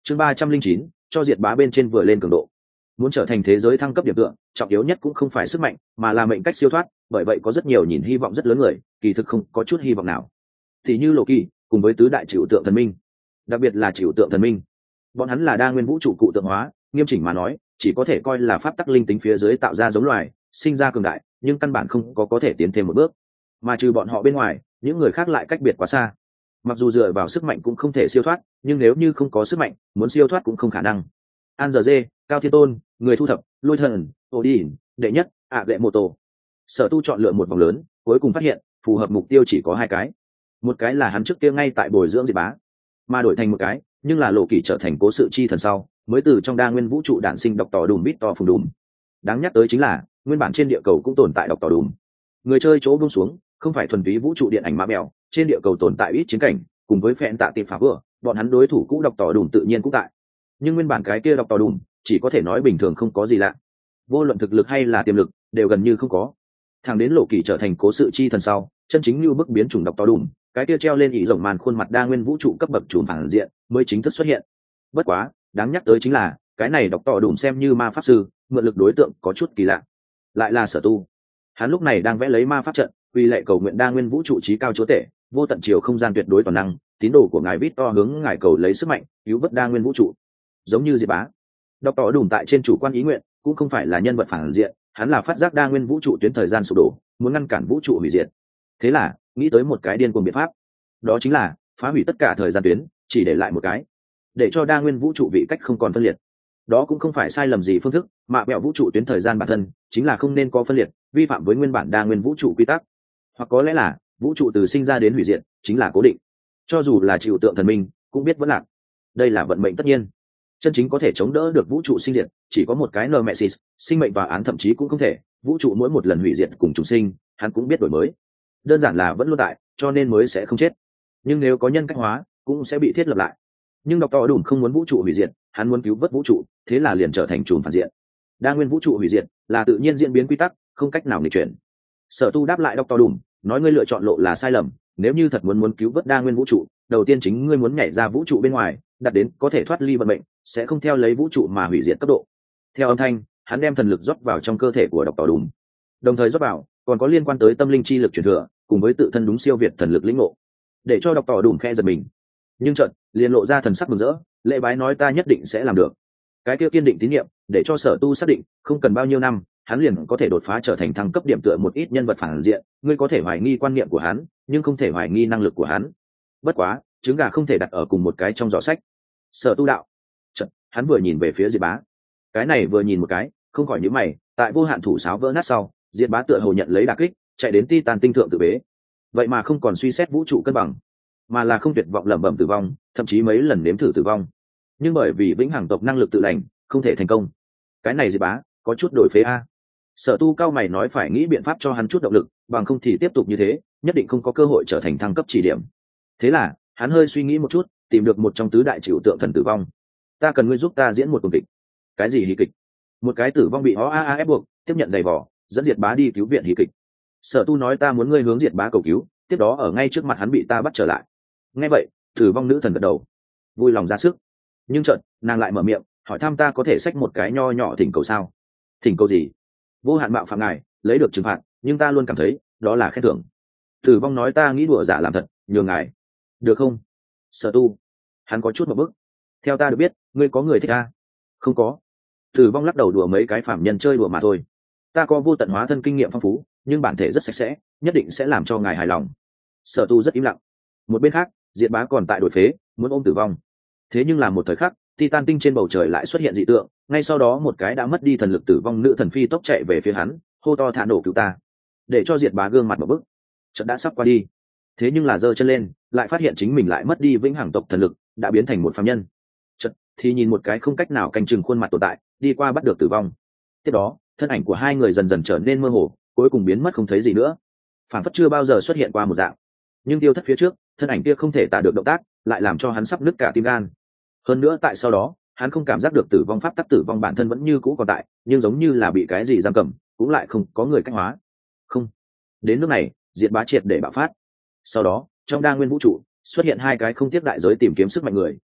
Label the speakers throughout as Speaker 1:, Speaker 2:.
Speaker 1: chương 309, cho diệt bá bên trên vừa lên cường độ. Muốn trở thành thế giới thăng cấp điểm tựa, trọng yếu nhất cũng không phải sức mạnh mà là mệnh cách siêu thoát, bởi vậy có rất nhiều nhìn hy vọng rất lớn người kỳ thực không có chút hy vọng nào. Thì như Lộ Kỳ cùng với tứ đại chịu tượng thần minh, đặc biệt là chịu tượng thần minh, bọn hắn là đa nguyên vũ trụ cụ tượng hóa, nghiêm chỉnh mà nói chỉ có thể coi là pháp tắc linh tính phía dưới tạo ra giống loài sinh ra cường đại, nhưng căn bản không có thể tiến thêm một bước. Mà trừ bọn họ bên ngoài, những người khác lại cách biệt quá xa. Mặc dù dựa vào sức mạnh cũng không thể siêu thoát, nhưng nếu như không có sức mạnh, muốn siêu thoát cũng không khả năng. An giờ dê, Cao Thiên Tôn, người thu thập, Lôi Thần, Odin, đệ nhất, lệ mô tô. Sở Tu chọn lựa một vòng lớn, cuối cùng phát hiện phù hợp mục tiêu chỉ có hai cái. Một cái là hắn trước kia ngay tại bồi dưỡng diệt bá, mà đổi thành một cái nhưng là Lộ Kỳ trở thành cố sự chi thần sau mới từ trong đa nguyên vũ trụ đản sinh độc tỏ đùm bít to phùng đùm. Đáng nhắc tới chính là nguyên bản trên địa cầu cũng tồn tại độc tỏ đùm. Người chơi chỗ buông xuống không phải thuần túy vũ trụ điện ảnh mã mèo, trên địa cầu tồn tại ít chiến cảnh cùng với phẹn tạ tiệp phá vừa, bọn hắn đối thủ cũ độc tỏ đùm tự nhiên cũng tại, nhưng nguyên bản cái kia độc tỏ đùm chỉ có thể nói bình thường, không có gì lạ, vô luận thực lực hay là tiềm lực đều gần như không có. Thằng đến Lộ Kỳ trở thành cố sự chi thần sau, chân chính như bức biến chủng độc tỏ đùm, cái kia treo lên ý rồng màn khuôn mặt đa nguyên vũ trụ cấp bậc chủng phản diện mới chính thức xuất hiện. Bất quá đáng nhắc tới chính là cái này độc tỏ đùm xem như ma pháp sư, mượn lực đối tượng có chút kỳ lạ, lại là Sở Tu. Hắn lúc này đang vẽ lấy ma pháp trận, vì lệ cầu nguyện đa nguyên vũ trụ trí cao chúa tể, vô tận chiều không gian tuyệt đối toàn năng, tín đồ của ngài Victor hướng ngài cầu lấy sức mạnh cứu vớt đa nguyên vũ trụ. Giống như diệt bá, độc tỏ đùm tại trên chủ quan ý nguyện cũng không phải là nhân vật phản diện, hắn là phát giác đa nguyên vũ trụ tuyến thời gian sụp đổ, muốn ngăn cản vũ trụ hủy diệt. Thế là nghĩ tới một cái điên cuồng biện pháp, đó chính là phá hủy tất cả thời gian tuyến, chỉ để lại một cái, để cho đa nguyên vũ trụ vị cách không còn phân liệt. Đó cũng không phải sai lầm gì phương thức, mà bẹo vũ trụ tuyến thời gian bản thân chính là không nên có phân liệt, vi phạm với nguyên bản đa nguyên vũ trụ quy tắc. Hoặc có lẽ là vũ trụ từ sinh ra đến hủy diệt chính là cố định, cho dù là chịu tượng thần minh cũng biết vẫn lạc, đây là vận mệnh tất nhiên. Chân chính có thể chống đỡ được vũ trụ sinh diệt chỉ có một cái Nemesis, sinh mệnh tòa án thậm chí cũng không thể. Vũ trụ mỗi một lần hủy diệt cùng trùng sinh, hắn cũng biết đổi mới, đơn giản là vẫn luôn tại, cho nên mới sẽ không chết. Nhưng nếu có nhân cách hóa cũng sẽ bị thiết lập lại. Nhưng độc tỏ đùm không muốn vũ trụ hủy diệt, hắn muốn cứu vớt vũ trụ, thế là liền trở thành chùm phản diện. Đa nguyên vũ trụ hủy diệt là tự nhiên diễn biến quy tắc, không cách nào nghịch chuyển. Sở Tu đáp lại độc tỏ đùm, nói ngươi lựa chọn lộ là sai lầm, nếu như thật muốn cứu vớt đa nguyên vũ trụ, đầu tiên chính ngươi muốn nhảy ra vũ trụ bên ngoài, đạt đến có thể thoát ly vận mệnh, sẽ không theo lấy vũ trụ mà hủy diệt cấp độ. Theo âm thanh, hắn đem thần lực rót vào trong cơ thể của độc tỏ đùm, đồng thời rót vào còn có liên quan tới tâm linh chi lực truyền thừa cùng với tự thân đúng siêu việt thần lực lĩnh ngộ, để cho độc tỏ đùm khe giật mình. Nhưng chợt liền lộ ra thần sắc mừng rỡ, lễ bái nói ta nhất định sẽ làm được. Cái kia kiên định tín nhiệm để cho Sở Tu xác định không cần bao nhiêu năm hắn liền có thể đột phá trở thành thăng cấp điểm tựa một ít nhân vật phản diện. Ngươi có thể hoài nghi quan niệm của hắn, nhưng không thể hoài nghi năng lực của hắn. Bất quá trứng gà không thể đặt ở cùng một cái trong giỏ sách. Sở Tu đạo. Chợt hắn vừa nhìn về phía Diệt Bá, cái này vừa nhìn một cái không khỏi nhíu mày. Tại vô hạn thủ sáo vỡ nát sau, Diệt Bá tựa hồ nhận lấy đả kích, chạy đến Titan tinh thượng tự bế. Vậy mà không còn suy xét vũ trụ cân bằng, mà là không tuyệt vọng lẩm bẩm tử vong, thậm chí mấy lần nếm thử tử vong, nhưng bởi vì vĩnh hằng tộc năng lực tự lành không thể thành công. Cái này Diệt Bá có chút đổi phế a. Sở Tu cao mày nói phải nghĩ biện pháp cho hắn chút động lực, bằng không thì tiếp tục như thế nhất định không có cơ hội trở thành thăng cấp chỉ điểm. Thế là hắn hơi suy nghĩ một chút, tìm được một trong tứ đại chịu tượng thần tử vong. Ta cần ngươi giúp ta diễn một tuần kịch. Cái gì hí kịch? Một cái tử vong bị ép buộc tiếp nhận giày vò, dẫn Diệt Bá đi cứu viện hí kịch. Sở Tu nói ta muốn ngươi hướng Diệt Bá cầu cứu, tiếp đó ở ngay trước mặt hắn bị ta bắt trở lại. Nghe vậy tử vong nữ thần gật đầu, vui lòng ra sức. Nhưng chợt nàng lại mở miệng hỏi thăm ta có thể xách một cái nho nhỏ thỉnh cầu sao? Thỉnh cầu gì? Vô hạn mạo phạm ngài, lấy được trừng phạt, nhưng ta luôn cảm thấy đó là khen thưởng. Tử vong nói ta nghĩ đùa giả làm thật, nhường ngài được không? Sở Tu hắn có chút một bức. Theo ta được biết ngươi có người thích ta. Không có. Tử vong lắc đầu, đùa mấy cái phạm nhân chơi đùa mà thôi. Ta có vô tận hóa thân kinh nghiệm phong phú, nhưng bản thể rất sạch sẽ, nhất định sẽ làm cho ngài hài lòng. Sở Tu rất im lặng. Một bên khác Diệt Bá còn tại đổi phế, muốn ôm tử vong. Thế nhưng là một thời khắc Titan tinh trên bầu trời lại xuất hiện dị tượng, ngay sau đó một cái đã mất đi thần lực tử vong nữ thần phi tốc chạy về phía hắn, hô to thả nổ cứu ta, để cho Diệt Bá gương mặt một bức. Trận đã sắp qua đi, thế nhưng là giơ chân lên lại phát hiện chính mình lại mất đi vĩnh hằng tộc thần lực, đã biến thành một phàm nhân. Trận thì nhìn một cái không cách nào canh chừng khuôn mặt tồn tại đi qua bắt được tử vong. Tiếp đó thân ảnh của hai người dần dần trở nên mơ hồ, cuối cùng biến mất không thấy gì nữa, phản phất chưa bao giờ xuất hiện qua một dạng. Nhưng tiêu thất phía trước thân ảnh kia không thể tả được động tác, lại làm cho hắn sắp nứt cả tim gan. Hơn nữa tại sau đó hắn không cảm giác được tử vong pháp tắc, tử vong bản thân vẫn như cũ còn tại, nhưng giống như là bị cái gì giam cầm, cũng lại không có người cách hóa. Không, đến lúc này Diệt Bá triệt để bạo phát. Sau đó trong đa nguyên vũ trụ xuất hiện hai cái không tiếc đại giới tìm kiếm sức mạnh người,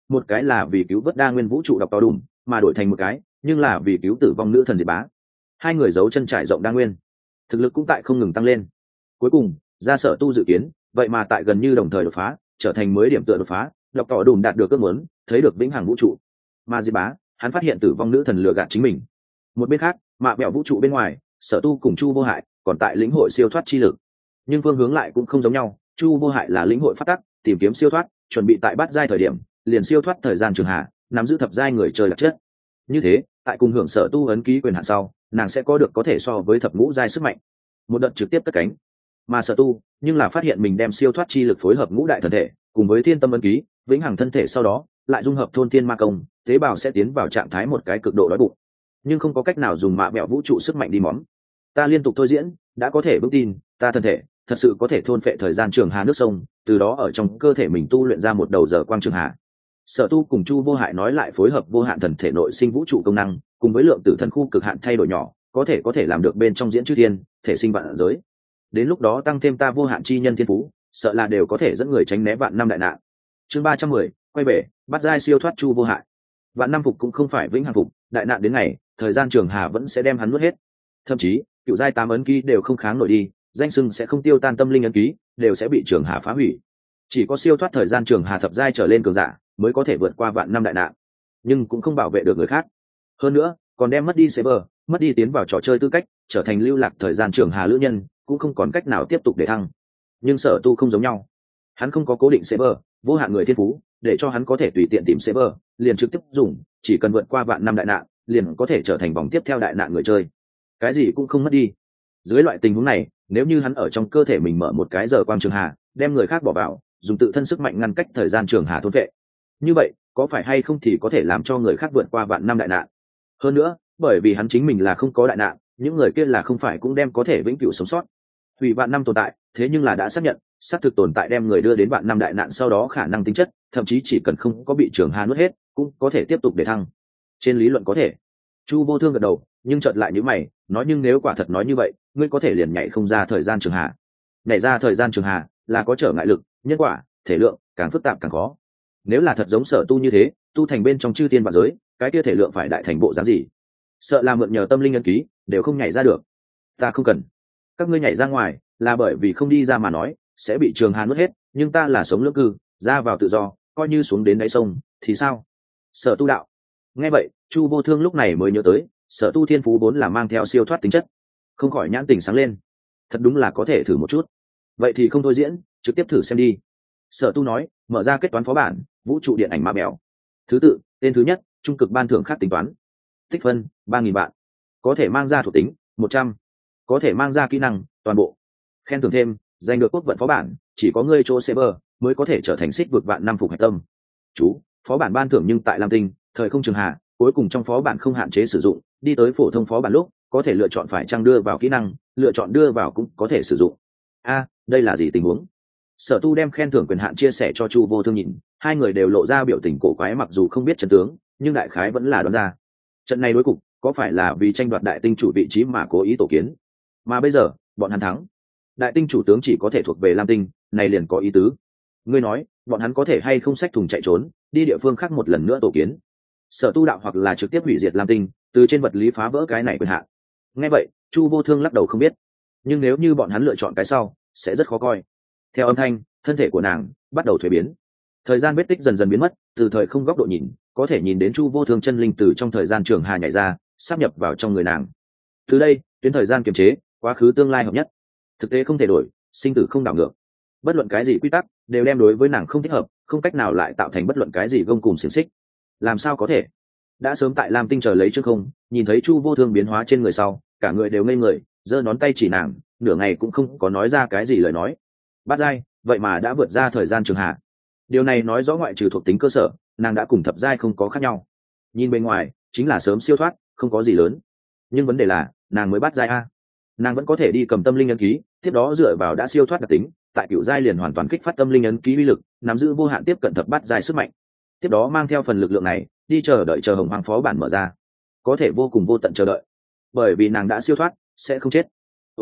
Speaker 1: một cái là vì cứu vớt đa nguyên vũ trụ đọc to đùm mà đổi thành một cái nhưng là vì cứu tử vong nữ thần diệt bá. Hai người giấu chân trải rộng đa nguyên, thực lực cũng tại không ngừng tăng lên. Cuối cùng ra Sở Tu dự kiến vậy mà tại gần như đồng thời đột phá, trở thành mới điểm tựa đột phá, đọc tỏ đùm đạt được ước muốn, thấy được vĩnh hằng vũ trụ. Mà diệt bá, hắn phát hiện tử vong nữ thần lừa gạt chính mình. Một bên khác, mạ bẹo vũ trụ bên ngoài, Sở Tu cùng Chu Vô Hại còn tại lĩnh hội siêu thoát chi lực, nhưng phương hướng lại cũng không giống nhau. Chu Vô Hại là lĩnh hội phát tắc, tìm kiếm siêu thoát, chuẩn bị tại bát giai thời điểm liền siêu thoát thời gian trường hạ, nắm giữ thập giai người chơi đặc chất. Như thế, tại cùng hưởng Sở Tu ấn ký quyền hạn sau, nàng sẽ có được có thể so với thập ngũ giai sức mạnh, một đợt trực tiếp cất cánh. Mà Sở Tu nhưng là phát hiện mình đem siêu thoát chi lực phối hợp ngũ đại thần thể cùng với thiên tâm ấn ký vĩnh hằng thân thể, sau đó lại dung hợp thôn thiên ma công, tế bào sẽ tiến vào trạng thái một cái cực độ đói bụng, nhưng không có cách nào dùng mạ mẹo vũ trụ sức mạnh đi món. Ta liên tục thôi diễn đã có thể vững tin ta thân thể thật sự có thể thôn phệ thời gian trường hà nước sông, từ đó ở trong cơ thể mình tu luyện ra một đầu giờ quang trường hà. Sở Tu cùng Chu Vô Hại nói lại phối hợp vô hạn thần thể nội sinh vũ trụ công năng cùng với lượng tử thần khu cực hạn thay đổi nhỏ, có thể làm được bên trong diễn chư thiên thể sinh vạn giới. Đến lúc đó tăng thêm ta vô hạn chi nhân thiên phú, sợ là đều có thể dẫn người tránh né vạn năm đại nạn. Chương 310, quay về bắt giai siêu thoát Chu Vô Hại. Vạn năm phục cũng không phải vĩnh hằng phục, đại nạn đến ngày thời gian trường hà vẫn sẽ đem hắn nuốt hết. Thậm chí cựu giai 8 ấn ký đều không kháng nổi đi, danh sưng sẽ không tiêu tan tâm linh ấn ký đều sẽ bị trường hà phá hủy. Chỉ có siêu thoát thời gian trường hà thập giai trở lên cường giả mới có thể vượt qua vạn năm đại nạn, nhưng cũng không bảo vệ được người khác. Hơn nữa còn đem mất đi server, mất đi tiến vào trò chơi tư cách, trở thành lưu lạc thời gian trường hà lữ nhân, cũng không còn cách nào tiếp tục để thăng. Nhưng Sở Tu không giống nhau, hắn không có cố định server, vô hạn người thiên phú, để cho hắn có thể tùy tiện tìm server, liền trực tiếp dùng, chỉ cần vượt qua vạn năm đại nạn, liền có thể trở thành vòng tiếp theo đại nạn người chơi, cái gì cũng không mất đi. Dưới loại tình huống này, nếu như hắn ở trong cơ thể mình mở một cái giờ quang trường hà, đem người khác bỏ vào, dùng tự thân sức mạnh ngăn cách thời gian trường hà thôn vệ, như vậy có phải hay không thì có thể làm cho người khác vượt qua vạn năm đại nạn. Hơn nữa bởi vì hắn chính mình là không có đại nạn, những người kia là không phải cũng đem có thể vĩnh cửu sống sót. Hủy vạn năm tồn tại, thế nhưng là đã xác nhận xác thực tồn tại đem người đưa đến vạn năm đại nạn sau đó khả năng tính chất, thậm chí chỉ cần không có bị trường hà nuốt hết cũng có thể tiếp tục để thăng. Trên lý luận có thể. Chu Vô Thương gật đầu, nhưng chợt lại nhíu mày, nói nhưng nếu quả thật nói như vậy, ngươi có thể liền nhảy không ra thời gian trường hà. Nhảy ra thời gian trường hà là có trở ngại lực, nhân quả, thể lượng, càng phức tạp càng khó. Nếu là thật giống Sở Tu như thế, tu thành bên trong chư tiên vạn giới, cái kia thể lượng phải đại thành bộ dáng gì? Sợ là mượn nhờ tâm linh ấn ký đều không nhảy ra được. Ta không cần. Các ngươi nhảy ra ngoài là bởi vì không đi ra mà nói sẽ bị trường hà nuốt hết, nhưng ta là sống lưỡng cư, ra vào tự do, coi như xuống đến đáy sông thì sao? Sở Tu đạo. Nghe vậy Chu Vô Thương lúc này mới nhớ tới Sở Tu thiên phú vốn là mang theo siêu thoát tính chất, không khỏi nhãn tình sáng lên. Thật đúng là có thể thử một chút. Vậy thì không thôi diễn, trực tiếp thử xem đi. Sở Tu nói, mở ra kết toán phó bản vũ trụ điện ảnh ma bèo. Thứ tự, tên thứ nhất, trung cực ban thưởng khác tính toán. Tích phân 3.000 vạn. Có thể mang ra thuộc tính 100. Có thể mang ra kỹ năng toàn bộ. Khen thưởng thêm, giành được quốc vận phó bản, chỉ có ngươi chỗ server mới có thể trở thành xích vực vạn năm phục hạch tâm. Chú, phó bản ban thưởng nhưng tại Lam Tinh, thời không trường hạ, cuối cùng trong phó bản không hạn chế sử dụng, đi tới phổ thông phó bản lúc có thể lựa chọn phải trang đưa vào kỹ năng, lựa chọn đưa vào cũng có thể sử dụng. Đây là gì tình huống? Sở Tu đem khen thưởng quyền hạn chia sẻ cho Chu Vô Thương nhìn, hai người đều lộ ra biểu tình cổ quái, mặc dù không biết chân tướng nhưng đại khái vẫn là đoán ra. Trận này đối cục có phải là vì tranh đoạt đại tinh chủ vị trí mà cố ý tổ kiến, mà bây giờ bọn hắn thắng, đại tinh chủ tướng chỉ có thể thuộc về Lam Tinh, này liền có ý tứ. Ngươi nói bọn hắn có thể hay không xách thùng chạy trốn đi địa phương khác một lần nữa tổ kiến Sở Tu đạo, hoặc là trực tiếp hủy diệt Lam Tinh, từ trên vật lý phá vỡ cái này quyền hạn? Nghe vậy Chu Vô Thương lắc đầu không biết, nhưng nếu như bọn hắn lựa chọn cái sau sẽ rất khó coi. Theo âm thanh, thân thể của nàng bắt đầu thuế biến, thời gian vết tích dần dần biến mất, từ thời không góc độ nhìn có thể nhìn đến Chu Vô Thương chân linh từ trong thời gian trường hà nhảy ra, sáp nhập vào trong người nàng. Từ đây tuyến thời gian kiềm chế, quá khứ tương lai hợp nhất, thực tế không thể đổi, sinh tử không đảo ngược, bất luận cái gì quy tắc đều đem đối với nàng không thích hợp, không cách nào lại tạo thành bất luận cái gì gông cùm xiềng xích. Làm sao có thể? Đã sớm tại Lam Tinh chờ lấy trước không, nhìn thấy Chu Vô Thương biến hóa trên người sau, cả người đều ngây người, giơ ngón tay chỉ nàng, nửa ngày cũng không có nói ra cái gì lời nói. Bát giai, vậy mà đã vượt ra thời gian trường hạ. Điều này nói rõ ngoại trừ thuộc tính cơ sở, nàng đã cùng thập giai không có khác nhau. Nhìn bên ngoài chính là sớm siêu thoát, không có gì lớn. Nhưng vấn đề là nàng mới bát giai a, nàng vẫn có thể đi cầm tâm linh ấn ký, tiếp đó dựa vào đã siêu thoát đặc tính, tại cựu giai liền hoàn toàn kích phát tâm linh ấn ký uy lực, nắm giữ vô hạn tiếp cận thập bát giai sức mạnh. Tiếp đó mang theo phần lực lượng này đi chờ đợi Hồng Hoàng phó bản mở ra, có thể vô cùng vô tận chờ đợi, bởi vì nàng đã siêu thoát sẽ không chết.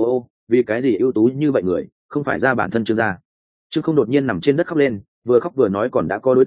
Speaker 1: Vì cái gì ưu tú như vậy người không phải ra bản thân Trương gia? Trương Không đột nhiên nằm trên đất khóc lên, vừa khóc vừa nói còn đã có đối tượng,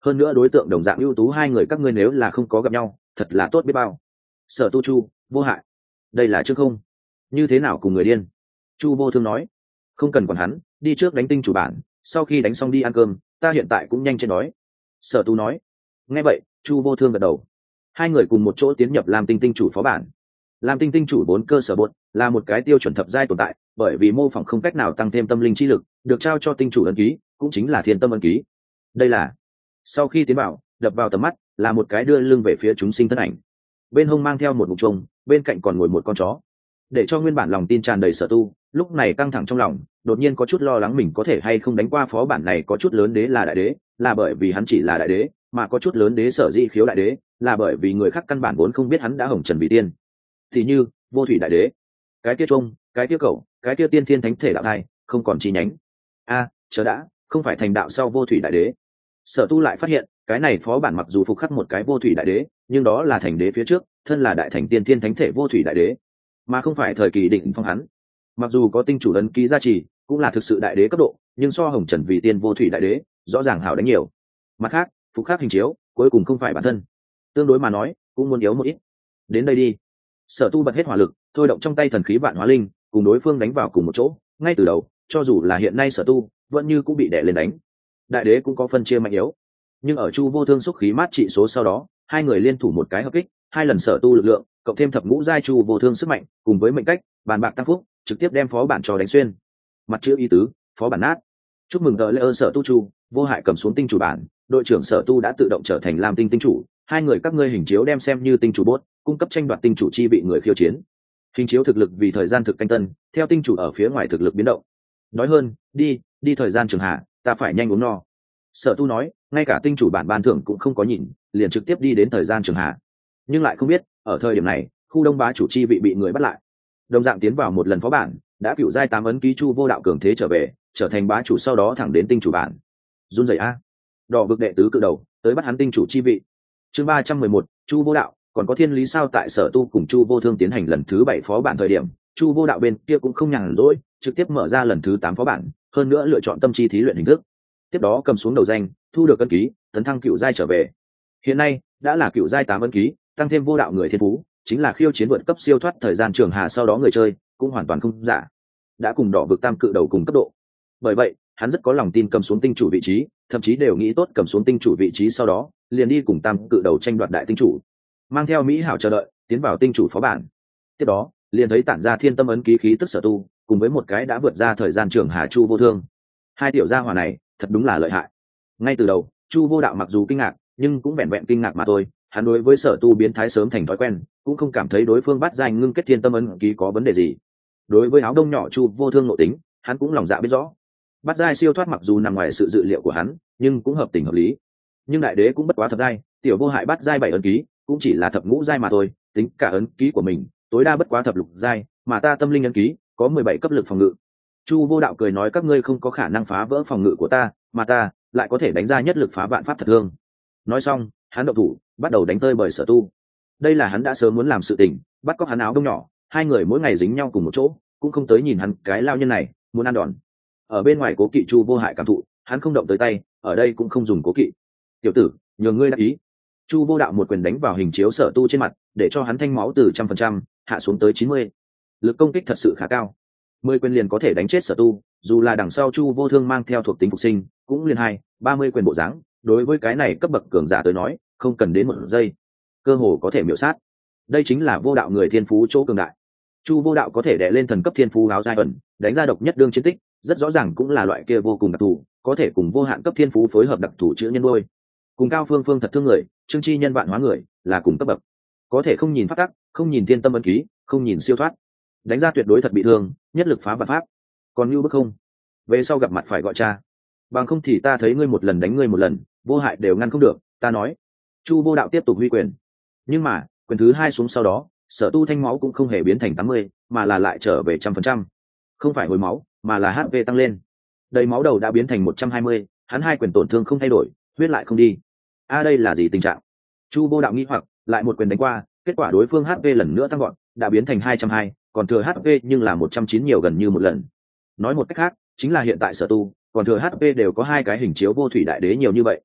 Speaker 1: hơn nữa đối tượng đồng dạng ưu tú, hai người các ngươi nếu là không có gặp nhau thật là tốt biết bao. Sở Tu Chu vô hại, đây là trước không như thế nào cùng người điên. Chu Vô Thương nói, không cần quản hắn, đi trước đánh tinh chủ bản, sau khi đánh xong đi ăn cơm, ta hiện tại cũng nhanh trên đói. Sở Tu nói. Nghe vậy Chu Vô Thương gật đầu. Hai người cùng một chỗ tiến nhập Lam Tinh tinh chủ phó bản. Lam Tinh tinh chủ 4 cơ sở bột là một cái tiêu chuẩn thập giai tồn tại, bởi vì mô phỏng không cách nào tăng thêm tâm linh chi lực, được trao cho tinh chủ ấn ký, cũng chính là thiên tâm ấn ký. Đây là sau khi tiến vào, đập vào tầm mắt là một cái đưa lưng về phía chúng sinh thân ảnh, bên hông mang theo một mục trông, bên cạnh còn ngồi một con chó. Để cho nguyên bản lòng tin tràn đầy Sở Tu lúc này căng thẳng trong lòng, đột nhiên có chút lo lắng mình có thể hay không đánh qua phó bản này. Có chút lớn đế là đại đế, là bởi vì hắn chỉ là đại đế, mà có chút lớn đế sở dĩ khiếu đại đế là bởi vì người khác căn bản vốn không biết hắn đã hồng trần vị tiên. Thì như vô thủy đại đế, cái kia trông, cái kia cậu, cái kia tiên thiên thánh thể đạo thai không còn chi nhánh. Chờ đã, không phải thành đạo sau vô thủy đại đế. Sở Tu lại phát hiện cái này phó bản mặc dù phục khắc một cái vô thủy đại đế, nhưng đó là thành đế phía trước thân là đại thành tiên thiên thánh thể vô thủy đại đế, mà không phải thời kỳ định phong hắn. Mặc dù có tinh chủ ấn ký gia trì, cũng là thực sự đại đế cấp độ, nhưng so hồng trần vị tiên vô thủy đại đế rõ ràng hảo đánh nhiều. Mặt khác phục khắc hình chiếu cuối cùng không phải bản thân, tương đối mà nói cũng muốn yếu một ít. Đến đây đi. Sở Tu bật hết hỏa lực, thôi động trong tay thần khí vạn hóa linh, cùng đối phương đánh vào cùng một chỗ. Ngay từ đầu cho dù là hiện nay Sở Tu vẫn như cũng bị đè lên đánh. Đại đế cũng có phân chia mạnh yếu, nhưng ở Chu Vô Thương xúc khí mát trị số sau đó, hai người liên thủ một cái hợp kích, hai lần Sở Tu lực lượng cộng thêm thập ngũ giai Chu Vô Thương sức mạnh cùng với mệnh cách bàn bạc tăng phúc, trực tiếp đem phó bản cho đánh xuyên. Mặt chữ ý tứ, phó bản nát. Chúc mừng đợi lễ ơn Sở Tu Chu vô hại cầm xuống tinh chủ bản, đội trưởng Sở Tu đã tự động trở thành Lam Tinh tinh chủ. Hai người các ngươi hình chiếu đem xem như tinh chủ bốt, cung cấp tranh đoạt tinh chủ chi vị người khiêu chiến. Hình chiếu thực lực vì thời gian thực canh tân, theo tinh chủ ở phía ngoài thực lực biến động. Nói hơn, đi thời gian trường hạ, ta phải nhanh uống no. Sở Tu nói, ngay cả tinh chủ bản ban thưởng cũng không có nhìn, liền trực tiếp đi đến thời gian trường hạ. Nhưng lại không biết ở thời điểm này khu đông bá chủ chi vị bị người bắt lại. Đồng dạng tiến vào một lần phó bản, đã cựu giai 8 ấn ký Chu Vô Đạo cường thế trở về, trở thành bá chủ, sau đó thẳng đến tinh chủ bản. Run rẩy a. Đỏ vực đệ tứ cự đầu tới bắt hắn tinh chủ chi vị. Chương 311, Chu Vô Đạo còn có thiên lý sao? Tại Sở Tu cùng Chu Vô Thương tiến hành lần thứ 7 phó bản thời điểm, Chu Vô Đạo bên kia cũng không nhàn rỗi, trực tiếp mở ra lần thứ 8 phó bản, hơn nữa lựa chọn tâm chi thí luyện hình thức. Tiếp đó cầm xuống đầu danh, thu được ấn ký, tấn thăng cựu giai trở về. Hiện nay đã là cựu giai 8 ấn ký, tăng thêm vô đạo người thiên phú, chính là khiêu chiến vượt cấp siêu thoát thời gian trường hà, sau đó người chơi cũng hoàn toàn không giả, đã cùng đỏ vực tam cự đầu cùng cấp độ. Bởi vậy hắn rất có lòng tin cầm xuống tinh chủ vị trí, thậm chí đều nghĩ tốt cầm xuống tinh chủ vị trí sau đó liền đi cùng tam cự đầu tranh đoạt đại tinh chủ, mang theo mỹ hảo chờ đợi tiến vào tinh chủ phó bản. Tiếp đó liền thấy tản ra thiên tâm ấn ký khí tức Sở Tu cùng với một cái đã vượt ra thời gian trường hà Chu Vô Thương. Hai tiểu gia hỏa này thật đúng là lợi hại. Ngay từ đầu Chu Vô Đạo mặc dù kinh ngạc, nhưng cũng vẹn vẹn kinh ngạc mà thôi. Hắn đối với Sở Tu biến thái sớm thành thói quen, cũng không cảm thấy đối phương bắt danh ngưng kết thiên tâm ấn ký có vấn đề gì. Đối với áo đông nhỏ Chu Vô Thương nội tính, hắn cũng lòng dạ biết rõ. Bắt giai siêu thoát mặc dù nằm ngoài sự dự liệu của hắn, nhưng cũng hợp tình hợp lý. Nhưng đại đế cũng bất quá thập giai, tiểu vô hại bắt giai 7 ấn ký, cũng chỉ là thập ngũ giai mà thôi, tính cả ấn ký của mình, tối đa bất quá thập lục giai, mà ta tâm linh ấn ký có 17 cấp lực phòng ngự. Chu Vô Đạo cười nói, các ngươi không có khả năng phá vỡ phòng ngự của ta, mà ta lại có thể đánh ra nhất lực phá vạn pháp thật thương. Nói xong, hắn động thủ, bắt đầu đánh tơi bời Sở Tu. Đây là hắn đã sớm muốn làm sự tình, bắt cóc hắn áo đông nhỏ, hai người mỗi ngày dính nhau cùng một chỗ, cũng không tới nhìn hắn cái lao nhân này muốn ăn đòn. Ở bên ngoài cố kỵ Chu Vô Hại cảm thụ, hắn không động tới tay, ở đây cũng không dùng cố kỵ. Tiểu tử, nhường ngươi đắc ý. Chu Vô Đạo một quyền đánh vào hình chiếu Sở Tu trên mặt, để cho hắn thanh máu từ 100% hạ xuống tới 90. Lực công kích thật sự khá cao, 10 quyền liền có thể đánh chết Sở Tu, dù là đằng sau Chu Vô Thương mang theo thuộc tính phục sinh, cũng liền 20-30 quyền bộ dáng, đối với cái này cấp bậc cường giả tới nói, không cần đến một giây, cơ hồ có thể miểu sát. Đây chính là Vô Đạo người thiên phú chỗ cường đại. Chu Vô Đạo có thể đè lên thần cấp thiên phú áo giai ẩn, đánh ra độc nhất đương chiến tích, rất rõ ràng cũng là loại kia vô cùng đặc thù, có thể cùng vô hạn cấp thiên phú phối hợp đặc thù chữ nhân đôi. Cùng Cao Phương Phương thật thương người, Trương Chi nhân vạn hóa người, là cùng cấp bậc. Có thể không nhìn pháp tắc, không nhìn thiên tâm ấn ký, không nhìn siêu thoát, đánh ra tuyệt đối thật bị thương, nhất lực phá vạn pháp. Còn như bức không, về sau gặp mặt phải gọi cha, bằng không thì ta thấy ngươi một lần đánh ngươi một lần, vô hại đều ngăn không được, ta nói. Chu Vô Đạo tiếp tục huy quyền, nhưng mà quyền thứ 2 xuống sau đó, Sở Tu thanh máu cũng không hề biến thành 80, mà là lại trở về 100%. Không phải hồi máu, mà là HP tăng lên. Đầy máu đầu đã biến thành 120, hắn hai quyền tổn thương không thay đổi, huyết lại không đi. Đây là gì tình trạng? Chu Vô Đạo nghi hoặc, lại một quyền đánh qua, kết quả đối phương HP lần nữa tăng gọn, đã biến thành 220, còn thừa HP nhưng là 109 nhiều gần như một lần. Nói một cách khác, chính là hiện tại Sở Tu còn thừa HP đều có 2 cái hình chiếu vô thủy đại đế nhiều như vậy.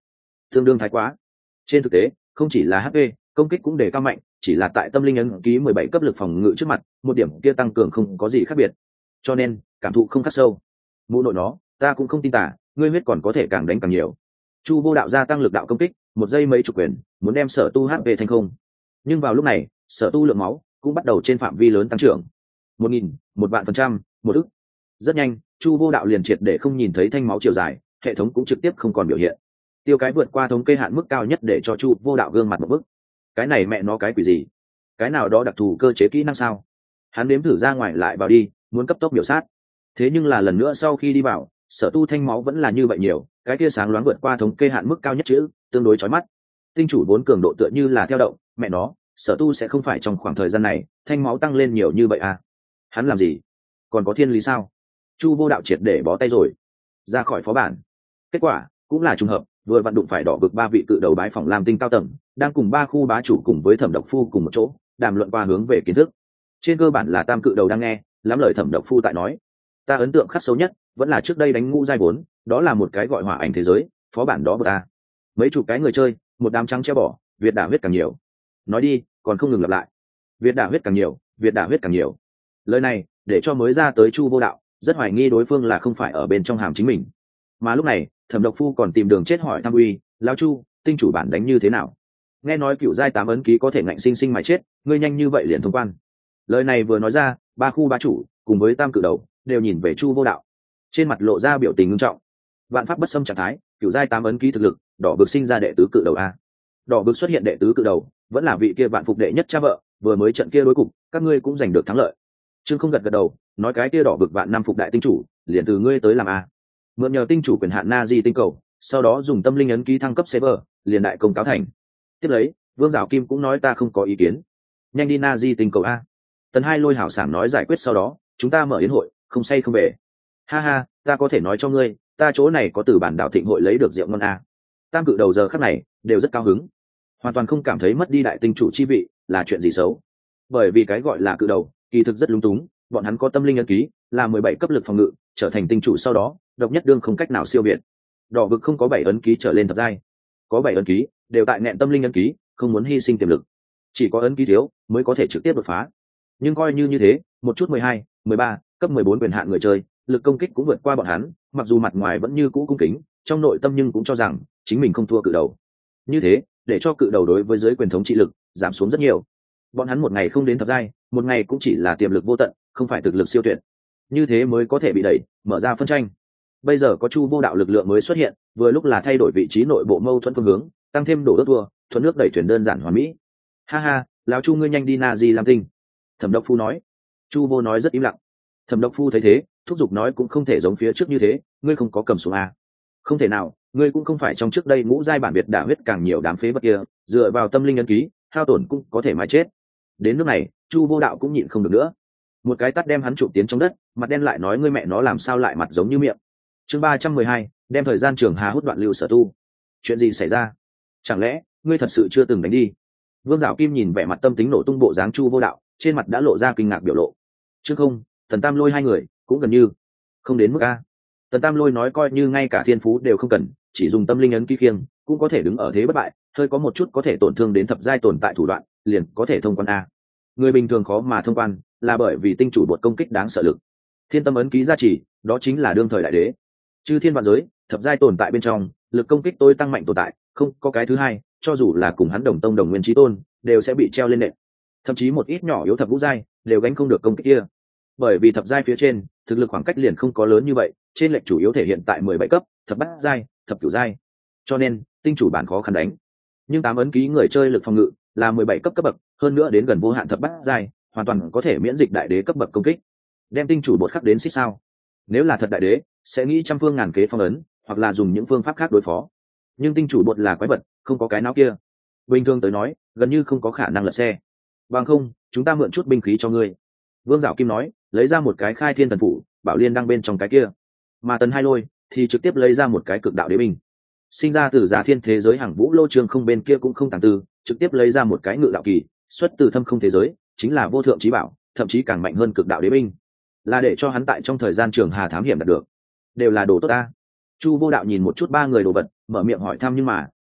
Speaker 1: tương đương thái quá. Trên thực tế không chỉ là HP, công kích cũng đề cao mạnh, chỉ là tại tâm linh ấn ký 17 cấp lực phòng ngự trước mặt, một điểm kia tăng cường không có gì khác biệt, cho nên cảm thụ không khắc sâu. Mụ nội nó, ta cũng không tin tả, ngươi huyết còn có thể càng đánh càng nhiều. Chu Vô Đạo gia tăng lực đạo công kích, một giây mấy chục quyền, muốn đem Sở Tu HP thành không. Nhưng vào lúc này, Sở Tu lượng máu cũng bắt đầu trên phạm vi lớn tăng trưởng. 1000, 1.000%, 1 ức. Rất nhanh, Chu Vô Đạo liền triệt để không nhìn thấy thanh máu chiều dài, hệ thống cũng trực tiếp không còn biểu hiện. Tiêu cái vượt qua thống kê hạn mức cao nhất để cho Chu Vô Đạo gương mặt một bức. Cái này mẹ nó cái quỷ gì? Cái nào đó đặc thù cơ chế kỹ năng sao? Hắn nếm thử ra ngoài lại vào đi, muốn cấp tốc biểu sát. Thế nhưng là lần nữa sau khi đi vào, Sở Tu thanh máu vẫn là như vậy nhiều, cái kia sáng loáng vượt qua thống kê hạn mức cao nhất chữ, tương đối chói mắt. Tinh chủ 4 cường độ tựa như là theo động, mẹ nó, Sở Tu sẽ không phải trong khoảng thời gian này thanh máu tăng lên nhiều như vậy à? Hắn làm gì? Còn có thiên lý sao? Chu Vô Đạo triệt để bó tay rồi, ra khỏi phó bản. Kết quả cũng là trùng hợp, vừa vặn đụng phải đỏ vực 3 vị cự đầu bái phỏng Lam Tinh cao tầng, đang cùng 3 khu bá chủ cùng với Thẩm Độc Phu cùng một chỗ đàm luận qua hướng về kiến thức. Trên cơ bản là tam cự đầu đang nghe lắm lời Thẩm Độc Phu tại nói. Ta ấn tượng khắc sâu nhất vẫn là trước đây đánh ngũ giai 4, đó là một cái gọi hỏa ảnh thế giới, phó bản đó bậc a. Mấy chục cái người chơi, một đám trắng treo bỏ, Việt đả huyết càng nhiều. Nói đi, còn không ngừng lặp lại. Việt đả huyết càng nhiều, Việt đả huyết càng nhiều. Lời này để cho mới ra tới Chu Vô Đạo rất hoài nghi đối phương là không phải ở bên trong hàm chính mình. Mà lúc này Thẩm Độc Phu còn tìm đường chết hỏi thăm uy, lão Chu, tinh chủ bản đánh như thế nào? Nghe nói cựu giai 8 ấn ký có thể ngạnh sinh sinh mà chết, ngươi nhanh như vậy liền thông quan. Lời này vừa nói ra, 3 khu bá chủ cùng với tam cự đầu đều nhìn về Chu Vô Đạo, trên mặt lộ ra biểu tình nghiêm trọng. Vạn pháp bất xâm trạng thái, cựu giai 8 ấn ký thực lực, đỏ vực sinh ra đệ tứ cự đầu a. Đỏ vực xuất hiện đệ tứ cự đầu, vẫn là vị kia vạn phục đệ nhất cha vợ, vừa mới trận kia đối cục, các ngươi cũng giành được thắng lợi. Trương Không gật gật đầu, nói cái kia đỏ vực vạn năm phục đại tinh chủ, liền từ ngươi tới làm a. Mượn nhờ tinh chủ quyền hạn na di tinh cầu, sau đó dùng tâm linh ấn ký thăng cấp server, liền đại công cáo thành. Tiếp lấy, Vương Giảo Kim cũng nói ta không có ý kiến, nhanh đi na di tinh cầu a. Tần Hai Lôi hảo sảng nói giải quyết sau đó, chúng ta mở yến hội, không say không về. Ha ha, ta có thể nói cho ngươi, ta chỗ này có từ bản đảo thịnh hội lấy được rượu ngon a. Tam cự đầu giờ khắc này đều rất cao hứng, hoàn toàn không cảm thấy mất đi đại tinh chủ chi vị là chuyện gì xấu, bởi vì cái gọi là cự đầu kỳ thực rất lúng túng. Bọn hắn có tâm linh ấn ký, là 17 cấp lực phòng ngự, trở thành tinh chủ sau đó độc nhất đương không cách nào siêu việt. Đỏ vực không có 7 ấn ký trở lên thập giai, có 7 ấn ký đều tại nện tâm linh ấn ký, không muốn hy sinh tiềm lực, chỉ có ấn ký thiếu mới có thể trực tiếp đột phá. Nhưng coi như thế, một chút 12, 13, cấp 14 quyền hạn người chơi, lực công kích cũng vượt qua bọn hắn, mặc dù mặt ngoài vẫn như cũ cung kính, trong nội tâm nhưng cũng cho rằng chính mình không thua cự đầu. Như thế để cho cự đầu đối với giới quyền thống trị lực giảm xuống rất nhiều. Bọn hắn một ngày không đến thập giai, một ngày cũng chỉ là tiềm lực vô tận, không phải thực lực siêu tuyệt. Như thế mới có thể bị đẩy mở ra phân tranh. Bây giờ có Chu Vô Đạo lực lượng mới xuất hiện, vừa lúc là thay đổi vị trí nội bộ mâu thuẫn phương hướng, tăng thêm đổ đất thua, thuận nước đẩy thuyền đơn giản hoàn mỹ. Ha ha, lão Chu ngươi nhanh đi na di làm tinh. Thẩm Độc Phu nói. Chu Vô nói rất im lặng. Thẩm Độc Phu thấy thế, thúc giục nói cũng không thể giống phía trước như thế, ngươi không có cầm xuống a. Không thể nào, ngươi cũng không phải trong trước đây ngũ giai bản biệt đả huyết càng nhiều đám phế vật kia, dựa vào tâm linh ấn ký, hao tổn cũng có thể mà chết. Đến lúc này, Chu Vô Đạo cũng nhịn không được nữa, một cái tát đem hắn chụp tiến trong đất, mặt đen lại nói ngươi mẹ nó làm sao lại mặt giống như miệng. Chương 312, đem thời gian trường hà hút đoạn lưu Sở Tu. Chuyện gì xảy ra? Chẳng lẽ ngươi thật sự chưa từng đánh đi? Vương Giảo Kim nhìn vẻ mặt tâm tính nổ tung bộ dáng Chu Vô Đạo, trên mặt đã lộ ra kinh ngạc biểu lộ. Chứ không, Thần Tam Lôi hai người cũng gần như không đến mức a. Tần Tam Lôi nói coi như ngay cả thiên phú đều không cần, chỉ dùng tâm linh ấn ký khiêng cũng có thể đứng ở thế bất bại, hơi có một chút có thể tổn thương đến thập giai tồn tại thủ đoạn, liền có thể thông quan a. Người bình thường khó mà thông quan, là bởi vì tinh chủ bột công kích đáng sợ lực. Thiên tâm ấn ký gia trì, đó chính là đương thời đại đế. Chư thiên vạn giới, thập giai tồn tại bên trong, lực công kích tôi tăng mạnh tồn tại, không có cái thứ hai, cho dù là cùng hắn đồng tông đồng nguyên chí tôn, đều sẽ bị treo lên nệm. Thậm chí một ít nhỏ yếu thập vũ giai, đều gánh không được công kích kia. Bởi vì thập giai phía trên, thực lực khoảng cách liền không có lớn như vậy, trên lệch chủ yếu thể hiện tại 17 cấp, thập bát giai, thập cửu giai. Cho nên, tinh chủ bản khó khăn đánh. Nhưng 8 ấn ký người chơi lực phòng ngự là 17 cấp cấp bậc, hơn nữa đến gần vô hạn thập bát giai, hoàn toàn có thể miễn dịch đại đế cấp bậc công kích. Đem tinh chủ bột khắc đến xích sao? Nếu là thật đại đế, sẽ nghĩ trăm phương ngàn kế phong ấn, hoặc là dùng những phương pháp khác đối phó. Nhưng tinh chủ bột là quái vật, không có cái não kia. Bình thường tới nói, gần như không có khả năng lật xe. Bằng không, chúng ta mượn chút binh khí cho ngươi. Vương Giảo Kim nói, lấy ra một cái khai thiên thần phủ, bảo liên đang bên trong cái kia. Mà Tần Hai Lôi thì trực tiếp lấy ra một cái cực đạo đế binh. Sinh ra từ giả thiên thế giới hàng vũ lô trường không bên kia cũng không tàng tư, trực tiếp lấy ra một cái ngự đạo kỳ, xuất từ thâm không thế giới, chính là vô thượng chí bảo, thậm chí càng mạnh hơn cực đạo đế binh, là để cho hắn tại trong thời gian trường hà thám hiểm đạt được. Đều là đồ tốt ta. Chu Vô Đạo nhìn một chút ba người đồ vật, mở miệng hỏi thăm nhưng mà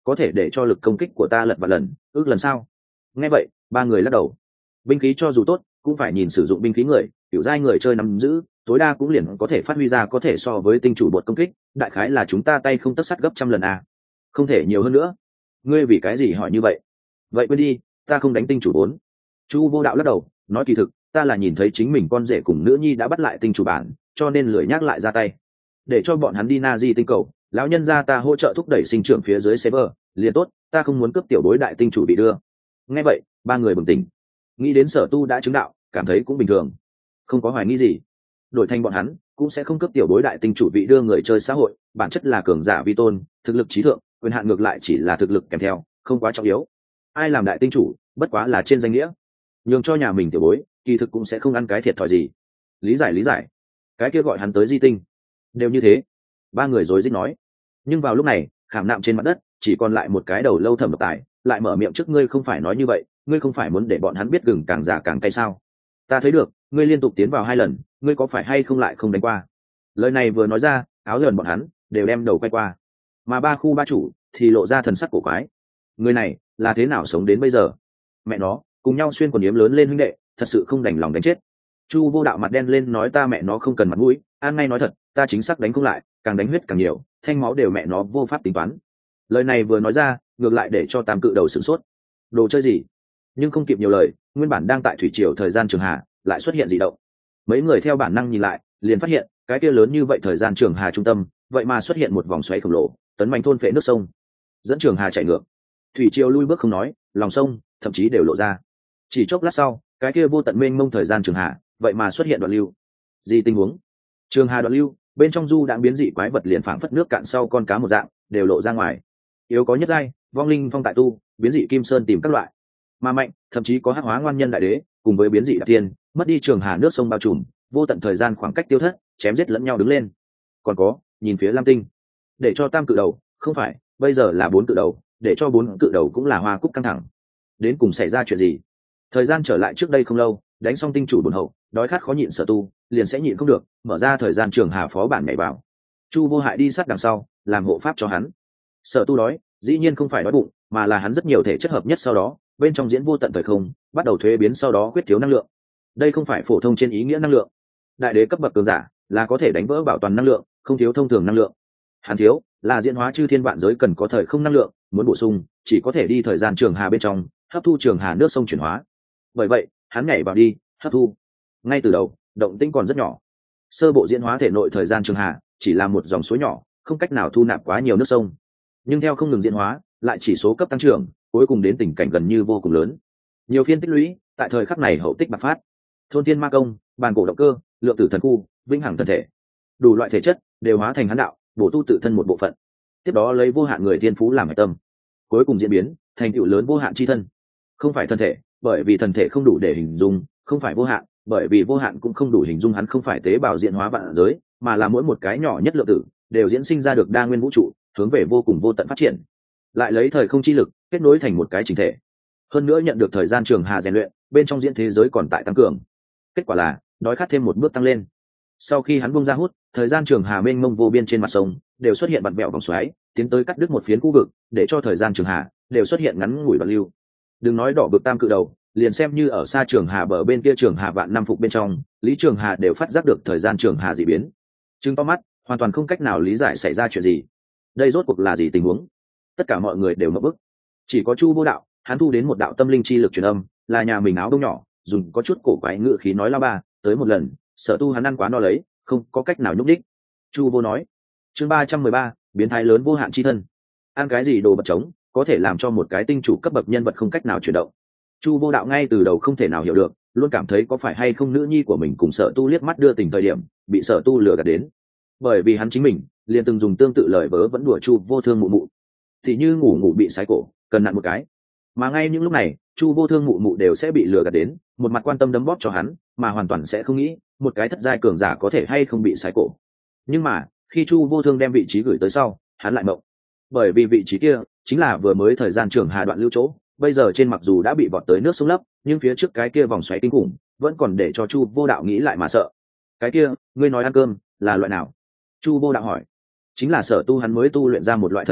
Speaker 1: có thể để cho lực công kích của ta lật vạn lần, ước lần sao? Nghe vậy, ba người lắc đầu. Binh khí cho dù tốt, cũng phải nhìn sử dụng binh khí người, kiểu giai người chơi nắm giữ, tối đa cũng liền có thể phát huy ra có thể so với tinh chủ bột công kích, đại khái là chúng ta tay không tất sắt gấp trăm lần à. Không thể nhiều hơn nữa. Ngươi vì cái gì hỏi như vậy? Vậy quên đi, ta không đánh tinh chủ 4. Chu Vô Đạo lắc đầu, nói kỳ thực, ta là nhìn thấy chính mình con rể cùng nữ nhi đã bắt lại tinh chủ bản, cho nên lười nhắc lại ra tay. Để cho bọn hắn đi Nazi tinh cầu, lão nhân gia ta hỗ trợ thúc đẩy sinh trưởng phía dưới server, liền tốt, ta không muốn cướp tiểu bối đại tinh chủ bị đưa. Nghe vậy, ba người bừng tỉnh. Nghĩ đến Sở Tu đã chứng đạo, cảm thấy cũng bình thường. Không có hoài nghi gì. Đổi thành bọn hắn, cũng sẽ không cướp tiểu bối đại tinh chủ vị đưa người chơi xã hội, bản chất là cường giả vi tôn, thực lực trí thượng, quyền hạn ngược lại chỉ là thực lực kèm theo, không quá trọng yếu. Ai làm đại tinh chủ, bất quá là trên danh nghĩa. Nhường cho nhà mình tiểu bối, kỳ thực cũng sẽ không ăn cái thiệt thòi gì. Lý giải. Cái kia gọi hắn tới di tinh. Đều như thế. Ba người rối rít nói. Nhưng vào lúc này, khảm nạm trên mặt đất, chỉ còn lại một cái đầu lâu Thẩm Độc Tài, lại mở miệng trước ngươi không phải nói như vậy, ngươi không phải muốn để bọn hắn biết gừng càng già càng cay sao? Ta thấy được, ngươi liên tục tiến vào 2 lần, ngươi có phải hay không lại không đánh qua? Lời này vừa nói ra, áo lườn bọn hắn đều đem đầu quay qua, mà ba khu ba chủ thì lộ ra thần sắc cổ quái. Người này là thế nào sống đến bây giờ? Mẹ nó, cùng nhau xuyên quần yếm lớn lên huynh đệ, thật sự không đành lòng đánh chết. Chu Vô Đạo mặt đen lên nói ta mẹ nó không cần mặt mũi, an ngay nói thật, ta chính xác đánh không lại, càng đánh huyết càng nhiều, thanh máu đều mẹ nó vô pháp tính toán. Lời này vừa nói ra, ngược lại để cho Tam Cự Đầu sửng sốt. Đồ chơi gì? Nhưng không kịp nhiều lời, nguyên bản đang tại thủy triều thời gian trường hà lại xuất hiện dị động. Mấy người theo bản năng nhìn lại, liền phát hiện cái kia lớn như vậy thời gian trường hà trung tâm, vậy mà xuất hiện một vòng xoáy khổng lồ, tấn manh thôn phệ nước sông, dẫn trường hà chảy ngược. Thủy triều lui bước không nói, lòng sông thậm chí đều lộ ra. Chỉ chốc lát sau, cái kia vô tận mênh mông thời gian trường hà, vậy mà xuất hiện đoạn lưu. Gì tình huống? Trường hà đoạn lưu, bên trong du đang biến dị quái vật liền phảng phất nước cạn sau con cá một dạng, đều lộ ra ngoài. Yếu có nhất giai, vong linh phong tại tu, biến dị kim sơn tìm các loại. Mà mạnh, thậm chí có hắc hóa ngoan nhân đại đế, cùng với biến dị đặc tiên, mất đi trường hà nước sông bao trùm, vô tận thời gian khoảng cách tiêu thất, chém giết lẫn nhau đứng lên. Còn có, nhìn phía Lam Tinh, để cho Tam Cự Đầu, không phải, bây giờ là 4 cự đầu, để cho 4 cự đầu cũng là hoa cúc căng thẳng. Đến cùng xảy ra chuyện gì? Thời gian trở lại trước đây không lâu, đánh xong tinh chủ bổn hậu, đói khát khó nhịn Sở Tu, liền sẽ nhịn không được, mở ra thời gian trường hà phó bản nhảy vào. Chu Vô Hại đi sát đằng sau, làm hộ pháp cho hắn. Sở Tu đói, dĩ nhiên không phải đói bụng, mà là hắn rất nhiều thể chất hợp nhất sau đó, bên trong diễn vô tận thời không, bắt đầu thuế biến sau đó khuyết thiếu năng lượng. Đây không phải phổ thông trên ý nghĩa năng lượng. Đại đế cấp bậc cường giả là có thể đánh vỡ bảo toàn năng lượng, không thiếu thông thường năng lượng. Hắn thiếu là diễn hóa chư thiên vạn giới cần có thời không năng lượng, muốn bổ sung, chỉ có thể đi thời gian trường hà bên trong, hấp thu trường hà nước sông chuyển hóa. Bởi vậy, hắn nhảy vào đi, hấp thu. Ngay từ đầu, động tĩnh còn rất nhỏ. Sơ bộ diễn hóa thể nội thời gian trường hà, chỉ là một dòng suối nhỏ, không cách nào thu nạp quá nhiều nước sông. Nhưng theo không ngừng diễn hóa, lại chỉ số cấp tăng trưởng, cuối cùng đến tình cảnh gần như vô cùng lớn. Nhiều phiên tích lũy, tại thời khắc này hậu tích bạc phát. Thôn thiên ma công, bàn cổ động cơ, lượng tử thần khu, vĩnh hằng thân thể, đủ loại thể chất đều hóa thành hắn đạo, bổ tu tự thân một bộ phận. Tiếp đó lấy vô hạn người thiên phú làm hệ tâm, cuối cùng diễn biến thành tựu lớn vô hạn chi thân. Không phải thân thể, bởi vì thân thể không đủ để hình dung, không phải vô hạn, bởi vì vô hạn cũng không đủ hình dung hắn không phải tế bào diễn hóa vạn giới, mà là mỗi một cái nhỏ nhất lượng tử đều diễn sinh ra được đa nguyên vũ trụ, hướng về vô cùng vô tận phát triển. Lại lấy thời không chi lực kết nối thành một cái chỉnh thể. Hơn nữa nhận được thời gian trường hà rèn luyện, bên trong diễn thế giới còn tại tăng cường. Kết quả là đói khát thêm một bước tăng lên. Sau khi hắn buông ra hút, thời gian trường hà mênh mông vô biên trên mặt sông đều xuất hiện vặn vẹo vòng xoáy, tiến tới cắt đứt một phiến khu vực, để cho thời gian trường hà đều xuất hiện ngắn ngủi và lưu. Đừng nói đỏ vực Tam Cự Đầu, liền xem như ở xa trường hà bờ bên kia trường hà vạn năm phục bên trong, Lý Trường Hà đều phát giác được thời gian trường hà dị biến. Trừng to mắt, hoàn toàn không cách nào lý giải xảy ra chuyện gì. Đây rốt cuộc là gì tình huống? Tất cả mọi người đều ngộp bức. Chỉ có Chu Vô Đạo, hắn thu đến một đạo tâm linh chi lực truyền âm, là nhà mình áo đông nhỏ, dùng có chút cổ quái ngữ khí nói la ba, tới một lần, Sở Tu hắn ăn quá no lấy, không có cách nào nhúc đích. Chu Vô nói. Chương 313, biến thái lớn vô hạn chi thân. Ăn cái gì đồ vật trống, có thể làm cho một cái tinh chủ cấp bậc nhân vật không cách nào chuyển động. Chu Vô Đạo ngay từ đầu không thể nào hiểu được, luôn cảm thấy có phải hay không nữ nhi của mình cùng Sở Tu liếc mắt đưa tình thời điểm, bị Sở Tu lừa gạt đến. Bởi vì hắn chính mình liền từng dùng tương tự lời vớ vẫn đùa Chu Vô Thương mụ mụ. Thì như ngủ ngủ bị sái cổ, cần nặn một cái. Mà ngay những lúc này, Chu Vô Thương mụ mụ đều sẽ bị lừa gạt đến, một mặt quan tâm đấm bóp cho hắn, mà hoàn toàn sẽ không nghĩ một cái thất giai cường giả có thể hay không bị sái cổ. Nhưng mà khi Chu Vô Thương đem vị trí gửi tới sau, hắn lại mộng, bởi vì vị trí kia chính là vừa mới thời gian trường hà đoạn lưu chỗ. Bây giờ trên mặc dù đã bị vọt tới nước sông lấp, nhưng phía trước cái kia vòng xoáy kinh khủng vẫn còn để cho Chu Vô Đạo nghĩ lại mà sợ. Cái kia, ngươi nói ăn cơm là loại nào? Chu Vô Đạo hỏi. Chính là Sở Tu hắn mới tu luyện ra một loại thân thể,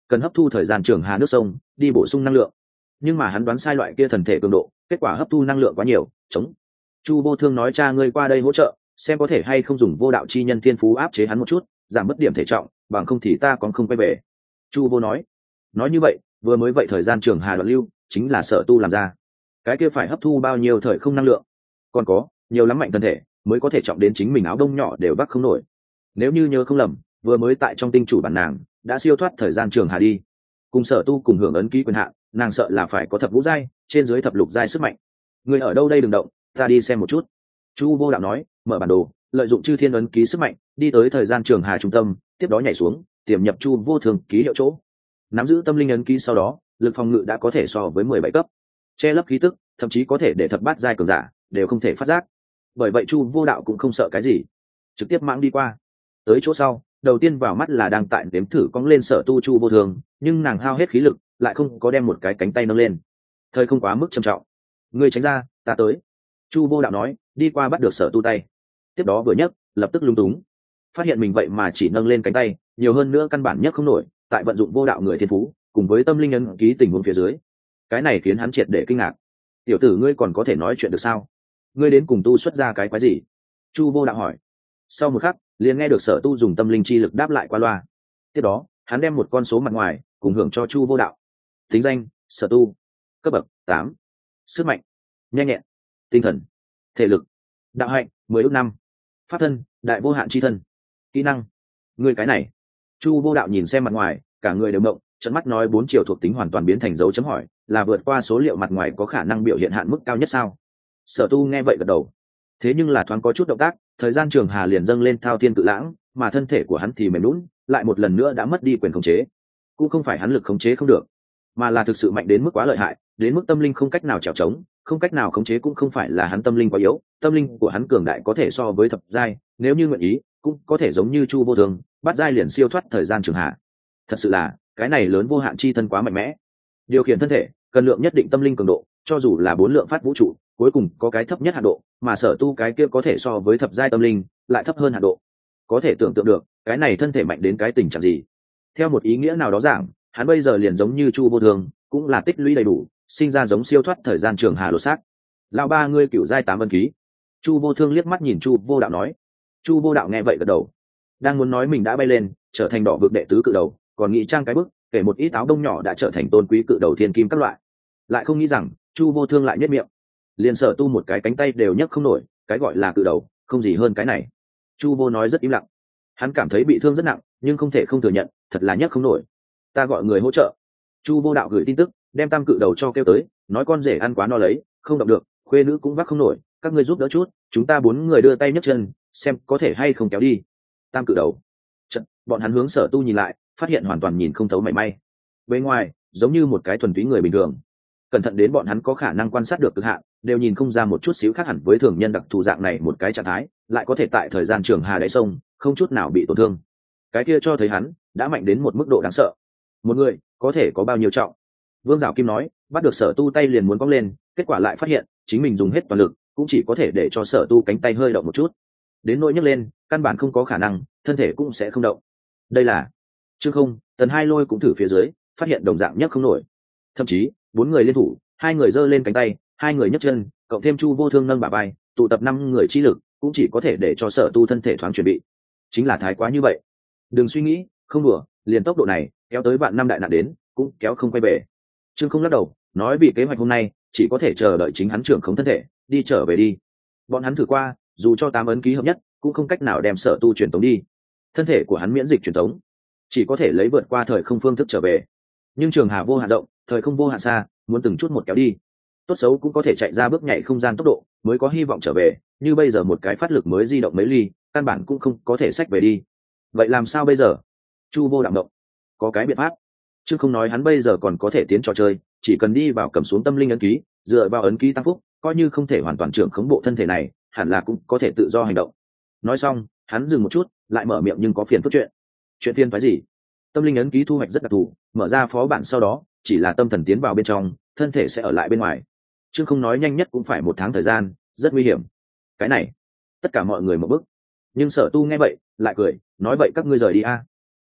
Speaker 1: cần hấp thu thời gian trường hà nước sông đi bổ sung năng lượng. Nhưng mà hắn đoán sai loại kia thần thể cường độ, kết quả hấp thu năng lượng quá nhiều, chống. Chu Vô Thương nói cha ngươi qua đây hỗ trợ, xem có thể hay không dùng vô đạo chi nhân thiên phú áp chế hắn một chút, giảm mất điểm thể trọng, bằng không thì ta còn không quay về. Chu Vô nói như vậy, vừa mới vậy thời gian trường hà đoạn lưu, chính là Sở Tu làm ra. Cái kia phải hấp thu bao nhiêu thời không năng lượng? Còn có, nhiều lắm mạnh thân thể mới có thể trọng đến chính mình áo đông nhỏ đều vác không nổi. Nếu như nhớ không lầm, vừa mới tại trong tinh chủ bản nàng đã siêu thoát thời gian trường hà đi. Cùng Sở Tu cùng hưởng ấn ký quyền hạn, nàng sợ là phải có thập vũ giai, trên dưới thập lục giai sức mạnh. Người ở đâu đây đừng động, ta đi xem một chút. Chu Vô Đạo nói, mở bản đồ, lợi dụng chư thiên ấn ký sức mạnh, đi tới thời gian trường hà trung tâm, tiếp đó nhảy xuống, tiềm nhập Chu Vô Thường ký hiệu chỗ. Nắm giữ tâm linh ấn ký sau đó, lực phòng ngự đã có thể so với 17 cấp, che lấp khí tức, thậm chí có thể để thập bát giai cường giả đều không thể phát giác. Bởi vậy Chu Vô Đạo cũng không sợ cái gì, trực tiếp mãng đi qua. Tới chỗ sau, đầu tiên vào mắt là đang tại đếm thử cong lên Sở Tu Chu Vô Thường, nhưng nàng hao hết khí lực, lại không có đem một cái cánh tay nâng lên. Thời không quá mức trầm trọng. Ngươi tránh ra, ta tới. Chu Vô Đạo nói, đi qua bắt được Sở Tu tay. Tiếp đó vừa nhấc, lập tức lung túng, phát hiện mình vậy mà chỉ nâng lên cánh tay, nhiều hơn nữa căn bản nhấc không nổi. Tại vận dụng vô đạo người thiên phú, cùng với tâm linh ấn ký tình huống phía dưới, cái này khiến hắn triệt để kinh ngạc. Tiểu tử ngươi còn có thể nói chuyện được sao? Ngươi đến cùng tu xuất ra cái quái gì? Chu Vô Đạo hỏi. Sau một khắc, liền nghe được Sở Tu dùng tâm linh chi lực đáp lại qua loa. Tiếp đó, hắn đem một con số mặt ngoài cùng hưởng cho Chu Vô Đạo. Tính danh: Sở Tu, cấp bậc 8, sức mạnh: nhanh nhẹn, tinh thần, thể lực, đạo hạnh 10 ước 5, pháp thân: đại vô hạn chi thân, kỹ năng. Ngươi cái này. Chu Vô Đạo nhìn xem mặt ngoài, cả người đều mộng, trận mắt nói 4 chiều thuộc tính hoàn toàn biến thành dấu chấm hỏi, là vượt qua số liệu mặt ngoài có khả năng biểu hiện hạn mức cao nhất sao? Sở Tu nghe vậy gật đầu. Thế nhưng là thoáng có chút động tác, thời gian trường hà liền dâng lên thao thiên cự lãng, mà thân thể của hắn thì mềm nhũn, lại một lần nữa đã mất đi quyền khống chế. Cũng không phải hắn lực khống chế không được, mà là thực sự mạnh đến mức quá lợi hại, đến mức tâm linh không cách nào trèo trống, không cách nào khống chế. Cũng không phải là hắn tâm linh quá yếu, tâm linh của hắn cường đại có thể so với thập giai, nếu như nguyện ý, cũng có thể giống như Chu Vô Thường, bắt giai liền siêu thoát thời gian trường hạ. Thật sự là cái này lớn vô hạn chi thân quá mạnh mẽ, điều khiển thân thể cần lượng nhất định tâm linh cường độ, cho dù là 4 lượng phát vũ trụ cuối cùng có cái thấp nhất hạn độ, mà Sở Tu cái kia có thể so với thập giai tâm linh lại thấp hơn hạn độ. Có thể tưởng tượng được cái này thân thể mạnh đến cái tình trạng gì. Theo một ý nghĩa nào đó giảng, hắn bây giờ liền giống như Chu Vô Thường, cũng là tích lũy đầy đủ, sinh ra giống siêu thoát thời gian trường hà lột xác. Lão ba ngươi cửu giai 8 ân ký. Chu Vô Thương liếc mắt nhìn Chu Vô Đạo nói. Chu Vô Đạo nghe vậy gật đầu, đang muốn nói mình đã bay lên trở thành đỏ vực đệ tứ cự đầu, còn nghĩ trang cái bức kể một ít áo đông nhỏ đã trở thành tôn quý cự đầu thiên kim các loại, lại không nghĩ rằng Chu Vô Thương lại nhất miệng, liền Sở Tu một cái cánh tay đều nhấc không nổi, cái gọi là cự đầu không gì hơn cái này. Chu Vô nói rất im lặng, hắn cảm thấy bị thương rất nặng, nhưng không thể không thừa nhận, thật là nhấc không nổi. Ta gọi người hỗ trợ. Chu Vô Đạo gửi tin tức, đem tam cự đầu cho kêu tới, nói con rể ăn quá no lấy, không động được, khuê nữ cũng vác không nổi, các ngươi giúp đỡ chút, chúng ta 4 người đưa tay nhấc chân, xem có thể hay không kéo đi. Tam cự đầu. Chật, bọn hắn hướng Sở Tu nhìn lại, phát hiện hoàn toàn nhìn không thấu mảy may. Bên ngoài, giống như một cái thuần túy người bình thường. Cẩn thận đến bọn hắn có khả năng quan sát được cực hạn, đều nhìn không ra một chút xíu khác hẳn với thường nhân đặc thù dạng này một cái trạng thái, lại có thể tại thời gian trường hà đáy sông, không chút nào bị tổn thương. Cái kia cho thấy hắn đã mạnh đến một mức độ đáng sợ. Một người có thể có bao nhiêu trọng? Vương Giảo Kim nói, bắt được Sở Tu tay liền muốn cong lên, kết quả lại phát hiện chính mình dùng hết toàn lực, cũng chỉ có thể để cho Sở Tu cánh tay hơi động một chút. Đến nỗi nhấc lên, căn bản không có khả năng, thân thể cũng sẽ không động. Đây là Trương Không, Tần Hai Lôi cũng thử phía dưới, phát hiện đồng dạng nhấc không nổi. Thậm chí, 4 người liên thủ, 2 người giơ lên cánh tay, 2 người nhấc chân, cộng thêm Chu Vô Thương nâng bả vai, tụ tập 5 người chi lực, cũng chỉ có thể để cho Sở Tu thân thể thoáng chuẩn bị. Chính là thái quá như vậy. Đừng suy nghĩ, không đùa, liền tốc độ này, kéo tới vạn năm đại nạn đến, cũng kéo không quay về. Trương Không lắc đầu, nói vì kế hoạch hôm nay, chỉ có thể chờ đợi chính hắn trưởng khống thân thể, đi trở về đi. Bọn hắn thử qua, dù cho 8 ấn ký hợp nhất, cũng không cách nào đem Sở Tu truyền tống đi. Thân thể của hắn miễn dịch truyền tống, chỉ có thể lấy vượt qua thời không phương thức trở về. Nhưng trường hà vô hạn rộng, thời không vô hạn xa, muốn từng chút một kéo đi, tốt xấu cũng có thể chạy ra bước nhảy không gian tốc độ, mới có hy vọng trở về. Như bây giờ một cái phát lực mới di động mấy ly, căn bản cũng không có thể xách về đi. Vậy làm sao bây giờ? Chu Vô Đạo động, có cái biện pháp. Chứ không nói hắn bây giờ còn có thể tiến trò chơi, chỉ cần đi vào cầm xuống tâm linh ấn ký, dựa vào ấn ký tăng phúc, coi như không thể hoàn toàn trưởng khống bộ thân thể này, hẳn là cũng có thể tự do hành động. Nói xong, hắn dừng một chút, lại mở miệng, nhưng có phiền phức chuyện phiền phái gì? Tâm linh ấn ký thu hoạch rất đặc thù, mở ra phó bản sau đó, chỉ là tâm thần tiến vào bên trong, thân thể sẽ ở lại bên ngoài. Chứ không nói nhanh nhất cũng phải 1 tháng thời gian, rất nguy hiểm. Cái này, tất cả mọi người một bức. Nhưng Sở Tu nghe vậy, lại cười, nói vậy các ngươi rời đi a.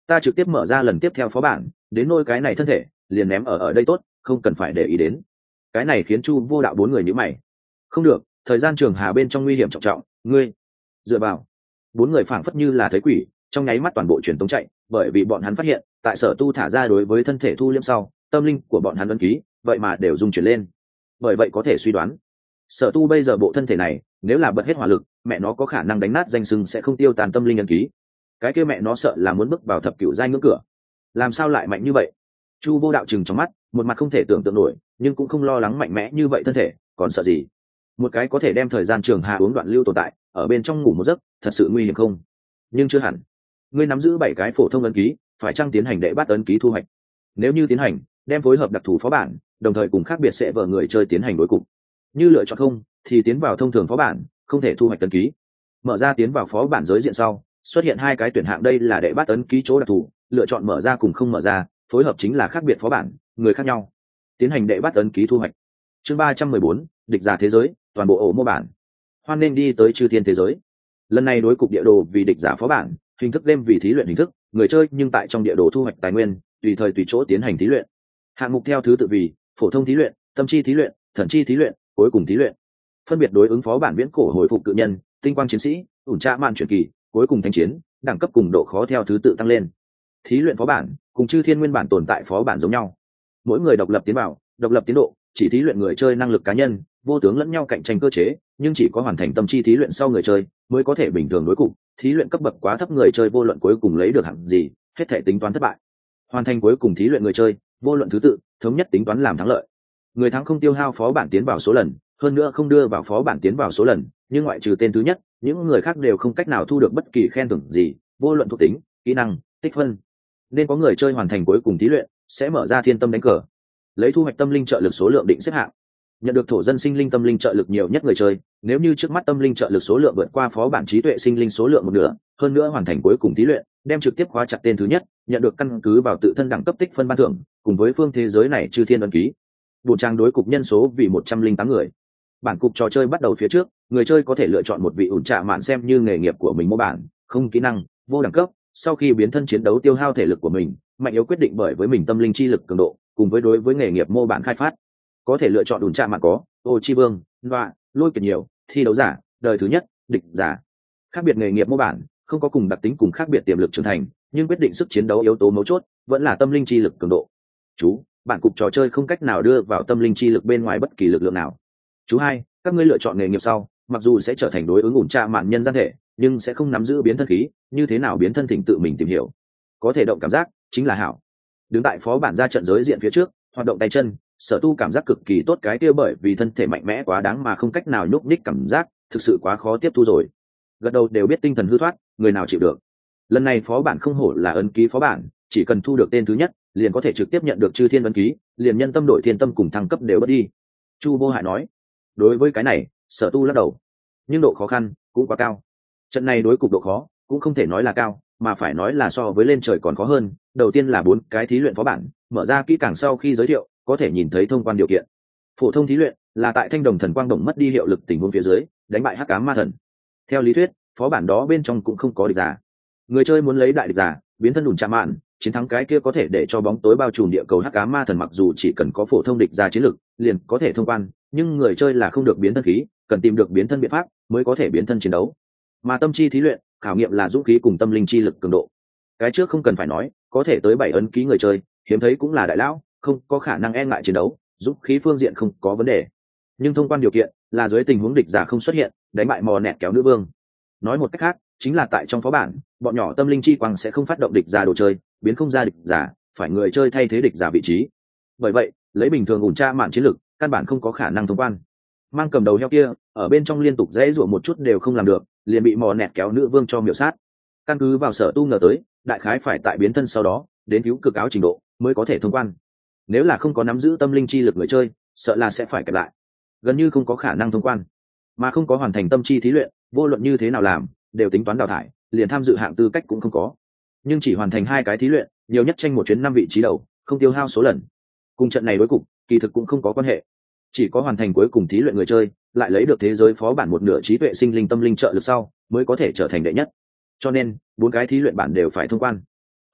Speaker 1: ta trực tiếp mở ra lần tiếp theo phó bản, đến nôi cái này thân thể liền ném ở đây tốt, không cần phải để ý đến. Cái này khiến Chu Vô Đạo bốn người nhíu mày. Không được, thời gian trường hà bên trong nguy hiểm trọng trọng, ngươi dựa vào. Bốn người phảng phất như là thấy quỷ, trong nháy mắt toàn bộ truyền tống chạy, bởi vì bọn hắn phát hiện tại Sở Tu thả ra đối với thân thể thu liễm sau, tâm linh của bọn hắn ấn ký vậy mà đều dung chuyển lên. Bởi vậy có thể suy đoán, Sở Tu bây giờ bộ thân thể này nếu là bật hết hỏa lực, mẹ nó có khả năng đánh nát danh sưng sẽ không tiêu tàn tâm linh ấn ký. Cái kia mẹ nó sợ là muốn bước vào thập cửu giai ngưỡng cửa. Làm sao lại mạnh như vậy? Chu Vô Đạo trừng trong mắt, một mặt không thể tưởng tượng nổi, nhưng cũng không lo lắng mạnh mẽ như vậy thân thể, còn sợ gì? Một cái có thể đem thời gian trường hà uống đoạn lưu tồn tại, ở bên trong ngủ một giấc, thật sự nguy hiểm không? Nhưng chưa hẳn. Ngươi nắm giữ 7 cái phổ thông ấn ký, phải chăng tiến hành đệ bắt ấn ký thu hoạch? Nếu như tiến hành, đem phối hợp đặc thù phó bản, đồng thời cùng khác biệt sẽ vợ người chơi tiến hành đối cục. Như lựa chọn không, thì tiến vào thông thường phó bản, không thể thu hoạch ấn ký. Mở ra tiến vào phó bản giới diện sau, xuất hiện 2 cái tuyển hạng, đây là đệ bắt ấn ký chỗ đặc thù, lựa chọn mở ra cùng không mở ra, phối hợp chính là khác biệt phó bản, người khác nhau. Tiến hành đệ bắt ấn ký thu hoạch. Chương 314, địch giả thế giới, toàn bộ ổ mô bản. Hoan nên đi tới chư thiên thế giới. Lần này đối cục địa đồ vì địch giả phó bản, hình thức game vì thí luyện hình thức, người chơi nhưng tại trong địa đồ thu hoạch tài nguyên, tùy thời tùy chỗ tiến hành thí luyện. Hạng mục theo thứ tự vì phổ thông thí luyện, tâm chi thí luyện, thần chi thí luyện, cuối cùng thí luyện. Phân biệt đối ứng phó bản viễn cổ hồi phục cự nhân, tinh quang chiến sĩ, ủn trạ mạn truyền kỳ, cuối cùng thanh chiến, đẳng cấp cùng độ khó theo thứ tự tăng lên. Thí luyện phó bản cùng chư thiên nguyên bản tồn tại phó bản giống nhau, mỗi người độc lập tiến vào, độc lập tiến độ, chỉ thí luyện người chơi năng lực cá nhân, vô tướng lẫn nhau cạnh tranh cơ chế, nhưng chỉ có hoàn thành tâm chi thí luyện sau người chơi mới có thể bình thường đối cục. Thí luyện cấp bậc quá thấp người chơi vô luận cuối cùng lấy được hạng gì, hết thể tính toán thất bại. Hoàn thành cuối cùng thí luyện người chơi, vô luận thứ tự, thống nhất tính toán làm thắng lợi. Người thắng không tiêu hao phó bản tiến vào số lần, hơn nữa không đưa vào phó bản tiến vào số lần, nhưng ngoại trừ tên thứ nhất, những người khác đều không cách nào thu được bất kỳ khen thưởng gì, vô luận thuộc tính, kỹ năng, tích phân. Nên có người chơi hoàn thành cuối cùng thí luyện sẽ mở ra thiên tâm đánh cờ, lấy thu hoạch tâm linh trợ lực số lượng định xếp hạng. Nhận được thổ dân sinh linh tâm linh trợ lực nhiều nhất người chơi, nếu như trước mắt tâm linh trợ lực số lượng vượt qua phó bản trí tuệ sinh linh số lượng một nửa, hơn nữa hoàn thành cuối cùng thí luyện, đem trực tiếp khóa chặt tên thứ nhất, nhận được căn cứ vào tự thân đẳng cấp tích phân ban thưởng, cùng với phương thế giới này chư thiên ấn ký. Bổn trang đối cục nhân số vì 108 người. Bản cục trò chơi bắt đầu phía trước, người chơi có thể lựa chọn một vị ủn trạ mạn xem như nghề nghiệp của mình mô bản, không kỹ năng, vô đẳng cấp. Sau khi biến thân chiến đấu tiêu hao thể lực của mình, mạnh yếu quyết định bởi với mình tâm linh chi lực cường độ, cùng với đối với nghề nghiệp mô bản khai phát. Có thể lựa chọn ủn trạ mạn có ô chi vương, loa, lôi kiệt nhiều, thi đấu giả, đời thứ nhất, địch giả. Khác biệt nghề nghiệp mô bản không có cùng đặc tính cùng khác biệt tiềm lực trưởng thành, nhưng quyết định sức chiến đấu yếu tố mấu chốt vẫn là tâm linh chi lực cường độ. Chú, bản cục trò chơi không cách nào đưa vào tâm linh chi lực bên ngoài bất kỳ lực lượng nào. Chú 2, các ngươi lựa chọn nghề nghiệp sau, mặc dù sẽ trở thành đối ứng ủn trạ mạn nhân gian thể, nhưng sẽ không nắm giữ biến thân khí, như thế nào biến thân thỉnh tự mình tìm hiểu. Có thể động cảm giác chính là hảo. Đứng tại phó bản ra trận giới diện phía trước, hoạt động tay chân, Sở Tu cảm giác cực kỳ tốt, cái kia bởi vì thân thể mạnh mẽ quá đáng mà không cách nào nhúc nhích cảm giác, thực sự quá khó tiếp thu rồi. Gật đầu đều biết tinh thần hư thoát, người nào chịu được. Lần này phó bản không hổ là ấn ký phó bản, chỉ cần thu được tên thứ nhất, liền có thể trực tiếp nhận được chư thiên ấn ký, liền nhân tâm đổi thiên tâm cùng thăng cấp đều bất đi. Chu Vô Hại nói. Đối với cái này, Sở Tu lắc đầu. Nhưng độ khó khăn cũng quá cao. Trận này đối cục độ khó cũng không thể nói là cao, mà phải nói là so với lên trời còn khó hơn. Đầu tiên là 4 cái thí luyện phó bản, mở ra kỹ càng sau khi giới thiệu, có thể nhìn thấy thông quan điều kiện. Phổ thông thí luyện là tại Thanh Đồng Thần Quang Đồng mất đi hiệu lực tình huống phía dưới, đánh bại Hắc Ám Ma Thần. Theo lý thuyết, phó bản đó bên trong cũng không có địch giả. Người chơi muốn lấy đại địch giả, biến thân ủn trạ mạn, chiến thắng cái kia có thể để cho bóng tối bao trùm địa cầu Hắc Ám Ma Thần, mặc dù chỉ cần có phổ thông địch giả chiến lực, liền có thể thông quan, nhưng người chơi là không được biến thân khí, cần tìm được biến thân biện pháp mới có thể biến thân chiến đấu. Mà tâm chi thí luyện, khảo nghiệm là dũng khí cùng tâm linh chi lực cường độ. Cái trước không cần phải nói, có thể tới 7 ấn ký người chơi, hiếm thấy cũng là đại lão, không có khả năng e ngại chiến đấu, dũng khí phương diện không có vấn đề. Nhưng thông quan điều kiện là dưới tình huống địch giả không xuất hiện, đánh bại mò nẹt kéo nữ vương. Nói một cách khác, chính là tại trong phó bản, bọn nhỏ tâm linh chi quang sẽ không phát động địch giả đồ chơi, biến không ra địch giả, phải người chơi thay thế địch giả vị trí. Bởi vậy, lấy bình thường ủn tra mạn chiến lực, căn bản không có khả năng thông quan. Mang cầm đầu heo kia, ở bên trong liên tục dễ dụa một chút đều không làm được, liền bị mò nẹt kéo nữ vương cho miểu sát. Căn cứ vào Sở Tu ngờ tới, đại khái phải tại biến thân sau đó, đến cứu cực áo trình độ mới có thể thông quan. Nếu là không có nắm giữ tâm linh chi lực người chơi, sợ là sẽ phải kẹp lại, gần như không có khả năng thông quan. Mà không có hoàn thành tâm chi thí luyện, vô luận như thế nào làm, đều tính toán đào thải, liền tham dự hạng tư cách cũng không có. Nhưng chỉ hoàn thành 2 cái thí luyện, nhiều nhất tranh một chuyến 5 vị trí đầu, không tiêu hao số lần. Cùng trận này đối cục, kỳ thực cũng không có quan hệ. Chỉ có hoàn thành cuối cùng thí luyện người chơi, lại lấy được thế giới phó bản một nửa trí tuệ sinh linh tâm linh trợ lực sau, mới có thể trở thành đệ nhất. Cho nên, 4 cái thí luyện bản đều phải thông quan.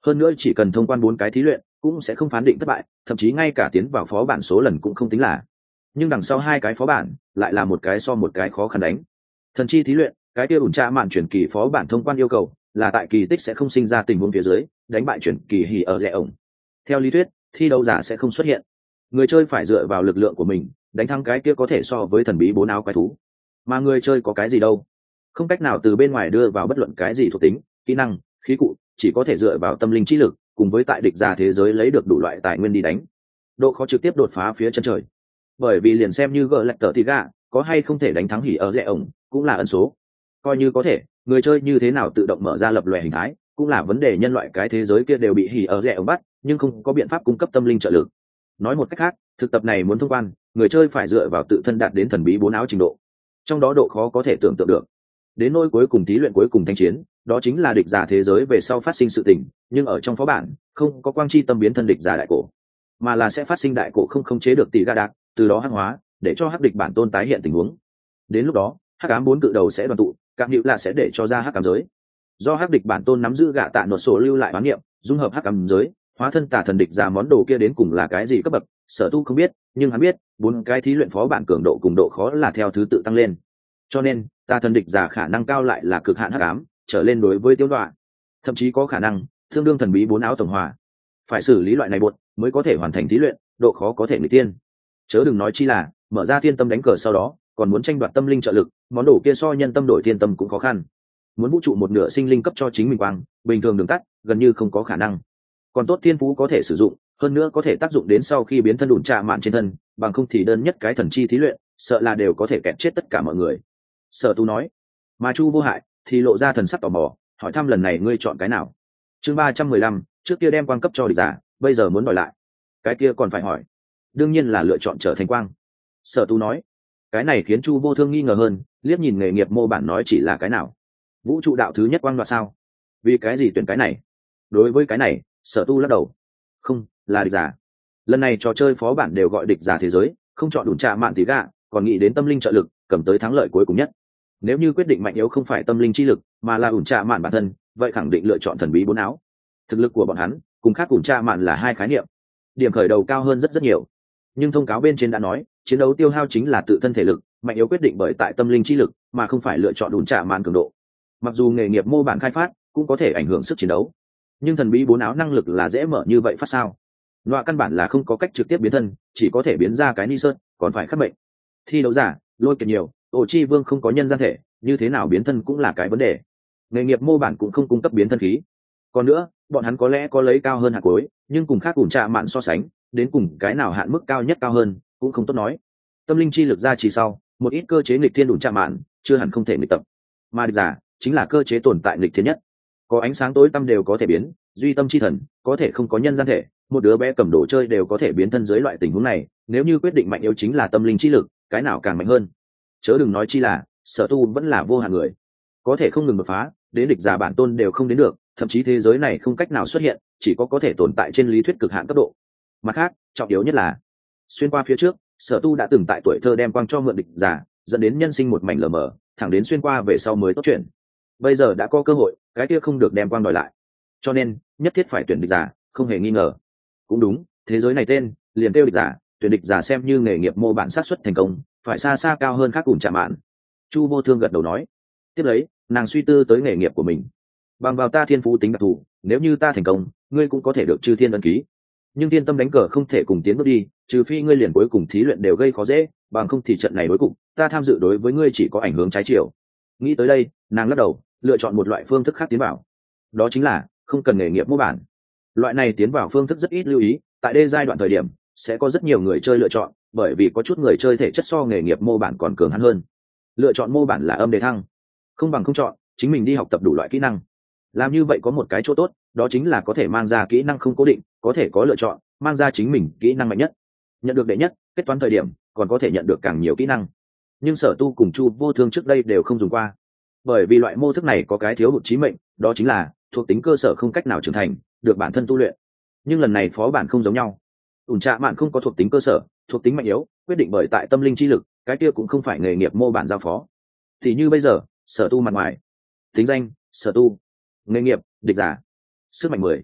Speaker 1: hơn nữa chỉ cần thông quan 4 cái thí luyện cũng sẽ không phán định thất bại, thậm chí ngay cả tiến vào phó bản số lần cũng không tính là. Nhưng đằng sau 2 cái phó bản lại là một cái so một cái khó khăn đánh. Thần chi thí luyện, cái kia ủn tra mạn chuyển kỳ phó bản thông quan yêu cầu là tại kỳ tích sẽ không sinh ra tình huống phía dưới đánh bại chuyển kỳ hỉ ở rẻ ổng. Theo lý thuyết thi đấu giả sẽ không xuất hiện, người chơi phải dựa vào lực lượng của mình đánh thắng cái kia có thể so với thần bí 4 áo quái thú. Mà người chơi có cái gì đâu, không cách nào từ bên ngoài đưa vào bất luận cái gì thuộc tính, kỹ năng, khí cụ, chỉ có thể dựa vào tâm linh trí lực cùng với tại địch giả thế giới lấy được đủ loại tài nguyên đi đánh. Độ khó trực tiếp đột phá phía chân trời, bởi vì liền xem như gỡ lạch tờ thì gạ có hay không thể đánh thắng hỉ ở rẻ ổng cũng là ẩn số. Coi như có thể, người chơi như thế nào tự động mở ra lập lòe hình thái cũng là vấn đề. Nhân loại cái thế giới kia đều bị hỉ ở rẻ ổng bắt, nhưng không có biện pháp cung cấp tâm linh trợ lực. Nói một cách khác, thực tập này muốn thông quan, người chơi phải dựa vào tự thân đạt đến thần bí 4 áo trình độ, trong đó độ khó có thể tưởng tượng được. Đến nỗi cuối cùng thí luyện cuối cùng thanh chiến, đó chính là địch giả thế giới về sau phát sinh sự tình, nhưng ở trong phó bản không có quang chi tâm biến thân địch giả đại cổ, mà là sẽ phát sinh đại cổ không khống chế được tỷ gà đạc, từ đó hắc hóa để cho hắc địch bản tôn tái hiện tình huống. Đến lúc đó hắc ám 4 cự đầu sẽ đoàn tụ, cảm hữu là sẽ để cho ra hắc ám giới. Do hắc địch bản tôn nắm giữ gạ tạ nột sổ lưu lại bán niệm, dung hợp hắc ám giới, hóa thân tà thần địch giả món đồ kia đến cùng là cái gì cấp bậc, Sở Tu không biết, nhưng hắn biết 4 cái thí luyện phó bản cường độ cùng độ khó là theo thứ tự tăng lên. Cho nên tà thần địch giả khả năng cao lại là cực hạn hắc ám trở lên đối với tiêu đoạn, thậm chí có khả năng tương đương thần bí 4 áo tổng hòa. Phải xử lý loại này bột mới có thể hoàn thành thí luyện, độ khó có thể người tiên. Chớ đừng nói chi là mở ra thiên tâm đánh cờ sau đó còn muốn tranh đoạt tâm linh trợ lực, món đồ kia so nhân tâm đổi thiên tâm cũng khó khăn. Muốn vũ trụ một nửa sinh linh cấp cho chính mình quang, bình thường đường tắt gần như không có khả năng. Còn tốt thiên phú có thể sử dụng, hơn nữa có thể tác dụng đến sau khi biến thân đủn trà mạn trên thân, bằng không thì đơn nhất cái thần chi thí luyện sợ là đều có thể kẹt chết tất cả mọi người. Sở Tu nói. Mà Chu Vô Hại thì lộ ra thần sắc tò mò, hỏi thăm lần này ngươi chọn cái nào. Chương 315, trước kia đem quang cấp cho địch giả, bây giờ muốn đòi lại. Cái kia còn phải hỏi. Đương nhiên là lựa chọn trở thành quang. Sở Tu nói. Cái này khiến Chu Vô Thương nghi ngờ hơn, liếc nhìn nghề nghiệp mô bản nói chỉ là cái nào. Vũ trụ đạo thứ nhất quang đoạt sao? Vì cái gì tuyển cái này? Đối với cái này, Sở Tu lắc đầu. Không, là địch giả. Lần này trò chơi phó bản đều gọi địch giả thế giới, không chọn đủn trà mạn tí gạ, còn nghĩ đến tâm linh trợ lực, cầm tới thắng lợi cuối cùng nhất. Nếu như quyết định mạnh yếu không phải tâm linh chi lực mà là ủn trà mạn bản thân, vậy khẳng định lựa chọn thần bí 4 áo. Thực lực của bọn hắn cùng khác ủn trà mạn là hai khái niệm, điểm khởi đầu cao hơn rất rất nhiều. Nhưng thông cáo bên trên đã nói chiến đấu tiêu hao chính là tự thân thể lực, mạnh yếu quyết định bởi tại tâm linh chi lực mà không phải lựa chọn ủn trà mạn cường độ. Mặc dù nghề nghiệp mô bản khai phát cũng có thể ảnh hưởng sức chiến đấu, nhưng thần bí 4 áo năng lực là dễ mở như vậy phát sao? Loại căn bản là không có cách trực tiếp biến thân, chỉ có thể biến ra cái ni sơn, còn phải khắc bệnh. Thi đấu giả lôi kiệt nhiều, Ổ Chi Vương không có nhân gian thể, như thế nào biến thân cũng là cái vấn đề. Nghề nghiệp mô bản cũng không cung cấp biến thân khí. Còn nữa, bọn hắn có lẽ có lấy cao hơn hạt cuối, nhưng cùng khác ủn trà mạn so sánh, đến cùng cái nào hạn mức cao nhất cao hơn, cũng không tốt nói. Tâm linh chi lực ra chỉ sau, một ít cơ chế nghịch thiên ủn trà mạn, chưa hẳn không thể nghịch tập. Mà địch giả chính là cơ chế tồn tại nghịch thiên nhất. Có ánh sáng tối tăm đều có thể biến, duy tâm chi thần có thể không có nhân gian thể, một đứa bé cầm đồ chơi đều có thể biến thân dưới loại tình huống này. Nếu như quyết định mạnh yếu chính là tâm linh chi lực, cái nào càng mạnh hơn? Chớ đừng nói chi là Sở Tu vẫn là vô hạn người, có thể không ngừng đột phá, đến địch giả bản tôn đều không đến được, thậm chí thế giới này không cách nào xuất hiện, chỉ có thể tồn tại trên lý thuyết cực hạn cấp độ. Mặt khác, trọng yếu nhất là xuyên qua phía trước, Sở Tu đã từng tại tuổi thơ đem quang cho mượn địch giả, dẫn đến nhân sinh một mảnh lờ mờ, thẳng đến xuyên qua về sau mới tốt chuyện. Bây giờ đã có cơ hội, cái kia không được đem quang đòi lại, cho nên nhất thiết phải tuyển địch giả, không hề nghi ngờ. Cũng đúng, thế giới này tên liền kêu địch giả, tuyển địch giả xem như nghề nghiệp mô bản xác suất thành công phải xa xa cao hơn khác ủn trà mạn. Chu Vô Thương gật đầu nói. Tiếp lấy nàng suy tư tới nghề nghiệp của mình. Bằng vào ta thiên phú tính đặc thù, nếu như ta thành công, ngươi cũng có thể được chư thiên ân ký, nhưng thiên tâm đánh cờ không thể cùng tiến bước đi, trừ phi ngươi liền cuối cùng thí luyện đều gây khó dễ, bằng không thì trận này đối cục ta tham dự đối với ngươi chỉ có ảnh hưởng trái chiều. Nghĩ tới đây, nàng lắc đầu, lựa chọn một loại phương thức khác tiến vào, đó chính là không cần nghề nghiệp mô bản. Loại này tiến vào phương thức rất ít lưu ý, tại đây giai đoạn thời điểm sẽ có rất nhiều người chơi lựa chọn, bởi vì có chút người chơi thể chất so nghề nghiệp mô bản còn cường hắn hơn. Lựa chọn mô bản là âm đề thăng, không bằng không chọn, chính mình đi học tập đủ loại kỹ năng. Làm như vậy có một cái chỗ tốt, đó chính là có thể mang ra kỹ năng không cố định, có thể có lựa chọn mang ra chính mình kỹ năng mạnh nhất, nhận được đệ nhất, kết toán thời điểm còn có thể nhận được càng nhiều kỹ năng. Nhưng Sở Tu cùng Chu Vô Thương trước đây đều không dùng qua, bởi vì loại mô thức này có cái thiếu hụt chí mệnh, đó chính là thuộc tính cơ sở không cách nào trưởng thành được bản thân tu luyện. Nhưng lần này phó bản không giống nhau, ủn trạ mạn không có thuộc tính cơ sở, thuộc tính mạnh yếu quyết định bởi tại tâm linh chi lực, cái kia cũng không phải nghề nghiệp mô bản giao phó. Thì như bây giờ, Sở Tu mặt ngoài tính danh Sở Tu, nghề nghiệp địch giả, sức mạnh 10.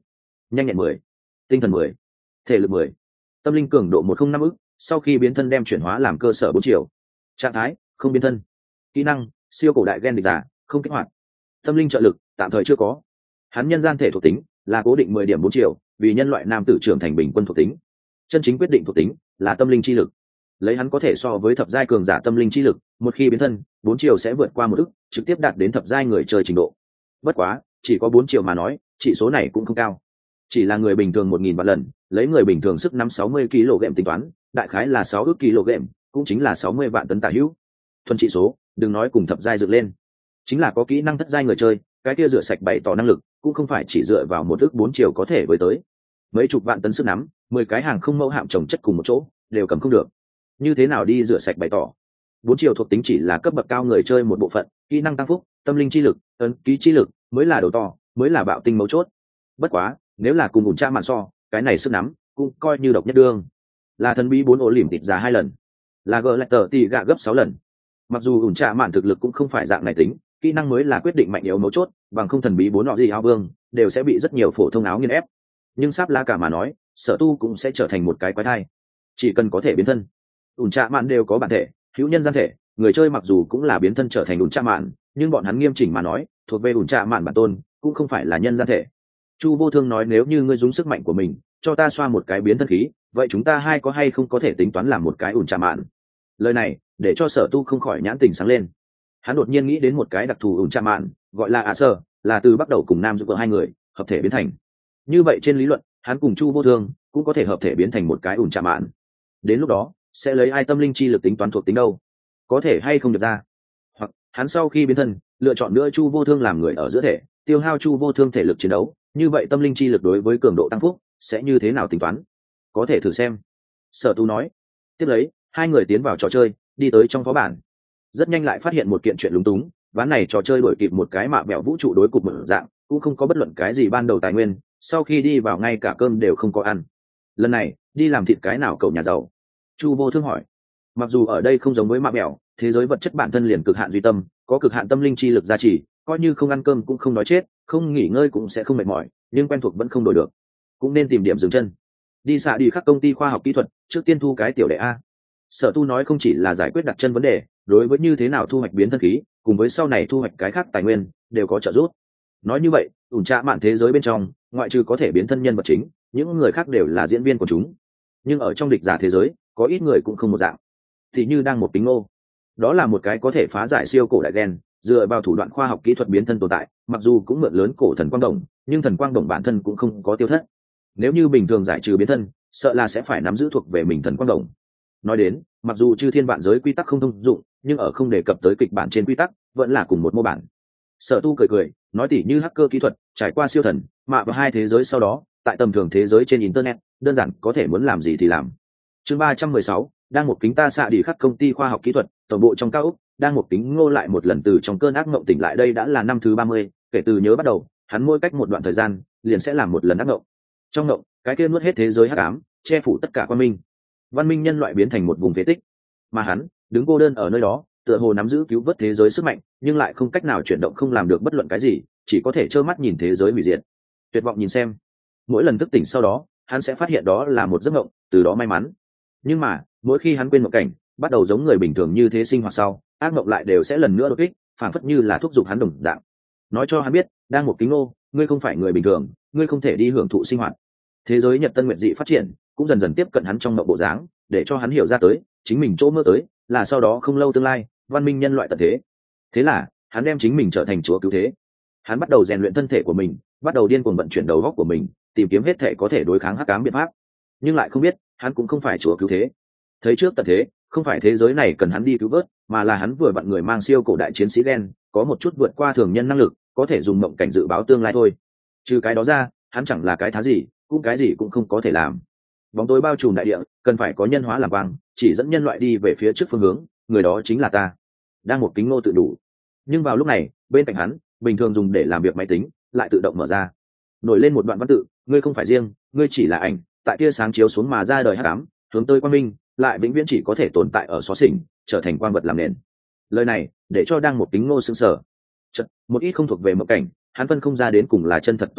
Speaker 1: nhanh nhẹn 10, tinh thần 10, thể lực 10, tâm linh cường độ 105 ức. Sau khi biến thân đem chuyển hóa làm cơ sở 4 chiều. Trạng thái không biến thân. Kỹ năng siêu cổ đại gen địch giả không kích hoạt. Tâm linh trợ lực tạm thời chưa có. Hắn nhân gian thể thuộc tính là cố định 10 điểm 4 chiều, vì nhân loại nam tử trưởng thành bình quân thuộc tính. Chân chính quyết định thuộc tính là tâm linh chi lực. Lấy hắn có thể so với thập giai cường giả tâm linh chi lực, một khi biến thân 4 chiều sẽ vượt qua 1 ức, trực tiếp đạt đến thập giai người chơi trình độ. Bất quá chỉ có 4 chiều mà nói, chỉ số này cũng không cao. Chỉ là người bình thường 1000 vạn lần, lấy người bình thường sức 60 kg tính toán, đại khái là 6 ức kg, cũng chính là 60 vạn tấn tả hữu. Thuần trị số, đừng nói cùng thập giai dựng lên, chính là có kỹ năng thất giai người chơi, cái kia rửa sạch bày tỏ năng lực, cũng không phải chỉ dựa vào 1 ức 4 chiều có thể với tới. Mấy chục vạn tấn sức nắm, 10 cái hàng không mẫu hạm chồng chất cùng một chỗ, đều cầm không được. Như thế nào đi rửa sạch bày tỏ? 4 chiều thuộc tính chỉ là cấp bậc cao người chơi một bộ phận, kỹ năng tăng phúc, tâm linh chi lực, ấn ký chi lực mới là đầu to, mới là bạo tinh mấu chốt. Bất quá, nếu là cùng ủn tra mạn so, cái này sức nắm cũng coi như độc nhất đương. Là thần bí 4 ổ lỉm tịt giá 2 lần, là gờ lại tờ tỷ gạ gấp 6 lần. Mặc dù ủn tra mạn thực lực cũng không phải dạng này tính, kỹ năng mới là quyết định mạnh yếu mấu chốt, bằng không thần bí 4 nọ gì áo vương đều sẽ bị rất nhiều phổ thông áo nghiền ép. Nhưng sáp la cả mà nói, sở tu cũng sẽ trở thành một cái quái thai. Chỉ cần có thể biến thân, ủn tra mạn đều có bản thể, hữu nhân gian thể, người chơi mặc dù cũng là biến thân trở thành ủn tra mạn, nhưng bọn hắn nghiêm chỉnh mà nói, thuộc về ủn tra mạn bản tôn, cũng không phải là nhân gian thể. Chu Vô Thương nói nếu như ngươi dùng sức mạnh của mình cho ta xoa một cái biến thân khí, vậy chúng ta hai có hay không có thể tính toán làm một cái ủn trà mạn? Lời này để cho sở tu không khỏi nhãn tình sáng lên. Hắn đột nhiên nghĩ đến một cái đặc thù ủn trà mạn, gọi là ạ sơ, là từ bắt đầu cùng nam giúp vợ hai người hợp thể biến thành. Như vậy trên lý luận, hắn cùng Chu Vô Thương cũng có thể hợp thể biến thành một cái ủn trà mạn. Đến lúc đó sẽ lấy ai tâm linh chi lực tính toán thuộc tính đâu? Có thể hay không được ra? Hoặc hắn sau khi biến thân lựa chọn nữa Chu Vô Thương làm người ở giữa thể, tiêu hao Chu Vô Thương thể lực chiến đấu, như vậy tâm linh chi lực đối với cường độ tăng phúc sẽ như thế nào tính toán? Có thể thử xem, sở tu nói. Tiếp lấy hai người tiến vào trò chơi, đi tới trong phó bản. Rất nhanh lại phát hiện một kiện chuyện lúng túng, ván này trò chơi đổi kịp một cái mạ bẹo vũ trụ đối cục mở dạng, cũng không có bất luận cái gì ban đầu tài nguyên, sau khi đi vào ngay cả cơm đều không có ăn. Lần này đi làm thịt cái nào cậu nhà giàu? Chu Vô Thương hỏi. Mặc dù ở đây không giống với mạ bẹo, thế giới vật chất bản thân liền cực hạn duy tâm, có cực hạn tâm linh chi lực gia trì, coi như không ăn cơm cũng không nói chết, không nghỉ ngơi cũng sẽ không mệt mỏi, nhưng quen thuộc vẫn không đổi được, cũng nên tìm điểm dừng chân. Đi xạ đi khắc công ty khoa học kỹ thuật, trước tiên thu cái tiểu đệ a. Sở tu nói không chỉ là giải quyết đặt chân vấn đề, đối với như thế nào thu hoạch biến thân khí, cùng với sau này thu hoạch cái khác tài nguyên đều có trợ giúp. Nói như vậy, ủn trạ mạn thế giới bên trong, ngoại trừ có thể biến thân nhân vật chính, những người khác đều là diễn viên của chúng. Nhưng ở trong địch giả thế giới, có ít người cũng không một dạng. Thì như đang một tính ngô, đó là một cái có thể phá giải siêu cổ đại gen, dựa vào thủ đoạn khoa học kỹ thuật biến thân tồn tại, mặc dù cũng mượn lớn cổ thần quang đồng, nhưng thần quang đồng bản thân cũng không có tiêu thất. Nếu như bình thường giải trừ biến thân, sợ là sẽ phải nắm giữ thuộc về mình thần quang đồng. Nói đến, mặc dù chư thiên vạn giới quy tắc không thông dụng, nhưng ở không đề cập tới kịch bản trên quy tắc, vẫn là cùng một mô bản. Sở tu cười cười, nói tỉ như hacker kỹ thuật, trải qua siêu thần, mạ vào hai thế giới sau đó, tại tầm thường thế giới trên internet, đơn giản có thể muốn làm gì thì làm. Chương 316, đang một kính ta xạ đi khắc công ty khoa học kỹ thuật, tổng bộ trong cao ốc, đang một kính ngô lại một lần từ trong cơn ác mộng tỉnh lại. Đây đã là năm thứ 30, kể từ nhớ bắt đầu, hắn mỗi cách một đoạn thời gian, liền sẽ làm một lần ác mộng. Trong mộng, cái kia nuốt hết thế giới hắc ám, che phủ tất cả quan minh. Văn minh nhân loại biến thành một vùng phế tích, mà hắn đứng cô đơn ở nơi đó, tựa hồ nắm giữ cứu vớt thế giới sức mạnh, nhưng lại không cách nào chuyển động, không làm được bất luận cái gì, chỉ có thể trơ mắt nhìn thế giới hủy diệt. Tuyệt vọng nhìn xem. Mỗi lần thức tỉnh sau đó, hắn sẽ phát hiện đó là một giấc mộng, từ đó may mắn. Nhưng mà, mỗi khi hắn quên mộng cảnh, bắt đầu giống người bình thường như thế sinh hoạt sau, ác mộng lại đều sẽ lần nữa đột kích, phản phất như là thúc giục hắn đồng dạng. Nói cho hắn biết, đang một kính nô, ngươi không phải người bình thường, ngươi không thể đi hưởng thụ sinh hoạt. Thế giới Nhật Tân Nguyệt dị phát triển, cũng dần dần tiếp cận hắn trong mộng bộ dáng, để cho hắn hiểu ra tới, chính mình chỗ mơ tới, là sau đó không lâu tương lai, văn minh nhân loại tận thế. Thế là, hắn đem chính mình trở thành chúa cứu thế. Hắn bắt đầu rèn luyện thân thể của mình, bắt đầu điên cuồng vận chuyển đầu óc của mình, tìm kiếm hết thể có thể đối kháng hắc ám biện pháp. Nhưng lại không biết, hắn cũng không phải chúa cứu thế. Thấy trước tận thế, không phải thế giới này cần hắn đi cứu vớt, mà là hắn vừa vặn người mang siêu cổ đại chiến sĩ đen, có một chút vượt qua thường nhân năng lực, có thể dùng mộng cảnh dự báo tương lai thôi. Trừ cái đó ra, hắn chẳng là cái thá gì, cũng cái gì cũng không có thể làm. Bóng tối bao trùm đại địa, cần phải có nhân hóa làm quang, chỉ dẫn nhân loại đi về phía trước phương hướng, người đó chính là ta. Đang một kính nô tự đủ. Nhưng vào lúc này, bên cạnh hắn, bình thường dùng để làm việc máy tính, lại tự động mở ra. Nổi lên một đoạn văn tự, ngươi không phải riêng, ngươi chỉ là ảnh, tại tia sáng chiếu xuống mà ra đời hắc ám, hướng tới quang minh, lại vĩnh viễn chỉ có thể tồn tại ở xó xỉnh, trở thành quang vật làm nền. Lời này để cho đang một kính ngô sững sờ. Chật, một ít không thuộc về mộng cảnh, hắn phân không ra đến cùng là chân thật tồn tại,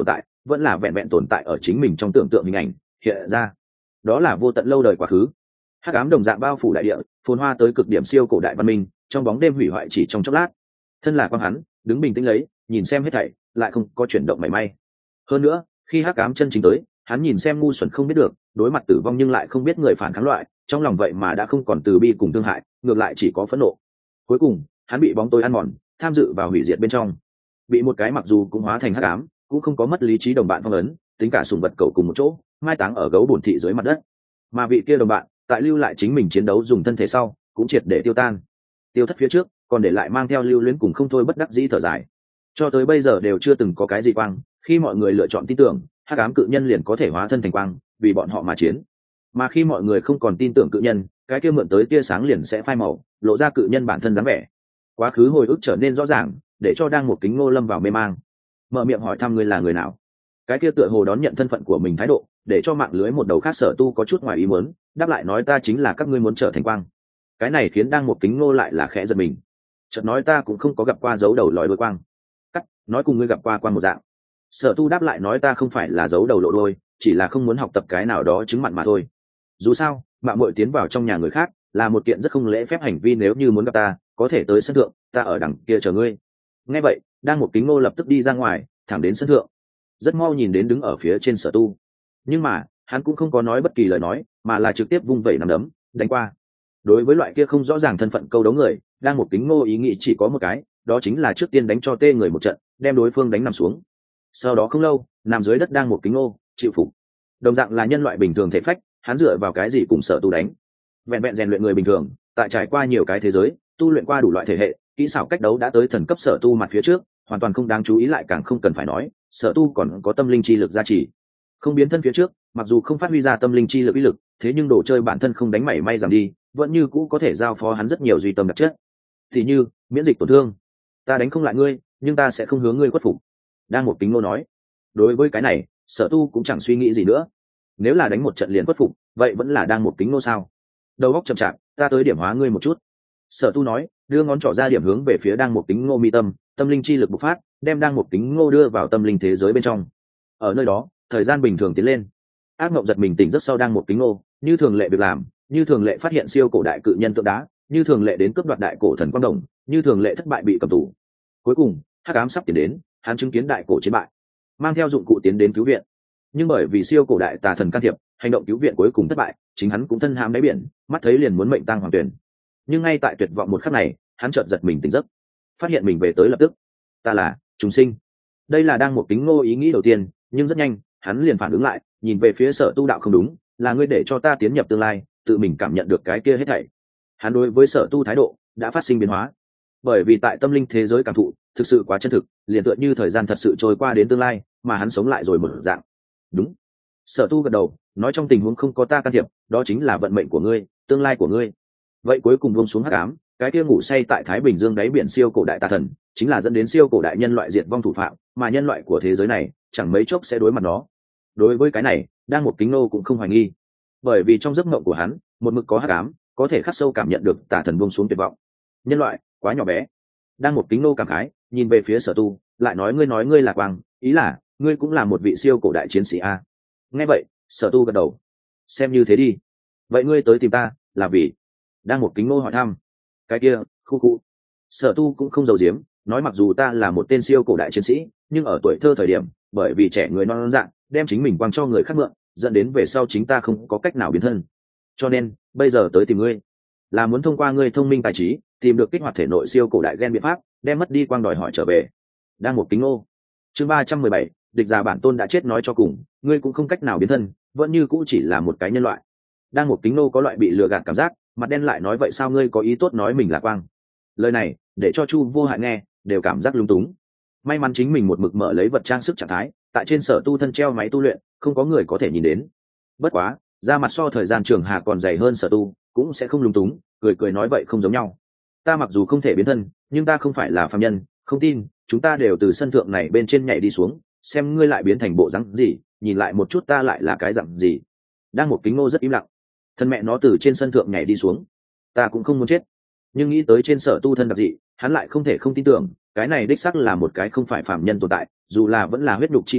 Speaker 1: vẫn là vẹn vẹn tồn tại ở chính mình trong tưởng tượng hình ảnh hiện ra. Đó là vô tận lâu đời quá khứ. Hắc ám đồng dạng bao phủ đại địa, phồn hoa tới cực điểm siêu cổ đại văn minh, trong bóng đêm hủy hoại chỉ trong chốc lát. Thân là quang hắn, đứng bình tĩnh lấy, nhìn xem hết thảy, lại không có chuyển động mảy may. Hơn nữa, khi hắc ám chân chính tới, hắn nhìn xem ngu xuẩn không biết được, đối mặt tử vong nhưng lại không biết người phản kháng loại, trong lòng vậy mà đã không còn từ bi cùng thương hại, ngược lại chỉ có phẫn nộ. Cuối cùng, hắn bị bóng tối ăn mòn, tham dự vào hủy diệt bên trong, bị một cái mặc dù cũng hóa thành hắc ám, cũng không có mất lý trí đồng bạn phong ấn, tính cả sùng vật cậu cùng một chỗ, mai táng ở gấu bổn thị dưới mặt đất. Mà vị kia đồng bạn, tại lưu lại chính mình chiến đấu dùng thân thể sau, cũng triệt để tiêu tan. Tiêu thất phía trước, còn để lại mang theo lưu luyến cùng không thôi bất đắc dĩ thở dài. Cho tới bây giờ đều chưa từng có cái gì quang, khi mọi người lựa chọn tin tưởng, hắc ám cự nhân liền có thể hóa thân thành quang, vì bọn họ mà chiến. Mà khi mọi người không còn tin tưởng cự nhân, cái kia mượn tới tia sáng liền sẽ phai màu, lộ ra cự nhân bản thân dáng vẻ. Quá khứ hồi ức trở nên rõ ràng, để cho đang một kính ngô lâm vào mê mang. Mở miệng hỏi thăm ngươi là người nào. Cái kia tựa hồ đón nhận thân phận của mình thái độ, để cho mạng lưới một đầu khác Sở Tu có chút ngoài ý muốn, đáp lại nói ta chính là các ngươi muốn trở thành quang. Cái này khiến đang một kính ngô lại là khẽ giật mình. Chợt nói ta cũng không có gặp qua dấu đầu lòi đuôi quang. Cắt, nói cùng ngươi gặp qua quang một dạng. Sở Tu đáp lại nói ta không phải là dấu đầu lộ đuôi, chỉ là không muốn học tập cái nào đó chứng mặn mà thôi. Dù sao, mạo muội tiến vào trong nhà người khác là một kiện rất không lễ phép hành vi, nếu như muốn gặp ta, có thể tới sân thượng, ta ở đằng kia chờ ngươi. Nghe vậy, đang một kính ngô lập tức đi ra ngoài, thẳng đến sân thượng. Rất mau nhìn đến đứng ở phía trên Sở Tu, nhưng mà hắn cũng không có nói bất kỳ lời nói, mà là trực tiếp vung vẩy nắm đấm đánh qua. Đối với loại kia không rõ ràng thân phận câu đấu người, đang một kính ngô ý nghĩ chỉ có một cái, đó chính là trước tiên đánh cho tê người một trận, đem đối phương đánh nằm xuống. Sau đó không lâu, nằm dưới đất đang một kính ngô chịu phục. Đồng dạng là nhân loại bình thường thể phách, hắn dựa vào cái gì cùng Sở Tu đánh? Vẹn vẹn rèn luyện người bình thường, tại trải qua nhiều cái thế giới, tu luyện qua đủ loại thể hệ, kỹ xảo cách đấu đã tới thần cấp Sở Tu mặt phía trước, hoàn toàn không đáng chú ý, lại càng không cần phải nói, Sở Tu còn có tâm linh chi lực gia trì. Không biến thân phía trước, mặc dù không phát huy ra tâm linh chi lực uy lực, thế nhưng đồ chơi bản thân không đánh mảy may giảm đi, vẫn như cũ có thể giao phó hắn rất nhiều duy tâm đặc chất. Thì như miễn dịch tổn thương, ta đánh không lại ngươi, nhưng ta sẽ không hướng ngươi khuất phục. Đang một kính ngô nói. Đối với cái này, Sở Tu cũng chẳng suy nghĩ gì nữa. Nếu là đánh một trận liền khuất phục, vậy vẫn là đang một kính ngô sao? Đầu óc chậm chạp, ta tới điểm hóa ngươi một chút. Sở Tu nói, đưa ngón trỏ ra điểm hướng về phía đang một kính ngô mi tâm, tâm linh chi lực bộc phát, đem đang một kính ngô đưa vào tâm linh thế giới bên trong. Ở nơi đó, thời gian bình thường tiến lên. Ác mộng giật mình tỉnh giấc sau đang một kính ngô, như thường lệ việc làm, như thường lệ phát hiện siêu cổ đại cự nhân tượng đá, như thường lệ đến cướp đoạt đại cổ thần quang đồng, như thường lệ thất bại bị cầm tù. Cuối cùng, hắc ám sắp tiến đến, hắn chứng kiến đại cổ chiến bại, mang theo dụng cụ tiến đến cứu viện. Nhưng bởi vì siêu cổ đại tà thần can thiệp, hành động cứu viện cuối cùng thất bại, chính hắn cũng thân hãm đáy biển, mắt thấy liền muốn mệnh tang hoàng tuyển. Nhưng ngay tại tuyệt vọng một khắc này, hắn chợt giật mình tỉnh giấc, phát hiện mình về tới lập tức. Ta là chúng sinh. Đây là đang một kính ngô ý nghĩ đầu tiên, nhưng rất nhanh, hắn liền phản ứng lại, nhìn về phía Sở Tu đạo không đúng, là ngươi để cho ta tiến nhập tương lai, tự mình cảm nhận được cái kia hết thảy. Hắn đối với Sở Tu thái độ đã phát sinh biến hóa, bởi vì tại tâm linh thế giới cảm thụ thực sự quá chân thực, liền tựa như thời gian thật sự trôi qua đến tương lai, mà hắn sống lại rồi một dạng. Đúng. Sở Tu gật đầu, nói trong tình huống không có ta can thiệp, đó chính là vận mệnh của ngươi, tương lai của ngươi. Vậy cuối cùng buông xuống hắc ám, cái kia ngủ say tại Thái Bình Dương đáy biển siêu cổ đại tà thần, chính là dẫn đến siêu cổ đại nhân loại diệt vong thủ phạm, mà nhân loại của thế giới này chẳng mấy chốc sẽ đối mặt nó. Đối với cái này, đang một kính nô cũng không hoài nghi, bởi vì trong giấc mộng của hắn, một mực có hắc ám, có thể khắc sâu cảm nhận được tà thần buông xuống tuyệt vọng. Nhân loại quá nhỏ bé. Đang một kính nô cảm khái, nhìn về phía Sở Tu, lại nói ngươi là quang, ý là ngươi cũng là một vị siêu cổ đại chiến sĩ a. Nghe vậy, Sở Tu gật đầu, xem như thế đi. Vậy ngươi tới tìm ta là vì? Đang một kính nô hỏi thăm. Cái kia, khu. Sở Tu cũng không giấu giếm, nói mặc dù ta là một tên siêu cổ đại chiến sĩ, nhưng ở tuổi thơ thời điểm, bởi vì trẻ người non dạng, đem chính mình quăng cho người khác mượn, dẫn đến về sau chính ta không có cách nào biến thân. Cho nên, bây giờ tới tìm ngươi, là muốn thông qua ngươi thông minh tài trí, tìm được kích hoạt thể nội siêu cổ đại gen biện pháp, đem mất đi quang đòi hỏi trở về. Đang một kính nô. Chương 317, địch già bản tôn đã chết, nói cho cùng, ngươi cũng không cách nào biến thân, vẫn như cũ chỉ là một cái nhân loại. Đang một kính nô có loại bị lừa gạt cảm giác, mặt đen lại nói vậy sao ngươi có ý tốt nói mình là quang? Lời này để cho Chu Vô Hại nghe đều cảm giác lung túng. May mắn chính mình một mực mở lấy vật trang sức trạng thái, tại trên Sở Tu thân treo máy tu luyện, không có người có thể nhìn đến. Bất quá, da mặt so thời gian trường hà còn dày hơn Sở Tu, cũng sẽ không lung túng, cười nói vậy không giống nhau. Ta mặc dù không thể biến thân, nhưng ta không phải là phàm nhân, không tin, chúng ta đều từ sân thượng này bên trên nhảy đi xuống, xem ngươi lại biến thành bộ dáng gì, nhìn lại một chút ta lại là cái dạng gì. Đang một kính nô rất im lặng. Thân mẹ nó từ trên sân thượng nhảy đi xuống, ta cũng không muốn chết, nhưng nghĩ tới trên Sở Tu thân đặc dị, hắn lại không thể không tin tưởng, cái này đích xác là một cái không phải phàm nhân tồn tại, dù là vẫn là huyết nhục chi khu,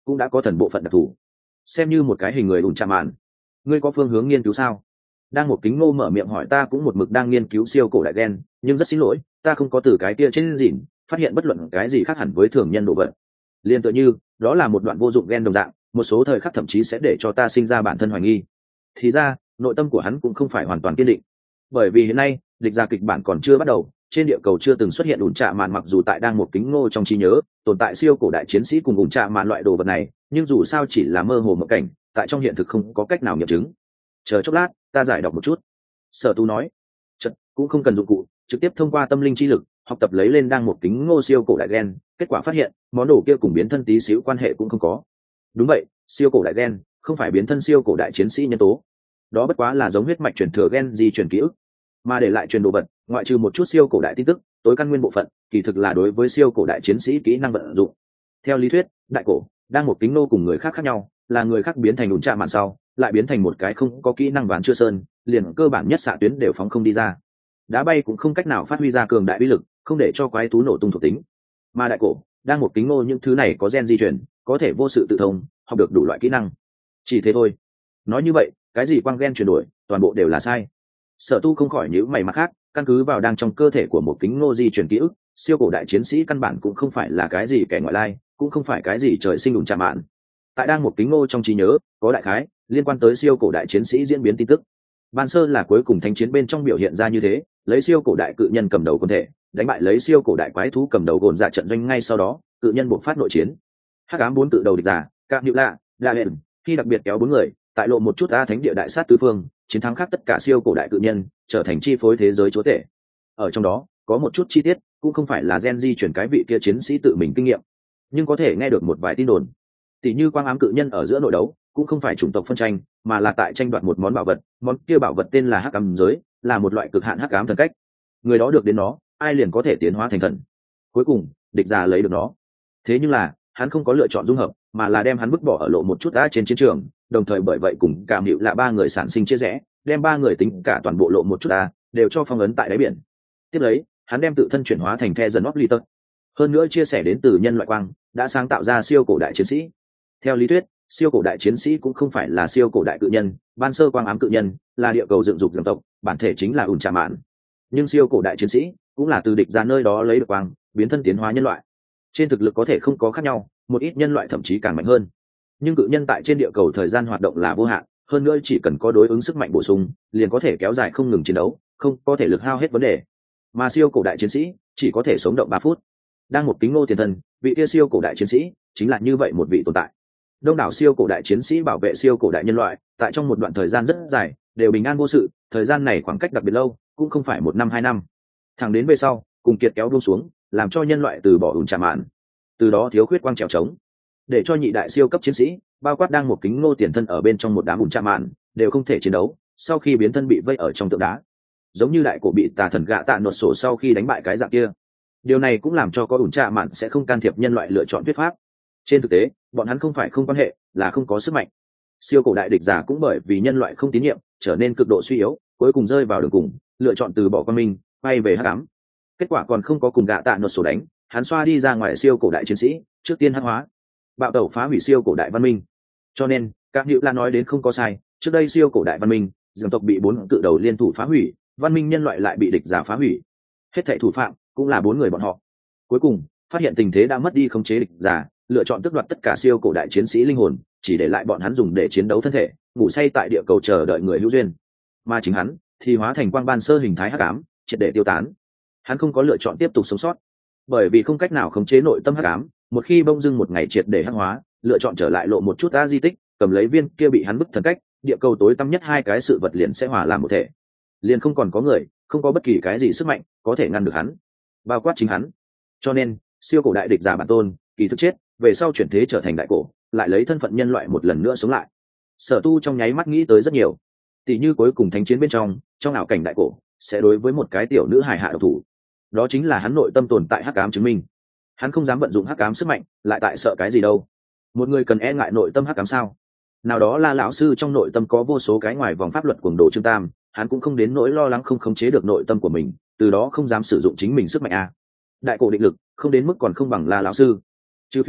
Speaker 1: cũng đã có thần bộ phận đặc thù, xem như một cái hình người ủn chạm mạn. Ngươi có phương hướng nghiên cứu sao? Đang một kính ngô mở miệng hỏi. Ta cũng một mực đang nghiên cứu siêu cổ đại gen, nhưng rất xin lỗi, ta không có từ cái kia trên dìn phát hiện bất luận cái gì khác hẳn với thường nhân đồ vật. Liên tựa như đó là một đoạn vô dụng gen đồng dạng, một số thời khắc thậm chí sẽ để cho ta sinh ra bản thân hoài nghi. Thì ra nội tâm của hắn cũng không phải hoàn toàn kiên định, bởi vì hiện nay lịch ra kịch bản còn chưa bắt đầu, trên địa cầu chưa từng xuất hiện ủn trạ mạn. Mặc dù tại đang một kính ngô trong trí nhớ tồn tại siêu cổ đại chiến sĩ cùng ủn trạ mạn loại đồ vật này, nhưng dù sao chỉ là mơ hồ một cảnh, tại trong hiện thực không có cách nào nghiệm chứng. Chờ chốc lát, ta giải đọc một chút. Sở Tú nói. Chật, cũng không cần dụng cụ, trực tiếp thông qua tâm linh chi lực học tập lấy lên đang một kính ngô siêu cổ đại gen. Kết quả phát hiện món đồ kia cùng biến thân tí xíu quan hệ cũng không có. Đúng vậy, siêu cổ đại gen không phải biến thân siêu cổ đại chiến sĩ nhân tố, đó bất quá là giống huyết mạch truyền thừa gen di truyền ký ức, mà để lại truyền đồ vật ngoại trừ một chút siêu cổ đại tin tức, tối căn nguyên bộ phận kỳ thực là đối với siêu cổ đại chiến sĩ kỹ năng vận dụng. Theo lý thuyết, đại cổ đang một kính nô cùng người khác khác nhau, là người khác biến thành ủn trạ mạn sau lại biến thành một cái không có kỹ năng ván chưa sơn, liền cơ bản nhất xạ tuyến đều phóng không đi ra, đá bay cũng không cách nào phát huy ra cường đại uy lực, không để cho quái thú nổ tung thuộc tính. Mà đại cổ đang một kính nô những thứ này có gen di truyền, có thể vô sự tự thông học được đủ loại kỹ năng. Chỉ thế thôi. Nói như vậy, cái gì quang gen chuyển đổi toàn bộ đều là sai. Sở Tu không khỏi nhíu mày. Mặt khác, căn cứ vào đang trong cơ thể của một kính nô di chuyển ký ức, siêu cổ đại chiến sĩ căn bản cũng không phải là cái gì kẻ ngoại lai, cũng không phải cái gì trời sinh ủn trạ mạn. Tại đang một kính nô trong trí nhớ có đại khái liên quan tới siêu cổ đại chiến sĩ diễn biến tin tức. Ban sơ là cuối cùng thánh chiến bên trong biểu hiện ra như thế, lấy siêu cổ đại cự nhân cầm đầu quân thể đánh bại lấy siêu cổ đại quái thú cầm đầu gồn dạ trận doanh. Ngay sau đó cự nhân buộc phát nội chiến, hắc ám 4 cự đầu địch giả cạm nhự lạ đa hẹn khi đặc biệt kéo 4 người tại lộ một chút a thánh địa đại sát tứ phương, chiến thắng khác tất cả siêu cổ đại cự nhân, trở thành chi phối thế giới chúa tể. Ở trong đó có một chút chi tiết cũng không phải là gen di chuyển cái vị kia chiến sĩ tự mình kinh nghiệm, nhưng có thể nghe được một vài tin đồn. Tỷ như quang ám cự nhân ở giữa nội đấu cũng không phải chủng tộc phân tranh, mà là tại tranh đoạt một món bảo vật. Món kia bảo vật tên là hắc ám giới, là một loại cực hạn hắc ám thần cách. Người đó được đến nó, ai liền có thể tiến hóa thành thần. Cuối cùng địch giả lấy được nó, thế nhưng là hắn không có lựa chọn dung hợp, mà là đem hắn vứt bỏ ở lộ một chút đã trên chiến trường, đồng thời bởi vậy cùng cảm hiệu là 3 người sản sinh chia rẽ, đem 3 người tính cả toàn bộ lộ một chút đã đều cho phong ấn tại đáy biển. Tiếp lấy hắn đem tự thân chuyển hóa thành the dần Oblitus, hơn nữa chia sẻ đến từ nhân loại quang, đã sáng tạo ra siêu cổ đại chiến sĩ. Theo lý thuyết, siêu cổ đại chiến sĩ cũng không phải là siêu cổ đại cự nhân, ban sơ quang ám cự nhân là địa cầu dựng dục dân tộc, bản thể chính là ủn trạ mạn. Nhưng siêu cổ đại chiến sĩ cũng là từ địch ra nơi đó lấy được quang, biến thân tiến hóa nhân loại. Trên thực lực có thể không có khác nhau, một ít nhân loại thậm chí càng mạnh hơn, nhưng cự nhân tại trên địa cầu thời gian hoạt động là vô hạn, hơn nữa chỉ cần có đối ứng sức mạnh bổ sung liền có thể kéo dài không ngừng chiến đấu, không có thể lực hao hết vấn đề. Mà siêu cổ đại chiến sĩ chỉ có thể sống động 3 phút. Đang một kính ngô tiền thân vị kia siêu cổ đại chiến sĩ chính là như vậy một vị tồn tại. Đông đảo siêu cổ đại chiến sĩ bảo vệ siêu cổ đại nhân loại tại trong một đoạn thời gian rất dài đều bình an vô sự, thời gian này khoảng cách đặc biệt lâu, cũng không phải 1 năm 2 năm. Thẳng đến về sau cùng kiệt kéo buông xuống, làm cho nhân loại từ bỏ ủn trà mạn, từ đó thiếu khuyết quang trèo trống, để cho nhị đại siêu cấp chiến sĩ bao quát đang một kính ngô tiền thân ở bên trong một đám ủn trà mạn đều không thể chiến đấu. Sau khi biến thân bị vây ở trong tượng đá, giống như đại cổ bị tà thần gạ tạ nột sổ sau khi đánh bại cái dạng kia. Điều này cũng làm cho có ủn trà mạn sẽ không can thiệp nhân loại lựa chọn thuyết pháp. Trên thực tế bọn hắn không phải không quan hệ, là không có sức mạnh. Siêu cổ đại địch giả cũng bởi vì nhân loại không tín nhiệm trở nên cực độ suy yếu, cuối cùng rơi vào đường cùng, lựa chọn từ bỏ quan minh, bay về hắc ám. Kết quả còn không có cùng gạ tạ nột sổ đánh, hắn xoa đi ra ngoài siêu cổ đại chiến sĩ, trước tiên hắc hóa, bạo tẩu phá hủy siêu cổ đại văn minh. Cho nên các hữu la nói đến không có sai, trước đây siêu cổ đại văn minh dân tộc bị 4 cự đầu liên thủ phá hủy, văn minh nhân loại lại bị địch giả phá hủy. Hết thảy thủ phạm cũng là 4 người bọn họ. Cuối cùng phát hiện tình thế đã mất đi khống chế địch giả, lựa chọn tước đoạt tất cả siêu cổ đại chiến sĩ linh hồn, chỉ để lại bọn hắn dùng để chiến đấu thân thể, ngủ say tại địa cầu chờ đợi người hữu duyên. Mà chính hắn thì hóa thành quang ban sơ hình thái hắc ám, triệt để tiêu tán. Hắn không có lựa chọn tiếp tục sống sót, bởi vì không cách nào khống chế nội tâm hắc ám. Một khi bông dưng một ngày triệt để hắc hóa, lựa chọn trở lại lộ một chút a di tích, cầm lấy viên kia bị hắn bức thần cách, địa cầu tối tăm nhất 2 cái sự vật liền sẽ hòa làm một thể, liền không còn có người, không có bất kỳ cái gì sức mạnh có thể ngăn được hắn, bao quát chính hắn. Cho nên siêu cổ đại địch giả bản tôn kỳ thực chết, về sau chuyển thế trở thành đại cổ, lại lấy thân phận nhân loại một lần nữa sống lại. Sở Tu trong nháy mắt nghĩ tới rất nhiều, tỷ như cuối cùng thánh chiến bên trong ảo cảnh đại cổ sẽ đối với một cái tiểu nữ hài hạ độc thủ, đó chính là hắn nội tâm tồn tại hắc ám chứng minh. Hắn không dám vận dụng hắc ám sức mạnh, lại tại sợ cái gì đâu. Một người cần e ngại nội tâm hắc ám sao? Nào đó là lão sư trong nội tâm có vô số cái ngoài vòng pháp luật cuồng đồ Trương Tam, hắn cũng không đến nỗi lo lắng không khống chế được nội tâm của mình, từ đó không dám sử dụng chính mình sức mạnh a. Đại cổ định lực không đến mức còn không bằng là lão sư, trừ phi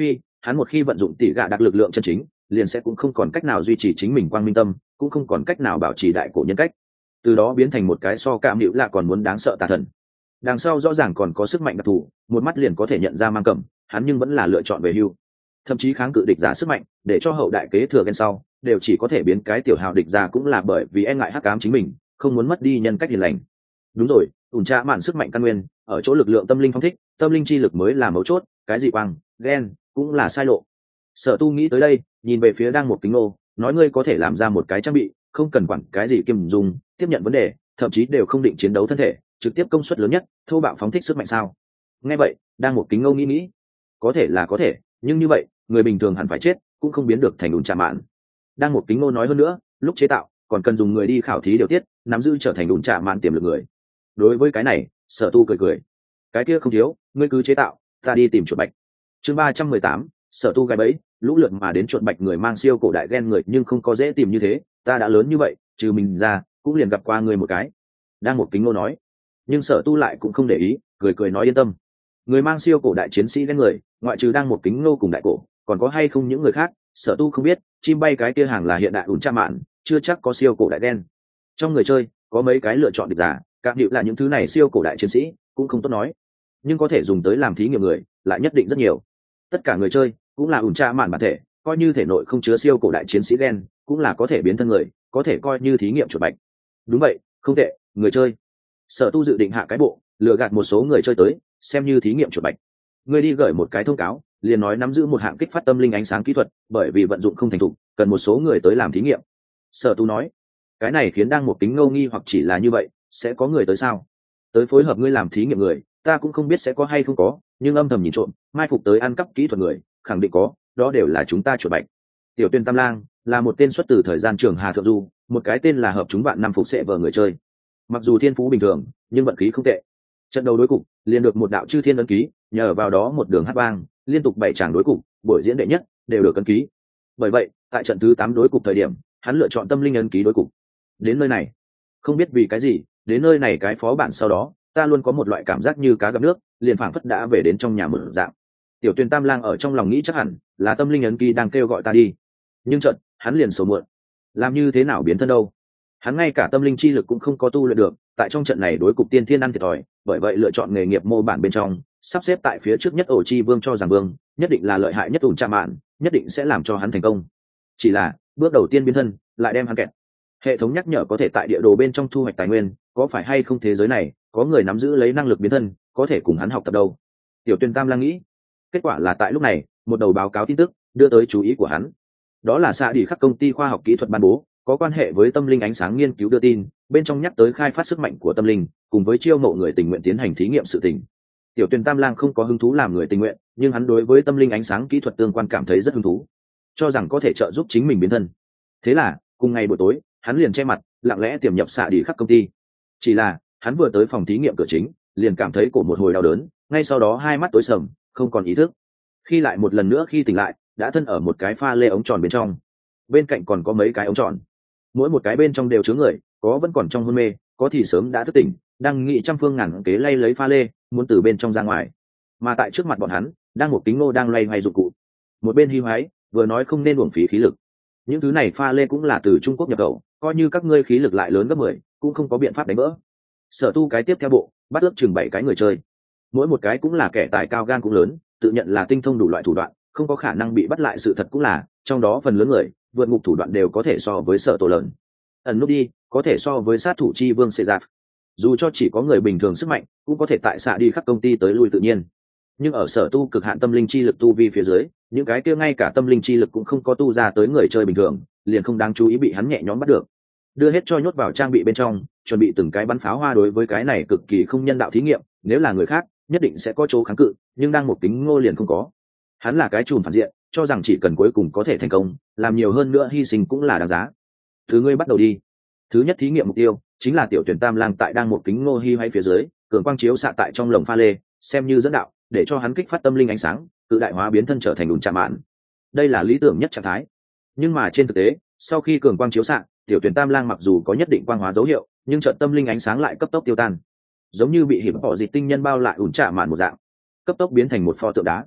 Speaker 1: hắn một khi vận dụng tỷ gạ đặc lực lượng chân chính liền sẽ cũng không còn cách nào duy trì chính mình quang minh tâm, cũng không còn cách nào bảo trì đại cổ nhân cách, từ đó biến thành một cái so cảm hữu lạ còn muốn đáng sợ tà thần. Đằng sau rõ ràng còn có sức mạnh đặc thù, một mắt liền có thể nhận ra mang cầm, hắn nhưng vẫn là lựa chọn về hưu, thậm chí kháng cự địch giả sức mạnh, để cho hậu đại kế thừa gen sau đều chỉ có thể biến cái tiểu hào địch giả, cũng là bởi vì e ngại hắc ám chính mình, không muốn mất đi nhân cách hiền lành. Đúng rồi, ủn trạ mạn sức mạnh căn nguyên ở chỗ lực lượng tâm linh phong thích, tâm linh chi lực mới là mấu chốt, cái gì quang gen cũng là sai lộ. Sở Tu nghĩ tới đây, nhìn về phía đang một kính nô, nói ngươi có thể làm ra một cái trang bị, không cần quản cái gì kiêm dùng, tiếp nhận vấn đề, thậm chí đều không định chiến đấu thân thể, trực tiếp công suất lớn nhất, thô bạo phóng thích sức mạnh sao? Nghe vậy, đang một kính ngô nghĩ, có thể là có thể, nhưng như vậy, người bình thường hẳn phải chết, cũng không biến được thành ủn trạ mạn. Đang một kính ngô nói hơn nữa, lúc chế tạo, còn cần dùng người đi khảo thí điều tiết, nắm giữ trở thành ủn trạ mạn tiềm lực người. Đối với cái này, Sở Tu cười, cái kia không thiếu, ngươi cứ chế tạo, ta đi tìm chuột bạch. Chương 318, Sở Tu gài bẫy, lũ lượt mà đến chuột bạch người mang siêu cổ đại gen người, nhưng không có dễ tìm như thế, ta đã lớn như vậy, trừ mình ra, cũng liền gặp qua ngươi một cái. Đang một kính ngô nói, nhưng Sở Tu lại cũng không để ý, cười nói yên tâm, người mang siêu cổ đại chiến sĩ gen người, ngoại trừ đang một kính ngô cùng đại cổ, còn có hay không những người khác, Sở Tu không biết. Chim bay cái kia hàng là hiện đại ủn trạ mạn, chưa chắc có siêu cổ đại gen. Trong người chơi có mấy cái lựa chọn địch giả, cảm hiệu là những thứ này siêu cổ đại chiến sĩ cũng không tốt nói, nhưng có thể dùng tới làm thí nghiệm người lại nhất định rất nhiều. Tất cả người chơi cũng là ủn trạ mạn bản thể, coi như thể nội không chứa siêu cổ đại chiến sĩ gen, cũng là có thể biến thân người, có thể coi như thí nghiệm chuột bạch. Đúng vậy, không tệ, người chơi. Sở Tu dự định hạ cái bộ, lừa gạt một số người chơi tới, xem như thí nghiệm chuột bạch. Ngươi đi gửi một cái thông cáo, liền nói nắm giữ một hạng kích phát tâm linh ánh sáng kỹ thuật, bởi vì vận dụng không thành thục, cần một số người tới làm thí nghiệm. Sở Tu nói, cái này khiến đang một kính ngô nghi, hoặc chỉ là như vậy, sẽ có người tới sao? Tới phối hợp ngươi làm thí nghiệm người, ta cũng không biết sẽ có hay không có, nhưng âm thầm nhìn trộm, mai phục tới ăn cắp kỹ thuật người, khẳng định có, đó đều là chúng ta chuột bạch. Tiểu Tuyên Tam Lang là một tên xuất từ thời gian Trường Hà Thượng Du, một cái tên là hợp chúng bạn năm phục sẽ vờ người chơi. Mặc dù thiên phú bình thường, nhưng vận khí không tệ. Trận đầu đối cục, liền được một đạo chư thiên ấn ký, nhờ vào đó một đường hát vang, liên tục 7 tràng đối cục, buổi diễn đệ nhất đều được ấn ký. Bởi vậy, tại trận thứ 8 đối cục thời điểm, hắn lựa chọn tâm linh ấn ký đối cục. Đến nơi này, không biết vì cái gì, đến nơi này cái phó bản sau đó, ta luôn có một loại cảm giác như cá gặp nước, liền phảng phất đã về đến trong nhà mở dạng. Tiểu Tuyên Tam Lang ở trong lòng nghĩ chắc hẳn là tâm linh ấn ký đang kêu gọi ta đi, nhưng chợt hắn liền sầu muộn, làm như thế nào biến thân đâu? Hắn ngay cả tâm linh chi lực cũng không có tu luyện được, tại trong trận này đối cục tiên thiên ăn thiệt thòi, bởi vậy lựa chọn nghề nghiệp mô bản bên trong, sắp xếp tại phía trước nhất ổ chi vương cho rằng vương nhất định là lợi hại nhất ủn trạ mạn, nhất định sẽ làm cho hắn thành công. Chỉ là bước đầu tiên biến thân lại đem hắn kẹt. Hệ thống nhắc nhở có thể tại địa đồ bên trong thu hoạch tài nguyên, có phải hay không thế giới này có người nắm giữ lấy năng lực biến thân, có thể cùng hắn học tập đâu? Tiểu Tuyên Tam Lang nghĩ. Kết quả là tại lúc này, một đầu báo cáo tin tức đưa tới chú ý của hắn. Đó là xạ đi khắc công ty khoa học kỹ thuật ban bố, có quan hệ với tâm linh ánh sáng nghiên cứu đưa tin, bên trong nhắc tới khai phát sức mạnh của tâm linh, cùng với chiêu mộ người tình nguyện tiến hành thí nghiệm sự tình. Tiểu Tuyên Tam Lang không có hứng thú làm người tình nguyện, nhưng hắn đối với tâm linh ánh sáng kỹ thuật tương quan cảm thấy rất hứng thú, cho rằng có thể trợ giúp chính mình biến thân. Thế là, cùng ngày buổi tối, hắn liền che mặt, lặng lẽ tiềm nhập xạ đi khắc công ty. Chỉ là, hắn vừa tới phòng thí nghiệm cửa chính, liền cảm thấy cổ một hồi đau đớn, ngay sau đó hai mắt tối sầm, không còn ý thức. Khi lại một lần nữa khi tỉnh lại, đã thân ở một cái pha lê ống tròn bên trong. Bên cạnh còn có mấy cái ống tròn, mỗi một cái bên trong đều chứa người, có vẫn còn trong hôn mê, có thì sớm đã thức tỉnh, đang nghĩ trăm phương ngàn kế lay lấy pha lê, muốn từ bên trong ra ngoài. Mà tại trước mặt bọn hắn, đang một kính ngô đang loay hoay dụng cụ, một bên hi hoái vừa nói không nên uổng phí khí lực. Những thứ này pha lê cũng là từ Trung Quốc nhập khẩu, coi như các ngươi khí lực lại lớn gấp 10, cũng không có biện pháp đánh vỡ. Sở Tu cái tiếp theo bộ, bắt ước chừng 7 cái người chơi, mỗi một cái cũng là kẻ tài cao gan cũng lớn, tự nhận là tinh thông đủ loại thủ đoạn, không có khả năng bị bắt lại. Sự thật cũng là, trong đó phần lớn người vượt ngục thủ đoạn đều có thể so với Sở Tổ lớn, ẩn nút đi có thể so với sát thủ chi vương Caesar. Dù cho chỉ có người bình thường sức mạnh, cũng có thể tại xạ đi khắp công ty tới lui tự nhiên. Nhưng ở Sở Tu cực hạn tâm linh chi lực tu vi phía dưới, những cái kia ngay cả tâm linh chi lực cũng không có tu ra tới người chơi bình thường, liền không đáng chú ý bị hắn nhẹ nhõm bắt được, đưa hết cho nhốt vào trang bị bên trong, chuẩn bị từng cái bắn pháo hoa. Đối với cái này cực kỳ không nhân đạo thí nghiệm, nếu là người khác nhất định sẽ có chỗ kháng cự, nhưng đang một kính ngô liền không có. Hắn là cái chùm phản diện, cho rằng chỉ cần cuối cùng có thể thành công, làm nhiều hơn nữa hy sinh cũng là đáng giá. Thứ ngươi bắt đầu đi. Thứ nhất thí nghiệm mục tiêu chính là Tiểu Tuyển Tam Lang tại đang một kính ngô hi hay phía dưới, cường quang chiếu xạ tại trong lồng pha lê, xem như dẫn đạo, để cho hắn kích phát tâm linh ánh sáng, tự đại hóa biến thân trở thành ủn trạ mạn. Đây là lý tưởng nhất trạng thái. Nhưng mà trên thực tế, sau khi cường quang chiếu xạ, Tiểu Tuyển Tam Lang mặc dù có nhất định quang hóa dấu hiệu, nhưng trận tâm linh ánh sáng lại cấp tốc tiêu tan, giống như bị hiểm bỏ dịch tinh nhân bao lại ủn trạ mạn một dạng, cấp tốc biến thành một pho tượng đá.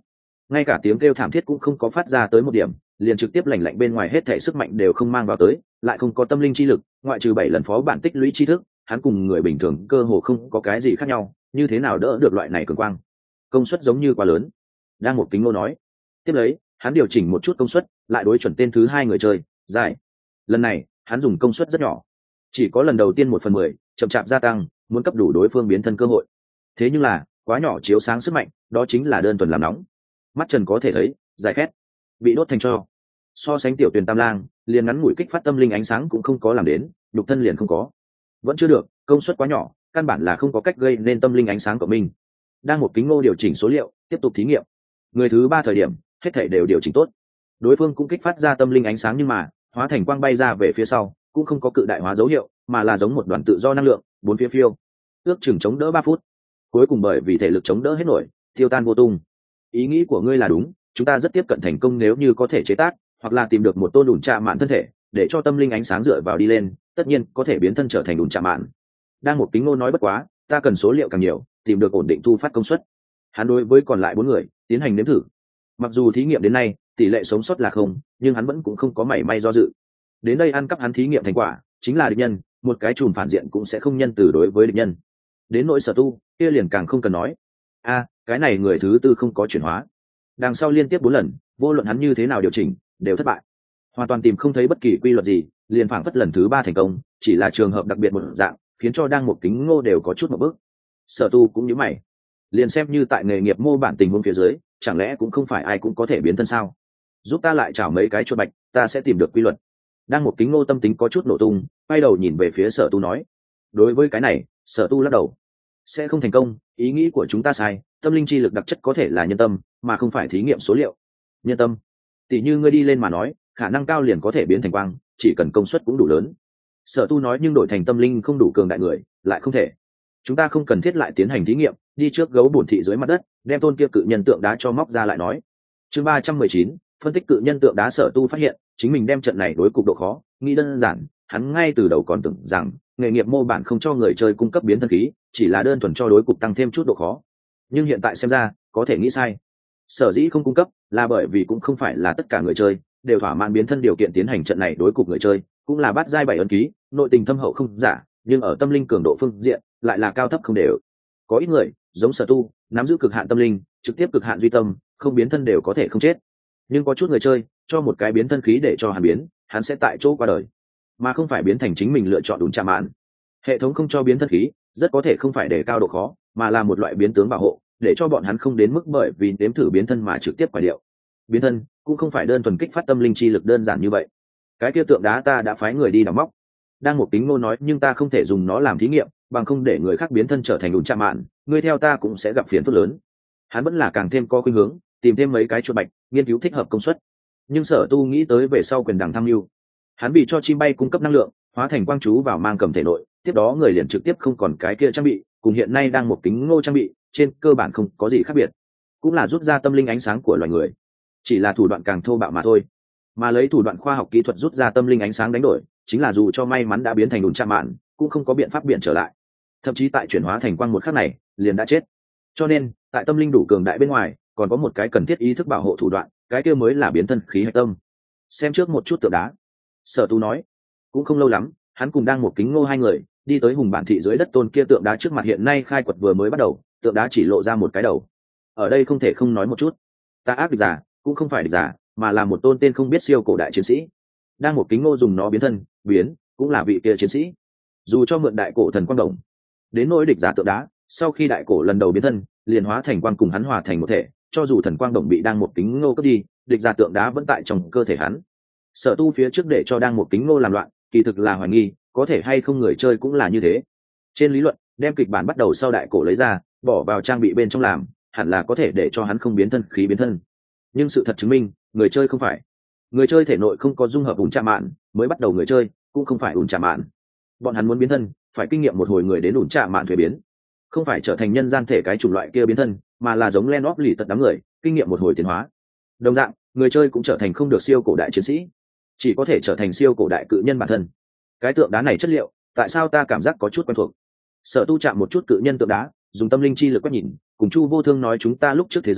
Speaker 1: ngay cả tiếng kêu thảm thiết cũng không có phát ra tới một điểm, liền trực tiếp lạnh lạnh bên ngoài hết thể sức mạnh đều không mang vào tới, lại không có tâm linh chi lực, ngoại trừ 7 lần phó bản tích lũy tri thức, hắn cùng người bình thường cơ hồ không có cái gì khác nhau, như thế nào đỡ được loại này cường quang? Công suất giống như quá lớn. Đang một kính ngô nói. Tiếp lấy, hắn điều chỉnh một chút công suất, lại đối chuẩn tên thứ 2 người chơi, dài. Lần này, hắn dùng công suất rất nhỏ, chỉ có lần đầu tiên 1/10, chậm chạp gia tăng, muốn cấp đủ đối phương biến thân cơ hội. Thế nhưng là, quá nhỏ chiếu sáng sức mạnh, đó chính là đơn thuần làm nóng. Mắt trần có thể thấy, dài khét, bị đốt thành tro. So sánh tiểu tuyển tam lang, liền ngắn ngủi kích phát tâm linh ánh sáng cũng không có làm đến, nhục thân liền không có. Vẫn chưa được, công suất quá nhỏ, căn bản là không có cách gây nên tâm linh ánh sáng của mình. Đang một kính ngô điều chỉnh số liệu, tiếp tục thí nghiệm. Người thứ 3 thời điểm, hết thảy đều điều chỉnh tốt. Đối phương cũng kích phát ra tâm linh ánh sáng nhưng mà, hóa thành quang bay ra về phía sau, cũng không có cự đại hóa dấu hiệu, mà là giống một đoàn tự do năng lượng, bốn phía phiêu. Ước chừng chống đỡ 3 phút. Cuối cùng bởi vì thể lực chống đỡ hết nổi, tiêu tan vô tung. Ý nghĩ của ngươi là đúng, chúng ta rất tiếp cận thành công nếu như có thể chế tác, hoặc là tìm được một tôn đùn trạ mạn thân thể, để cho tâm linh ánh sáng dựa vào đi lên, tất nhiên có thể biến thân trở thành đùn trạ mạn. Đang một kính ngô nói bất quá, ta cần số liệu càng nhiều, tìm được ổn định thu phát công suất. Hắn đối với còn lại 4 người tiến hành nếm thử. Mặc dù thí nghiệm đến nay tỷ lệ sống sót là không, nhưng hắn vẫn cũng không có mảy may do dự. Đến đây ăn cắp hắn thí nghiệm thành quả chính là địch nhân, một cái chùm phản diện cũng sẽ không nhân từ đối với địch nhân. Đến nỗi Sở Tu kia liền càng không cần nói. Cái này người thứ 4 không có chuyển hóa, đằng sau liên tiếp 4 lần, vô luận hắn như thế nào điều chỉnh đều thất bại, hoàn toàn tìm không thấy bất kỳ quy luật gì, liền phảng phất lần thứ 3 thành công chỉ là trường hợp đặc biệt một dạng, khiến cho đang một kính ngô đều có chút một bước. Sở Tu cũng như mày, liền xem như tại nghề nghiệp mô bản tình huống phía dưới, chẳng lẽ cũng không phải ai cũng có thể biến thân sao? Giúp ta lại chảo mấy cái chuột bạch, ta sẽ tìm được quy luật. Đang một kính ngô tâm tính có chút nổ tung, quay đầu nhìn về phía Sở Tu nói. Đối với cái này, Sở Tu lắc đầu. Sẽ không thành công, ý nghĩ của chúng ta sai, tâm linh chi lực đặc chất có thể là nhân tâm, mà không phải thí nghiệm số liệu. Nhân tâm? Tỷ như ngươi đi lên mà nói, khả năng cao liền có thể biến thành quang, chỉ cần công suất cũng đủ lớn. Sở Tu nói nhưng đổi thành tâm linh không đủ cường đại người, lại không thể. Chúng ta không cần thiết lại tiến hành thí nghiệm, đi trước gấu bổn thị dưới mặt đất, đem tôn kia cự nhân tượng đá cho móc ra lại nói. Chương 319, phân tích cự nhân tượng đá. Sở Tu phát hiện chính mình đem trận này đối cục độ khó nghĩ đơn giản, hắn ngay từ đầu còn tưởng rằng nghề nghiệp mô bản không cho người chơi cung cấp biến thân khí, chỉ là đơn thuần cho đối cục tăng thêm chút độ khó, nhưng hiện tại xem ra có thể nghĩ sai. Sở dĩ không cung cấp là bởi vì cũng không phải là tất cả người chơi đều thỏa mãn biến thân điều kiện tiến hành trận này đối cục người chơi, cũng là bát giai 7 ấn ký, nội tình thâm hậu không giả, nhưng ở tâm linh cường độ phương diện lại là cao thấp không đều. Có ít người giống Sở Tu nắm giữ cực hạn tâm linh, trực tiếp cực hạn duy tâm, không biến thân đều có thể không chết, nhưng có chút người chơi cho một cái biến thân khí để cho hắn biến, hắn sẽ tại chỗ qua đời, mà không phải biến thành chính mình lựa chọn đúng trà mạn. Hệ thống không cho biến thân khí rất có thể không phải để cao độ khó, mà là một loại biến tướng bảo hộ, để cho bọn hắn không đến mức bởi vì nếm thử biến thân mà trực tiếp quả điệu. Biến thân cũng không phải đơn thuần kích phát tâm linh chi lực đơn giản như vậy. Cái kia tượng đá ta đã phái người đi đào móc. Đang một kính ngô nói, nhưng ta không thể dùng nó làm thí nghiệm, bằng không để người khác biến thân trở thành đùn trà mạn, ngươi theo ta cũng sẽ gặp phiền phức lớn. Hắn vẫn là càng thêm có khuynh hướng tìm thêm mấy cái chuột bạch, nghiên cứu thích hợp công suất. Nhưng Sở Tu nghĩ tới về sau quyền đằng tham mưu, hắn bị cho chim bay cung cấp năng lượng, hóa thành quang chú vào mang cầm thể nội, tiếp đó người liền trực tiếp không còn cái kia trang bị, cùng hiện nay đang một kính ngô trang bị trên cơ bản không có gì khác biệt, cũng là rút ra tâm linh ánh sáng của loài người, chỉ là thủ đoạn càng thô bạo mà thôi. Mà lấy thủ đoạn khoa học kỹ thuật rút ra tâm linh ánh sáng đánh đổi, chính là dù cho may mắn đã biến thành đùn trạm mạn, cũng không có biện pháp biện trở lại, thậm chí tại chuyển hóa thành quang một khắc này liền đã chết. Cho nên tại tâm linh đủ cường đại bên ngoài, còn có một cái cần thiết ý thức bảo hộ thủ đoạn, cái kia mới là biến thân khí hạch tâm. Xem trước một chút tượng đá, Sở Tu nói. Cũng không lâu lắm, hắn cùng đang một kính ngô hai người đi tới hùng bản thị dưới đất tôn kia tượng đá trước mặt. Hiện nay khai quật vừa mới bắt đầu, tượng đá chỉ lộ ra một cái đầu. Ở đây không thể không nói một chút, ta ác địch giả cũng không phải địch giả, mà là một tôn tên không biết siêu cổ đại chiến sĩ. Đang một kính ngô dùng nó biến thân biến, cũng là vị kia chiến sĩ, dù cho mượn đại cổ thần quang đồng. Đến nỗi địch giả tượng đá, sau khi đại cổ lần đầu biến thân liền hóa thành quang cùng hắn hòa thành một thể, cho dù thần quang đồng bị đang một kính ngô cướp đi, địch giả tượng đá vẫn tại trong cơ thể hắn. Sở Tu phía trước để cho đang một kính ngô làm loạn, kỳ thực là hoài nghi có thể hay không người chơi cũng là như thế. Trên lý luận, đem kịch bản bắt đầu sau đại cổ lấy ra bỏ vào trang bị bên trong làm, hẳn là có thể để cho hắn không biến thân khí biến thân. Nhưng sự thật chứng minh người chơi không phải. Người chơi thể nội không có dung hợp ủn trà mạn, mới bắt đầu người chơi cũng không phải ủn trà mạn. Bọn hắn muốn biến thân phải kinh nghiệm một hồi người đến ủn trà mạn thuế biến, không phải trở thành nhân gian thể cái chủng loại kia biến thân, mà là giống Len óp lì tật đám người kinh nghiệm một hồi tiến hóa. Đồng dạng, người chơi cũng trở thành không được siêu cổ đại chiến sĩ, chỉ có thể trở thành siêu cổ đại cự nhân bản thân. Cái tượng đá này chất liệu, tại sao ta cảm giác có chút quen thuộc? Sở Tu chạm một chút cự nhân tượng đá, dùng tâm linh chi lực quét nhìn, cùng Chu Vô Thương nói chúng ta lúc trước thế giới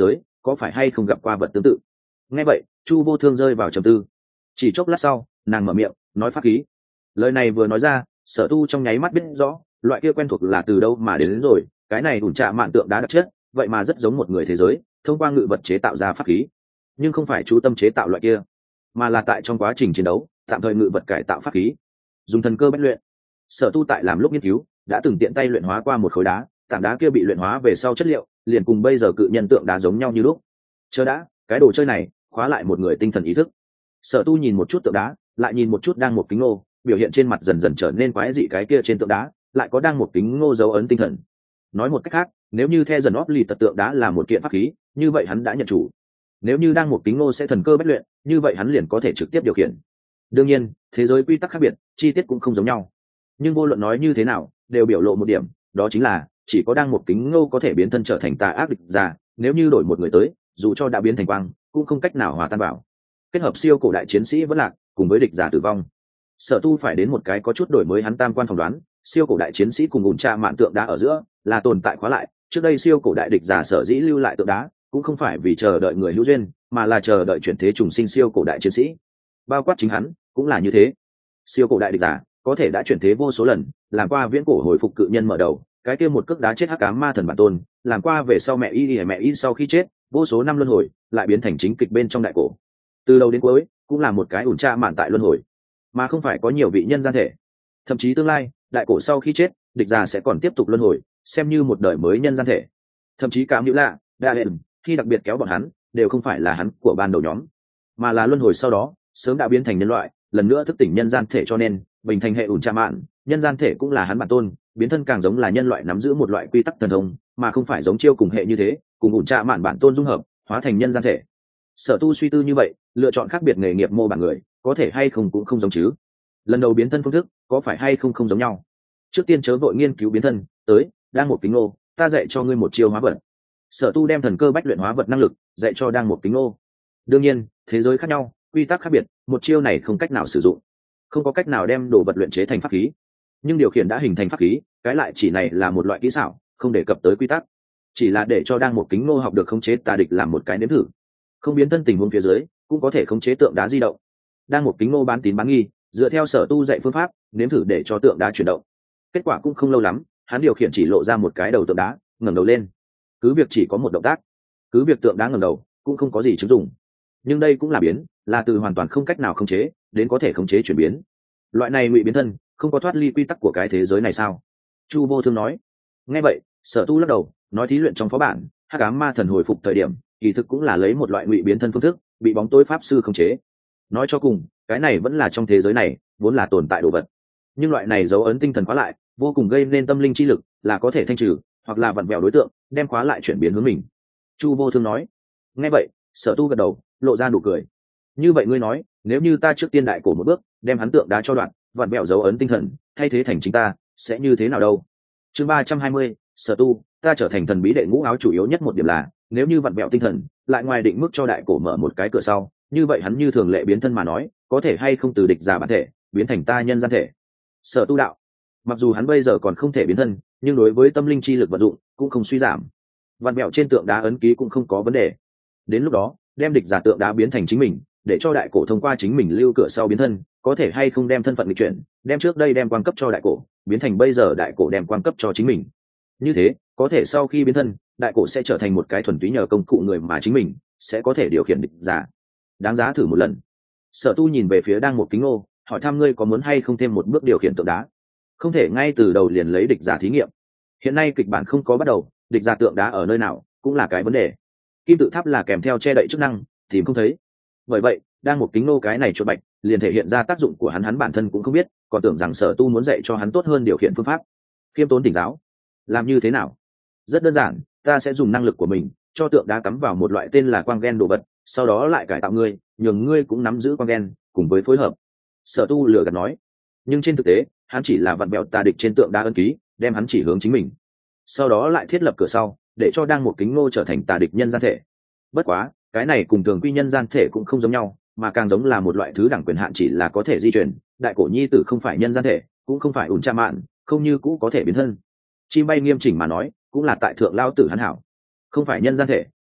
Speaker 1: có phải hay không gặp qua vật tương tự. Nghe vậy Chu Vô Thương rơi vào trầm tư. Chỉ chốc lát sau nàng mở miệng nói pháp khí. Lời này vừa nói ra, Sở Tu trong nháy mắt biết rõ loại kia quen thuộc là từ đâu mà đến rồi. Cái này ủn trạ mạn tượng đá đặc chất, vậy mà rất giống một người thế giới thông qua ngự vật chế tạo ra pháp khí, nhưng không phải chú tâm chế tạo loại kia, mà là tại trong quá trình chiến đấu tạm thời ngự vật cải tạo pháp khí, dùng thần cơ bách luyện. Sở Tu tại làm lúc nghiên cứu đã từng tiện tay luyện hóa qua một khối đá, tảng đá kia bị luyện hóa về sau chất liệu liền cùng bây giờ cự nhân tượng đá giống nhau như lúc. Chờ đã, cái đồ chơi này khóa lại một người tinh thần ý thức. Sở Tu nhìn một chút tượng đá, lại nhìn một chút đang một kính ngô, biểu hiện trên mặt dần dần trở nên quái dị. Cái kia trên tượng đá lại có đang một kính ngô dấu ấn tinh thần. Nói một cách khác, nếu như The dần óp lì tật tượng đá là một kiện pháp khí, như vậy hắn đã nhận chủ. Nếu như đang một kính ngô sẽ thần cơ bách luyện, như vậy hắn liền có thể trực tiếp điều khiển. Đương nhiên thế giới quy tắc khác biệt, chi tiết cũng không giống nhau, nhưng vô luận nói như thế nào đều biểu lộ một điểm, đó chính là chỉ có đang một kính ngô có thể biến thân trở thành tà ác địch giả. Nếu như đổi một người tới, dù cho đã biến thành quang cũng không cách nào hòa tan vào. Kết hợp siêu cổ đại chiến sĩ vẫn lạc cùng với địch giả tử vong, Sở Tu phải đến một cái có chút đổi mới hắn tam quan phỏng đoán. Siêu cổ đại chiến sĩ cùng ủn trạ mạn tượng đá ở giữa là tồn tại khóa lại. Trước đây siêu cổ đại địch giả sở dĩ lưu lại tượng đá cũng không phải vì chờ đợi người hữu duyên, mà là chờ đợi chuyển thế trùng sinh siêu cổ đại chiến sĩ. Bao quát chính hắn cũng là như thế. Siêu cổ đại địch giả có thể đã chuyển thế vô số lần, làm qua viễn cổ hồi phục cự nhân mở đầu, cái kia một cước đá chết hắc ám ma thần bản tôn, làm qua về sau mẹ y sau khi chết vô số năm luân hồi lại biến thành chính kịch bên trong đại cổ. Từ đầu đến cuối cũng là một cái ủn tra mạn tại luân hồi, mà không phải có nhiều vị nhân gian thể. Thậm chí tương lai đại cổ sau khi chết, địch giả sẽ còn tiếp tục luân hồi, xem như một đời mới nhân gian thể. Thậm chí cảm hữu lạ đại hệ khi đặc biệt kéo bọn hắn đều không phải là hắn của ban đầu nhóm, mà là luân hồi sau đó sớm đã biến thành nhân loại, lần nữa thức tỉnh nhân gian thể. Cho nên bình thành hệ ủn tra mạn nhân gian thể cũng là hắn bản tôn, biến thân càng giống là nhân loại nắm giữ một loại quy tắc thần thông, mà không phải giống chiêu cùng hệ như thế cùng ủn tra mạn bản tôn dung hợp hóa thành nhân gian thể. Sở Tu suy tư như vậy, lựa chọn khác biệt nghề nghiệp mô bản người có thể hay không cũng không giống chứ. Lần đầu biến thân phương thức có phải hay không không giống nhau. Trước tiên chớ vội nghiên cứu biến thân, tới đang một kính ngô, ta dạy cho ngươi một chiêu hóa vật. Sở Tu đem thần cơ bách luyện hóa vật năng lực dạy cho đang một kính ngô. Đương nhiên thế giới khác nhau, quy tắc khác biệt, một chiêu này không cách nào sử dụng, không có cách nào đem đồ vật luyện chế thành pháp khí, nhưng điều khiển đã hình thành pháp khí, cái lại chỉ này là một loại kỹ xảo, không đề cập tới quy tắc, chỉ là để cho đang một kính ngô học được khống chế tà địch làm một cái nếm thử. Không biến thân tình huống phía dưới cũng có thể khống chế tượng đá di động. Đang một kính ngô bán tín bán nghi, dựa theo Sở Tu dạy phương pháp nếm thử để cho tượng đá chuyển động. Kết quả cũng không lâu lắm, hắn điều khiển chỉ lộ ra một cái đầu tượng đá ngẩng đầu lên. Cứ việc chỉ có một động tác, cứ việc tượng đá ngẩng đầu cũng không có gì chứng dụng, nhưng đây cũng là biến, là từ hoàn toàn không cách nào khống chế đến có thể khống chế chuyển biến. Loại này ngụy biến thân không có thoát ly quy tắc của cái thế giới này sao? Chu Vô Thương nói. Nghe vậy Sở Tu lắc đầu nói, thí luyện trong phó bản hắc ám ma thần hồi phục thời điểm kỳ thực cũng là lấy một loại ngụy biến thân phương thức bị bóng tối pháp sư khống chế. Nói cho cùng cái này vẫn là trong thế giới này vốn là tồn tại đồ vật, nhưng loại này dấu ấn tinh thần khóa lại vô cùng gây nên tâm linh chi lực, là có thể thanh trừ hoặc là vặn vẹo đối tượng đem khóa lại chuyển biến hướng mình. Chu Vô Thương nói. Nghe vậy Sở Tu gật đầu lộ ra nụ cười. Như vậy ngươi nói, nếu như ta trước tiên đại cổ một bước đem hắn tượng đá cho đoạn, vặn vẹo dấu ấn tinh thần thay thế thành chính ta, sẽ như thế nào đâu? Chương 320, Sở Tu, ta trở thành thần bí đệ ngũ áo. Chủ yếu nhất một điểm là nếu như vặn vẹo tinh thần lại ngoài định mức cho đại cổ mở một cái cửa sau, như vậy hắn như thường lệ biến thân mà nói, có thể hay không từ địch giả bản thể biến thành ta nhân gian thể. Sở Tu đạo. Mặc dù hắn bây giờ còn không thể biến thân, nhưng đối với tâm linh chi lực vận dụng cũng không suy giảm. Vặn vẹo trên tượng đá ấn ký cũng không có vấn đề. Đến lúc đó đem địch giả tượng đá biến thành chính mình, để cho đại cổ thông qua chính mình lưu cửa sau biến thân, có thể hay không đem thân phận nghịch chuyển, đem trước đây đem quan cấp cho đại cổ biến thành bây giờ đại cổ đem quan cấp cho chính mình. Như thế có thể sau khi biến thân, đại cổ sẽ trở thành một cái thuần túy nhờ công cụ người mà chính mình sẽ có thể điều khiển địch giả. Đáng giá thử một lần. Sở Tu nhìn về phía đang một kính ngô, hỏi thăm ngươi có muốn hay không thêm một bước điều khiển tượng đá. Không thể ngay từ đầu liền lấy địch giả thí nghiệm. Hiện nay kịch bản không có bắt đầu, địch giả tượng đá ở nơi nào cũng là cái vấn đề. Kim tự tháp là kèm theo che đậy chức năng, tìm không thấy. Bởi vậy đang một kính ngô cái này chuột bạch liền thể hiện ra tác dụng của hắn bản thân cũng không biết, còn tưởng rằng Sở Tu muốn dạy cho hắn tốt hơn điều khiển phương pháp. Khiêm tốn tỉnh giáo. Làm như thế nào? Rất đơn giản, ta sẽ dùng năng lực của mình cho tượng đá cắm vào một loại tên là quang gen đồ vật, sau đó lại cải tạo ngươi, nhường ngươi cũng nắm giữ quang gen cùng với phối hợp. Sở Tu lừa gạt nói. Nhưng trên thực tế hắn chỉ là vặn bẹo tà địch trên tượng đá ấn ký, đem hắn chỉ hướng chính mình, sau đó lại thiết lập cửa sau để cho đang một kính ngô trở thành tà địch nhân gian thể. Bất quá cái này cùng thường quy nhân gian thể cũng không giống nhau, mà càng giống là một loại thứ đẳng quyền hạn, chỉ là có thể di chuyển. Đại cổ nhi tử không phải nhân gian thể, cũng không phải ủn tra mạn, không như cũ có thể biến thân. Chim bay nghiêm chỉnh mà nói cũng là tại thượng lao tử hắn hảo, không phải nhân gian thể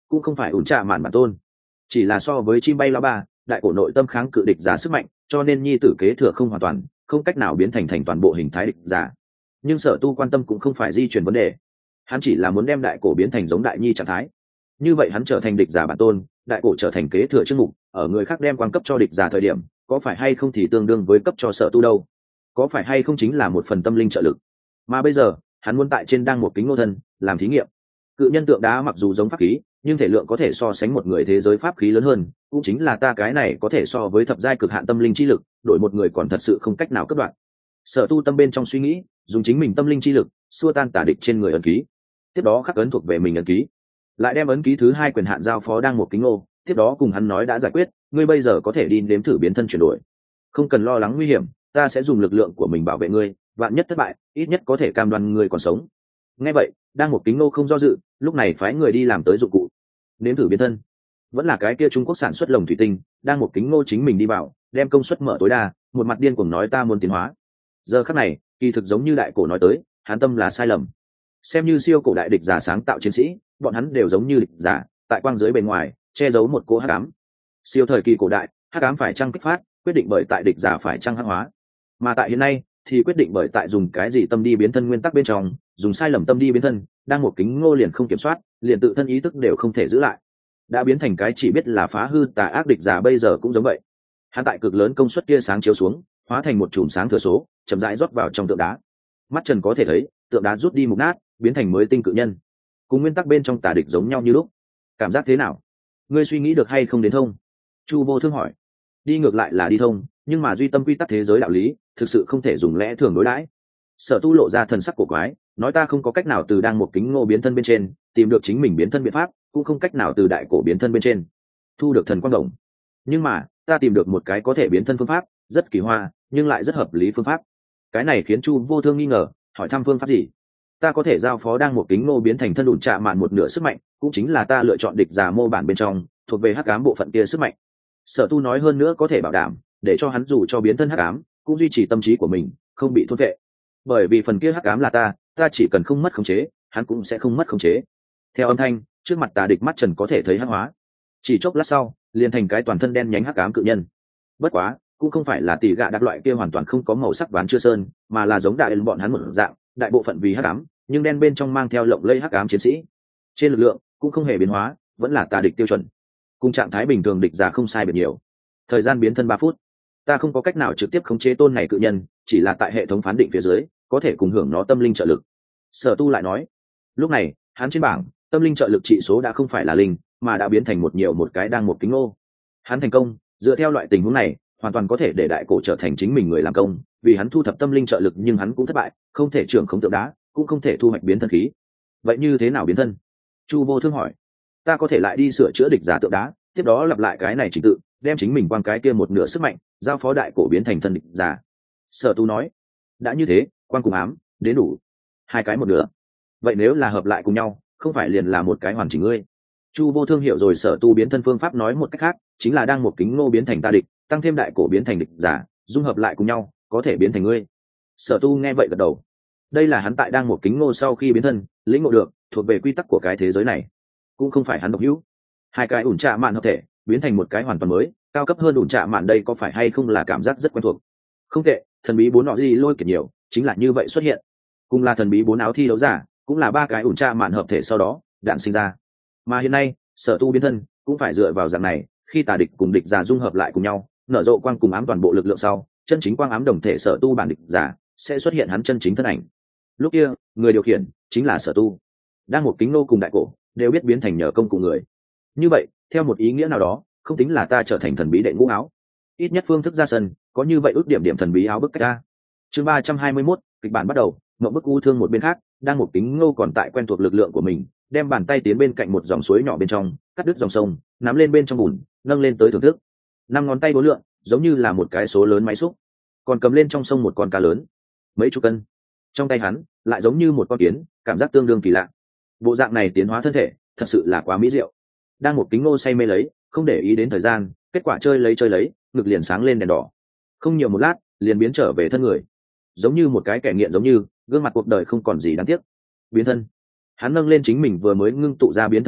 Speaker 1: cũng không phải ủn trạ mạn bản tôn, chỉ là so với chim bay lao ba, đại cổ nội tâm kháng cự địch giả sức mạnh, cho nên nhi tử kế thừa không hoàn toàn, không cách nào biến thành toàn bộ hình thái địch giả. Nhưng Sở Tu quan tâm cũng không phải di chuyển vấn đề, hắn chỉ là muốn đem đại cổ biến thành giống đại nhi trạng thái. Như vậy hắn trở thành địch giả bản tôn, đại cổ trở thành kế thừa chức mục, ở người khác đem quan cấp cho địch giả thời điểm, có phải hay không thì tương đương với cấp cho Sở Tu đâu? Có phải hay không chính là một phần tâm linh trợ lực? Mà bây giờ, hắn muốn tại trên đang một kính ngô thân làm thí nghiệm. Cự nhân tượng đá mặc dù giống pháp khí, nhưng thể lượng có thể so sánh một người thế giới pháp khí lớn hơn, cũng chính là ta cái này có thể so với thập giai cực hạn tâm linh chi lực, đổi một người còn thật sự không cách nào cắt đoạn. Sở Tu tâm bên trong suy nghĩ, dùng chính mình tâm linh chi lực xua tan tà địch trên người ấn ký, tiếp đó khắc ấn thuộc về mình ấn ký, lại đem ấn ký thứ hai quyền hạn giao phó đang một kính ngô, tiếp đó cùng hắn nói đã giải quyết, ngươi bây giờ có thể đi nếm thử biến thân chuyển đổi, không cần lo lắng nguy hiểm, ta sẽ dùng lực lượng của mình bảo vệ ngươi, vạn nhất thất bại, ít nhất có thể cam đoan ngươi còn sống. Nghe vậy, đang một kính ngô không do dự, lúc này phái người đi làm tới dụng cụ nếm thử biến thân. Vẫn là cái kia Trung Quốc sản xuất lồng thủy tinh, đang một kính ngô chính mình đi vào, đem công suất mở tối đa, một mặt điên cuồng nói ta muốn tiến hóa. Giờ khắc này, kỳ thực giống như đại cổ nói tới, hắn tâm là sai lầm. Xem như siêu cổ đại địch giả sáng tạo chiến sĩ, bọn hắn đều giống như địch giả, tại quang giới bề ngoài che giấu một cỗ hắc ám. Siêu thời kỳ cổ đại, hắc ám phải chăng kích phát, quyết định bởi tại địch giả phải chăng hắc hóa. Mà tại hiện nay, thì quyết định bởi tại dùng cái gì tâm đi biến thân nguyên tắc bên trong, dùng sai lầm tâm đi biến thân, đang một kính ngô liền không kiểm soát, liền tự thân ý thức đều không thể giữ lại, đã biến thành cái chỉ biết là phá hư tà ác địch giả. Bây giờ cũng giống vậy, hắn tại cực lớn công suất tia sáng chiếu xuống, hóa thành một chùm sáng thừa số, chậm rãi rót vào trong tượng đá. Mắt trần có thể thấy, tượng đá rút đi mục nát, biến thành mới tinh cự nhân, cùng nguyên tắc bên trong tà địch giống nhau như lúc. Cảm giác thế nào? Ngươi suy nghĩ được hay không đến thông? Chu Vô Thương hỏi. Đi ngược lại là đi thông, nhưng mà duy tâm quy tắc thế giới đạo lý, thực sự không thể dùng lẽ thường đối đãi. Sở Tu lộ ra thần sắc cổ quái, nói ta không có cách nào từ đang một kính ngô biến thân bên trên tìm được chính mình biến thân biện pháp, cũng không cách nào từ đại cổ biến thân bên trên thu được thần quang đồng, nhưng mà ta tìm được một cái có thể biến thân phương pháp, rất kỳ hoa nhưng lại rất hợp lý phương pháp. Cái này khiến Chu Vô Thương nghi ngờ, hỏi thăm phương pháp gì? Ta có thể giao phó đang một kính ngô biến thành thân đùn trạ mạn một nửa sức mạnh, cũng chính là ta lựa chọn địch giả mô bản bên trong thuộc về hắc ám bộ phận kia sức mạnh. Sở Tu nói hơn nữa có thể bảo đảm để cho hắn dù cho biến thân hắc ám cũng duy trì tâm trí của mình không bị thôn vệ, bởi vì phần kia hắc ám là ta chỉ cần không mất khống chế, hắn cũng sẽ không mất khống chế. Theo âm thanh, trước mặt tà địch mắt trần có thể thấy hắc hóa, chỉ chốc lát sau liền thành cái toàn thân đen nhánh hắc ám cự nhân. Bất quá cũng không phải là tỷ gạ đặc loại kia hoàn toàn không có màu sắc ván chưa sơn, mà là giống đại bọn hắn một dạng, đại bộ phận vì hắc ám nhưng đen bên trong mang theo lộng lẫy hắc ám chiến sĩ. Trên lực lượng cũng không hề biến hóa, vẫn là tà địch tiêu chuẩn, cùng trạng thái bình thường địch giả không sai biệt nhiều. Thời gian biến thân 3 phút, ta không có cách nào trực tiếp khống chế tôn này cự nhân, chỉ là tại hệ thống phán định phía dưới có thể cùng hưởng nó tâm linh trợ lực. Sở Tu lại nói, lúc này hắn trên bảng tâm linh trợ lực trị số đã không phải là linh, mà đã biến thành một cái đang một kính ngô. Hắn thành công, dựa theo loại tình huống này hoàn toàn có thể để đại cổ trở thành chính mình người làm công, vì hắn thu thập tâm linh trợ lực, nhưng hắn cũng thất bại, không thể trưởng khống tượng đá, cũng không thể thu hoạch biến thân khí. Vậy như thế nào biến thân? Chu Vô Thương hỏi. Ta có thể lại đi sửa chữa địch giả tượng đá, tiếp đó lặp lại cái này trình tự, đem chính mình quang cái kia một nửa sức mạnh giao phó đại cổ biến thành thân địch giả. Sở Tu nói. Đã như thế, quang cùng ám đến đủ, 2 cái một nửa. Vậy nếu là hợp lại cùng nhau, không phải liền là một cái hoàn chỉnh ngươi? Chu Vô Thương hiểu rồi Sở Tu biến thân phương pháp, nói một cách khác chính là đang một kính ngô biến thành ta địch, tăng thêm đại cổ biến thành địch giả, dung hợp lại cùng nhau có thể biến thành ngươi. Sở Tu nghe vậy gật đầu. Đây là hắn tại đang một kính ngô sau khi biến thân lĩnh ngộ được, thuộc về quy tắc của cái thế giới này, cũng không phải hắn độc hữu. 2 cái ủn trạ mạn hợp thể biến thành một cái hoàn toàn mới, cao cấp hơn ủn trạ mạn, đây có phải hay không là cảm giác rất quen thuộc? Không tệ, thần bí 4 nọ gì lôi kiệt nhiều chính là như vậy xuất hiện, cùng là thần bí 4 áo thi đấu giả, cũng là 3 cái ủn trạ mạn hợp thể sau đó đạn sinh ra. Mà hiện nay Sở Tu biến thân cũng phải dựa vào dạng này, khi tà địch cùng địch giả dung hợp lại cùng nhau, nở rộ quang cùng ám toàn bộ lực lượng sau, chân chính quang ám đồng thể Sở Tu bản địch giả sẽ xuất hiện hắn chân chính thân ảnh. Lúc kia người điều khiển chính là Sở Tu. Đang một kính nô cùng đại cổ đều biết biến thành nhờ công cụ người, như vậy theo một ý nghĩa nào đó không tính là ta trở thành thần bí đệ ngũ áo, ít nhất phương thức ra sân có như vậy ước điểm thần bí áo bức cách ta. Chương 321, kịch bản bắt đầu. Mộng bức u thương một bên khác, đang một kính ngô còn tại quen thuộc lực lượng của mình, đem bàn tay tiến bên cạnh một dòng suối nhỏ bên trong, cắt đứt dòng sông, nắm lên bên trong bùn, nâng lên tới thưởng thức. 5 ngón tay đối lượng giống như là một cái số lớn máy xúc, còn cầm lên trong sông một con cá lớn mấy chục cân, trong tay hắn lại giống như một con kiến, cảm giác tương đương kỳ lạ. Bộ dạng này tiến hóa thân thể thật sự là quá mỹ diệu. Đang một kính ngô say mê lấy, không để ý đến thời gian, kết quả chơi lấy ngực liền sáng lên đèn đỏ, không nhiều một lát liền biến trở về thân người, giống như một cái kẻ nghiện, giống như gương mặt cuộc đời không còn gì đáng tiếc. Biến thân, hắn nâng lên chính mình vừa mới ngưng tụ ra biến thân khí,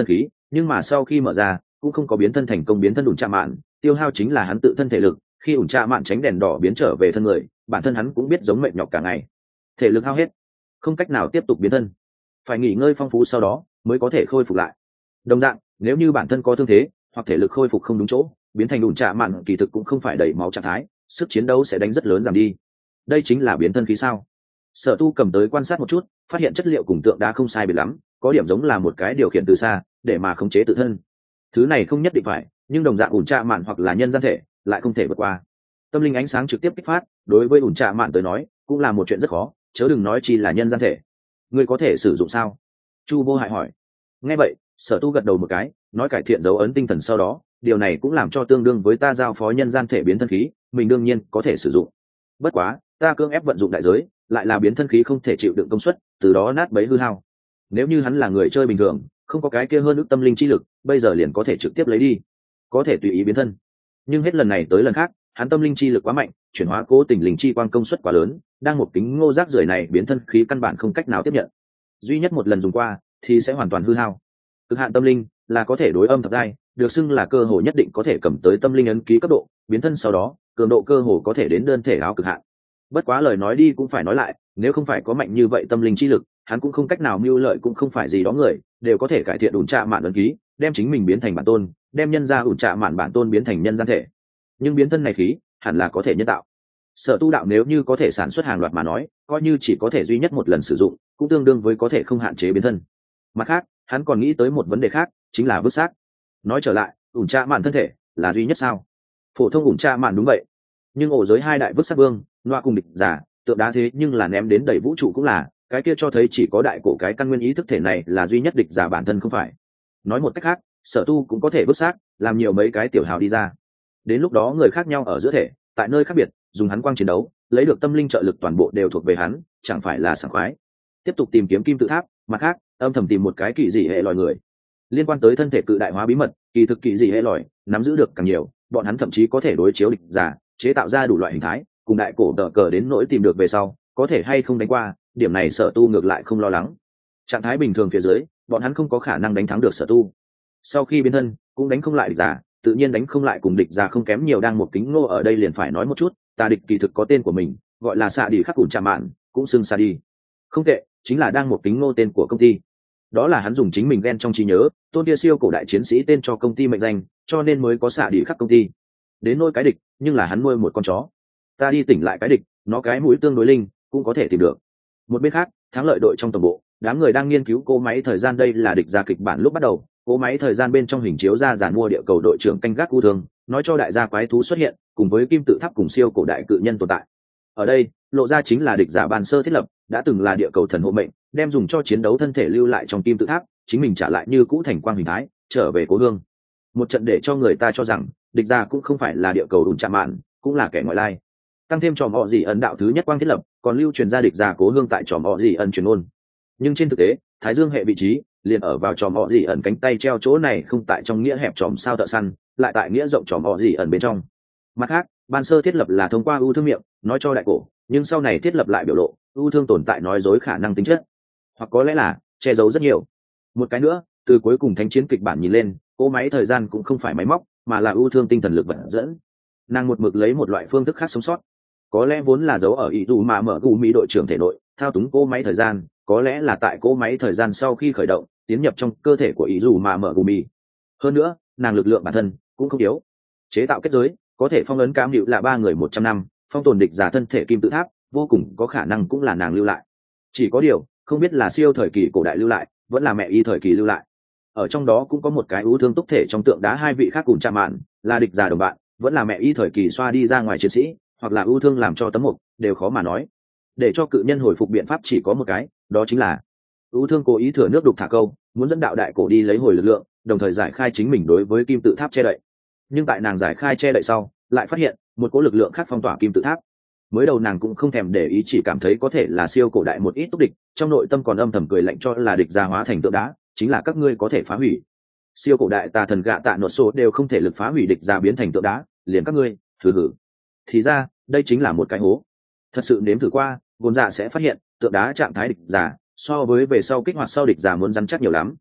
Speaker 1: nhưng mà sau khi mở ra cũng không có biến thân thành công. Biến thân ủn trạ mạn tiêu hao chính là hắn tự thân thể lực, khi ủn trạ mạn tránh đèn đỏ biến trở về thân người, bản thân hắn cũng biết giống mệt nhọc cả ngày, thể lực hao hết, không cách nào tiếp tục biến thân, phải nghỉ ngơi phong phú sau đó mới có thể khôi phục lại. Đồng dạng, nếu như bản thân có thương thế hoặc thể lực khôi phục không đúng chỗ, biến thành ủn trạ mạn kỳ thực cũng không phải đầy máu trạng thái, sức chiến đấu sẽ đánh rất lớn giảm đi. Đây chính là biến thân khí sao? Sở Tu cầm tới quan sát một chút, phát hiện chất liệu cùng tượng đá không sai biệt lắm, có điểm giống là một cái điều khiển từ xa để mà khống chế tự thân. Thứ này không nhất định phải, nhưng đồng dạng ủn trạ mạn hoặc là nhân gian thể lại không thể vượt qua. Tâm linh ánh sáng trực tiếp kích phát, đối với ủn trạ mạn tới nói cũng là một chuyện rất khó, chớ đừng nói chi là nhân gian thể. Ngươi có thể sử dụng sao? Chu Vô Hại hỏi. Nghe vậy, Sở Tu gật đầu một cái, nói cải thiện dấu ấn tinh thần sau đó, điều này cũng làm cho tương đương với ta giao phó nhân gian thể biến thân khí, mình đương nhiên có thể sử dụng. Bất quá, ta cưỡng ép vận dụng đại giới, lại là biến thân khí không thể chịu đựng công suất, từ đó nát bấy hư hao. Nếu như hắn là người chơi bình thường, không có cái kia hơn ức tâm linh chi lực, bây giờ liền có thể trực tiếp lấy đi, có thể tùy ý biến thân. Nhưng hết lần này tới lần khác, hắn tâm linh chi lực quá mạnh, chuyển hóa cố tình linh chi quang công suất quá lớn, đang một kính ngô rác rưởi này biến thân khí căn bản không cách nào tiếp nhận. Duy nhất một lần dùng qua thì sẽ hoàn toàn hư hao. Cực hạn tâm linh là có thể đối âm thập giai, được xưng là cơ hồ nhất định có thể cầm tới tâm linh ấn ký cấp độ, biến thân sau đó, cường độ cơ hồ có thể đến đơn thể áo cực hạn. Bất quá lời nói đi cũng phải nói lại, nếu không phải có mạnh như vậy tâm linh chi lực, hắn cũng không cách nào mưu lợi, cũng không phải gì đó người đều có thể cải thiện ủn trạ mạn ấn ký, đem chính mình biến thành bản tôn, đem nhân ra ủn trạ mạn bản tôn biến thành nhân gian thể. Nhưng biến thân này khí hẳn là có thể nhân tạo. Sở Tu đạo nếu như có thể sản xuất hàng loạt mà nói, coi như chỉ có thể duy nhất một lần sử dụng, cũng tương đương với có thể không hạn chế biến thân. Mặt khác, hắn còn nghĩ tới một vấn đề khác, chính là vứt xác. Nói trở lại, ủn trạ mạn thân thể là duy nhất sao? Phổ thông ủn trạ mạn đúng vậy, nhưng ổ giới hai đại vứt xác vương, loa cùng địch giả, tượng đá thế nhưng là ném đến đầy vũ trụ cũng là, cái kia cho thấy chỉ có đại cổ cái căn nguyên ý thức thể này là duy nhất địch giả bản thân không phải. Nói một cách khác, Sở Tu cũng có thể vứt xác, làm nhiều mấy cái tiểu hào đi ra. Đến lúc đó người khác nhau ở giữa thể, tại nơi khác biệt, dùng hắn quang chiến đấu, lấy được tâm linh trợ lực toàn bộ đều thuộc về hắn, chẳng phải là sảng khoái. Tiếp tục tìm kiếm kim tự tháp, mặt khác, âm thầm tìm một cái kỳ dị hệ loài người. Liên quan tới thân thể cự đại hóa bí mật, kỳ thực kỳ dị hệ loài nắm giữ được càng nhiều, bọn hắn thậm chí có thể đối chiếu địch giả, chế tạo ra đủ loại hình thái, cùng đại cổ đỡ cờ đến nỗi tìm được về sau, có thể hay không đánh qua, điểm này Sở Tu ngược lại không lo lắng. Trạng thái bình thường phía dưới, bọn hắn không có khả năng đánh thắng được Sở Tu. Sau khi biến thân, cũng đánh không lại địch giả, tự nhiên đánh không lại cùng địch giả không kém nhiều. Đang một kính ngô ở đây liền phải nói một chút, tà địch kỳ thực có tên của mình, gọi là xạ đi khắc ủn trạ mạn, cũng xưng xa đi. Không tệ, chính là đang một kính ngô tên của công ty. Đó là hắn dùng chính mình ghen trong trí nhớ, tôn kia siêu cổ đại chiến sĩ tên cho công ty mệnh danh, cho nên mới có xạ đi khắc công ty. Đến nỗi cái địch, nhưng là hắn nuôi một con chó. Ta đi tỉnh lại cái địch, nó cái mũi tương đối linh, cũng có thể tìm được. Một bên khác, thắng lợi đội trong tổng bộ, đám người đang nghiên cứu cỗ máy thời gian. Đây là địch ra kịch bản lúc bắt đầu, cỗ máy thời gian bên trong hình chiếu ra giàn mua địa cầu đội trưởng canh gác u thương, nói cho đại gia quái thú xuất hiện, cùng với kim tự tháp cùng siêu cổ đại cự nhân tồn tại. Ở đây, lộ ra chính là địch giả ban sơ thiết lập, đã từng là địa cầu thần hộ mệnh, đem dùng cho chiến đấu thân thể lưu lại trong kim tự tháp, chính mình trả lại như cũ thành quang hình thái, trở về cố hương. Một trận để cho người ta cho rằng địch giả cũng không phải là địa cầu ủn trạ mạn, cũng là kẻ ngoại lai. Tăng thêm tròm họ gì ẩn đạo thứ nhất quang thiết lập, còn lưu truyền ra địch giả cố hương tại tròm họ gì ẩn truyền ôn. Nhưng trên thực tế, thái dương hệ vị trí liền ở vào tròm họ gì ẩn cánh tay treo chỗ này, không tại trong nghĩa hẹp tròm sao thợ săn, lại tại nghĩa rộng tròm họ gì ẩn bên trong. Mặt khác, ban sơ thiết lập là thông qua ưu thương miệng nói cho đại cổ, nhưng sau này thiết lập lại biểu lộ ưu thương tồn tại nói dối khả năng tính chất, hoặc có lẽ là che giấu rất nhiều. Một cái nữa, từ cuối cùng thánh chiến kịch bản nhìn lên, cỗ máy thời gian cũng không phải máy móc, mà là ưu thương tinh thần lực vận dẫn. Nàng một mực lấy một loại phương thức khác sống sót, có lẽ vốn là giấu ở ý dù mà mở gù mỹ đội trưởng thể nội thao túng cỗ máy thời gian, có lẽ là tại cỗ máy thời gian sau khi khởi động tiến nhập trong cơ thể của ý dù mà mở gù mỹ. Hơn nữa, nàng lực lượng bản thân cũng không yếu, chế tạo kết giới có thể phong ấn cam hiệu là 3 người 100 năm, phong tồn địch giả thân thể kim tự tháp vô cùng có khả năng cũng là nàng lưu lại. Chỉ có điều không biết là siêu thời kỳ cổ đại lưu lại vẫn là mẹ y thời kỳ lưu lại. Ở trong đó cũng có một cái ưu thương túc thể trong tượng đá, hai vị khác cùng chạm mạn là địch giả đồng bạn, vẫn là mẹ y thời kỳ xoa đi ra ngoài chiến sĩ, hoặc là ưu thương làm cho tấm mục, đều khó mà nói. Để cho cự nhân hồi phục biện pháp chỉ có một cái, đó chính là ưu thương cố ý thừa nước đục thả câu, muốn dẫn đạo đại cổ đi lấy hồi lực lượng, đồng thời giải khai chính mình đối với kim tự tháp che đậy. Nhưng tại nàng giải khai che đậy sau, lại phát hiện một cỗ lực lượng khác phong tỏa kim tự tháp. Mới đầu nàng cũng không thèm để ý, chỉ cảm thấy có thể là siêu cổ đại một ít túc địch, trong nội tâm còn âm thầm cười lạnh cho là địch gia hóa thành tượng đá, chính là các ngươi có thể phá hủy. Siêu cổ đại tà thần gạ tạ nốt số đều không thể lực phá hủy địch gia biến thành tượng đá, liền các ngươi thử hử. Thì ra đây chính là một cái hố. Thật sự nếm thử qua, gồm dạ sẽ phát hiện tượng đá trạng thái địch giả so với về sau kích hoạt sau địch giả muốn rắn chắc nhiều lắm.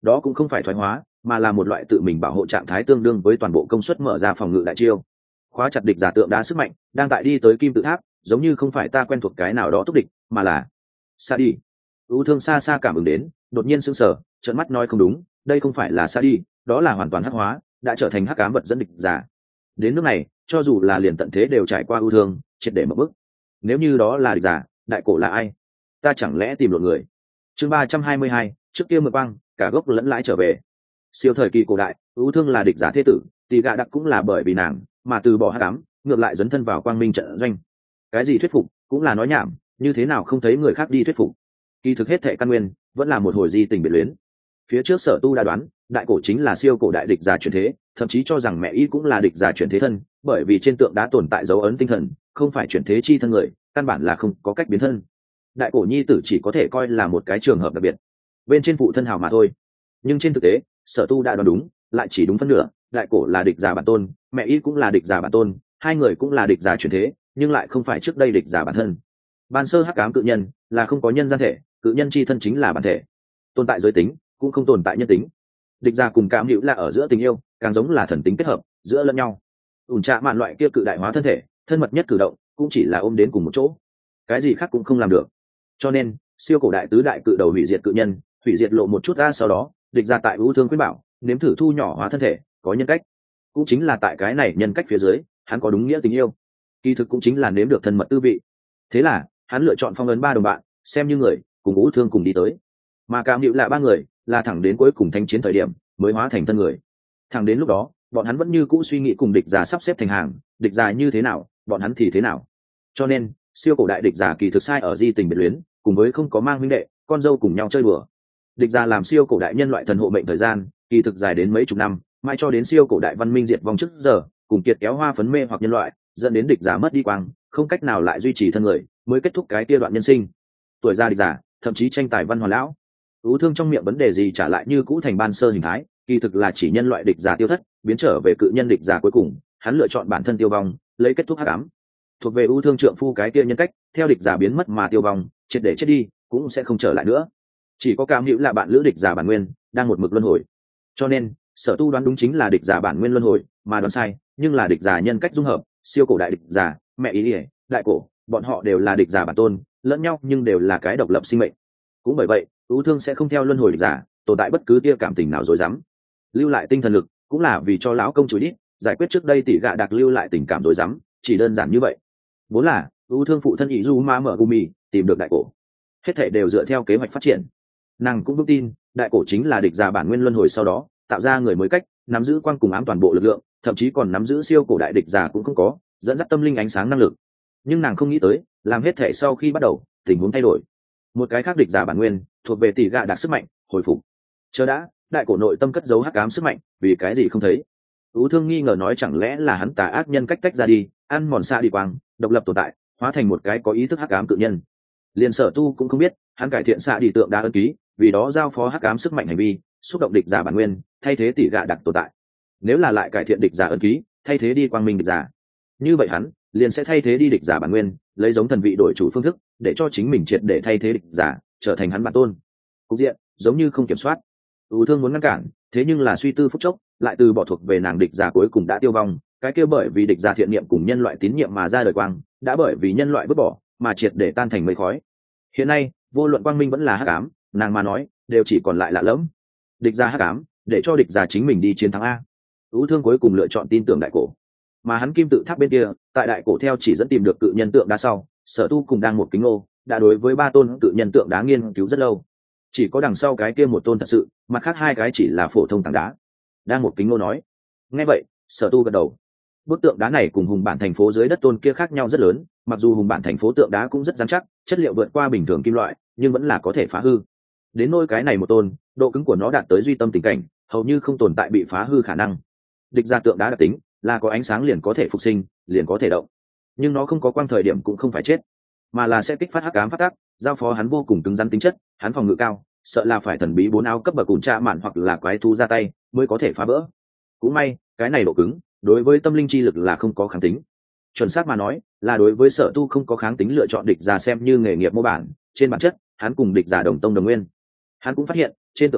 Speaker 1: đó cũng không phải thoái hóa, mà là một loại tự mình bảo hộ trạng thái tương đương với toàn bộ công suất mở ra phòng ngự đại chiêu. Khóa chặt địch giả tượng đá sức mạnh đang tại đi tới kim tự tháp, giống như không phải ta quen thuộc cái nào đó túc địch, mà là xa đi. U thương xa xa cảm ứng đến, đột nhiên sững sờ, trợn mắt nói không đúng, đây không phải là xa đi, đó là hoàn toàn hắc hóa, đã trở thành hắc ám vật dẫn địch giả. Đến nước này, cho dù là liền tận thế đều trải qua ưu thương, triệt để một bước. Nếu như đó là địch giả, đại cổ là ai? Ta chẳng lẽ tìm lộn người? Chương 322, trước kia mượn băng, cả gốc lẫn lãi trở về. Siêu thời kỳ cổ đại, ưu thương là địch giả thế tử, tỷ gạ đặc cũng là bởi vì nàng mà từ bỏ hắc ám, ngược lại dấn thân vào quang minh trận doanh. Cái gì thuyết phục, cũng là nói nhảm, như thế nào không thấy người khác đi thuyết phục. Kỳ thực hết thệ căn nguyên vẫn là một hồi di tình biệt luyến. Phía trước Sở Tu đã đoán đại cổ chính là siêu cổ đại địch giả chuyển thế, thậm chí cho rằng mẹ y cũng là địch giả chuyển thế thân, bởi vì trên tượng đá tồn tại dấu ấn tinh thần, không phải chuyển thế chi thân người, căn bản là không có cách biến thân. Đại cổ nhi tử chỉ có thể coi là một cái trường hợp đặc biệt, bên trên phụ thân hào mà thôi. Nhưng trên thực tế, Sở Tu đã đoán đúng, lại chỉ đúng phân nửa. Đại cổ là địch giả bản tôn, mẹ y cũng là địch giả bản tôn, hai người cũng là địch giả chuyển thế, nhưng lại không phải trước đây địch giả bản thân. Ban sơ hắc ám cự nhân là không có nhân gian thể, cự nhân chi thân chính là bản thể, tồn tại giới tính cũng không tồn tại nhân tính. Địch giả cùng cảm hữu là ở giữa tình yêu, càng giống là thần tính kết hợp giữa lẫn nhau. Ủn trạ mạn loại kia cự đại hóa thân thể, thân mật nhất cử động cũng chỉ là ôm đến cùng một chỗ, cái gì khác cũng không làm được. Cho nên siêu cổ đại tứ đại cự đầu hủy diệt cự nhân, hủy diệt lộ một chút ra, sau đó địch giả tại ưu thương khuyên bảo nếm thử thu nhỏ hóa thân thể, có nhân cách. Cũng chính là tại cái này nhân cách phía dưới, hắn có đúng nghĩa tình yêu, kỳ thực cũng chính là nếm được thân mật tư vị. Thế là hắn lựa chọn phong ấn ba đồng bạn, xem như người cùng ưu thương cùng đi tới. Mà cảm hữu là ba người, là thẳng đến cuối cùng thanh chiến thời điểm mới hóa thành thân người. Thẳng đến lúc đó, bọn hắn vẫn như cũ suy nghĩ cùng địch giả sắp xếp thành hàng, địch giả như thế nào bọn hắn thì thế nào. Cho nên siêu cổ đại địch giả kỳ thực sai ở di tình biệt luyến, cùng với không có mang huynh đệ con dâu cùng nhau chơi bừa. Địch giả làm siêu cổ đại nhân loại thần hộ mệnh thời gian kỳ thực dài đến mấy chục năm, mãi cho đến siêu cổ đại văn minh diệt vong trước giờ, cùng kiệt kéo hoa phấn mê hoặc nhân loại, dẫn đến địch giả mất đi quang, không cách nào lại duy trì thân người, mới kết thúc cái kia đoạn nhân sinh. Tuổi già địch giả, thậm chí tranh tài văn hoàn lão. Ú thương trong miệng vấn đề gì trả lại như cũ thành ban sơ hình thái, kỳ thực là chỉ nhân loại địch giả tiêu thất, biến trở về cự nhân địch giả cuối cùng, hắn lựa chọn bản thân tiêu vong, lấy kết thúc hắc ám. Thuộc về ưu thương trượng phu cái kia nhân cách, theo địch giả biến mất mà tiêu vong, triệt để chết đi, cũng sẽ không trở lại nữa. Chỉ có cảm hữu là bạn lữ địch giả bản nguyên, đang một mực luân hồi. Cho nên Sở Tu đoán đúng chính là địch giả bản nguyên luân hồi, mà đoán sai nhưng là địch giả nhân cách dung hợp, siêu cổ đại địch giả, mẹ ý ỉa, đại cổ, bọn họ đều là địch giả bản tôn, lẫn nhau nhưng đều là cái độc lập sinh mệnh. Cũng bởi vậy ưu thương sẽ không theo luân hồi địch giả tồn tại bất cứ tia cảm tình nào rồi dám lưu lại tinh thần lực, cũng là vì cho lão công chủ ít giải quyết trước đây tỷ gạ đặc lưu lại tình cảm rồi dám, chỉ đơn giản như vậy. Vốn là ưu thương phụ thân ý du ma mở gumi tìm được đại cổ, hết thể đều dựa theo kế hoạch phát triển. Nàng cũng vững tin đại cổ chính là địch giả bản nguyên luân hồi, sau đó tạo ra người mới cách nắm giữ quang cùng ám toàn bộ lực lượng, thậm chí còn nắm giữ siêu cổ đại địch giả cũng không có dẫn dắt tâm linh ánh sáng năng lực. Nhưng nàng không nghĩ tới làm hết thể sau khi bắt đầu tình huống thay đổi, một cái khác địch giả bản nguyên thuộc về tỷ gạ đặc sức mạnh hồi phục. Chờ đã, đại cổ nội tâm cất giấu hắc ám sức mạnh, vì cái gì không thấy? Ú thương nghi ngờ nói chẳng lẽ là hắn tà ác nhân cách tách ra đi, ăn mòn xa đi quang, độc lập tồn tại, hóa thành một cái có ý thức hắc ám cự nhân. Liên Sở Tu cũng không biết, hắn cải thiện xạ đi tượng đá ân ký, vì đó giao phó hắc ám sức mạnh hành vi, xúc động địch giả bản nguyên, thay thế tỷ gạ đặc tồn tại. Nếu là lại cải thiện địch giả ân ký, thay thế đi quang minh địch giả, như vậy hắn liền sẽ thay thế đi địch giả bản nguyên, lấy giống thần vị đổi chủ phương thức, để cho chính mình triệt để thay thế địch giả, trở thành hắn bản tôn. Cục diện giống như không kiểm soát. Ú thương muốn ngăn cản, thế nhưng là suy tư phút chốc, lại từ bỏ, thuộc về nàng địch giả cuối cùng đã tiêu vong, cái kia bởi vì địch giả thiện niệm cùng nhân loại tín nhiệm mà ra đời quang, đã bởi vì nhân loại vứt bỏ mà triệt để tan thành mây khói. Hiện nay vô luận quang minh vẫn là hắc ám, nàng mà nói đều chỉ còn lại lạ lẫm. Địch giả hắc ám, để cho địch giả chính mình đi chiến thắng a. Ú thương cuối cùng lựa chọn tin tưởng đại cổ, mà hắn kim tự tháp bên kia, tại đại cổ theo chỉ dẫn tìm được cự nhân tượng đá sau, Sở Tu cùng đang một kính lô đã đối với ba tôn cự nhân tượng đá nghiên cứu rất lâu, chỉ có đằng sau cái kia một tôn thật sự, mặt khác hai cái chỉ là phổ thông tảng đá. Đang một kính lô nói. Nghe vậy Sở Tu gật đầu. Bức tượng đá này cùng hùng bản thành phố dưới đất tôn kia khác nhau rất lớn, mặc dù hùng bản thành phố tượng đá cũng rất rắn chắc, chất liệu vượt qua bình thường kim loại, nhưng vẫn là có thể phá hư. Đến nôi cái này một tôn, độ cứng của nó đạt tới duy tâm tình cảnh, hầu như không tồn tại bị phá hư khả năng. Địch ra tượng đá đặc tính là có ánh sáng liền có thể phục sinh, liền có thể động, nhưng nó không có quang thời điểm cũng không phải chết, mà là sẽ kích phát hắc ám phát tác, giao phó hắn vô cùng cứng rắn tính chất, hắn phòng ngự cao, sợ là phải thần bí 4 áo cấp bậc cùn tra mạn hoặc là quái thú ra tay mới có thể phá vỡ. Cũng may cái này độ cứng đối với tâm linh chi lực là không có kháng tính, chuẩn xác mà nói là đối với Sở Tu không có kháng tính lựa chọn địch giả xem như nghề nghiệp mô bản. Trên bản chất hắn cùng địch giả đồng tông đồng nguyên. Hắn cũng phát hiện trên tượng đá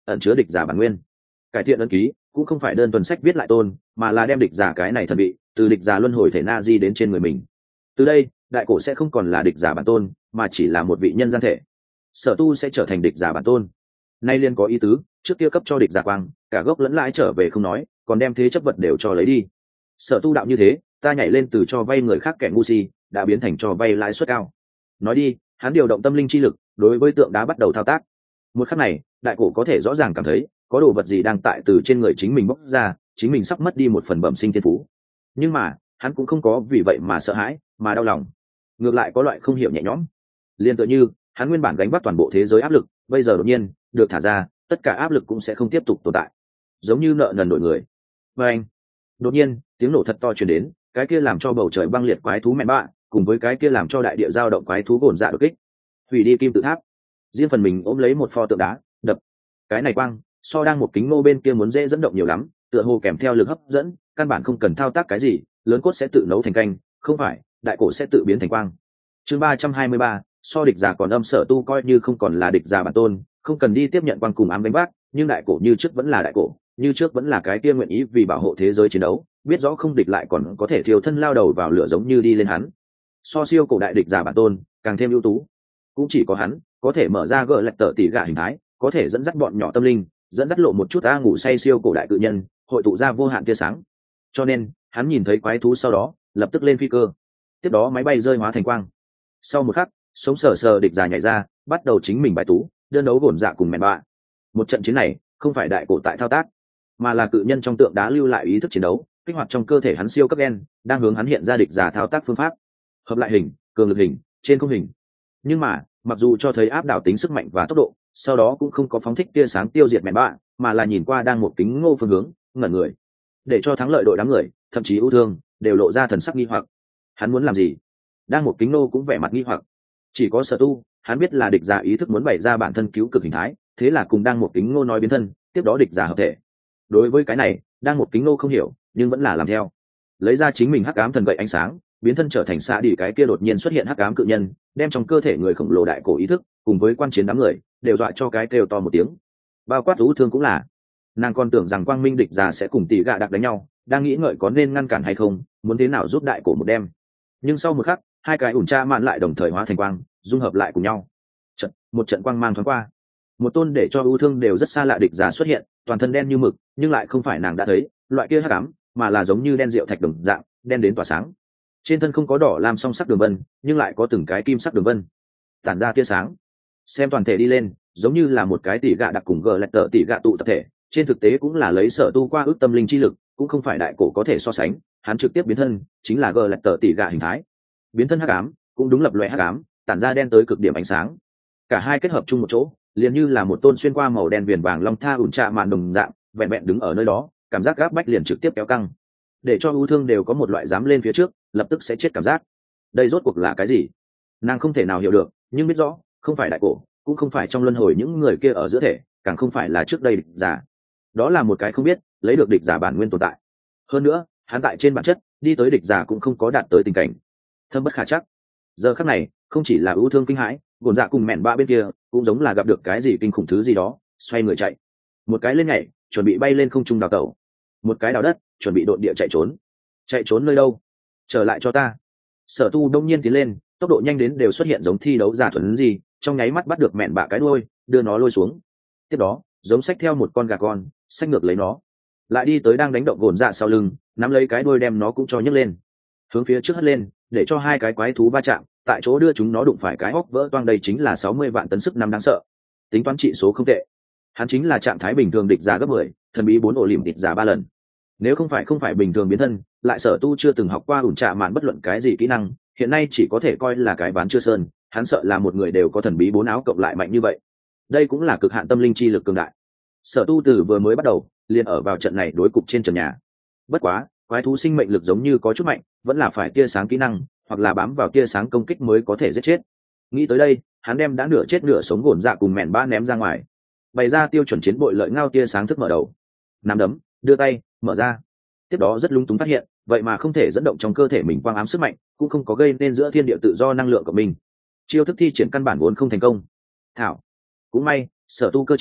Speaker 1: ẩn chứa địch giả bản nguyên. Cải thiện ấn ký cũng không phải đơn thuần sách viết lại tôn, mà là đem địch giả cái này thần bị từ địch giả luân hồi thể na di đến trên người mình. Từ đây đại cổ sẽ không còn là địch giả bản tôn, mà chỉ là một vị nhân gian thể. Sở tu sẽ trở thành địch giả bản tôn. Nay liên có ý tứ, trước kia cấp cho địch giả quang, cả gốc lẫn lãi trở về không nói, còn đem thế chấp vật đều cho lấy đi. Sở tu đạo như thế, ta nhảy lên từ cho vay người khác kẻ ngu si, đã biến thành cho vay lãi suất cao. Nói đi, hắn điều động tâm linh chi lực, đối với tượng đá bắt đầu thao tác. Một khắc này, đại cổ có thể rõ ràng cảm thấy, có đồ vật gì đang tại từ trên người chính mình bốc ra, chính mình sắp mất đi một phần bẩm sinh thiên phú. Nhưng mà, hắn cũng không có vì vậy mà sợ hãi, mà đau lòng. Ngược lại có loại không hiểu nhẹ nhõm. Liên tựa như, hắn nguyên bản gánh vác toàn bộ thế giới áp lực, bây giờ đột nhiên được thả ra, tất cả áp lực cũng sẽ không tiếp tục tồn tại. Giống như nợ nần đổi người. Và anh, đột nhiên, tiếng nổ thật to truyền đến, cái kia làm cho bầu trời băng liệt quái thú mẹ bạ, cùng với cái kia làm cho đại địa dao động quái thú gồn dạ đột kích. Hủy đi kim tự tháp. Riêng phần mình ôm lấy một pho tượng đá, đập. Cái này quang, so đang một kính nô bên kia muốn dễ dẫn động nhiều lắm, tựa hồ kèm theo lực hấp dẫn, căn bản không cần thao tác cái gì, lớn cốt sẽ tự nấu thành canh, không phải, đại cổ sẽ tự biến thành quang. Chương 323, so địch giả còn âm Sở tu coi như không còn là địch giả bản tôn, không cần đi tiếp nhận quang cùng ám đánh bác, nhưng đại cổ như trước vẫn là đại cổ, như trước vẫn là cái kia nguyện ý vì bảo hộ thế giới chiến đấu, biết rõ không địch lại còn có thể thiêu thân lao đầu vào lửa giống như đi lên hắn. So siêu cổ đại địch giả bản tôn, càng thêm ưu tú. Cũng chỉ có hắn có thể mở ra gỡ lạch tở tỉ gạ hình thái, có thể dẫn dắt bọn nhỏ tâm linh, dẫn dắt lộ một chút ta ngủ say siêu cổ đại cự nhân, hội tụ ra vô hạn tia sáng. Cho nên, hắn nhìn thấy quái thú sau đó, lập tức lên phi cơ. Tiếp đó máy bay rơi hóa thành quang. Sau một khắc, sống sờ sờ địch giả nhảy ra, bắt đầu chính mình bài tú, đơn đấu gổn dạ cùng mèn bạ. Một trận chiến này, không phải đại cổ tại thao tác, mà là cự nhân trong tượng đá lưu lại ý thức chiến đấu, kích hoạt trong cơ thể hắn siêu cấp gen, đang hướng hắn hiện ra địch giả thao tác phương pháp. Hợp lại hình, cường lực hình, trên không hình. Nhưng mà, mặc dù cho thấy áp đảo tính sức mạnh và tốc độ, sau đó cũng không có phóng thích tia sáng tiêu diệt mèn bạ, mà là nhìn qua đang một kính ngô phương hướng, ngẩn người. Để cho thắng lợi đội đám người, thậm chí ưu thương, đều lộ ra thần sắc nghi hoặc. Hắn muốn làm gì? Đang một kính nô cũng vẻ mặt nghi hoặc. Chỉ có Sở tu, hắn biết là địch giả ý thức muốn bày ra bản thân cứu cực hình thái, thế là cùng đang một kính nô nói biến thân, tiếp đó địch giả hợp thể. Đối với cái này, đang một kính nô không hiểu, nhưng vẫn là làm theo. Lấy ra chính mình hắc ám thần gậy ánh sáng, biến thân trở thành xạ đi cái kia đột nhiên xuất hiện hắc ám cự nhân, đem trong cơ thể người khổng lồ đại cổ ý thức, cùng với quan chiến đám người, đều dọa cho cái kêu to một tiếng. Bao quát ưu thương cũng là. Nàng còn tưởng rằng quang minh địch giả sẽ cùng tỷ gạ đặc đánh nhau, đang nghĩ ngợi có nên ngăn cản hay không, muốn thế nào giúp đại cổ một đêm. Nhưng sau một khắc, hai cái ủn tra mạn lại đồng thời hóa thành quang, dung hợp lại cùng nhau. Một trận quang mang thoáng qua, một tôn để cho ưu thương đều rất xa lạ địch giả xuất hiện, toàn thân đen như mực, nhưng lại không phải nàng đã thấy loại kia hắc ám, mà là giống như đen rượu thạch đồng dạng, đen đến tỏa sáng. Trên thân không có đỏ lam song sắc đường vân, nhưng lại có từng cái kim sắc đường vân, tản ra tia sáng. Xem toàn thể đi lên, giống như là một cái tỷ gạ đặc cùng gờ lạch tờ tỷ gạ tụ tập thể, trên thực tế cũng là lấy Sở tu qua ước tâm linh chi lực, cũng không phải đại cổ có thể so sánh, hắn trực tiếp biến thân chính là gờ lạch tờ tỷ gạ hình thái. Biến thân hắc ám, cũng đúng lập loè hắc ám, tản ra đen tới cực điểm ánh sáng. Cả hai kết hợp chung một chỗ, liền như là một tôn xuyên qua màu đen viền vàng long tha ủn trạ màn đồng dạng, vẹn vẹn đứng ở nơi đó, cảm giác gáp bách liền trực tiếp kéo căng, để cho ưu thương đều có một loại dám lên phía trước, lập tức sẽ chết cảm giác. Đây rốt cuộc là cái gì? Nàng không thể nào hiểu được, nhưng biết rõ, không phải đại cổ, cũng không phải trong luân hồi những người kia ở giữa thể, càng không phải là trước đây địch giả. Đó là một cái không biết, lấy được địch giả bản nguyên tồn tại. Hơn nữa, hắn tại trên bản chất, đi tới địch giả cũng không có đạt tới tình cảnh thâm bất khả chắc. Giờ khắc này, không chỉ là ưu thương kinh hãi, gồn dạ cùng mẹn bạ bên kia cũng giống là gặp được cái gì kinh khủng thứ gì đó, xoay người chạy. Một cái lên nhảy, chuẩn bị bay lên không trung đào tẩu. Một cái đào đất, chuẩn bị độn địa chạy trốn. Chạy trốn nơi đâu? Trở lại cho ta. Sở tu đông nhiên tiến lên, tốc độ nhanh đến đều xuất hiện giống thi đấu giả thuần gì, trong nháy mắt bắt được mẹn bạ cái đuôi, đưa nó lôi xuống. Tiếp đó, giống xách theo một con gà con, xách ngược lấy nó, lại đi tới đang đánh động gồn dạ sau lưng, nắm lấy cái đuôi đem nó cũng cho nhấc lên, hướng phía trước hất lên, để cho hai cái quái thú va chạm, tại chỗ đưa chúng nó đụng phải cái hốc vỡ toang. Đây chính là 60 vạn tấn sức năm đáng sợ. Tính toán trị số không tệ. Hắn chính là trạng thái bình thường địch giả gấp 10, thần bí 4 ổ liềm địch giả 3 lần. Nếu không phải bình thường biến thân, lại Sở tu chưa từng học qua ủn trạ mạn bất luận cái gì kỹ năng, hiện nay chỉ có thể coi là cái ván chưa sơn, hắn sợ là một người đều có thần bí 4 áo cộng lại mạnh như vậy. Đây cũng là cực hạn tâm linh chi lực cường đại. Sở tu từ vừa mới bắt đầu, liền ở vào trận này đối cục trên trần nhà. Bất quá, quái thú sinh mệnh lực giống như có chút mạnh, vẫn là phải tia sáng kỹ năng, hoặc là bám vào tia sáng công kích mới có thể giết chết. Nghĩ tới đây, hắn đem đã nửa chết nửa sống gồn dạ cùng mèn ba ném ra ngoài, bày ra tiêu chuẩn chiến bội lợi ngao tia sáng thức mở đầu. Nắm đấm, đưa tay, mở ra. Tiếp đó rất lúng túng phát hiện, vậy mà không thể dẫn động trong cơ thể mình quang ám sức mạnh, cũng không có gây nên giữa thiên địa tự do năng lượng của mình. Chiêu thức thi triển căn bản vốn không thành công. Thảo, cũng may, Sở tu cơ trí,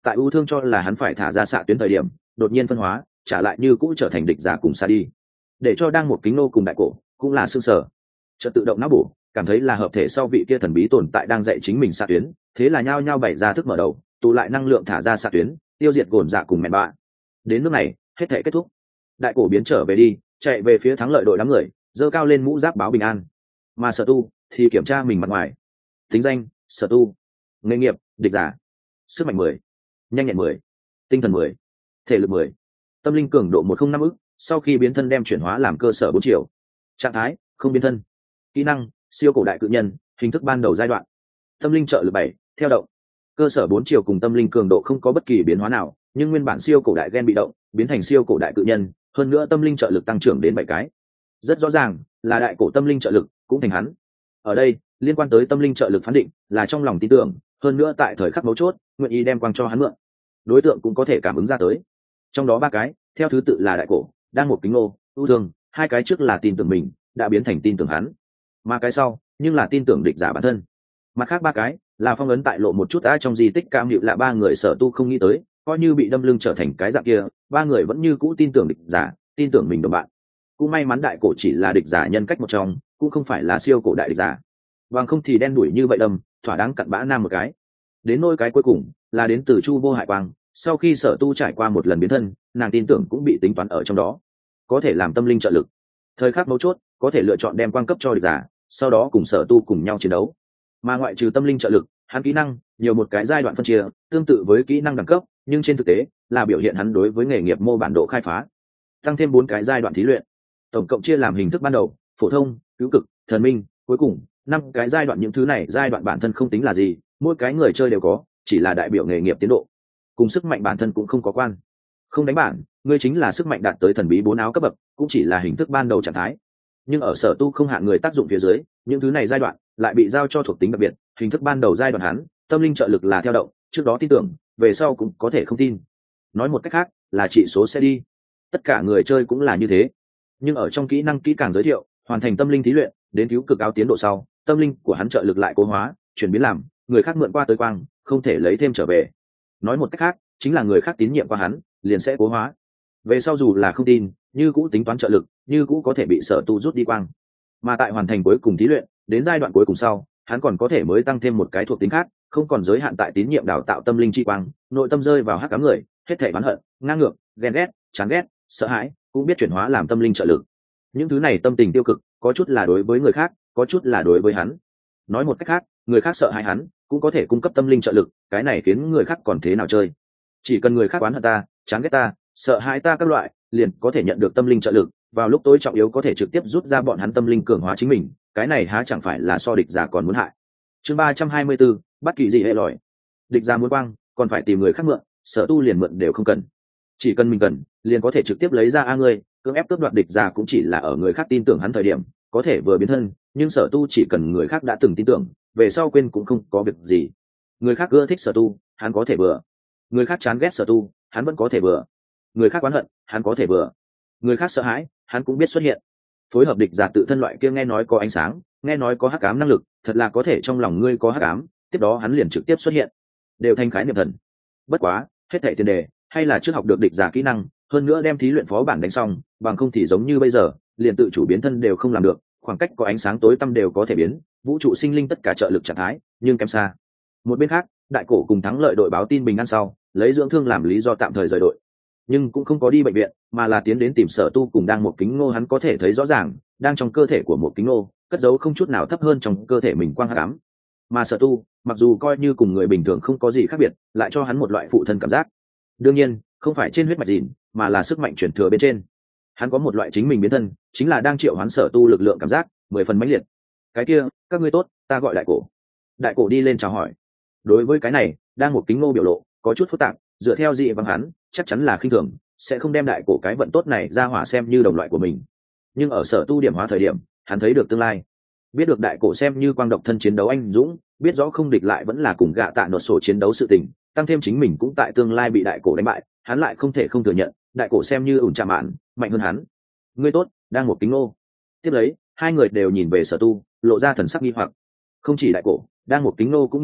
Speaker 1: tại ưu thương cho là hắn phải thả ra xạ tuyến thời điểm đột nhiên phân hóa trả lại như cũ trở thành địch giả cùng xa đi, để cho đang một kính nô cùng đại cổ cũng là xương sở chợt tự động não bổ cảm thấy là hợp thể sau vị kia thần bí tồn tại đang dạy chính mình xạ tuyến, thế là nhao nhao bày ra thức mở đầu tụ lại năng lượng thả ra xạ tuyến tiêu diệt gồn dạ cùng mẹ bạ. Đến nước này hết thể kết thúc, đại cổ biến trở về đi chạy về phía thắng lợi đội đám người giơ cao lên mũ giáp báo bình an, mà sở tu thì kiểm tra mình mặt ngoài. Tính danh sở tu, nghề nghiệp địch giả, sức mạnh 10, nhanh nhẹn 10, tinh thần 10, thể lực 10, tâm linh cường độ 105 ức. Sau khi biến thân đem chuyển hóa làm cơ sở 4 chiều. Trạng thái không biến thân. Kỹ năng siêu cổ đại cự nhân, hình thức ban đầu giai đoạn. Tâm linh trợ lực 7, theo động. Cơ sở 4 chiều cùng tâm linh cường độ không có bất kỳ biến hóa nào, nhưng nguyên bản siêu cổ đại gen bị động biến thành siêu cổ đại cự nhân, hơn nữa tâm linh trợ lực tăng trưởng đến 7 cái. Rất rõ ràng là đại cổ tâm linh trợ lực cũng thành hắn. Ở đây liên quan tới tâm linh trợ lực phán định là trong lòng tin tưởng, hơn nữa tại thời khắc mấu chốt nguyện ý đem quang cho hắn mượn. Đối tượng cũng có thể cảm ứng ra tới, trong đó 3 cái theo thứ tự là đại cổ, đang một kính nô, ưu thương. 2 cái trước là tin tưởng mình đã biến thành tin tưởng hắn, mà cái sau nhưng là tin tưởng địch giả bản thân. Mặt khác 3 cái là phong ấn tại lộ một chút đã trong di tích cam hiệu là 3 người sở tu không nghĩ tới, coi như bị đâm lưng trở thành cái dạng kia 3 người vẫn như cũ tin tưởng địch giả, tin tưởng mình đồng bạn. Cũng may mắn đại cổ chỉ là địch giả nhân cách một trong, cũng không phải là siêu cổ đại địch giả, bằng không thì đen đuổi như vậy đâm thỏa đáng cặn bã nam một cái. Đến nôi cái cuối cùng là đến từ Chu Vô Hại Quang, sau khi sở tu trải qua một lần biến thân, nàng tin tưởng cũng bị tính toán ở trong đó, có thể làm tâm linh trợ lực. Thời khắc mấu chốt có thể lựa chọn đem quang cấp cho địch giả, sau đó cùng sở tu cùng nhau chiến đấu. Mà ngoại trừ tâm linh trợ lực, hắn kỹ năng nhiều một cái giai đoạn phân chia, tương tự với kỹ năng đẳng cấp, nhưng trên thực tế là biểu hiện hắn đối với nghề nghiệp mô bản độ khai phá. Tăng thêm 4 cái giai đoạn thí luyện, tổng cộng chia làm hình thức ban đầu, phổ thông, cứu cực, thần minh, cuối cùng 5 cái giai đoạn. Những thứ này giai đoạn bản thân không tính là gì, mỗi cái người chơi đều có, chỉ là đại biểu nghề nghiệp tiến độ, cùng sức mạnh bản thân cũng không có quan. Không đánh bản, ngươi chính là sức mạnh đạt tới thần bí 4 áo cấp bậc, cũng chỉ là hình thức ban đầu trạng thái. Nhưng ở sở tu không hạn người tác dụng phía dưới, những thứ này giai đoạn lại bị giao cho thuộc tính đặc biệt. Hình thức ban đầu giai đoạn hắn tâm linh trợ lực là theo động, trước đó tin tưởng, về sau cũng có thể không tin. Nói một cách khác là trị số sẽ đi. Tất cả người chơi cũng là như thế. Nhưng ở trong kỹ năng kỹ càng giới thiệu, hoàn thành tâm linh thí luyện đến cứu cực áo tiến độ sau, tâm linh của hắn trợ lực lại cố hóa chuyển biến làm người khác mượn qua tới quang, không thể lấy thêm trở về. Nói một cách khác chính là người khác tín nhiệm qua hắn liền sẽ cố hóa, về sau dù là không tin như cũ tính toán trợ lực, như cũ có thể bị sở tu rút đi quang. Mà tại hoàn thành cuối cùng thí luyện đến giai đoạn cuối cùng sau, hắn còn có thể mới tăng thêm một cái thuộc tính khác, không còn giới hạn tại tín nhiệm đào tạo tâm linh chi quang, nội tâm rơi vào hắc ám người, hết thảy oán hận, ngang ngược, ghen ghét, chán ghét, sợ hãi cũng biết chuyển hóa làm tâm linh trợ lực. Những thứ này tâm tình tiêu cực có chút là đối với người khác, có chút là đối với hắn. Nói một cách khác, người khác sợ hãi hắn cũng có thể cung cấp tâm linh trợ lực, cái này khiến người khác còn thế nào chơi. Chỉ cần người khác oán hận ta, chán ghét ta, sợ hãi ta các loại, liền có thể nhận được tâm linh trợ lực, vào lúc tối trọng yếu có thể trực tiếp rút ra bọn hắn tâm linh cường hóa chính mình, cái này há chẳng phải là so địch giả còn muốn hại. Chương 324, bất kỳ gì hệ lòi. Địch giả muốn quang còn phải tìm người khác mượn, sở tu liền mượn đều không cần, chỉ cần mình cần liền có thể trực tiếp lấy ra. Ngươi cưỡng ép cướp đoạt địch giả cũng chỉ là ở người khác tin tưởng hắn thời điểm có thể vừa biến thân, nhưng sở tu chỉ cần người khác đã từng tin tưởng, về sau quên cũng không có việc gì. Người khác ưa thích sở tu, hắn có thể vừa; người khác chán ghét sở tu, hắn vẫn có thể vừa; người khác oán hận, hắn có thể vừa; người khác sợ hãi, hắn cũng biết xuất hiện. Phối hợp địch giả tự thân loại kia nghe nói có ánh sáng, nghe nói có hắc ám năng lực, thật là có thể trong lòng ngươi có hắc ám, tiếp đó hắn liền trực tiếp xuất hiện, đều thành khái niệm thần. Bất quá hết thảy tiền đề hay là trước học được địch giả kỹ năng, hơn nữa đem thí luyện phó bản đánh xong, bằng không thì giống như bây giờ liền tự chủ biến thân đều không làm được, khoảng cách có ánh sáng tối tăm đều có thể biến, vũ trụ sinh linh tất cả trợ lực trạng thái nhưng kém xa. Một bên khác, đại cổ cùng thắng lợi đội báo tin bình an sau, lấy dưỡng thương làm lý do tạm thời rời đội, nhưng cũng không có đi bệnh viện, mà là tiến đến tìm sở tu cùng đang một kính ngô. Hắn có thể thấy rõ ràng đang trong cơ thể của một kính ngô cất giấu không chút nào thấp hơn trong cơ thể mình quang hắc ám, mà sở tu mặc dù coi như cùng người bình thường không có gì khác biệt, lại cho hắn một loại phụ thân cảm giác. đương nhiên không phải trên huyết mạch dìn, mà là sức mạnh chuyển thừa bên trên. Hắn có một loại chính mình biến thân chính là đang triệu hoán sở tu lực lượng cảm giác 10 phần mãnh liệt. Cái kia, các ngươi tốt, ta gọi đại cổ. Đại cổ đi lên chào hỏi. Đối với cái này đang một kính ngô biểu lộ có chút phức tạp, dựa theo dị vắng hắn chắc chắn là khinh thường, sẽ không đem đại cổ cái vận tốt này ra hỏa xem như đồng loại của mình. Nhưng ở sở tu điểm hóa thời điểm, hắn thấy được tương lai, biết được đại cổ xem như quang độc thân chiến đấu anh dũng, biết rõ không địch lại vẫn là cùng gạ tạ nột sổ chiến đấu sự tình, tăng thêm chính mình cũng tại tương lai bị đại cổ đánh bại, hắn lại không thể không thừa nhận đại cổ xem như ủn chạm mạn mạnh hơn hắn. Ngươi tốt, đang một kính ngô. Tiếp lấy hai người đều nhìn về sở tu, lộ ra thần sắc nghi hoặc. Không chỉ đại cổ, đang một kính ngô cũng nghi hoặc,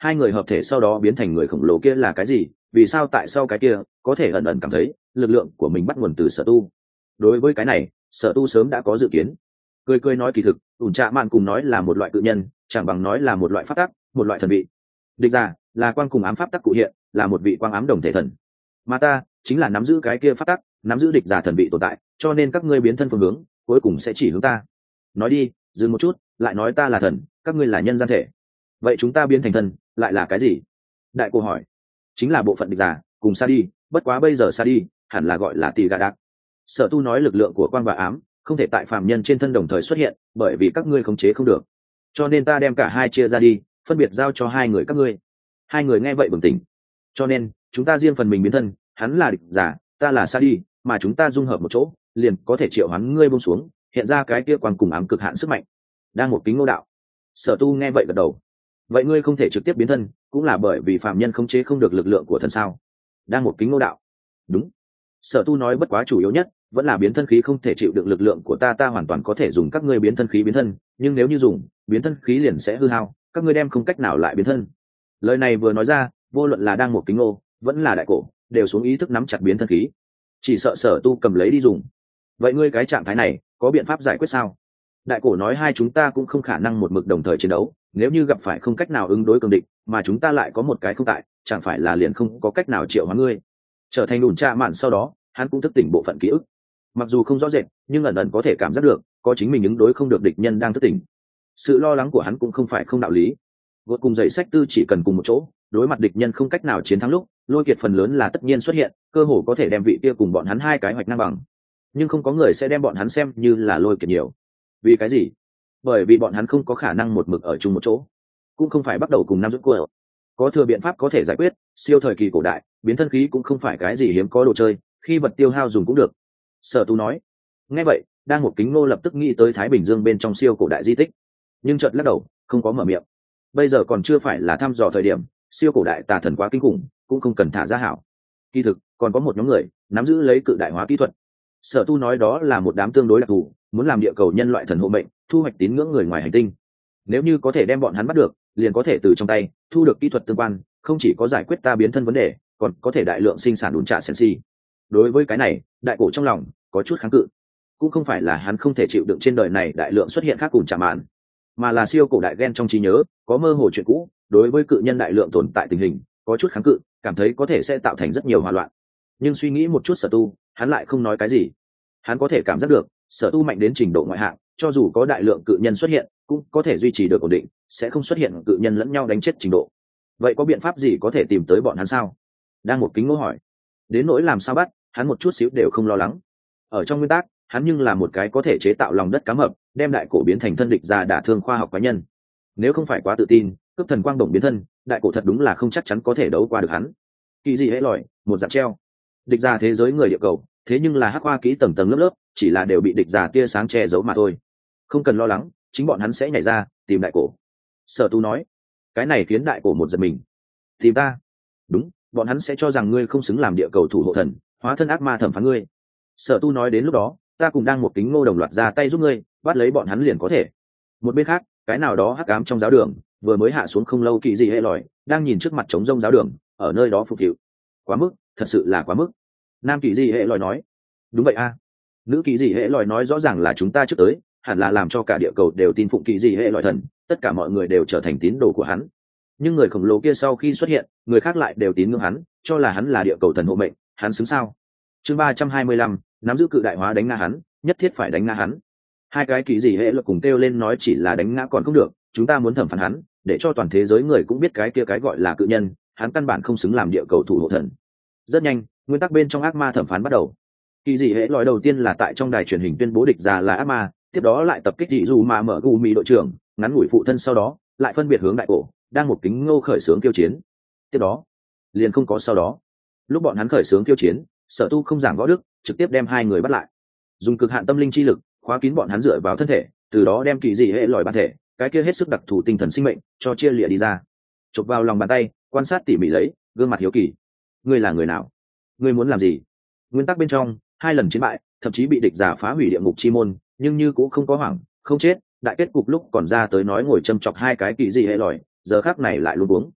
Speaker 1: hai người hợp thể sau đó biến thành người khổng lồ kia là cái gì, vì sao tại sao cái kia có thể ẩn ẩn cảm thấy lực lượng của mình bắt nguồn từ Sở Tu. Đối với cái này Sở Tu sớm đã có dự kiến, cười cười nói kỳ thực ủn trạ mạn cùng nói là một loại tự nhân chẳng bằng nói là một loại pháp tắc, một loại thần vị. Địch giả là quang cùng ám pháp tắc cụ hiện, là một vị quang ám đồng thể thần, mà ta chính là nắm giữ cái kia pháp tắc, nắm giữ địch giả thần vị tồn tại, cho nên các ngươi biến thân phương hướng cuối cùng sẽ chỉ hướng ta. Nói đi, dừng một chút, lại nói ta là thần, các ngươi là nhân gian thể, vậy chúng ta biến thành thần lại là cái gì? Đại cô hỏi. Chính là bộ phận địch giả cùng sa đi, bất quá bây giờ sa đi hẳn là gọi là tì gà đạc. Sở Tu nói lực lượng của quang và ám không thể tại phàm nhân trên thân đồng thời xuất hiện, bởi vì các ngươi khống chế không được, cho nên ta đem cả hai chia ra đi, phân biệt giao cho hai người các ngươi. Hai người nghe vậy bừng tỉnh, cho nên chúng ta riêng phần mình biến thân, hắn là địch giả, ta là sa đi, mà chúng ta dung hợp một chỗ liền có thể triệu hoán ngươi buông xuống, hiện ra cái kia quang cùng ám cực hạn sức mạnh. Đang một kính ngô đạo. Sở Tu nghe vậy gật đầu. Vậy ngươi không thể trực tiếp biến thân cũng là bởi vì phàm nhân khống chế không được lực lượng của thần sao? Đang một kính ngô đạo. Đúng. Sở Tu nói bất quá chủ yếu nhất vẫn là biến thân khí không thể chịu được lực lượng của ta hoàn toàn có thể dùng các ngươi biến thân khí biến thân, nhưng nếu như dùng biến thân khí liền sẽ hư hao, các ngươi đem không cách nào lại biến thân. Lời này vừa nói ra, vô luận là đang một kính ngô vẫn là đại cổ đều xuống ý thức nắm chặt biến thân khí, chỉ sợ Sở Tu cầm lấy đi dùng. Vậy ngươi cái trạng thái này có biện pháp giải quyết sao? Đại cổ nói hai chúng ta cũng không khả năng một mực đồng thời chiến đấu, nếu như gặp phải không cách nào ứng đối cường địch mà chúng ta lại có một cái không tại, chẳng phải là liền không có cách nào triệu hóa ngươi. Trở thành đùn trạ mạn sau đó hắn cũng thức tỉnh bộ phận ký ức, mặc dù không rõ rệt nhưng ẩn ẩn có thể cảm giác được có chính mình ứng đối không được địch nhân đang thức tỉnh. Sự lo lắng của hắn cũng không phải không đạo lý. Gột cùng dạy sách tư chỉ cần cùng một chỗ đối mặt địch nhân không cách nào chiến thắng lúc, lôi kiệt phần lớn là tất nhiên xuất hiện, cơ hồ có thể đem vị kia cùng bọn hắn hai cái hoạch ngang bằng, nhưng không có người sẽ đem bọn hắn xem như là lôi kiệt nhiều. Vì cái gì? Bởi vì bọn hắn không có khả năng một mực ở chung một chỗ, cũng không phải bắt đầu cùng năm dưỡng của có thừa biện pháp có thể giải quyết. Siêu thời kỳ cổ đại biến thân khí cũng không phải cái gì hiếm có đồ chơi, khi vật tiêu hao dùng cũng được. Sở Tu nói. Nghe vậy đang một kính ngô lập tức nghĩ tới Thái Bình Dương bên trong siêu cổ đại di tích, nhưng chợt lắc đầu không có mở miệng. Bây giờ còn chưa phải là thăm dò thời điểm, siêu cổ đại tà thần quá kinh khủng, cũng không cần thả ra hảo. Kỳ thực còn có một nhóm người nắm giữ lấy cự đại hóa kỹ thuật. Sở Tu nói đó là một đám tương đối đặc thù, muốn làm địa cầu nhân loại thần hộ mệnh, thu hoạch tín ngưỡng người ngoài hành tinh. Nếu như có thể đem bọn hắn bắt được, liền có thể từ trong tay thu được kỹ thuật tương quan, không chỉ có giải quyết ta biến thân vấn đề, còn có thể đại lượng sinh sản đùn trạ sensi. Đối với cái này đại cổ trong lòng có chút kháng cự, cũng không phải là hắn không thể chịu đựng trên đời này đại lượng xuất hiện khác cùng chạm mạn, mà là siêu cổ đại gen trong trí nhớ có mơ hồ chuyện cũ, đối với cự nhân đại lượng tồn tại tình hình có chút kháng cự, cảm thấy có thể sẽ tạo thành rất nhiều hòa loạn. Nhưng suy nghĩ một chút Sở Tu, hắn lại không nói cái gì. Hắn có thể cảm giác được Sở Tu mạnh đến trình độ ngoại hạng, cho dù có đại lượng cự nhân xuất hiện cũng có thể duy trì được ổn định, sẽ không xuất hiện cự nhân lẫn nhau đánh chết trình độ. Vậy có biện pháp gì có thể tìm tới bọn hắn sao? Đang một kính ngô hỏi. Đến nỗi làm sao bắt, hắn một chút xíu đều không lo lắng. Ở trong nguyên tắc hắn nhưng là một cái có thể chế tạo lòng đất cá mập, đem đại cổ biến thành thân địch ra đả thương khoa học cá nhân. Nếu không phải quá tự tin cướp thần quang đồng biến thân, đại cổ thật đúng là không chắc chắn có thể đấu qua được hắn. Kỳ gì hễ lòi một dạng treo, địch ra thế giới người địa cầu, thế nhưng là hắc hoa kỹ tầng tầng lớp lớp, chỉ là đều bị địch giả tia sáng che giấu mà thôi. Không cần lo lắng, chính bọn hắn sẽ nhảy ra tìm đại cổ. Sở Tu nói. Cái này khiến đại cổ một giật mình. Tìm ta? Đúng, bọn hắn sẽ cho rằng ngươi không xứng làm địa cầu thủ hộ thần, hóa thân ác ma thẩm phán ngươi. Sở Tu nói đến lúc đó ta cùng đang một kính ngô đồng loạt ra tay giúp ngươi bắt lấy bọn hắn liền có thể. Một bên khác cái nào đó hắc ám trong giáo đường vừa mới hạ xuống không lâu, kỳ gì hệ lòi đang nhìn trước mặt trống rông giáo đường ở nơi đó phục vụ. Quá mức, thật sự là quá mức. Nam kỳ gì hệ lòi nói. Đúng vậy a. Nữ kỳ gì hệ lòi nói rõ ràng là chúng ta trước tới, hẳn là làm cho cả địa cầu đều tin phụng kỳ gì hệ lòi thần, tất cả mọi người đều trở thành tín đồ của hắn. Nhưng người khổng lồ kia sau khi xuất hiện, người khác lại đều tín ngưỡng hắn, cho là hắn là địa cầu thần hộ mệnh, hắn xứng sao? Chương 325, nắm giữ cự đại hóa đánh ngã hắn, nhất thiết phải đánh ngã hắn. Hai cái kỳ gì hệ luật cùng kêu lên nói chỉ là đánh ngã còn không được, chúng ta muốn thẩm phán hắn, để cho toàn thế giới người cũng biết cái kia cái gọi là cự nhân, hắn căn bản không xứng làm địa cầu thủ hộ thần. Rất nhanh, nguyên tắc bên trong ác ma thẩm phán bắt đầu. Kỳ dị hệ lòi đầu tiên là tại trong đài truyền hình tuyên bố địch già là ác ma, tiếp đó lại tập kích dị dù mà mở gù mì đội trưởng, ngắn ngủi phụ thân, sau đó lại phân biệt hướng đại cổ, đang một kính ngô khởi xướng kiêu chiến. Tiếp đó liền không có sau đó. Lúc bọn hắn khởi xướng kiêu chiến, Sở Tu không giảng võ đức, trực tiếp đem hai người bắt lại, dùng cực hạn tâm linh chi lực khóa kín bọn hắn dựa vào thân thể, từ đó đem kỳ dị hệ lòi bản thể, cái kia hết sức đặc thù tinh thần sinh mệnh cho chia lìa đi ra, chụp vào lòng bàn tay, quan sát tỉ mỉ lấy, gương mặt hiếu kỳ. Ngươi là người nào? Ngươi muốn làm gì? Nguyên tắc bên trong hai lần chiến bại, thậm chí bị địch giả phá hủy địa ngục chi môn, nhưng như cũng không có hoảng, không chết. Đại kết cục lúc còn ra tới nói ngồi châm chọc hai cái kỳ dị hệ lòi, giờ khắc này lại luôn uống.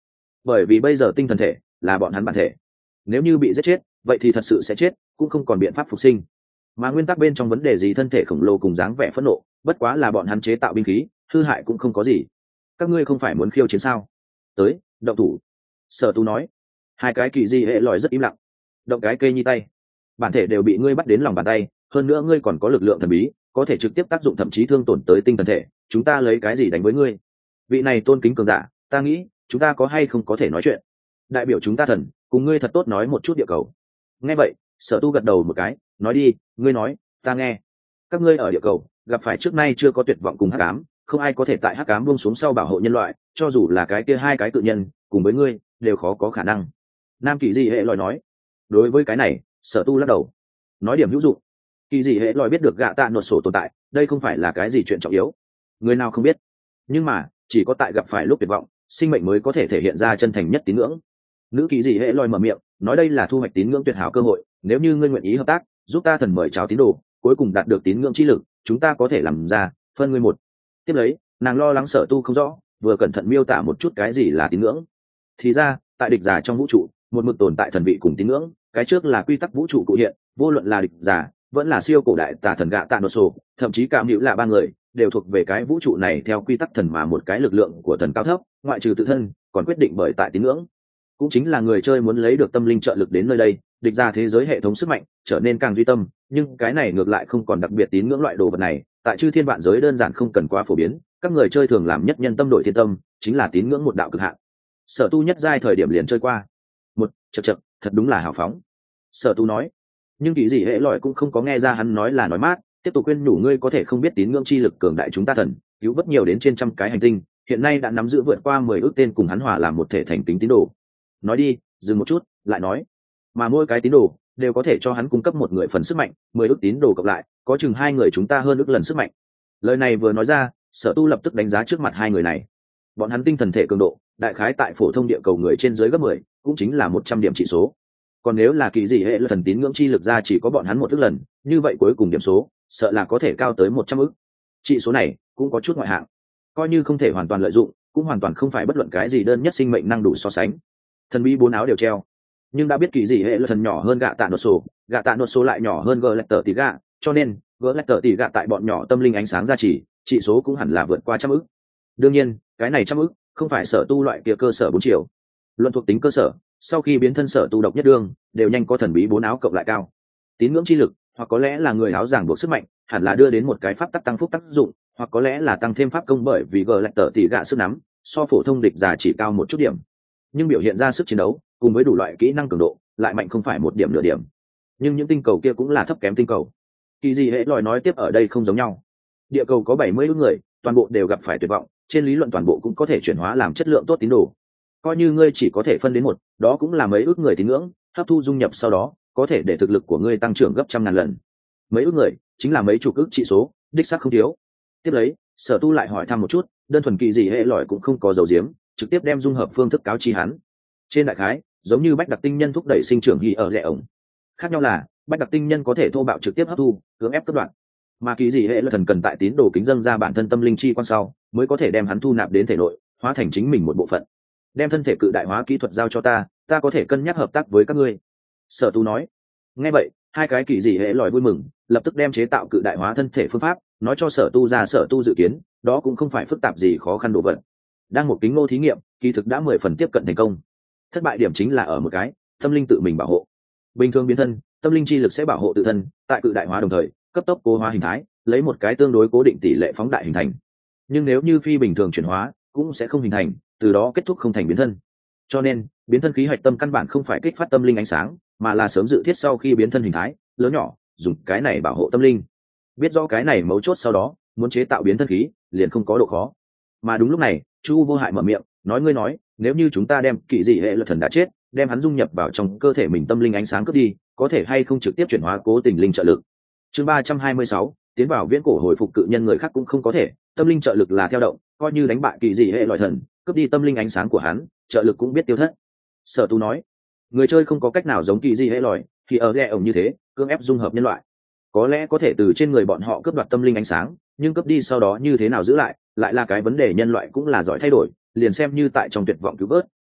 Speaker 1: bởi vì bây giờ tinh thần thể là bọn hắn bản thể, nếu như bị giết chết vậy thì thật sự sẽ chết, cũng không còn biện pháp phục sinh. Mà nguyên tắc bên trong vấn đề gì thân thể khổng lồ cùng dáng vẻ phẫn nộ bất quá là bọn hắn chế tạo binh khí, hư hại cũng không có gì. Các ngươi không phải muốn khiêu chiến sao? Tới, động thủ. Sở Tu nói. Hai cái kỳ di hệ lòi rất im lặng. Động cái cây như tay, bản thể đều bị ngươi bắt đến lòng bàn tay, hơn nữa ngươi còn có lực lượng thần bí, có thể trực tiếp tác dụng thậm chí thương tổn tới tinh thần thể, chúng ta lấy cái gì đánh với ngươi? Vị này tôn kính cường giả, ta nghĩ chúng ta có hay không có thể nói chuyện. Đại biểu chúng ta thần, cùng ngươi thật tốt nói một chút địa cầu. Nghe vậy, Sở Tu gật đầu một cái, nói đi, ngươi nói, ta nghe. Các ngươi ở địa cầu gặp phải trước nay chưa có tuyệt vọng cùng hắc ám, không ai có thể tại hắc ám buông xuống sau bảo hộ nhân loại, cho dù là cái kia hai cái tự nhân cùng với ngươi đều khó có khả năng. Nam kỳ dị hệ lòi nói. Đối với cái này, Sở Tu lắc đầu, nói điểm hữu dụng. Kỳ dị hệ lòi biết được gạ tạ nột sổ tồn tại, đây không phải là cái gì chuyện trọng yếu, người nào không biết, nhưng mà chỉ có tại gặp phải lúc tuyệt vọng, sinh mệnh mới có thể thể hiện ra chân thành nhất tín ngưỡng. Nữ kỳ dị hệ lòi mở miệng nói đây là thu hoạch tín ngưỡng tuyệt hảo cơ hội, nếu như ngươi nguyện ý hợp tác giúp ta thần mời cháo tín đồ, cuối cùng đạt được tín ngưỡng chi lực, chúng ta có thể làm ra phân ngươi một. Tiếp lấy nàng lo lắng Sở Tu không rõ, vừa cẩn thận miêu tả một chút cái gì là tín ngưỡng. Thì ra tại địch giả trong vũ trụ một mực tồn tại thần vị cùng tín ngưỡng, cái trước là quy tắc vũ trụ cụ hiện, vô luận là địch giả vẫn là siêu cổ đại tà thần gạ tạ nô sổ, thậm chí cảm hữu là ba người đều thuộc về cái vũ trụ này theo quy tắc thần mà một cái lực lượng của thần cao thấp, ngoại trừ tự thân còn quyết định bởi tại tín ngưỡng. Cũng chính là người chơi muốn lấy được tâm linh trợ lực đến nơi đây, địch ra thế giới hệ thống sức mạnh trở nên càng duy tâm, nhưng cái này ngược lại không còn đặc biệt tín ngưỡng loại đồ vật này, tại chư thiên vạn giới đơn giản không cần quá phổ biến, các người chơi thường làm nhất nhân tâm đổi thiên tâm, chính là tín ngưỡng một đạo cực hạn. Sở Tu nhất giai thời điểm liền chơi qua một chập chập, thật đúng là hào phóng. Sở Tu nói, nhưng kỳ dị hệ lọi cũng không có nghe ra hắn nói là nói mát, tiếp tục khuyên nhủ ngươi có thể không biết tín ngưỡng chi lực cường đại chúng ta thần cứu vớt nhiều đến trên trăm cái hành tinh, hiện nay đã nắm giữ vượt qua 10 ước tên cùng hắn hòa làm một thể thành kính tín đồ. Nói đi, dừng một chút lại nói, mà mỗi cái tín đồ đều có thể cho hắn cung cấp một người phần sức mạnh, 10 ước tín đồ cộng lại có chừng hai người chúng ta hơn ước lần sức mạnh. Lời này vừa nói ra, Sở Tu lập tức đánh giá trước mặt hai người này, bọn hắn tinh thần thể cường độ đại khái tại phổ thông địa cầu người trên dưới gấp 10, cũng chính là 100 điểm chỉ số. Còn nếu là kỳ dị hệ là thần tín ngưỡng chi lực ra chỉ có bọn hắn một ước lần, như vậy cuối cùng điểm số sợ là có thể cao tới 100 ước. Chỉ số này cũng có chút ngoại hạng, coi như không thể hoàn toàn lợi dụng, cũng hoàn toàn không phải bất luận cái gì đơn nhất sinh mệnh năng đủ so sánh. Thần bí bốn áo đều treo, nhưng đã biết kỳ dị hệ là thần nhỏ hơn gạ tạ nốt số lại nhỏ hơn gờ lạch tờ tỷ gạ, cho nên gờ lạch tờ tỷ gạ tại bọn nhỏ tâm linh ánh sáng ra chỉ số cũng hẳn là vượt qua trăm ước. Đương nhiên cái này trăm ước không phải Sở Tu loại kia cơ sở 4 chiều. Luận thuộc tính cơ sở, sau khi biến thân Sở Tu độc nhất đương đều nhanh có thần bí bốn áo cộng lại cao. Tín ngưỡng chi lực, hoặc có lẽ là người áo giảng buộc sức mạnh, hẳn là đưa đến một cái pháp tắc tăng phúc tác dụng, hoặc có lẽ là tăng thêm pháp công, bởi vì gờ lạch tờ tỷ gạ sức nắm so phổ thông địch giả chỉ cao một chút điểm, nhưng biểu hiện ra sức chiến đấu cùng với đủ loại kỹ năng cường độ lại mạnh không phải một điểm nửa điểm. Nhưng những tinh cầu kia cũng là thấp kém tinh cầu. Kỳ dị hệ lòi nói tiếp ở đây không giống nhau. Địa cầu có 70 ước người, toàn bộ đều gặp phải tuyệt vọng, trên lý luận toàn bộ cũng có thể chuyển hóa làm chất lượng tốt tín đồ. Coi như ngươi chỉ có thể phân đến một, đó cũng là mấy ước người tín ngưỡng, hấp thu dung nhập sau đó có thể để thực lực của ngươi tăng trưởng gấp trăm ngàn lần. Mấy ước người chính là mấy chục ước trị số, đích xác không thiếu. Tiếp lấy Sở Tu lại hỏi thăm một chút, đơn thuần kỳ dị hệ lòi cũng không có dầu diếm, trực tiếp đem dung hợp phương thức cáo chi hắn. Trên đại khái giống như bách đặc tinh nhân thúc đẩy sinh trưởng ghi ở rẽ ổng, khác nhau là bách đặc tinh nhân có thể thô bạo trực tiếp hấp thu, cưỡng ép cắt đoạn, mà kỳ dị hệ là thần cần tại tín đồ kính dâng ra bản thân tâm linh chi quan sau mới có thể đem hắn thu nạp đến thể nội, hóa thành chính mình một bộ phận. Đem thân thể cự đại hóa kỹ thuật giao cho ta có thể cân nhắc hợp tác với các ngươi. Sở Tu nói. Nghe vậy hai cái kỳ dị hệ lòi vui mừng, lập tức đem chế tạo cự đại hóa thân thể phương pháp nói cho Sở Tu ra. Sở Tu dự kiến đó cũng không phải phức tạp gì khó khăn đồ vật. Đang một kính ngô thí nghiệm kỳ thực đã 10 phần tiếp cận thành công, thất bại điểm chính là ở một cái tâm linh tự mình bảo hộ. Bình thường biến thân tâm linh chi lực sẽ bảo hộ tự thân, tại cự đại hóa đồng thời cấp tốc cố hóa hình thái, lấy một cái tương đối cố định tỷ lệ phóng đại hình thành. Nhưng nếu như phi bình thường chuyển hóa cũng sẽ không hình thành, từ đó kết thúc không thành biến thân. Cho nên biến thân khí hạch tâm căn bản không phải kích phát tâm linh ánh sáng, mà là sớm dự thiết sau khi biến thân hình thái lớn nhỏ dùng cái này bảo hộ tâm linh. Biết rõ cái này mấu chốt, sau đó muốn chế tạo biến thân khí liền không có độ khó. Mà đúng lúc này Chu Vô Hại mở miệng nói, ngươi nói nếu như chúng ta đem kỳ dị hệ lực thần đã chết, đem hắn dung nhập vào trong cơ thể mình tâm linh ánh sáng cướp đi, có thể hay không trực tiếp chuyển hóa cố tình linh trợ lực? Chương 326, tiến vào viễn cổ hồi phục cự nhân, người khác cũng không có thể, tâm linh trợ lực là theo động, coi như đánh bại kỳ dị hệ loại thần, cướp đi tâm linh ánh sáng của hắn, trợ lực cũng biết tiêu thất. Sở Tu nói, người chơi không có cách nào giống kỳ dị hệ loại thì ở rẻ ổng như thế cưỡng ép dung hợp nhân loại. Có lẽ có thể từ trên người bọn họ cướp đoạt tâm linh ánh sáng, nhưng cướp đi sau đó như thế nào giữ lại là cái vấn đề nhân loại cũng là giỏi thay đổi, liền xem như tại trong tuyệt vọng cứu vớt,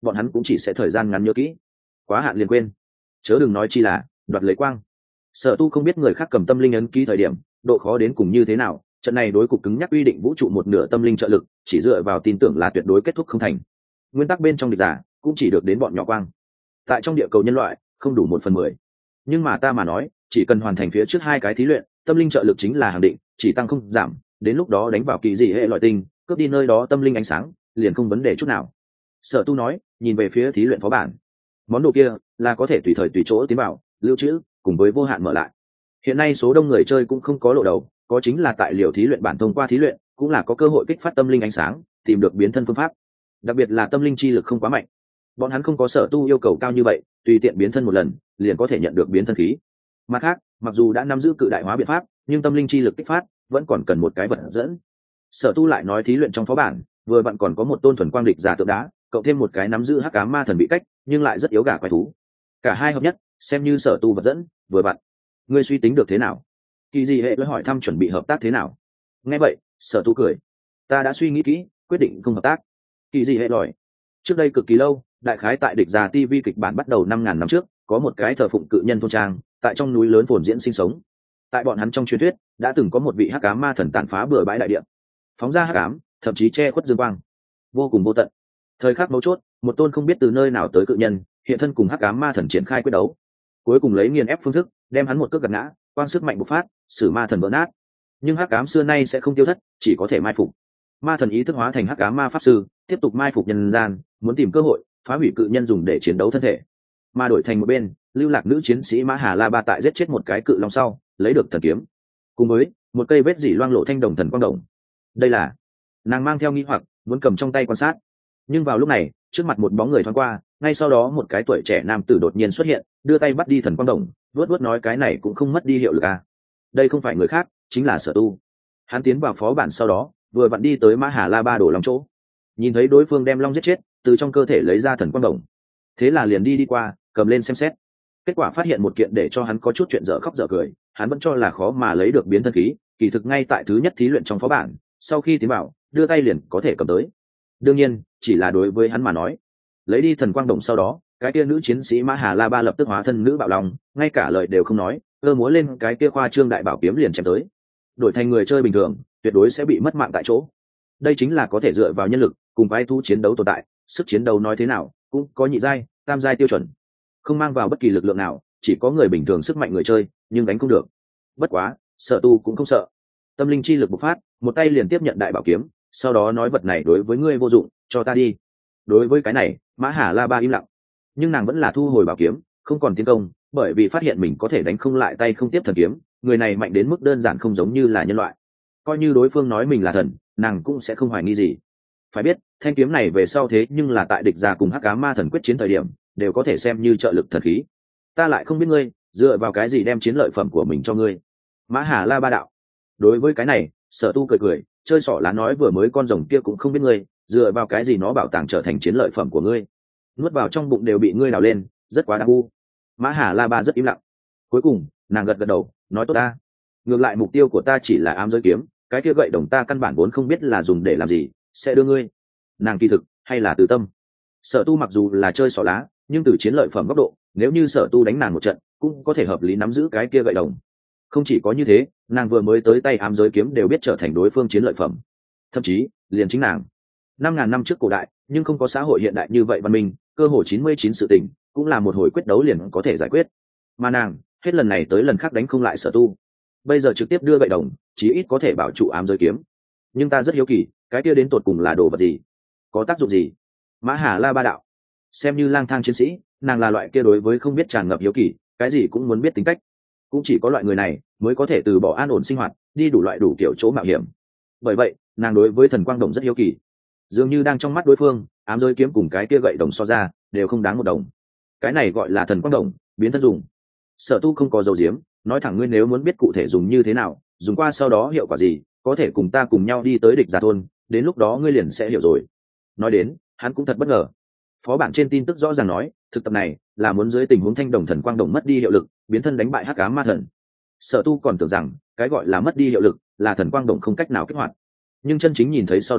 Speaker 1: bọn hắn cũng chỉ sẽ thời gian ngắn nhớ kỹ, quá hạn liền quên, chớ đừng nói chi là đoạt lấy quang. Sở Tu không biết người khác cầm tâm linh ấn ký thời điểm độ khó đến cùng như thế nào, trận này đối cục cứng nhắc uy định vũ trụ một nửa tâm linh trợ lực chỉ dựa vào tin tưởng là tuyệt đối kết thúc không thành. Nguyên tắc bên trong địch giả cũng chỉ được đến bọn nhỏ quang, tại trong địa cầu nhân loại không đủ 1/10. Nhưng mà ta mà nói, chỉ cần hoàn thành phía trước 2 cái thí luyện, tâm linh trợ lực chính là hàng định, chỉ tăng không giảm, đến lúc đó đánh vào kỳ dị hệ loại tinh, cướp đi nơi đó tâm linh ánh sáng, liền không vấn đề chút nào. Sở Tu nói, nhìn về phía thí luyện phó bản. Món đồ kia là có thể tùy thời tùy chỗ tiến vào, lưu trữ, cùng với vô hạn mở lại. Hiện nay số đông người chơi cũng không có lộ đầu, có chính là tại liều thí luyện bản thông qua thí luyện, cũng là có cơ hội kích phát tâm linh ánh sáng, tìm được biến thân phương pháp. Đặc biệt là tâm linh chi lực không quá mạnh, bọn hắn không có Sở Tu yêu cầu cao như vậy, tùy tiện biến thân một lần liền có thể nhận được biến thân khí. Mặt khác, mặc dù đã nắm giữ cự đại hóa biện pháp, nhưng tâm linh chi lực kích phát vẫn còn cần một cái vật dẫn. Sở Tu lại nói thí luyện trong phó bản vừa bạn còn có một tôn thuần quang địch giả tượng đá, cộng thêm một cái nắm giữ hắc ám ma thần bị cách nhưng lại rất yếu gà quái thú, cả hai hợp nhất xem như Sở Tu vật dẫn vừa bạn. Ngươi suy tính được thế nào? Kỳ dị hệ hỏi thăm chuẩn bị hợp tác thế nào. Nghe vậy Sở Tu cười, ta đã suy nghĩ kỹ, quyết định không hợp tác. Kỳ dị hệ hỏi, trước đây cực kỳ lâu, đại khái tại địch già TV kịch bản bắt đầu 5.000 năm trước, có một cái thờ phụng cự nhân thôn trang tại trong núi lớn phồn diễn sinh sống. Tại bọn hắn trong truyền thuyết đã từng có một vị hắc ám ma thần tàn phá bừa bãi đại địa, phóng ra hắc ám, thậm chí che khuất dương quang, vô cùng vô tận. Thời khắc mấu chốt, một tôn không biết từ nơi nào tới cự nhân hiện thân cùng hắc ám ma thần triển khai quyết đấu, cuối cùng lấy nghiền ép phương thức đem hắn một cước gạt ngã, quang sức mạnh bộc phát, xử ma thần vỡ nát. Nhưng hắc ám xưa nay sẽ không tiêu thất, chỉ có thể mai phục. Ma thần ý thức hóa thành hắc ám ma pháp sư, tiếp tục mai phục nhân gian, muốn tìm cơ hội phá hủy cự nhân dùng để chiến đấu thân thể. Mà đổi thành một bên, lưu lạc nữ chiến sĩ Mã Hà La Ba tại giết chết một cái cự long sau, lấy được thần kiếm, cùng với một cây vết dỉ loang lộ thanh đồng thần quang đồng. Đây là, nàng mang theo nghi hoặc, muốn cầm trong tay quan sát. Nhưng vào lúc này, trước mặt một bóng người thoáng qua, ngay sau đó một cái tuổi trẻ nam tử đột nhiên xuất hiện, đưa tay bắt đi thần quang đồng, vuốt vuốt nói cái này cũng không mất đi hiệu lực à. Đây không phải người khác, chính là Sở Tu. Hắn tiến vào phó bản sau đó, vừa vặn đi tới Mã Hà La Ba đổ lòng chỗ, nhìn thấy đối phương đem long giết chết, từ trong cơ thể lấy ra thần quang đồng, thế là liền đi qua cầm lên xem xét. Kết quả phát hiện một kiện để cho hắn có chút chuyện dở khóc dở cười, hắn vẫn cho là khó mà lấy được biến thân khí, kỳ thực ngay tại thứ nhất thí luyện trong phó bản, sau khi tiến vào đưa tay liền có thể cầm tới. Đương nhiên chỉ là đối với hắn mà nói. Lấy đi thần quang đồng sau đó, cái kia nữ chiến sĩ Mã Hà La Ba lập tức hóa thân nữ bạo long, ngay cả lời đều không nói, cơ múa lên cái kia khoa trương đại bảo kiếm liền chém tới. Đổi thành người chơi bình thường tuyệt đối sẽ bị mất mạng tại chỗ. Đây chính là có thể dựa vào nhân lực cùng quái thú chiến đấu tồn tại, sức chiến đấu nói thế nào cũng có nhị giai, tam giai tiêu chuẩn, không mang vào bất kỳ lực lượng nào, chỉ có người bình thường sức mạnh người chơi nhưng đánh không được. Bất quá Sở Tu cũng không sợ, tâm linh chi lực bộc phát, một tay liền tiếp nhận đại bảo kiếm, sau đó nói vật này đối với ngươi vô dụng, cho ta đi. Đối với cái này Mã Hà La Ba im lặng, nhưng nàng vẫn là thu hồi bảo kiếm, không còn tiến công, bởi vì phát hiện mình có thể đánh không lại tay không tiếp thần kiếm, người này mạnh đến mức đơn giản không giống như là nhân loại. Coi như đối phương nói mình là thần, nàng cũng sẽ không hoài nghi gì. Phải biết thanh kiếm này về sau thế nhưng là tại địch già cùng hắc ám ma thần quyết chiến thời điểm đều có thể xem như trợ lực thần khí. Ta lại không biết ngươi dựa vào cái gì đem chiến lợi phẩm của mình cho ngươi. Mã Hà La Ba đạo. Đối với cái này Sở Tu cười cười, chơi xỏ lá nói vừa mới con rồng kia cũng không biết ngươi dựa vào cái gì nó bảo tàng trở thành chiến lợi phẩm của ngươi, nuốt vào trong bụng đều bị ngươi đào lên, rất quá đáng u. Mã Hà La Ba rất im lặng, cuối cùng nàng gật gật đầu nói tốt ta, ngược lại mục tiêu của ta chỉ là ám giới kiếm, cái kia gậy đồng ta căn bản vốn không biết là dùng để làm gì, sẽ đưa ngươi. Nàng kỳ thực hay là từ tâm. Sở Tu mặc dù là chơi xỏ lá, nhưng từ chiến lợi phẩm góc độ, nếu như Sở Tu đánh nàng một trận cũng có thể hợp lý nắm giữ cái kia gậy đồng. Không chỉ có như thế, nàng vừa mới tới tay ám giới kiếm đều biết trở thành đối phương chiến lợi phẩm. Thậm chí liền chính nàng 5.000 năm trước cổ đại, nhưng không có xã hội hiện đại như vậy văn minh, cơ hồ 99 sự tình cũng là một hồi quyết đấu liền có thể giải quyết. Mà nàng hết lần này tới lần khác đánh không lại Sở Tu, bây giờ trực tiếp đưa gậy đồng, chí ít có thể bảo trụ ám giới kiếm. Nhưng ta rất hiếu kỳ, cái kia đến tột cùng là đồ vật gì, có tác dụng gì? Mã Hà La Ba đạo. Xem như lang thang chiến sĩ, nàng là loại kia đối với không biết tràn ngập hiếu kỳ, cái gì cũng muốn biết tính cách. Cũng chỉ có loại người này mới có thể từ bỏ an ổn sinh hoạt, đi đủ loại đủ kiểu chỗ mạo hiểm. Bởi vậy nàng đối với thần quang đồng rất hiếu kỳ, dường như đang trong mắt đối phương ám giới kiếm cùng cái kia gậy đồng so ra đều không đáng một đồng. Cái này gọi là thần quang đồng biến thân dùng. Sở Tu không có dầu diếm, nói thẳng ngươi nếu muốn biết cụ thể dùng như thế nào, dùng qua sau đó hiệu quả gì, có thể cùng ta cùng nhau đi tới địch giả thôn, đến lúc đó ngươi liền sẽ hiểu rồi. Nói đến hắn cũng thật bất ngờ, phó bản trên tin tức rõ ràng nói thực tập này là muốn dưới tình huống thanh đồng thần quang đồng mất đi hiệu lực, biến thân đánh bại hắc ám ma thần. Sở Tu còn tưởng rằng cái gọi là mất đi hiệu lực là thần quang đồng không cách nào kích hoạt, nhưng chân chính nhìn thấy sau đó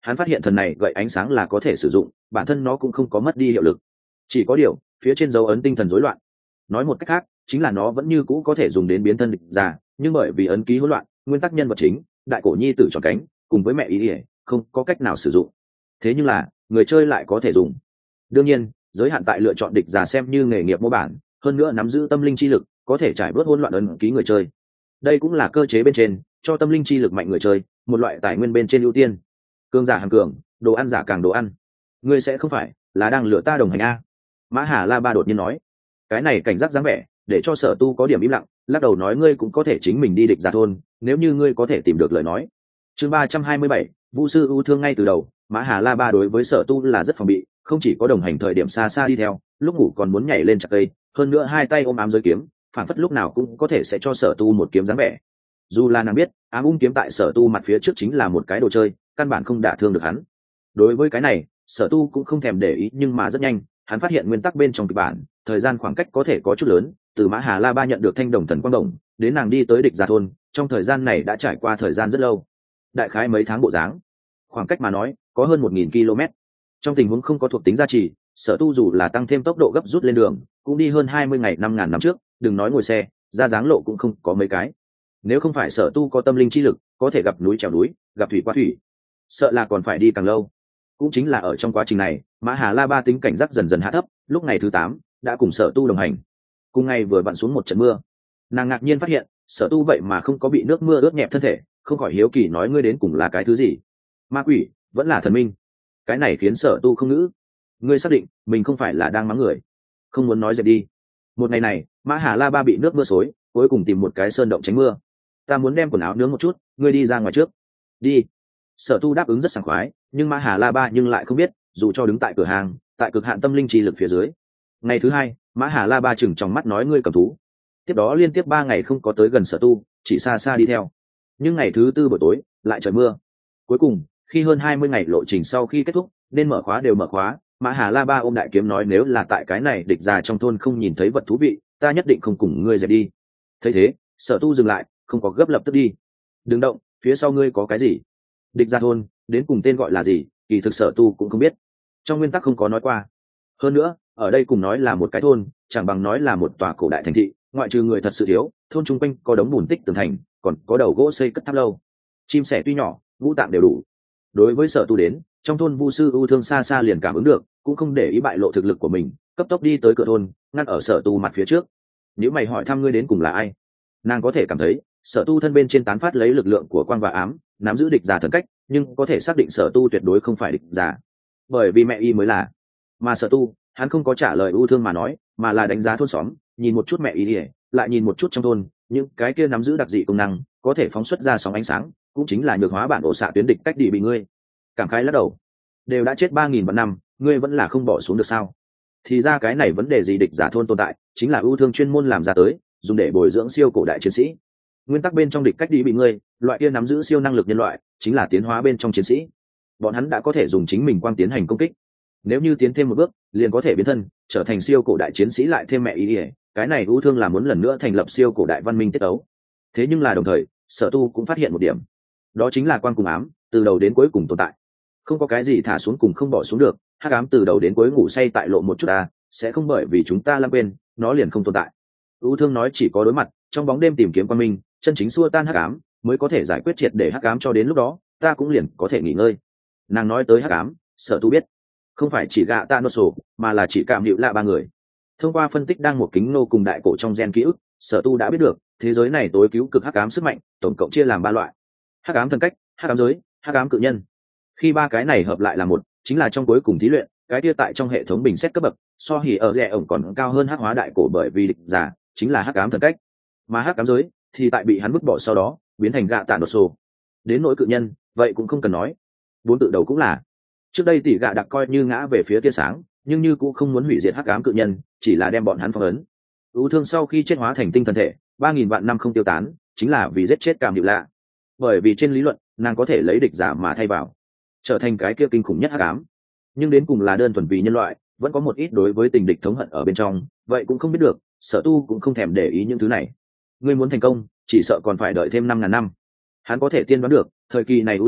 Speaker 1: hắn phát hiện thần này gậy ánh sáng là có thể sử dụng, bản thân nó cũng không có mất đi hiệu lực, chỉ có điều phía trên dấu ấn tinh thần rối loạn. Nói một cách khác chính là nó vẫn như cũ có thể dùng đến biến thân địch giả, nhưng bởi vì ấn ký hỗn loạn, nguyên tắc nhân vật chính đại cổ nhi tử tròn cánh cùng với mẹ ý ỉa không có cách nào sử dụng. Thế nhưng là người chơi lại có thể dùng. Đương nhiên giới hạn tại lựa chọn địch giả xem như nghề nghiệp mô bản, hơn nữa nắm giữ tâm linh chi lực có thể trải bớt hỗn loạn ấn ký người chơi. Đây cũng là cơ chế bên trên cho tâm linh chi lực mạnh người chơi một loại tài nguyên bên trên ưu tiên. Cường giả hàng cường, đồ ăn giả càng đồ ăn. Ngươi sẽ không phải là đang lựa ta đồng hành a? Mã Hà La Ba đột nhiên nói. Cái này cảnh giác dáng vẻ để cho Sở Tu có điểm im lặng, lắc đầu nói ngươi cũng có thể chính mình đi địch giả thôn, nếu như ngươi có thể tìm được lời nói. Chương 327, Vũ sư ưu thương. Ngay từ đầu Mã Hà La Ba đối với Sở Tu là rất phòng bị, không chỉ có đồng hành thời điểm xa xa đi theo, lúc ngủ còn muốn nhảy lên chặt cây, hơn nữa hai tay ôm ám giới kiếm, phản phất lúc nào cũng có thể sẽ cho Sở Tu một kiếm dáng vẻ. Dù là nàng biết ám kiếm tại Sở Tu mặt phía trước chính là một cái đồ chơi, căn bản không đả thương được hắn. Đối với cái này Sở Tu cũng không thèm để ý, nhưng mà rất nhanh hắn phát hiện nguyên tắc bên trong kịch bản thời gian khoảng cách có thể có chút lớn, từ Mã Hà La Ba nhận được thanh đồng thần quang đồng đến nàng đi tới địch giả thôn, trong thời gian này đã trải qua thời gian rất lâu, đại khái mấy tháng bộ dáng. Khoảng cách mà nói có hơn 1000 km. Trong tình huống không có thuộc tính gia trì, Sở Tu dù là tăng thêm tốc độ gấp rút lên đường cũng đi hơn 20 ngày 5000 năm trước, đừng nói ngồi xe, ra dáng lộ cũng không có mấy cái. Nếu không phải Sở Tu có tâm linh chi lực có thể gặp núi trèo núi, gặp thủy qua thủy, sợ là còn phải đi càng lâu. Cũng chính là ở trong quá trình này Mã Hà La Ba tính cảnh giác dần dần hạ thấp, lúc ngày thứ 8 đã cùng Sở Tu đồng hành. Cùng ngày vừa vặn xuống một trận mưa, nàng ngạc nhiên phát hiện Sở Tu vậy mà không có bị nước mưa ướt nhẹp thân thể, không khỏi hiếu kỳ nói ngươi đến cùng là cái thứ gì, ma quỷ vẫn là thần minh? Cái này khiến Sở Tu không ngữ. Ngươi xác định mình không phải là đang mắng người? Không muốn nói dẹp đi. Một ngày này Mã Hà La Ba bị nước mưa xối, cuối cùng tìm một cái sơn động tránh mưa. Ta muốn đem quần áo nướng một chút, ngươi đi ra ngoài trước. Đi. Sở Tu đáp ứng rất sảng khoái, nhưng Mã Hà La Ba nhưng lại không biết, dù cho đứng tại cửa hàng tại cực hạn tâm linh trì lực phía dưới. Ngày thứ 2 Mã Hà La Ba chừng trong mắt nói ngươi cầm thú. Tiếp đó liên tiếp 3 ngày không có tới gần Sở Tu, chỉ xa xa đi theo. Nhưng ngày thứ 4 buổi tối lại trời mưa. Cuối cùng khi hơn 20 ngày lộ trình sau khi kết thúc, nên mở khóa đều mở khóa, Mã Hà La Ba ôm đại kiếm nói nếu là tại cái này địch già trong thôn không nhìn thấy vật thú vị, ta nhất định không cùng ngươi dẹp đi. Thấy thế Sở Tu dừng lại, không có gấp lập tức đi. Đừng động, phía sau ngươi có cái gì? Địch gia thôn đến cùng tên gọi là gì, kỳ thực Sở Tu cũng không biết, trong nguyên tắc không có nói qua. Hơn nữa ở đây cùng nói là một cái thôn chẳng bằng nói là một tòa cổ đại thành thị, ngoại trừ người thật sự thiếu, thôn chung quanh có đống bùn tích tường thành, còn có đầu gỗ xây cất tháp lâu, chim sẻ tuy nhỏ ngũ tạng đều đủ. Đối với Sở Tu đến, trong thôn Vu sư ưu thương xa xa liền cảm ứng được, cũng không để ý bại lộ thực lực của mình, cấp tốc đi tới cửa thôn, ngăn ở Sở Tu mặt phía trước. Nếu mày hỏi thăm ngươi đến cùng là ai? Nàng có thể cảm thấy Sở Tu thân bên trên tán phát lấy lực lượng của quang và ám, nắm giữ địch giả thần cách, nhưng có thể xác định Sở Tu tuyệt đối không phải địch giả, bởi vì mẹ y mới là. Mà Sở Tu hắn không có trả lời ưu thương mà nói, mà là đánh giá thôn xóm, nhìn một chút mẹ y, lại nhìn một chút trong thôn những cái kia nắm giữ đặc dị công năng, có thể phóng xuất ra sóng ánh sáng, cũng chính là nhược hóa bản ổ xạ tuyến địch cách đi bị ngươi. Cảm khái lắc đầu, đều đã chết 3000 vạn năm, ngươi vẫn là không bỏ xuống được sao? Thì ra cái này vấn đề gì địch giả thôn tồn tại, chính là ưu thương chuyên môn làm ra tới, dùng để bồi dưỡng siêu cổ đại chiến sĩ. Nguyên tắc bên trong địch cách đi bị ngươi, loại kia nắm giữ siêu năng lực nhân loại, chính là tiến hóa bên trong chiến sĩ. Bọn hắn đã có thể dùng chính mình quang tiến hành công kích. Nếu như tiến thêm một bước, liền có thể biến thân, trở thành siêu cổ đại chiến sĩ lại thêm mẹ ý, cái này ưu thương là muốn lần nữa thành lập siêu cổ đại văn minh tiết ấu. Thế nhưng là đồng thời, Sở Tu cũng phát hiện một điểm, đó chính là quang cùng ám, từ đầu đến cuối cùng tồn tại. Không có cái gì thả xuống cùng không bỏ xuống được, hắc ám từ đầu đến cuối ngủ say tại lộ một chút sẽ không bởi vì chúng ta lãng quên, nó liền không tồn tại. Ưu thương nói chỉ có đối mặt, trong bóng đêm tìm kiếm quang minh, chân chính xua tan hắc ám, mới có thể giải quyết triệt để hắc ám, cho đến lúc đó, ta cũng liền có thể nghỉ ngơi. Nàng nói tới hắc ám, Sở Tu biết, không phải chỉ gạ tạ nô sổ, mà là chỉ cảm hiệu lạ ba người. Thông qua phân tích đang một kính nô cùng đại cổ trong gen ký ức, Sở Tu đã biết được, thế giới này tối cứu cực hắc ám sức mạnh, tổng cộng chia làm 3 loại: hắc ám thần cách, hắc ám giới, hắc ám cự nhân. Khi 3 cái này hợp lại là một, chính là trong cuối cùng thí luyện, cái kia tại trong hệ thống bình xét cấp bậc, so hỉ ở rẻ ổng còn cao hơn hắc hóa đại cổ, bởi vì địch giả chính là hắc ám thần cách, mà hắc ám giới thì tại bị hắn vứt bỏ sau đó biến thành gạ tạ đột sổ. Đến nỗi cự nhân, vậy cũng không cần nói, 4 tự đầu cũng là. Trước đây tỷ gạ đặc coi như ngã về phía tia sáng, nhưng như cũng không muốn hủy diệt hắc ám cự nhân, chỉ là đem bọn hắn phong ấn. Ưu thương sau khi chết hóa thành tinh thần thể, 3000 vạn năm không tiêu tán, chính là vì giết chết cảm hiệu lạ. Bởi vì trên lý luận nàng có thể lấy địch giả mà thay vào, trở thành cái kia kinh khủng nhất hắc ám. Nhưng đến cùng là đơn thuần vì nhân loại, vẫn có một ít đối với tình địch thống hận ở bên trong, vậy cũng không biết được. Sở Tu cũng không thèm để ý những thứ này. Ngươi muốn thành công, chỉ sợ còn phải đợi thêm 5000 năm. Hắn có thể tiên đoán được, thời kỳ này ưu thương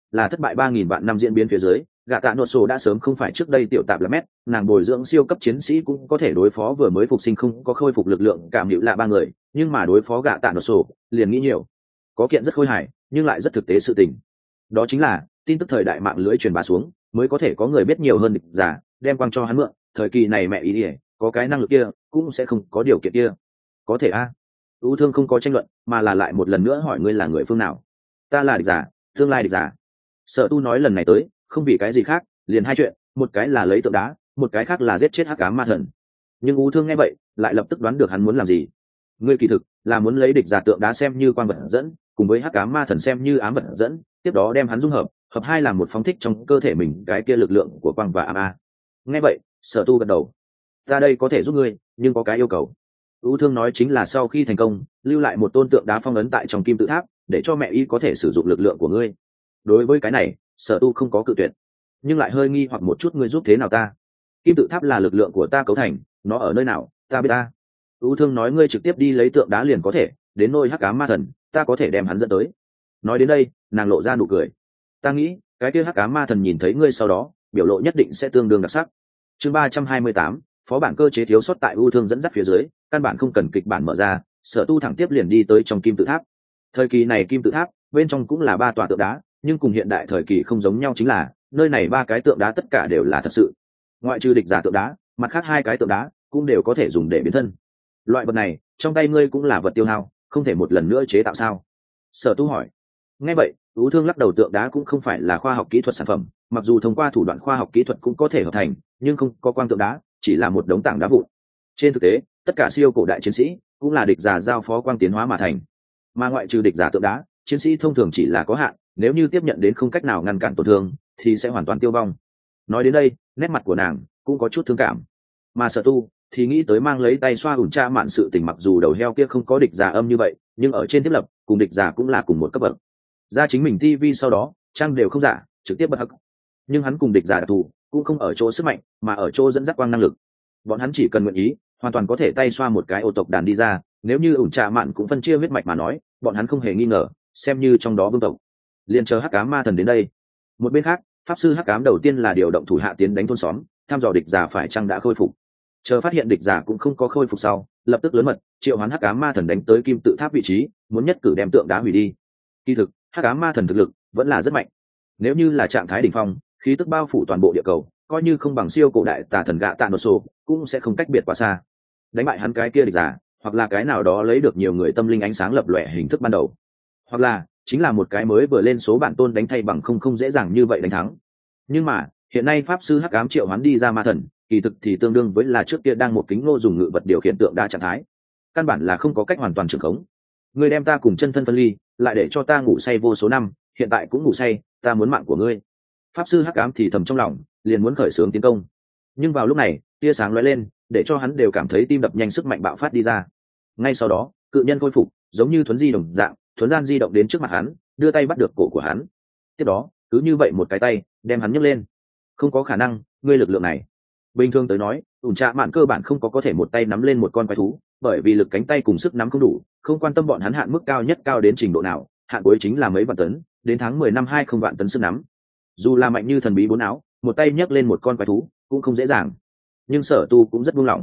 Speaker 1: là thất bại 3.000 vạn năm diễn biến phía dưới, gạ tạ nột sổ đã sớm không phải trước đây tiểu tạp là mét, nàng bồi dưỡng siêu cấp chiến sĩ cũng có thể đối phó vừa mới phục sinh không có khôi phục lực lượng cảm hữu lạ 3 người, nhưng mà đối phó gạ tạ nột sổ liền nghĩ nhiều. Có kiện rất khôi hài nhưng lại rất thực tế sự tình, đó chính là tin tức thời đại mạng lưới truyền bá xuống mới có thể có người biết nhiều hơn địch giả, đem quang cho hắn mượn. Thời kỳ này mẹ ý ỉa có cái năng lực kia cũng sẽ không có điều kiện kia. Có thể a. ưu thương không có tranh luận mà là lại một lần nữa hỏi ngươi là người phương nào. Ta là địch giả, tương lai địch giả. Sở tu nói lần này tới không vì cái gì khác, liền hai chuyện, một cái là lấy tượng đá, một cái khác là giết chết hắc ám ma thần. Nhưng ưu thương nghe vậy lại lập tức đoán được hắn muốn làm gì. Ngươi kỳ thực là muốn lấy địch giả tượng đá xem như quang vật dẫn, cùng với hắc ám ma thần xem như ám vật dẫn, tiếp đó đem hắn dung hợp, hợp hai làm một phóng thích trong cơ thể mình cái kia lực lượng của quang và ám a. Nghe vậy Sở tu gật đầu. Ta đây có thể giúp ngươi, nhưng có cái yêu cầu. ưu thương nói chính là sau khi thành công lưu lại một tôn tượng đá phong ấn tại trong kim tự tháp, để cho mẹ y có thể sử dụng lực lượng của ngươi. Đối với cái này Sở tu không có cự tuyệt, nhưng lại hơi nghi hoặc một chút, ngươi giúp thế nào ta? Kim tự tháp là lực lượng của ta cấu thành, nó ở nơi nào ta biết ta. ưu thương nói ngươi trực tiếp đi lấy tượng đá liền có thể, đến nôi hắc ám ma thần ta có thể đem hắn dẫn tới. Nói đến đây nàng lộ ra nụ cười. Ta nghĩ cái kia hắc ám ma thần nhìn thấy ngươi sau đó biểu lộ nhất định sẽ tương đương đặc sắc. Chương 328, phó bản cơ chế thiếu sót tại ưu thương dẫn dắt phía dưới, căn bản không cần kịch bản mở ra, Sở tu thẳng tiếp liền đi tới trong kim tự tháp. Thời kỳ này kim tự tháp bên trong cũng là 3 tòa tượng đá, nhưng cùng hiện đại thời kỳ không giống nhau chính là nơi này 3 cái tượng đá tất cả đều là thật sự, ngoại trừ địch giả tượng đá, mặt khác 2 cái tượng đá cũng đều có thể dùng để biến thân. Loại vật này trong tay ngươi cũng là vật tiêu hao, không thể một lần nữa chế tạo sao? Sở tu hỏi. Nghe vậy ưu thương lắc đầu, tượng đá cũng không phải là khoa học kỹ thuật sản phẩm, mặc dù thông qua thủ đoạn khoa học kỹ thuật cũng có thể hợp thành, nhưng không có quang tượng đá, chỉ là một đống tảng đá vụn. Trên thực tế tất cả siêu cổ đại chiến sĩ cũng là địch giả giao phó quang tiến hóa mà thành, mà ngoại trừ địch giả tượng đá, chiến sĩ thông thường chỉ là có hạn, nếu như tiếp nhận đến không cách nào ngăn cản tổn thương thì sẽ hoàn toàn tiêu vong. Nói đến đây nét mặt của nàng cũng có chút thương cảm, mà Sở tu thì nghĩ tới mang lấy tay xoa ủn tra mạn sự tình. Mặc dù đầu heo kia không có địch giả âm như vậy, nhưng ở trên thiết lập cùng địch giả cũng là cùng một cấp bậc. Ra chính mình TV sau đó trang đều không giả, trực tiếp bật hắc. Nhưng hắn cùng địch giả đặc thù cũng không ở chỗ sức mạnh, mà ở chỗ dẫn dắt quang năng lực. Bọn hắn chỉ cần nguyện ý hoàn toàn có thể tay xoa một cái ô tộc đàn đi ra. Nếu như ủn trà mạn cũng phân chia huyết mạch mà nói, bọn hắn không hề nghi ngờ xem như trong đó vương tộc. Liền chờ hắc ám ma thần đến đây. Một bên khác pháp sư hắc ám đầu tiên là điều động thủ hạ tiến đánh thôn xóm, thăm dò địch giả phải chăng đã khôi phục. Chờ phát hiện địch giả cũng không có khôi phục sau, lập tức lớn mật triệu hoán hắc ám ma thần đánh tới kim tự tháp vị trí, muốn nhất cử đem tượng đá hủy đi. Kỳ thực hắc ám ma thần thực lực vẫn là rất mạnh, nếu như là trạng thái đỉnh phong, khí tức bao phủ toàn bộ địa cầu, coi như không bằng siêu cổ đại tà thần gạ tạ nổ sổ cũng sẽ không cách biệt quá xa. Đánh bại hắn cái kia địch giả, hoặc là cái nào đó lấy được nhiều người tâm linh ánh sáng lập lòe hình thức ban đầu, hoặc là chính là một cái mới vừa lên số bản tôn đánh thay bằng không dễ dàng như vậy đánh thắng. Nhưng mà hiện nay pháp sư hắc ám triệu hoán đi ra ma thần, kỳ thực thì tương đương với là trước kia đang một kính nô dùng ngự vật điều khiển tượng đa trạng thái, căn bản là không có cách hoàn toàn trường khống. Ngươi đem ta cùng chân thân phân ly, lại để cho ta ngủ say vô số năm, hiện tại cũng ngủ say, ta muốn mạng của ngươi. Pháp sư hắc ám thì thầm trong lòng, liền muốn khởi xướng tiến công. Nhưng vào lúc này tia sáng lóe lên, để cho hắn đều cảm thấy tim đập nhanh, sức mạnh bạo phát đi ra. Ngay sau đó cự nhân khôi phục giống như thuấn di đồng dạng, thuấn gian di động đến trước mặt hắn, đưa tay bắt được cổ của hắn. Tiếp đó cứ như vậy một cái tay đem hắn nhấc lên. Không có khả năng, ngươi lực lượng này. Bình thường tới nói ủn trạ mạn cơ bản không có thể một tay nắm lên một con quái thú, bởi vì lực cánh tay cùng sức nắm không đủ, không quan tâm bọn hắn hạn mức cao nhất cao đến trình độ nào, hạn cuối chính là mấy vạn tấn, đến tháng 10 năm 20 vạn tấn sức nắm. Dù là mạnh như thần bí 4 áo, một tay nhấc lên một con quái thú cũng không dễ dàng. Nhưng Sở tu cũng rất buông lỏng.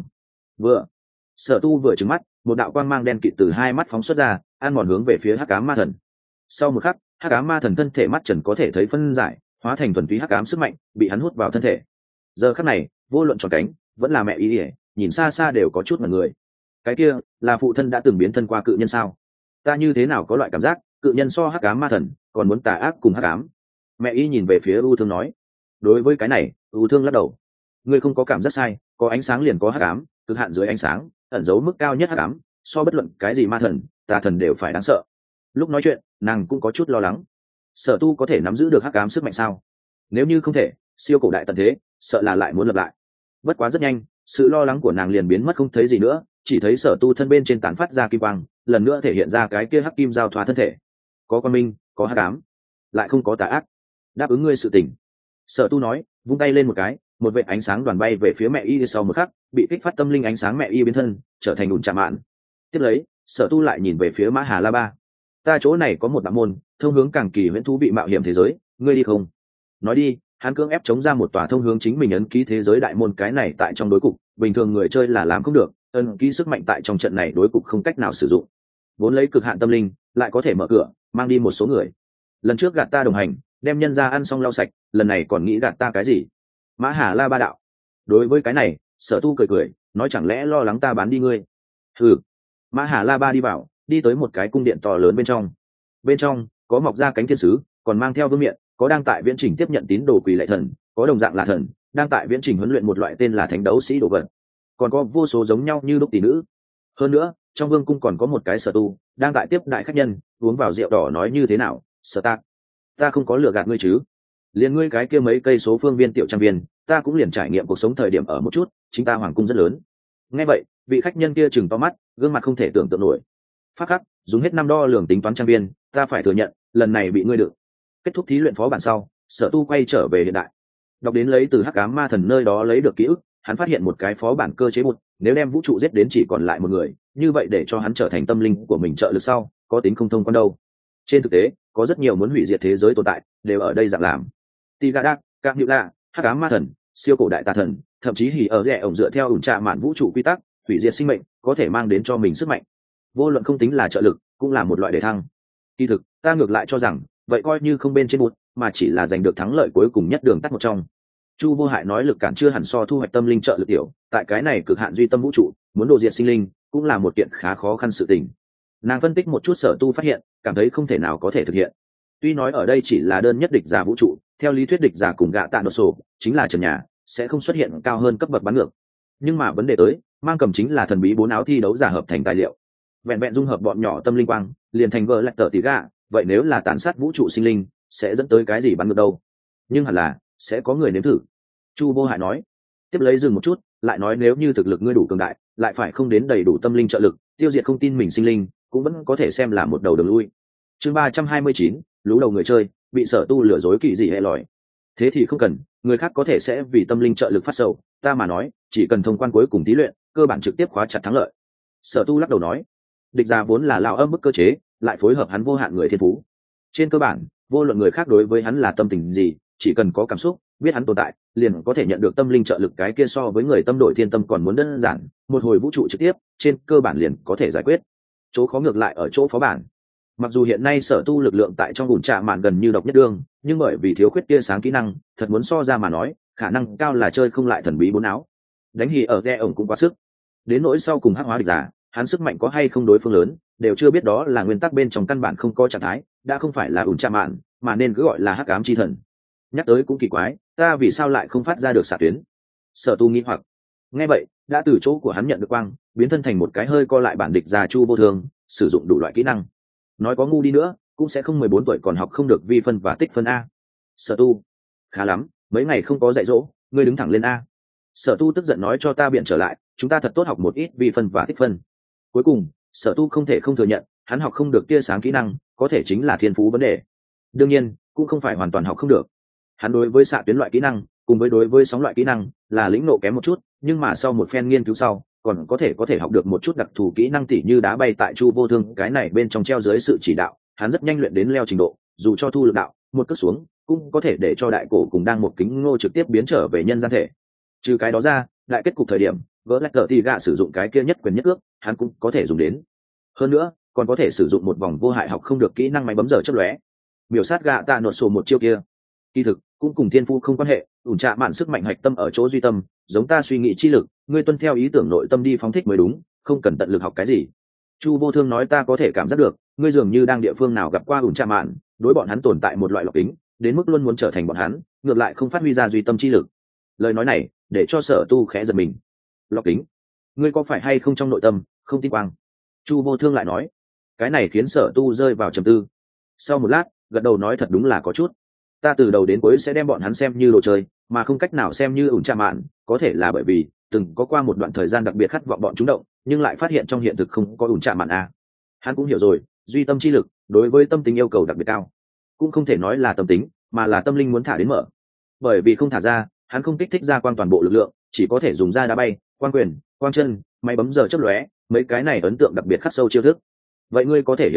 Speaker 1: Sở tu vừa trừng mắt, một đạo quang mang đen kịt từ 2 mắt phóng xuất ra, ăn mòn hướng về phía hắc ám ma thần. Sau một khắc hắc ám ma thần thân thể mắt trần có thể thấy phân giải, hóa thành thuần túy hắc ám sức mạnh bị hắn hút vào thân thể. Giờ khắc này vô luận tròn cánh vẫn là mẹ ý ỉa, nhìn xa xa đều có chút mặt người. Cái kia là phụ thân đã từng biến thân qua cự nhân sao? Ta như thế nào có loại cảm giác cự nhân so hắc ám ma thần còn muốn tà ác cùng hắc ám. Mẹ y nhìn về phía ưu thương nói. Đối với cái này ưu thương lắc đầu. Ngươi không có cảm giác sai, có ánh sáng liền có hắc ám, cực hạn dưới ánh sáng ẩn giấu mức cao nhất hắc ám, so bất luận cái gì ma thần tà thần đều phải đáng sợ. Lúc nói chuyện nàng cũng có chút lo lắng. Sở tu có thể nắm giữ được hắc ám sức mạnh sao? Nếu như không thể, siêu cổ đại tận thế sợ là lại muốn lập lại. Bất quá rất nhanh sự lo lắng của nàng liền biến mất không thấy gì nữa, chỉ thấy Sở tu thân bên trên tán phát ra kim quang, lần nữa thể hiện ra cái kia hắc kim giao thoa thân thể. Có quan minh, có hắc ám, lại không có tà ác. Đáp ứng ngươi sự tình. Sở tu nói, vung tay lên một cái, một vệt ánh sáng đoàn bay về phía mẹ y, sau một khắc bị kích phát tâm linh ánh sáng mẹ y biến thân trở thành ủn trà mạn. Tiếp lấy Sở tu lại nhìn về phía Mã Hà La Ba. ta chỗ này có một đạo môn thông hướng càng kỳ huyễn thú vị mạo hiểm thế giới, ngươi đi không? Nói đi, hắn cưỡng ép chống ra một tòa thông hướng chính mình ấn ký thế giới đại môn, cái này tại trong đối cục bình thường người chơi là làm không được, ấn ký sức mạnh tại trong trận này đối cục không cách nào sử dụng. Vốn lấy cực hạn tâm linh lại có thể mở cửa mang đi một số người. Lần trước gạt ta đồng hành đem nhân ra ăn xong lau sạch, lần này còn nghĩ gạt ta cái gì? Mã Hà La ba đạo. Đối với cái này Sở Tu cười cười nói, chẳng lẽ lo lắng ta bán đi ngươi? Ừ. Mã Hà La ba đi vào, đi tới một cái cung điện to lớn bên trong có mọc ra cánh thiên sứ, còn mang theo vương miện, có đang tại viễn trình tiếp nhận tín đồ quỷ lệ thần, có đồng dạng là thần đang tại viễn trình huấn luyện một loại tên là thánh đấu sĩ đồ vật, còn có vô số giống nhau như đúc tỷ nữ. Hơn nữa trong vương cung còn có một cái Sở Tu đang tại tiếp đại khách nhân uống vào rượu đỏ. Nói như thế nào Sở Tạc, ta không có lừa gạt ngươi chứ? Liền ngươi cái kia mấy cây số phương viên tiểu trang viên ta cũng liền trải nghiệm cuộc sống thời điểm ở một chút, chính ta hoàng cung rất lớn. Nghe vậy vị khách nhân kia chừng to mắt, gương mặt không thể tưởng tượng nổi. Phát khắc dùng hết năm đo lường tính toán trang viên, ta phải thừa nhận lần này bị ngươi đựng. Kết thúc thí luyện phó bản sau, Sở Tu quay trở về hiện đại, đọc đến lấy từ hắc ám ma thần nơi đó lấy được ký ức. Hắn phát hiện một cái phó bản cơ chế một, nếu đem vũ trụ giết đến chỉ còn lại một người, như vậy để cho hắn trở thành tâm linh của mình trợ lực sau có tính không thông quan đâu. Trên thực tế có rất nhiều muốn hủy diệt thế giới tồn tại đều ở đây dạng làm. Tigadak, các nhự lạ, hắc ám ma thần, siêu cổ đại tà thần, thậm chí hỉ ở rẻ ổng dựa theo ủn trạ mạn vũ trụ quy tắc hủy diệt sinh mệnh có thể mang đến cho mình sức mạnh, vô luận không tính là trợ lực cũng là một loại đề thăng. Kỳ thực ta ngược lại cho rằng vậy coi như không bên trên một, mà chỉ là giành được thắng lợi cuối cùng nhất đường tắt một trong. Chu Vô Hại nói lực cản chưa hẳn so thu hoạch tâm linh trợ lực tiểu, tại cái này cực hạn duy tâm vũ trụ muốn độ diệt sinh linh cũng là một kiện khá khó khăn sự tình. Nàng phân tích một chút Sở Tu phát hiện, cảm thấy không thể nào có thể thực hiện. Tuy nói ở đây chỉ là đơn nhất địch giả vũ trụ, theo lý thuyết địch giả cùng gạ tạ nổ sổ chính là trần nhà, sẽ không xuất hiện cao hơn cấp bậc bắn ngược. Nhưng mà vấn đề tới mang cầm chính là thần bí 4 áo thi đấu giả hợp thành tài liệu, vẹn vẹn dung hợp bọn nhỏ tâm linh quang liền thành vợ lạch tờ tí gạ, vậy nếu là tàn sát vũ trụ sinh linh sẽ dẫn tới cái gì bắn ngược đâu? Nhưng hẳn là sẽ có người nếm thử. Chu Vô Hại nói. Tiếp lấy dừng một chút lại nói, nếu như thực lực ngươi đủ cường đại lại phải không đến đầy đủ tâm linh trợ lực tiêu diệt không tin mình sinh linh, cũng vẫn có thể xem là một đầu đường lui. Chương 329, lú đầu người chơi bị Sở Tu lừa dối kỳ dị hệ lòi. Thế thì không cần, người khác có thể sẽ vì tâm linh trợ lực phát sầu, ta mà nói chỉ cần thông quan cuối cùng thí luyện cơ bản trực tiếp khóa chặt thắng lợi. Sở Tu lắc đầu nói, địch giả vốn là lao âm bức cơ chế, lại phối hợp hắn vô hạn người thiên phú, trên cơ bản vô luận người khác đối với hắn là tâm tình gì, chỉ cần có cảm xúc biết hắn tồn tại liền có thể nhận được tâm linh trợ lực. Cái kia so với người tâm đổi thiên tâm còn muốn đơn giản, một hồi vũ trụ trực tiếp trên cơ bản liền có thể giải quyết. Chỗ khó ngược lại ở chỗ phó bản. Mặc dù hiện nay Sở Tu lực lượng tại trong ủn trạ mạn gần như độc nhất đương, nhưng bởi vì thiếu khuyết tia sáng kỹ năng, thật muốn so ra mà nói khả năng cao là chơi không lại thần bí 4 áo. Đánh hì ở ghe ổng cũng quá sức, đến nỗi sau cùng hắc hóa địch giả hắn sức mạnh có hay không đối phương lớn đều chưa biết, đó là nguyên tắc bên trong căn bản không có trạng thái, đã không phải là ủn trạ mạn mà nên cứ gọi là hắc ám chi thần. Nhắc tới cũng kỳ quái, ta vì sao lại không phát ra được xạ tuyến? Sở Tu nghĩ hoặc. Nghe vậy đã từ chỗ của hắn nhận được quang, biến thân thành một cái hơi co lại bản địch già Chu Vô Thường, sử dụng đủ loại kỹ năng. Nói có ngu đi nữa cũng sẽ không 14 tuổi còn học không được vi phân và tích phân a. Sở Tu, khá lắm, mấy ngày không có dạy dỗ ngươi đứng thẳng lên a. Sở Tu tức giận nói, cho ta biện trở lại, chúng ta thật tốt học một ít vi phân và tích phân. Cuối cùng Sở Tu không thể không thừa nhận hắn học không được tia sáng kỹ năng, có thể chính là thiên phú vấn đề. Đương nhiên cũng không phải hoàn toàn học không được, hắn đối với xạ tuyến loại kỹ năng cùng với đối với sóng loại kỹ năng là lĩnh nộ kém một chút, nhưng mà sau một phen nghiên cứu sau còn có thể học được một chút đặc thù kỹ năng, tỉ như đá bay tại Chu Vô Thương cái này bên trong treo dưới sự chỉ đạo, hắn rất nhanh luyện đến leo trình độ, dù cho thu lực đạo một cước xuống cũng có thể để cho đại cổ cùng đang một kính ngô trực tiếp biến trở về nhân gian thể. Trừ cái đó ra, đại kết cục thời điểm vỡ lạch tờ thì gạ sử dụng cái kia nhất quyền nhất ước hắn cũng có thể dùng đến. Hơn nữa còn có thể sử dụng một vòng vô hại học không được kỹ năng máy bấm giờ chớp lóe, miểu sát gạ tạ nột sổ một chiêu kia. Kỳ thực cũng cùng thiên phu không quan hệ, ủn trạ mạn sức mạnh hạch tâm ở chỗ duy tâm, giống ta suy nghĩ chi lực, ngươi tuân theo ý tưởng nội tâm đi phóng thích mới đúng, không cần tận lực học cái gì. Chu Vô Thương nói, ta có thể cảm giác được ngươi dường như đang địa phương nào gặp qua ủn trạ mạn, đối bọn hắn tồn tại một loại lọc kính, đến mức luôn muốn trở thành bọn hắn, ngược lại không phát huy ra duy tâm chi lực. Lời nói này để cho Sở Tu khẽ giật mình. Lọc kính? Ngươi có phải hay không trong nội tâm không tin quang? Chu Vô Thương lại nói. Cái này khiến Sở Tu rơi vào trầm tư. Sau một lát gật đầu nói, thật đúng là có chút. Ta từ đầu đến cuối sẽ đem bọn hắn xem như đồ chơi mà không cách nào xem như ủn trạ mạn, có thể là bởi vì từng có qua một đoạn thời gian đặc biệt khát vọng bọn chúng động, nhưng lại phát hiện trong hiện thực không có ủn trạ mạn a. Hắn cũng hiểu rồi, duy tâm chi lực đối với tâm tính yêu cầu đặc biệt cao, cũng không thể nói là tâm tính mà là tâm linh muốn thả đến mở, bởi vì không thả ra hắn không kích thích ra quang toàn bộ lực lượng, chỉ có thể dùng ra đá bay, quang quyền, quang chân, máy bấm giờ chớp lóe, mấy cái này ấn tượng đặc biệt khắc sâu chiêu thức. Vậy ngươi có thể hiểu sai,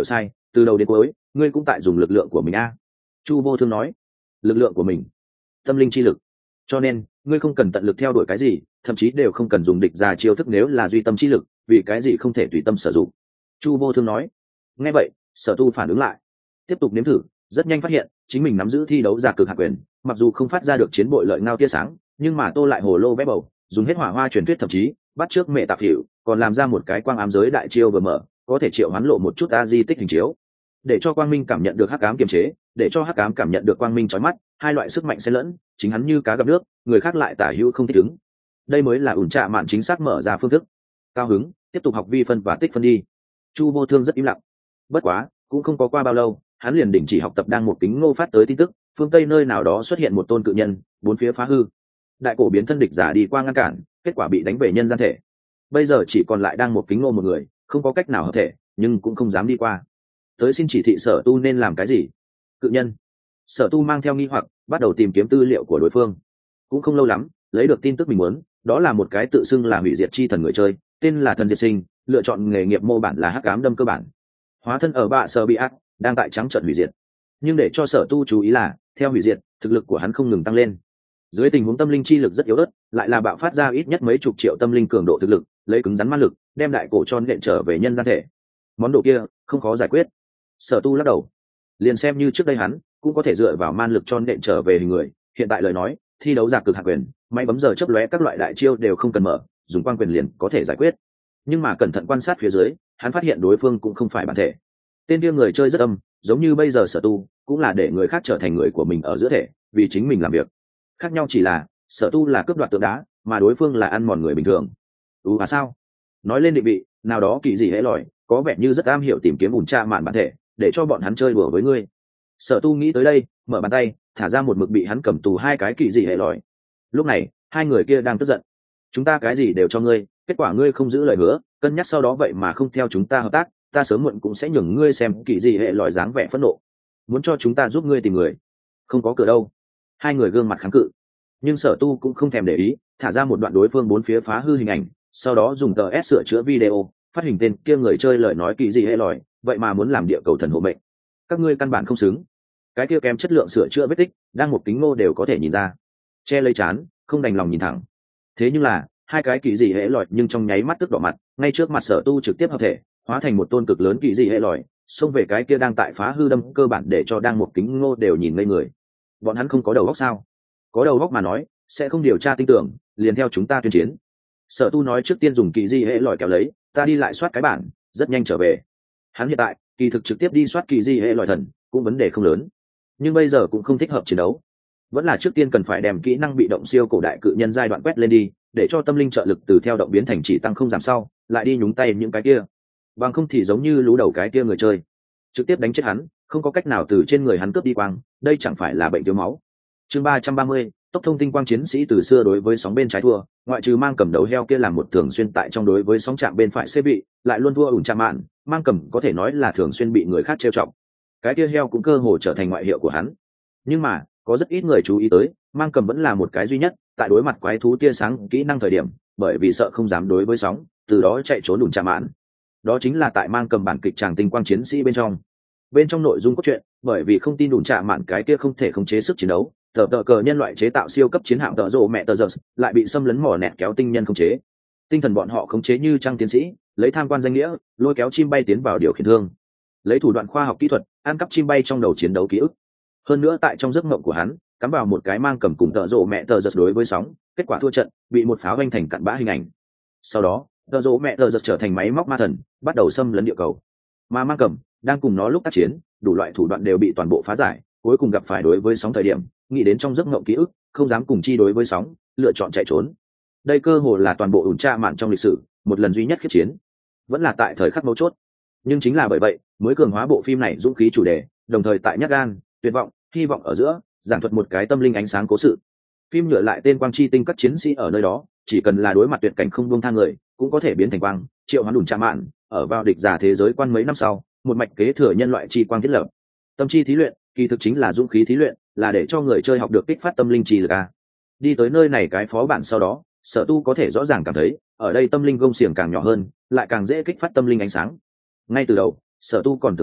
Speaker 1: từ đầu đến cuối ngươi cũng tại dùng lực lượng của mình a. Chu Vô Thương nói. Lực lượng của mình? Tâm linh chi lực. Cho nên ngươi không cần tận lực theo đuổi cái gì, thậm chí đều không cần dùng địch ra chiêu thức, nếu là duy tâm chi lực, vì cái gì không thể tùy tâm sử dụng? Chu Vô Thương nói. Nghe vậy Sở Tu phản ứng lại, tiếp tục nếm thử, rất nhanh phát hiện chính mình nắm giữ thi đấu giả cực hạ quyền, mặc dù không phát ra được chiến bội lợi ngao tia sáng, nhưng mà Tô lại hồ lô vẽ bầu, dùng hết hỏa hoa truyền thuyết, thậm chí bắt trước mẹ tạp phỉu, còn làm ra một cái quang ám giới đại chiêu vừa mở, có thể triệu hoán lộ một chút a di tích hình chiếu, để cho quang minh cảm nhận được hắc ám kiềm chế, để cho hắc ám cảm nhận được quang minh chói mắt, hai loại sức mạnh xen lẫn, chính hắn như cá gặp nước, người khác lại tả hữu không thích ứng. Đây mới là ủn trạ mạn chính xác mở ra phương thức. Cao hứng, tiếp tục học vi phân và tích phân đi. Chu Vô Thương rất im lặng. Bất quá cũng không có qua bao lâu, hắn liền đình chỉ học tập. Đang một kính ngô phát tới tin tức, phương tây nơi nào đó xuất hiện một tôn cự nhân, bốn phía phá hư, đại cổ biến thân địch giả đi qua ngăn cản, kết quả bị đánh về nhân gian thể. Bây giờ chỉ còn lại đang một kính ngô một người, không có cách nào hợp thể, nhưng cũng không dám đi qua. Tới xin chỉ thị Sở Tu nên làm cái gì. Cự nhân. Sở Tu mang theo nghi hoặc, bắt đầu tìm kiếm tư liệu của đối phương. Cũng không lâu lắm, lấy được tin tức mình muốn, đó là một cái tự xưng là hủy diệt chi thần người chơi, tên là Thần Diệt Sinh, lựa chọn nghề nghiệp mô bản là hắc ám đâm cơ bản, hóa thân ở bạ Sở bị ác, đang tại trắng trận hủy diệt. Nhưng để cho Sở Tu chú ý là, theo hủy diệt, thực lực của hắn không ngừng tăng lên. Dưới tình huống tâm linh chi lực rất yếu ớt, lại là bạo phát ra ít nhất mấy chục triệu tâm linh cường độ thực lực, lấy cứng rắn ma lực, đem đại cổ cho nện trở về nhân gian thể. Món đồ kia không khó giải quyết. Sở Tu lắc đầu. Liền xem như trước đây hắn cũng có thể dựa vào man lực cho nện trở về hình người, hiện tại lời nói thi đấu giả cực hạ quyền, máy bấm giờ chớp lóe các loại đại chiêu đều không cần mở, dùng quang quyền liền có thể giải quyết. Nhưng mà cẩn thận quan sát phía dưới, hắn phát hiện đối phương cũng không phải bản thể. Tên kia người chơi rất âm, giống như bây giờ Sở Tu cũng là để người khác trở thành người của mình ở giữa thể, vì chính mình làm việc. Khác nhau chỉ là Sở Tu là cướp đoạt tượng đá, mà đối phương là ăn mòn người bình thường. Sao? Nói lên định vị, nào đó kỳ dị hễ lòi, có vẻ như rất am hiểu tìm kiếm ủn tra mạn bản thể, để cho bọn hắn chơi đùa với ngươi. Sở Tu nghĩ tới đây, mở bàn tay, thả ra một mực bị hắn cầm tù hai cái kỳ dị hệ lòi. Lúc này hai người kia đang tức giận. Chúng ta cái gì đều cho ngươi, kết quả ngươi không giữ lời hứa, cân nhắc sau đó vậy mà không theo chúng ta hợp tác, ta sớm muộn cũng sẽ nhường ngươi xem kỳ dị hệ lòi dáng vẻ phẫn nộ, muốn cho chúng ta giúp ngươi tìm người. Không có cửa đâu. Hai người gương mặt kháng cự, nhưng Sở Tu cũng không thèm để ý, thả ra một đoạn đối phương bốn phía phá hư hình ảnh, sau đó dùng tờ S sửa chữa video, phát hình tên kia người chơi lời nói kỳ dị hệ lòi, vậy mà muốn làm địa cầu thần hộ mệnh. Các ngươi căn bản không xứng. Cái kia kém chất lượng sửa chữa vết tích, đang một kính ngô đều có thể nhìn ra. Che lấy chán, không đành lòng nhìn thẳng. Thế nhưng là hai cái kỳ dị hệ lòi nhưng trong nháy mắt tức đỏ mặt, ngay trước mặt Sở Tu trực tiếp hợp thể, hóa thành một tôn cực lớn kỳ dị hệ lòi, xông về cái kia đang tại phá hư đâm cơ bản, để cho đang một kính ngô đều nhìn ngây người. Bọn hắn không có đầu óc sao? Có đầu óc mà nói, sẽ không điều tra tin tưởng, liền theo chúng ta tuyên chiến. Sở Tu nói trước tiên dùng kỳ dị hệ lòi kéo lấy, ta đi lại soát cái bản, rất nhanh trở về. Hắn hiện tại kỳ thực trực tiếp đi soát kỳ dị hệ lòi thần cũng vấn đề không lớn, nhưng bây giờ cũng không thích hợp chiến đấu, vẫn là trước tiên cần phải đem kỹ năng bị động siêu cổ đại cự nhân giai đoạn quét lên đi, để cho tâm linh trợ lực từ theo động biến thành chỉ tăng không giảm sau, lại đi nhúng tay những cái kia, bằng không thì giống như lú đầu cái kia người chơi, trực tiếp đánh chết hắn, không có cách nào từ trên người hắn cướp đi quang, đây chẳng phải là bệnh thiếu máu. Chương 330, tốc thông tinh quang chiến sĩ từ xưa đối với sóng bên trái thua, ngoại trừ mang cầm đầu heo kia làm một thường xuyên tại trong đối với sóng chạm bên phải xê vị, lại luôn thua ủn chạm mạn, mang cầm có thể nói là thường xuyên bị người khác trêu chọc. Cái kia heo cũng cơ hồ trở thành ngoại hiệu của hắn. Nhưng mà có rất ít người chú ý tới, mang cầm vẫn là một cái duy nhất tại đối mặt quái thú tia sáng kỹ năng thời điểm, bởi vì sợ không dám đối với sóng, từ đó chạy trốn ủn chạm mạn. Đó chính là tại mang cầm bản kịch tràng tinh quang chiến sĩ bên trong nội dung cốt truyện, bởi vì không tin ủn chạm mạn cái kia không thể khống chế sức chiến đấu, tờ cờ nhân loại chế tạo siêu cấp chiến hạm tợ rộ mẹ tờ giơ lại bị xâm lấn mỏ nẹt kéo tinh nhân khống chế. Tinh thần bọn họ khống chế như trang tiến sĩ, lấy tham quan danh nghĩa lôi kéo chim bay tiến vào điều khiển thương, lấy thủ đoạn khoa học kỹ thuật ăn cắp chim bay trong đầu chiến đấu ký ức. Hơn nữa tại trong giấc mộng của hắn cắm vào một cái mang cầm cùng tợ rộ mẹ tờ giật đối với sóng, kết quả thua trận, bị một pháo vanh thành cặn bã hình ảnh. Sau đó tợ rộ mẹ tờ giật trở thành máy móc ma thần, bắt đầu xâm lấn địa cầu, mà mang cầm đang cùng nó lúc tác chiến, đủ loại thủ đoạn đều bị toàn bộ phá giải, cuối cùng gặp phải đối với sóng thời điểm, nghĩ đến trong giấc mộng ký ức, không dám cùng chi đối với sóng, lựa chọn chạy trốn. Đây cơ hồ là toàn bộ ủn tra mạn trong lịch sử một lần duy nhất khiếp chiến, vẫn là tại thời khắc mấu chốt. Nhưng chính là bởi vậy mới cường hóa bộ phim này dũng khí chủ đề, đồng thời tại nhát gan, tuyệt vọng, hy vọng ở giữa giảng thuật một cái tâm linh ánh sáng cố sự. Phim nhựa lại tên quang chi tinh các chiến sĩ ở nơi đó, chỉ cần là đối mặt tuyệt cảnh không buông tha người, cũng có thể biến thành quang, triệu hoán ủn tra mạn, ở vào địch giả thế giới quan mấy năm sau, một mạch kế thừa nhân loại chi quang thiết lập. Tâm chi thí luyện kỳ thực chính là dũng khí thí luyện, là để cho người chơi học được kích phát tâm linh chi lực a. Đi tới nơi này cái phó bản sau đó, Sở Tu có thể rõ ràng cảm thấy ở đây tâm linh gông xiềng càng nhỏ hơn, lại càng dễ kích phát tâm linh ánh sáng. Ngay từ đầu Sở Tu còn tưởng rằng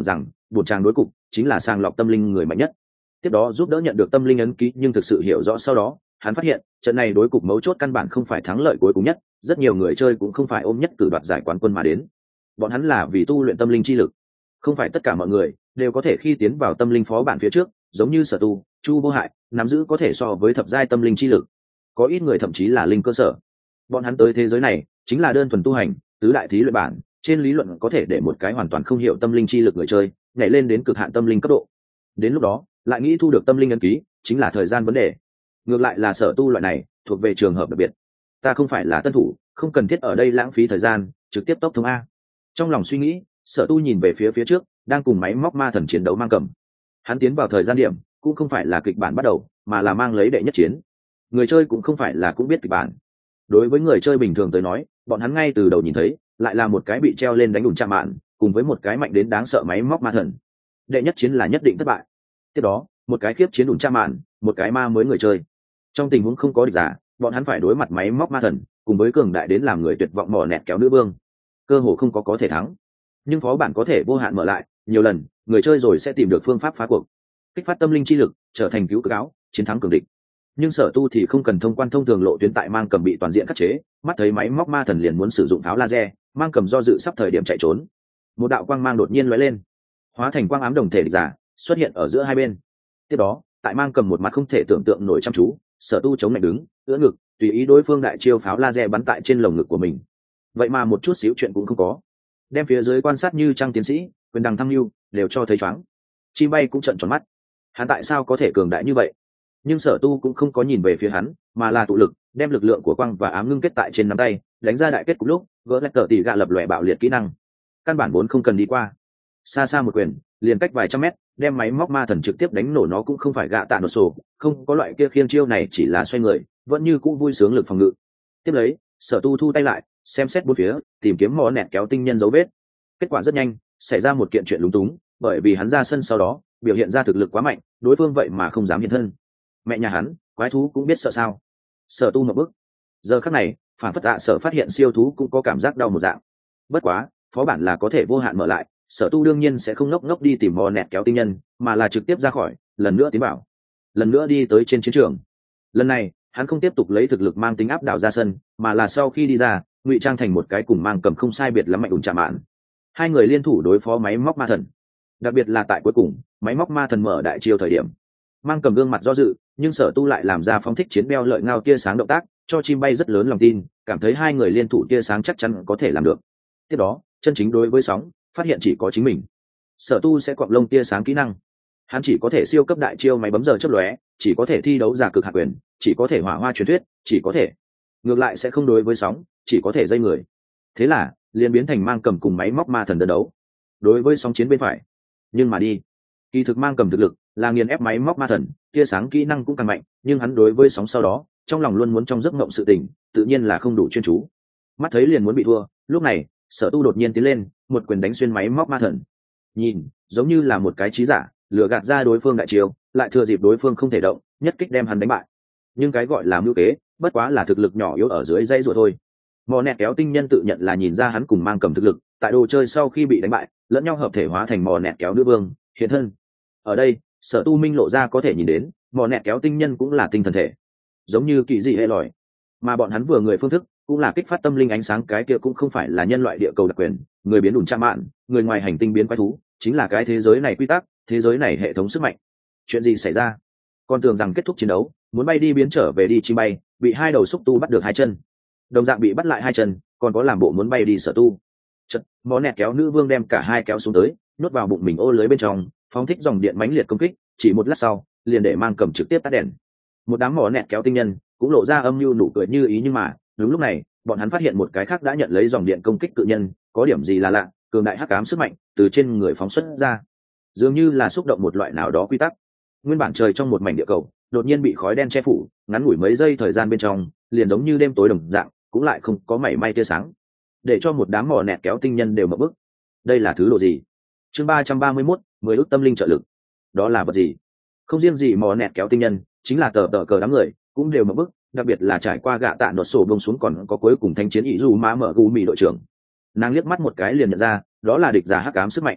Speaker 1: bột tràng đối cục chính là sàng lọc tâm linh người mạnh nhất. Tiếp đó giúp đỡ nhận được tâm linh ấn ký, nhưng thực sự hiểu rõ sau đó, hắn phát hiện trận này đối cục mấu chốt căn bản không phải thắng lợi cuối cùng nhất, rất nhiều người chơi cũng không phải ôm nhất cử đoạt giải quán quân mà đến. Bọn hắn là vì tu luyện tâm linh chi lực. Không phải tất cả mọi người đều có thể khi tiến vào tâm linh phó bản phía trước, giống như Sở Tu, Chu Vô Hại, nắm giữ có thể so với thập giai tâm linh chi lực. Có ít người thậm chí là linh cơ sở. Bọn hắn tới thế giới này chính là đơn thuần tu hành, tứ đại thí luyện bản, trên lý luận có thể để một cái hoàn toàn không hiểu tâm linh chi lực người chơi nhảy lên đến cực hạn tâm linh cấp độ. Đến lúc đó, lại nghĩ thu được tâm linh ấn ký, chính là thời gian vấn đề. Ngược lại là Sở Tu loại này thuộc về trường hợp đặc biệt. Ta không phải là tân thủ, không cần thiết ở đây lãng phí thời gian, trực tiếp tốc thông a. Trong lòng suy nghĩ, Sở Tu nhìn về phía trước, đang cùng máy móc ma thần chiến đấu Mang Cầm. Hắn tiến vào thời gian điểm cũng không phải là kịch bản bắt đầu, mà là mang lấy đệ nhất chiến. Người chơi cũng không phải là cũng biết kịch bản. Đối với người chơi bình thường tới nói, bọn hắn ngay từ đầu nhìn thấy lại là một cái bị treo lên đánh đùn chạm mạn, cùng với một cái mạnh đến đáng sợ máy móc ma thần. Đệ nhất chiến là nhất định thất bại. Tiếp đó, một cái khiếp chiến đùn chạm mạn, một cái ma mới người chơi. Trong tình huống không có địch giả, bọn hắn phải đối mặt máy móc ma thần, cùng với cường đại đến làm người tuyệt vọng mò nẹt kéo nữ vương. Cơ hồ không có thể thắng. Nhưng phó bản có thể vô hạn mở lại, nhiều lần, người chơi rồi sẽ tìm được phương pháp phá cuộc, kích phát tâm linh chi lực, trở thành cứu cực áo, chiến thắng cường địch. Nhưng Sở Tu thì không cần thông quan thông thường lộ tuyến, tại Mang Cầm bị toàn diện khắc chế, mắt thấy máy móc ma thần liền muốn sử dụng pháo laser, Mang Cầm do dự sắp thời điểm chạy trốn. Một đạo quang mang đột nhiên lóe lên, hóa thành quang ám đồng thể địch giả, xuất hiện ở giữa hai bên. Tiếp đó, tại Mang Cầm một mặt không thể tưởng tượng nổi chăm chú, Sở Tu chống lạnh đứng, ưỡn ngực, tùy ý đối phương đại chiêu pháo laser bắn tại trên lồng ngực của mình. Vậy mà một chút xíu chuyện cũng không có. Đem phía dưới quan sát như Trang tiến sĩ, quyền đằng thăng lưu đều cho thấy choáng. Chim bay cũng trợn tròn mắt. Hắn tại sao có thể cường đại như vậy? Nhưng Sở Tu cũng không có nhìn về phía hắn, mà là tụ lực, đem lực lượng của quang và ám ngưng kết tại trên nắm tay, đánh ra đại kết cục lúc gỡ lẹt tờ tỉ gạ lập lòe bạo liệt kỹ năng. Căn bản vốn không cần đi qua, xa xa một quyền liền cách vài trăm mét, đem máy móc ma thần trực tiếp đánh nổ. Nó cũng không phải gạ tạ nổ sổ, không có loại kia khiêng chiêu này, chỉ là xoay người, vẫn như cũ vui sướng lực phòng ngự. Tiếp lấy, Sở Tu thu tay lại, xem xét bốn phía, tìm kiếm mò nẹt kéo tinh nhân dấu vết. Kết quả rất nhanh, xảy ra một kiện chuyện lúng túng, bởi vì hắn ra sân sau đó biểu hiện ra thực lực quá mạnh, đối phương vậy mà không dám hiện thân. Mẹ nhà hắn, quái thú cũng biết sợ sao? Sở Tu một bước. Giờ khắc này, phản phất tạ Sở phát hiện siêu thú cũng có cảm giác đau một dạng. Bất quá, phó bản là có thể vô hạn mở lại, Sở Tu đương nhiên sẽ không ngốc ngốc đi tìm mò nẹt kéo tinh nhân, mà là trực tiếp ra khỏi, lần nữa tiến vào, lần nữa đi tới trên chiến trường. Lần này, hắn không tiếp tục lấy thực lực mang tính áp đảo ra sân, mà là sau khi đi ra, ngụy trang thành một cái cùng Mang Cầm không sai biệt lắm mạnh ủng chạm mạn. Hai người liên thủ đối phó máy móc ma thần. Đặc biệt là tại cuối cùng, máy móc ma thần mở đại chiêu thời điểm, Mang Cầm gương mặt do dự, nhưng Sở Tu lại làm ra phóng thích chiến beo lợi ngao tia sáng động tác, cho chim bay rất lớn lòng tin, cảm thấy hai người liên thủ tia sáng chắc chắn có thể làm được. Tiếp đó, chân chính đối với sóng, phát hiện chỉ có chính mình. Sở Tu sẽ quặng lông tia sáng kỹ năng, hắn chỉ có thể siêu cấp đại chiêu máy bấm giờ chớp lóe, chỉ có thể thi đấu giả cực hạ quyền, chỉ có thể hỏa hoa truyền thuyết, chỉ có thể ngược lại sẽ không đối với sóng, chỉ có thể dây người. Thế là liền biến thành Mang Cầm cùng máy móc ma thần đơn đấu, đối với sóng chiến bên phải. Nhưng mà đi, kỳ thực Mang Cầm thực lực là nghiền ép máy móc ma thần, tia sáng kỹ năng cũng càng mạnh, nhưng hắn đối với sóng sau đó, trong lòng luôn muốn trong giấc mộng sự tình, tự nhiên là không đủ chuyên chú. Mắt thấy liền muốn bị thua, lúc này Sở Tu đột nhiên tiến lên, một quyền đánh xuyên máy móc ma thần. Nhìn, giống như là một cái trí giả, lừa gạt ra đối phương đại chiêu, lại thừa dịp đối phương không thể động, nhất kích đem hắn đánh bại. Nhưng cái gọi là mưu kế, bất quá là thực lực nhỏ yếu ở dưới dây ruột thôi. Mò nẹt kéo tinh nhân tự nhận là nhìn ra hắn cùng Mang Cầm thực lực, tại đồ chơi sau khi bị đánh bại, lẫn nhau hợp thể hóa thành mò nẹt kéo nữ vương hiện thân. Ở đây, Sở Tu minh lộ ra có thể nhìn đến, mò nẹt kéo tinh nhân cũng là tinh thần thể, giống như kỳ dị hệ lòi, mà bọn hắn vừa người phương thức cũng là kích phát tâm linh ánh sáng. Cái kia cũng không phải là nhân loại địa cầu đặc quyền, người biến đủn chạm mạn, người ngoài hành tinh biến quái thú, chính là cái thế giới này quy tắc, thế giới này hệ thống sức mạnh. Chuyện gì xảy ra? Con tưởng rằng kết thúc chiến đấu, muốn bay đi biến trở về đi chim bay, bị hai đầu xúc tu bắt được hai chân, đồng dạng bị bắt lại hai chân, còn có làm bộ muốn bay đi Sở Tu. Chật, mò nẹt kéo nữ vương đem cả hai kéo xuống tới, nhốt vào bụng mình ô lưới bên trong, phóng thích dòng điện mãnh liệt công kích, chỉ một lát sau liền để Mang Cầm trực tiếp tắt đèn. Một đám mò nẹt kéo tinh nhân cũng lộ ra âm mưu nụ cười như ý, nhưng mà đúng lúc này bọn hắn phát hiện một cái khác đã nhận lấy dòng điện công kích cự nhân, có điểm gì là lạ, cường đại hắc ám sức mạnh từ trên người phóng xuất ra, dường như là xúc động một loại nào đó quy tắc. Nguyên bản trời trong một mảnh địa cầu đột nhiên bị khói đen che phủ, ngắn ngủi mấy giây thời gian bên trong liền giống như đêm tối đồng dạng, cũng lại không có mảy may tia sáng, để cho một đám mò nẹt kéo tinh nhân đều mở bức. Đây là thứ độ gì? Chương 331, 10 ức tâm linh trợ lực. Đó là vật gì? Không riêng gì mò nẹt kéo tinh nhân, chính là tờ cờ đám người cũng đều mở bức, đặc biệt là trải qua gạ tạ nột sổ bông xuống còn có cuối cùng thanh chiến ý dù má mở gu mì đội trưởng. Nàng liếc mắt một cái liền nhận ra, đó là địch giả hắc ám sức mạnh.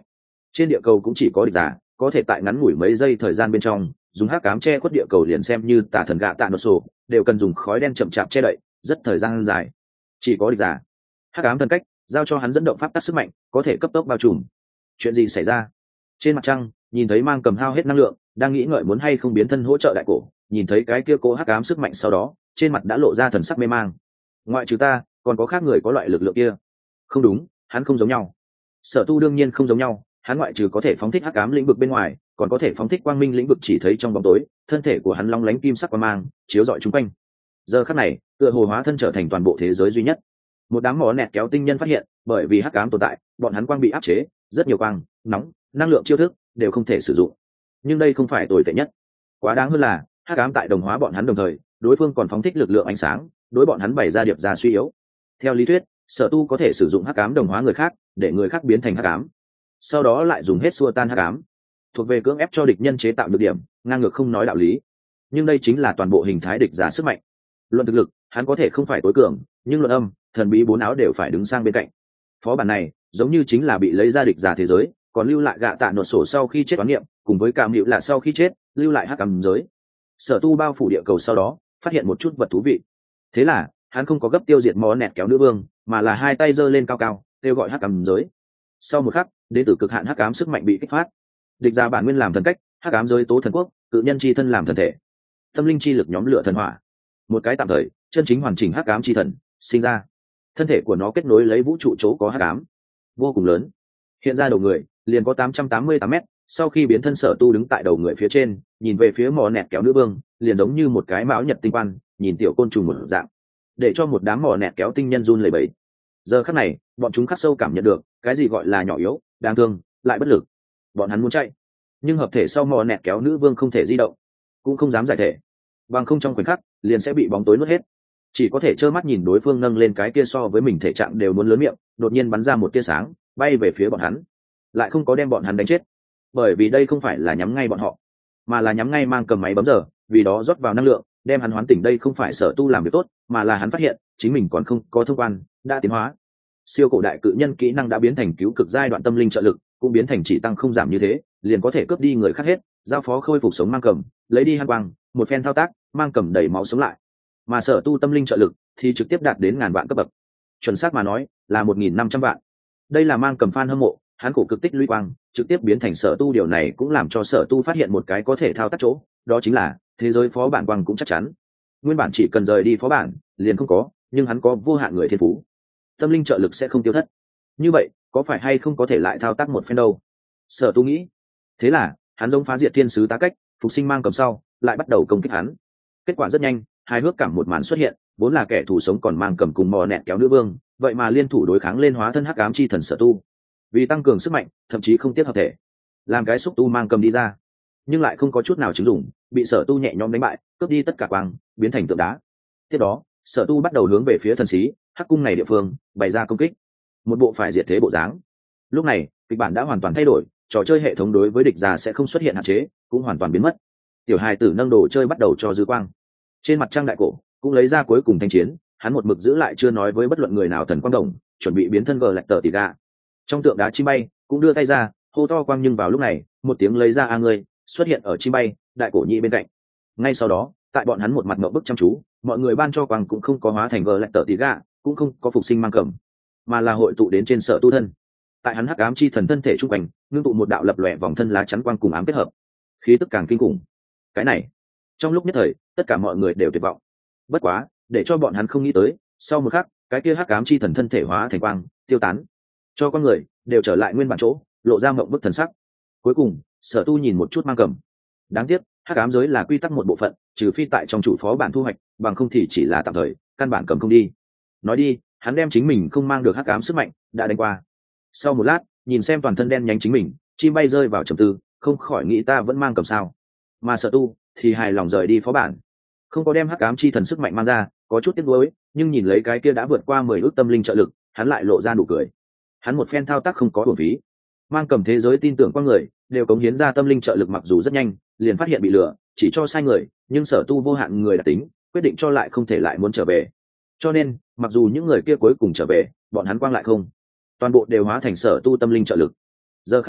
Speaker 1: Trên địa cầu cũng chỉ có địch giả có thể tại ngắn ngủi mấy giây thời gian bên trong dùng hắc ám che khuất địa cầu, liền xem như tà thần gạ tạ nổ sổ đều cần dùng khói đen chậm chạp che đậy rất thời gian dài. Chỉ có địch giả hắc ám thần cách giao cho hắn dẫn động pháp tắc sức mạnh có thể cấp tốc bao trùm. Chuyện gì xảy ra? Trên mặt trăng nhìn thấy mang cầm hao hết năng lượng, đang nghĩ ngợi muốn hay không biến thân hỗ trợ đại cổ, nhìn thấy cái kia cố hắc ám sức mạnh sau đó trên mặt đã lộ ra thần sắc mê mang. Ngoại trừ ta còn có khác người có loại lực lượng kia? Không đúng, hắn không giống nhau. Sở Tu đương nhiên không giống nhau, hắn ngoại trừ có thể phóng thích hắc ám lĩnh vực bên ngoài còn có thể phóng thích quang minh lĩnh vực, chỉ thấy trong bóng tối thân thể của hắn long lánh kim sắc quang mang chiếu rọi chung quanh. Giờ khắc này tựa hồ hóa thân trở thành toàn bộ thế giới duy nhất. Một đám mỏ nẹt kéo tinh nhân phát hiện bởi vì hắc ám tồn tại bọn hắn quang bị áp chế, rất nhiều quang nóng năng lượng chiêu thức đều không thể sử dụng. Nhưng đây không phải tồi tệ nhất, quá đáng hơn là hắc ám tại đồng hóa bọn hắn đồng thời đối phương còn phóng thích lực lượng ánh sáng đối bọn hắn bày ra điệp ra suy yếu. Theo lý thuyết Sở Tu có thể sử dụng hắc ám đồng hóa người khác để người khác biến thành hắc ám, sau đó lại dùng hết xua tan hắc ám, thuộc về cưỡng ép cho địch nhân chế tạo được điểm, ngang ngược không nói đạo lý. Nhưng đây chính là toàn bộ hình thái địch giả sức mạnh. Luận thực lực hắn có thể không phải tối cường, nhưng luận âm thần bí bốn áo đều phải đứng sang bên cạnh. Phó bản này giống như chính là bị lấy ra địch giả thế giới còn lưu lại gạ tạ nột sổ sau khi chết toán niệm, cùng với cảm hiệu là sau khi chết lưu lại hắc ám giới. Sở Tu bao phủ địa cầu sau đó phát hiện một chút vật thú vị. Thế là hắn không có gấp tiêu diệt mó nẹt kéo nữ vương, mà là hai tay giơ lên cao cao kêu gọi hắc ám giới. Sau một khắc đến từ cực hạn hắc ám sức mạnh bị kích phát, địch giả bản nguyên làm thần cách, hắc ám giới tố thần quốc, cự nhân chi thân làm thần thể, tâm linh chi lực nhóm lửa thần hỏa, một cái tạm thời chân chính hoàn chỉnh hắc ám chi thần sinh ra. Thân thể của nó kết nối lấy vũ trụ chỗ có hắc ám, vô cùng lớn, hiện ra đầu người liền có 888 mét. Sau khi biến thân, Sở Tu đứng tại đầu người phía trên, nhìn về phía mỏ nẹt kéo nữ vương, liền giống như một cái mão nhật tinh quan nhìn tiểu côn trùng một dạng, để cho một đám mỏ nẹt kéo tinh nhân run lẩy bẩy. Giờ khắc này bọn chúng khắc sâu cảm nhận được cái gì gọi là nhỏ yếu, đáng thương, lại bất lực. Bọn hắn muốn chạy, nhưng hợp thể sau mỏ nẹt kéo nữ vương không thể di động, cũng không dám giải thể, bằng không trong khoảnh khắc liền sẽ bị bóng tối nuốt hết. Chỉ có thể trơ mắt nhìn đối phương nâng lên cái kia so với mình thể trạng đều muốn lớn miệng, đột nhiên bắn ra một tia sáng bay về phía bọn hắn, lại không có đem bọn hắn đánh chết, bởi vì đây không phải là nhắm ngay bọn họ, mà là nhắm ngay mang cầm máy bấm giờ, vì đó rót vào năng lượng đem hắn hoán tỉnh. Đây không phải Sở Tu làm việc tốt, mà là hắn phát hiện chính mình còn không có thông quan đã tiến hóa. Siêu cổ đại cự nhân kỹ năng đã biến thành cứu cực giai đoạn tâm linh trợ lực, cũng biến thành chỉ tăng không giảm, như thế liền có thể cướp đi người khác hết, giao phó khôi phục sống mang cầm, lấy đi hàn quang, một phen thao tác mang cầm đầy máu sống lại. Mà Sở Tu tâm linh trợ lực thì trực tiếp đạt đến 1000 vạn cấp bậc, chuẩn xác mà nói là 1500 vạn. Đây là mang cầm fan hâm mộ, hắn cổ cực tích lũy quang trực tiếp biến thành Sở Tu. Điều này cũng làm cho Sở Tu phát hiện một cái có thể thao tác chỗ, đó chính là thế giới phó bản quang cũng chắc chắn. Nguyên bản chỉ cần rời đi phó bản liền không có, nhưng hắn có vô hạn người thiên phú, tâm linh trợ lực sẽ không tiêu thất. Như vậy có phải hay không có thể lại thao tác một phen đâu, Sở Tu nghĩ. Thế là hắn giống phá diệt thiên sứ tá cách phục sinh mang cầm sau lại bắt đầu công kích hắn. Kết quả rất nhanh, hài hước cảm một màn xuất hiện, vốn là kẻ thù sống còn mang cầm cùng mò nẹt kéo nữ vương vậy mà liên thủ đối kháng lên hóa thân hắc ám chi thần Sở Tu. Vì tăng cường sức mạnh thậm chí không tiếc hợp thể làm cái xúc tu mang cầm đi ra, nhưng lại không có chút nào chứng dụng, bị Sở Tu nhẹ nhõm đánh bại, cướp đi tất cả quang, biến thành tượng đá. Tiếp đó Sở Tu bắt đầu hướng về phía thần sĩ hắc cung này địa phương bày ra công kích, một bộ phải diệt thế bộ dáng. Lúc này kịch bản đã hoàn toàn thay đổi, trò chơi hệ thống đối với địch già sẽ không xuất hiện hạn chế, cũng hoàn toàn biến mất. Tiểu hài tử nâng đồ chơi bắt đầu cho dư quang. Trên mặt trăng đại cổ cũng lấy ra cuối cùng thanh chiến, hắn một mực giữ lại chưa nói với bất luận người nào thần quang đồng, chuẩn bị biến thân gờ lạch tờ tỉ gà. Trong tượng đá chim bay cũng đưa tay ra hô to quang, nhưng vào lúc này một tiếng lấy ra a ngươi xuất hiện ở chim bay đại cổ nhị bên cạnh. Ngay sau đó tại bọn hắn một mặt ngậm bức chăm chú, mọi người ban cho quang cũng không có hóa thành gờ lạch tờ tỉ gà, cũng không có phục sinh mang cầm, mà là hội tụ đến trên Sở Tu thân. Tại hắn hắc ám chi thần thân thể trung quanh ngưng tụ một đạo lập lòe vòng thân lá chắn quang cùng ám kết hợp, khí tức càng kinh khủng. Cái này trong lúc nhất thời tất cả mọi người đều tuyệt vọng. Bất quá để cho bọn hắn không nghĩ tới, sau một khắc cái kia hắc ám chi thần thân thể hóa thành quang tiêu tán, cho con người đều trở lại nguyên bản chỗ, lộ ra mộng bức thần sắc. Cuối cùng Sở Tu nhìn một chút mang cầm, đáng tiếc hắc ám giới là quy tắc một bộ phận, trừ phi tại trong chủ phó bản thu hoạch, bằng không thì chỉ là tạm thời, căn bản cầm không đi. Nói đi hắn đem chính mình không mang được hắc ám sức mạnh đã đánh qua. Sau một lát nhìn xem toàn thân đen nhánh chính mình, chim bay rơi vào trầm tư, không khỏi nghĩ ta vẫn mang cầm sao. Mà Sở Tu thì hài lòng rời đi phó bản, không có đem hắc ám chi thần sức mạnh mang ra, có chút tiếc nuối, nhưng nhìn lấy cái kia đã vượt qua 10 ước tâm linh trợ lực, hắn lại lộ ra nụ cười. Hắn một phen thao tác không có uổng phí. Mang cầm thế giới tin tưởng qua người đều cống hiến ra tâm linh trợ lực, mặc dù rất nhanh liền phát hiện bị lừa, chỉ cho sai người, nhưng Sở Tu vô hạn người đã tính, quyết định cho lại không thể lại muốn trở về. Cho nên mặc dù những người kia cuối cùng trở về, bọn hắn quang lại không, toàn bộ đều hóa thành Sở Tu tâm linh trợ lực. Giờ khắc này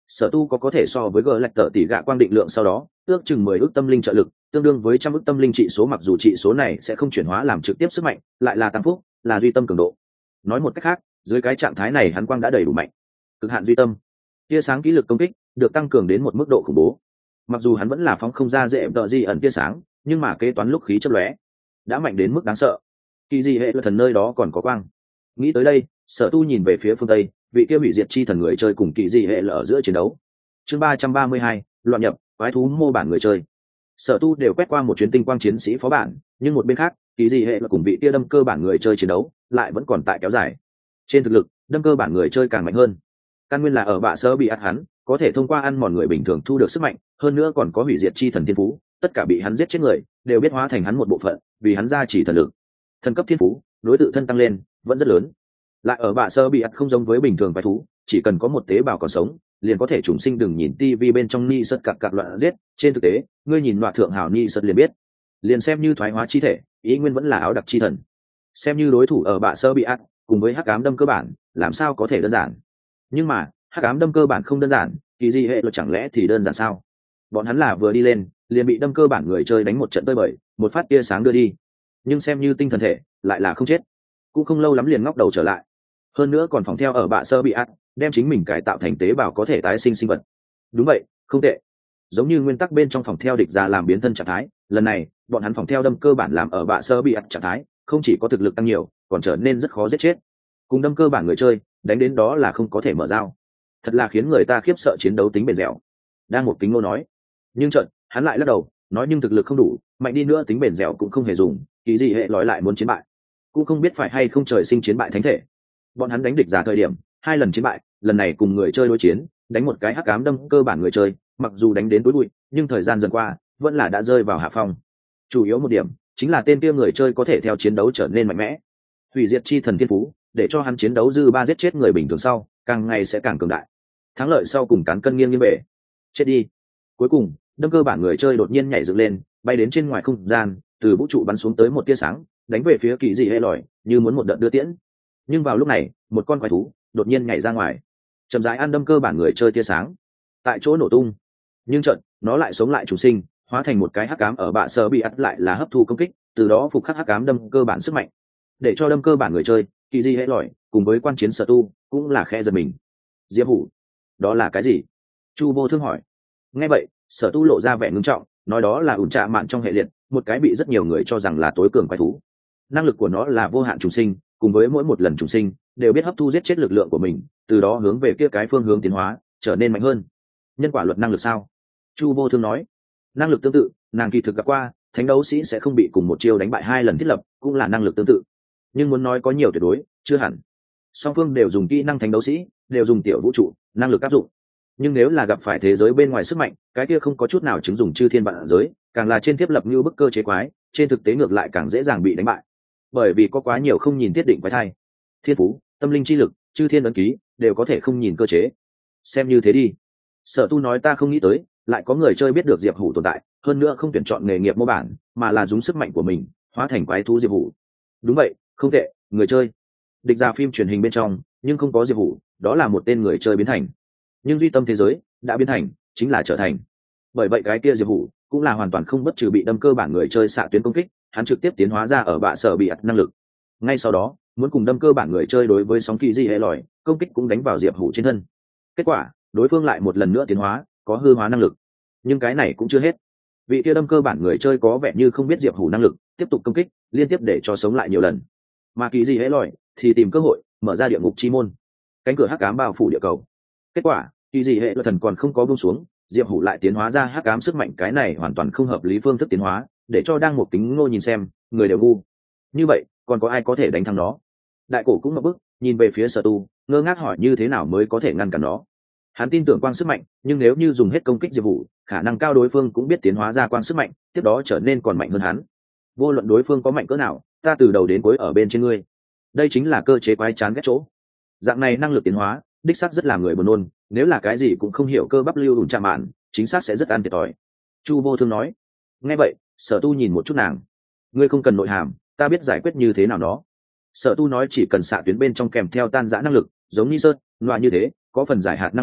Speaker 1: Sở tu có thể so với gờ lạch tờ tỷ gạ quang định lượng sau đó ước chừng 10 ước tâm linh trợ lực, tương đương với 100 ước tâm linh trị số, mặc dù trị số này sẽ không chuyển hóa làm trực tiếp sức mạnh, lại là tăng phúc, là duy tâm cường độ. Nói một cách khác, dưới cái trạng thái này hắn quang đã đầy đủ mạnh. Cực hạn duy tâm, tia sáng kỹ lực công kích được tăng cường đến một mức độ khủng bố. Mặc dù hắn vẫn là phóng không ra dễ tợ gì ẩn tia sáng, nhưng mà kế toán lúc khí chớp lóe đã mạnh đến mức đáng sợ. Kỳ dị hệ thần nơi đó còn có quang. Nghĩ tới đây, Sở tu nhìn về phía phương tây, vị kia hủy diệt chi thần người chơi cùng kỳ dị hệ ở giữa chiến đấu. Chương 332, loạn nhập, quái thú mô bản người chơi. Sở tu đều quét qua một chuyến tinh quang chiến sĩ phó bản, nhưng một bên khác, kỳ dị hệ cùng vị kia đâm cơ bản người chơi chiến đấu lại vẫn còn tại kéo dài. Trên thực lực, đâm cơ bản người chơi càng mạnh hơn. Căn nguyên là ở bạ sơ bị ắt hắn có thể thông qua ăn mòn người bình thường thu được sức mạnh, hơn nữa còn có hủy diệt chi thần thiên phú, tất cả bị hắn giết chết người đều biết hóa thành hắn một bộ phận, vì hắn ra chỉ thần lực. Thần cấp thiên phú, đối tự thân tăng lên vẫn rất lớn. Lại ở bạ sơ bị ắt không giống với bình thường quái thú, chỉ cần có một tế bào còn sống, liền có thể trùng sinh. Đừng nhìn tivi bên trong ni sật cặc loạn giết, trên thực tế, ngươi nhìn loạt thượng hảo ni sật liền biết. Liền xem như thoái hóa chi thể, ý nguyên vẫn là áo đặc chi thần. Xem như đối thủ ở bạ sơ bị ắt, cùng với hắc ám đâm cơ bản, làm sao có thể đơn giản. Nhưng mà hắc ám đâm cơ bản không đơn giản, kỳ dị hệ luật chẳng lẽ thì đơn giản sao? Bọn hắn là vừa đi lên liền bị đâm cơ bản người chơi đánh một trận tơi bời, một phát tia sáng đưa đi. Nhưng xem như tinh thần thể lại là không chết, cũng không lâu lắm liền ngóc đầu trở lại. Hơn nữa còn phỏng theo ở bạ sơ bị ắt, đem chính mình cải tạo thành tế bào có thể tái sinh sinh vật. Đúng vậy, không tệ. Giống như nguyên tắc bên trong phỏng theo địch ra làm biến thân trạng thái, lần này bọn hắn phỏng theo đâm cơ bản làm ở bạ sơ bị ắt trạng thái, không chỉ có thực lực tăng nhiều, còn trở nên rất khó giết chết. Cùng đâm cơ bản người chơi đánh đến đó là không có thể mở dao, thật là khiến người ta khiếp sợ chiến đấu tính bền dẻo. Đang một kính ngô nói, nhưng trận hắn lại lắc đầu nói, nhưng thực lực không đủ, mạnh đi nữa tính bền dẻo cũng không hề dùng, kỳ dị hệ lói lại muốn chiến bại cũng không biết phải hay không trời sinh chiến bại thánh thể. Bọn hắn đánh địch giả thời điểm 2 lần chiến bại, lần này cùng người chơi đối chiến đánh một cái hắc ám đâm cơ bản người chơi, mặc dù đánh đến tối bụi, nhưng thời gian dần qua vẫn là đã rơi vào hạ phong. Chủ yếu một điểm chính là tên kia người chơi có thể theo chiến đấu trở nên mạnh mẽ. Hủy diệt chi thần thiên phú để cho hắn chiến đấu dư ba giết chết người bình thường sau càng ngày sẽ càng cường đại. Thắng lợi sau cùng cán cân nghiêng như bể. Chết đi. Cuối cùng đâm cơ bản người chơi đột nhiên nhảy dựng lên, bay đến trên ngoài không gian, từ vũ trụ bắn xuống tới một tia sáng, đánh về phía kỳ dị hệ lòi, như muốn một đợt đưa tiễn. Nhưng vào lúc này một con quái thú đột nhiên nhảy ra ngoài, chậm rãi ăn đâm cơ bản người chơi tia sáng, tại chỗ nổ tung. Nhưng trận nó lại sống lại chủ sinh, hóa thành một cái hắc ám ở bạ sơ bị ắt, lại là hấp thu công kích, từ đó phục khắc hắc ám đâm cơ bản sức mạnh, để cho đâm cơ bản người chơi kỳ dị hệ lòi cùng với quan chiến Sở tu cũng là khe giật mình. Diệp hủ, đó là cái gì? Chu Vô Thương hỏi. Nghe vậy Sở tu lộ ra vẻ ngưng trọng, nói đó là ủn trạ mạn trong hệ liệt, một cái bị rất nhiều người cho rằng là tối cường quái thú. Năng lực của nó là vô hạn trùng sinh, cùng với mỗi một lần trùng sinh đều biết hấp thu giết chết lực lượng của mình, từ đó hướng về kia cái phương hướng tiến hóa, trở nên mạnh hơn. Nhân quả luật năng lực sao? Chu Vô Thương nói. Năng lực tương tự nàng kỳ thực gặp qua, thánh đấu sĩ sẽ không bị cùng một chiêu đánh bại 2 lần thiết lập, cũng là năng lực tương tự. Nhưng muốn nói có nhiều tuyệt đối chưa hẳn. Song phương đều dùng kỹ năng thánh đấu sĩ, đều dùng tiểu vũ trụ năng lực áp dụng, nhưng nếu là gặp phải thế giới bên ngoài sức mạnh, cái kia không có chút nào chứng dùng chư thiên vạn giới, càng là trên thiết lập như bức cơ chế quái, trên thực tế ngược lại càng dễ dàng bị đánh bại, bởi vì có quá nhiều không nhìn thiết định quái thai. Thiên phú, tâm linh chi lực, chư thiên ấn ký đều có thể không nhìn cơ chế. Xem như thế đi. Sở tu nói, ta không nghĩ tới lại có người chơi biết được Diệp Hủ tồn tại, hơn nữa không tuyển chọn nghề nghiệp mô bản, mà là dùng sức mạnh của mình hóa thành quái thú Diệp Hủ. Đúng vậy, không tệ, người chơi. Địch ra phim truyền hình bên trong nhưng không có Diệp Hủ, đó là một tên người chơi biến thành. Nhưng duy tâm thế giới đã biến thành chính là trở thành. Bởi vậy cái kia Diệp Hủ cũng là hoàn toàn không bất trừ bị đâm cơ bản người chơi xạ tuyến công kích, hắn trực tiếp tiến hóa ra ở bạ sở bị ắt năng lực. Ngay sau đó muốn cùng đâm cơ bản người chơi đối với sóng kỳ dị hệ lòi, công kích cũng đánh vào Diệp Hủ trên thân. Kết quả đối phương lại một lần nữa tiến hóa, có hư hóa năng lực. Nhưng cái này cũng chưa hết, vị kia đâm cơ bản người chơi có vẻ như không biết Diệp Hủ năng lực, tiếp tục công kích liên tiếp để cho sống lại nhiều lần. Mà kỳ dị hệ lòi thì tìm cơ hội mở ra địa ngục chi môn, cánh cửa hắc ám bao phủ địa cầu. Kết quả kỳ dị hệ luật thần còn không có buông xuống, Diệp Hủ lại tiến hóa ra hắc ám sức mạnh, cái này hoàn toàn không hợp lý phương thức tiến hóa, để cho đang một tính ngô nhìn xem người đều ngu. Như vậy còn có ai có thể đánh thắng nó? Đại cổ cũng ngập bức nhìn về phía Sở tu, ngơ ngác hỏi như thế nào mới có thể ngăn cản nó. Hắn tin tưởng quang sức mạnh, nhưng nếu như dùng hết công kích Diệp Hủ, khả năng cao đối phương cũng biết tiến hóa ra quang sức mạnh, tiếp đó trở nên còn mạnh hơn hắn. Vô luận đối phương có mạnh cỡ nào, ta từ đầu đến cuối ở bên trên ngươi. Đây chính là cơ chế quái chán ghét chỗ. Dạng này năng lực tiến hóa đích xác rất làm người buồn nôn, nếu là cái gì cũng không hiểu cơ bắp lưu ủn chạm mạn, chính xác sẽ rất ăn thiệt thòi. Chu Vô Thương nói. Nghe vậy Sở tu nhìn một chút nàng. Ngươi không cần nội hàm, ta biết giải quyết như thế nào nó. Sở tu nói chỉ cần xạ tuyến bên trong kèm theo tan rã năng lực, giống như sơn loa như thế, có phần giải hạt năng lực,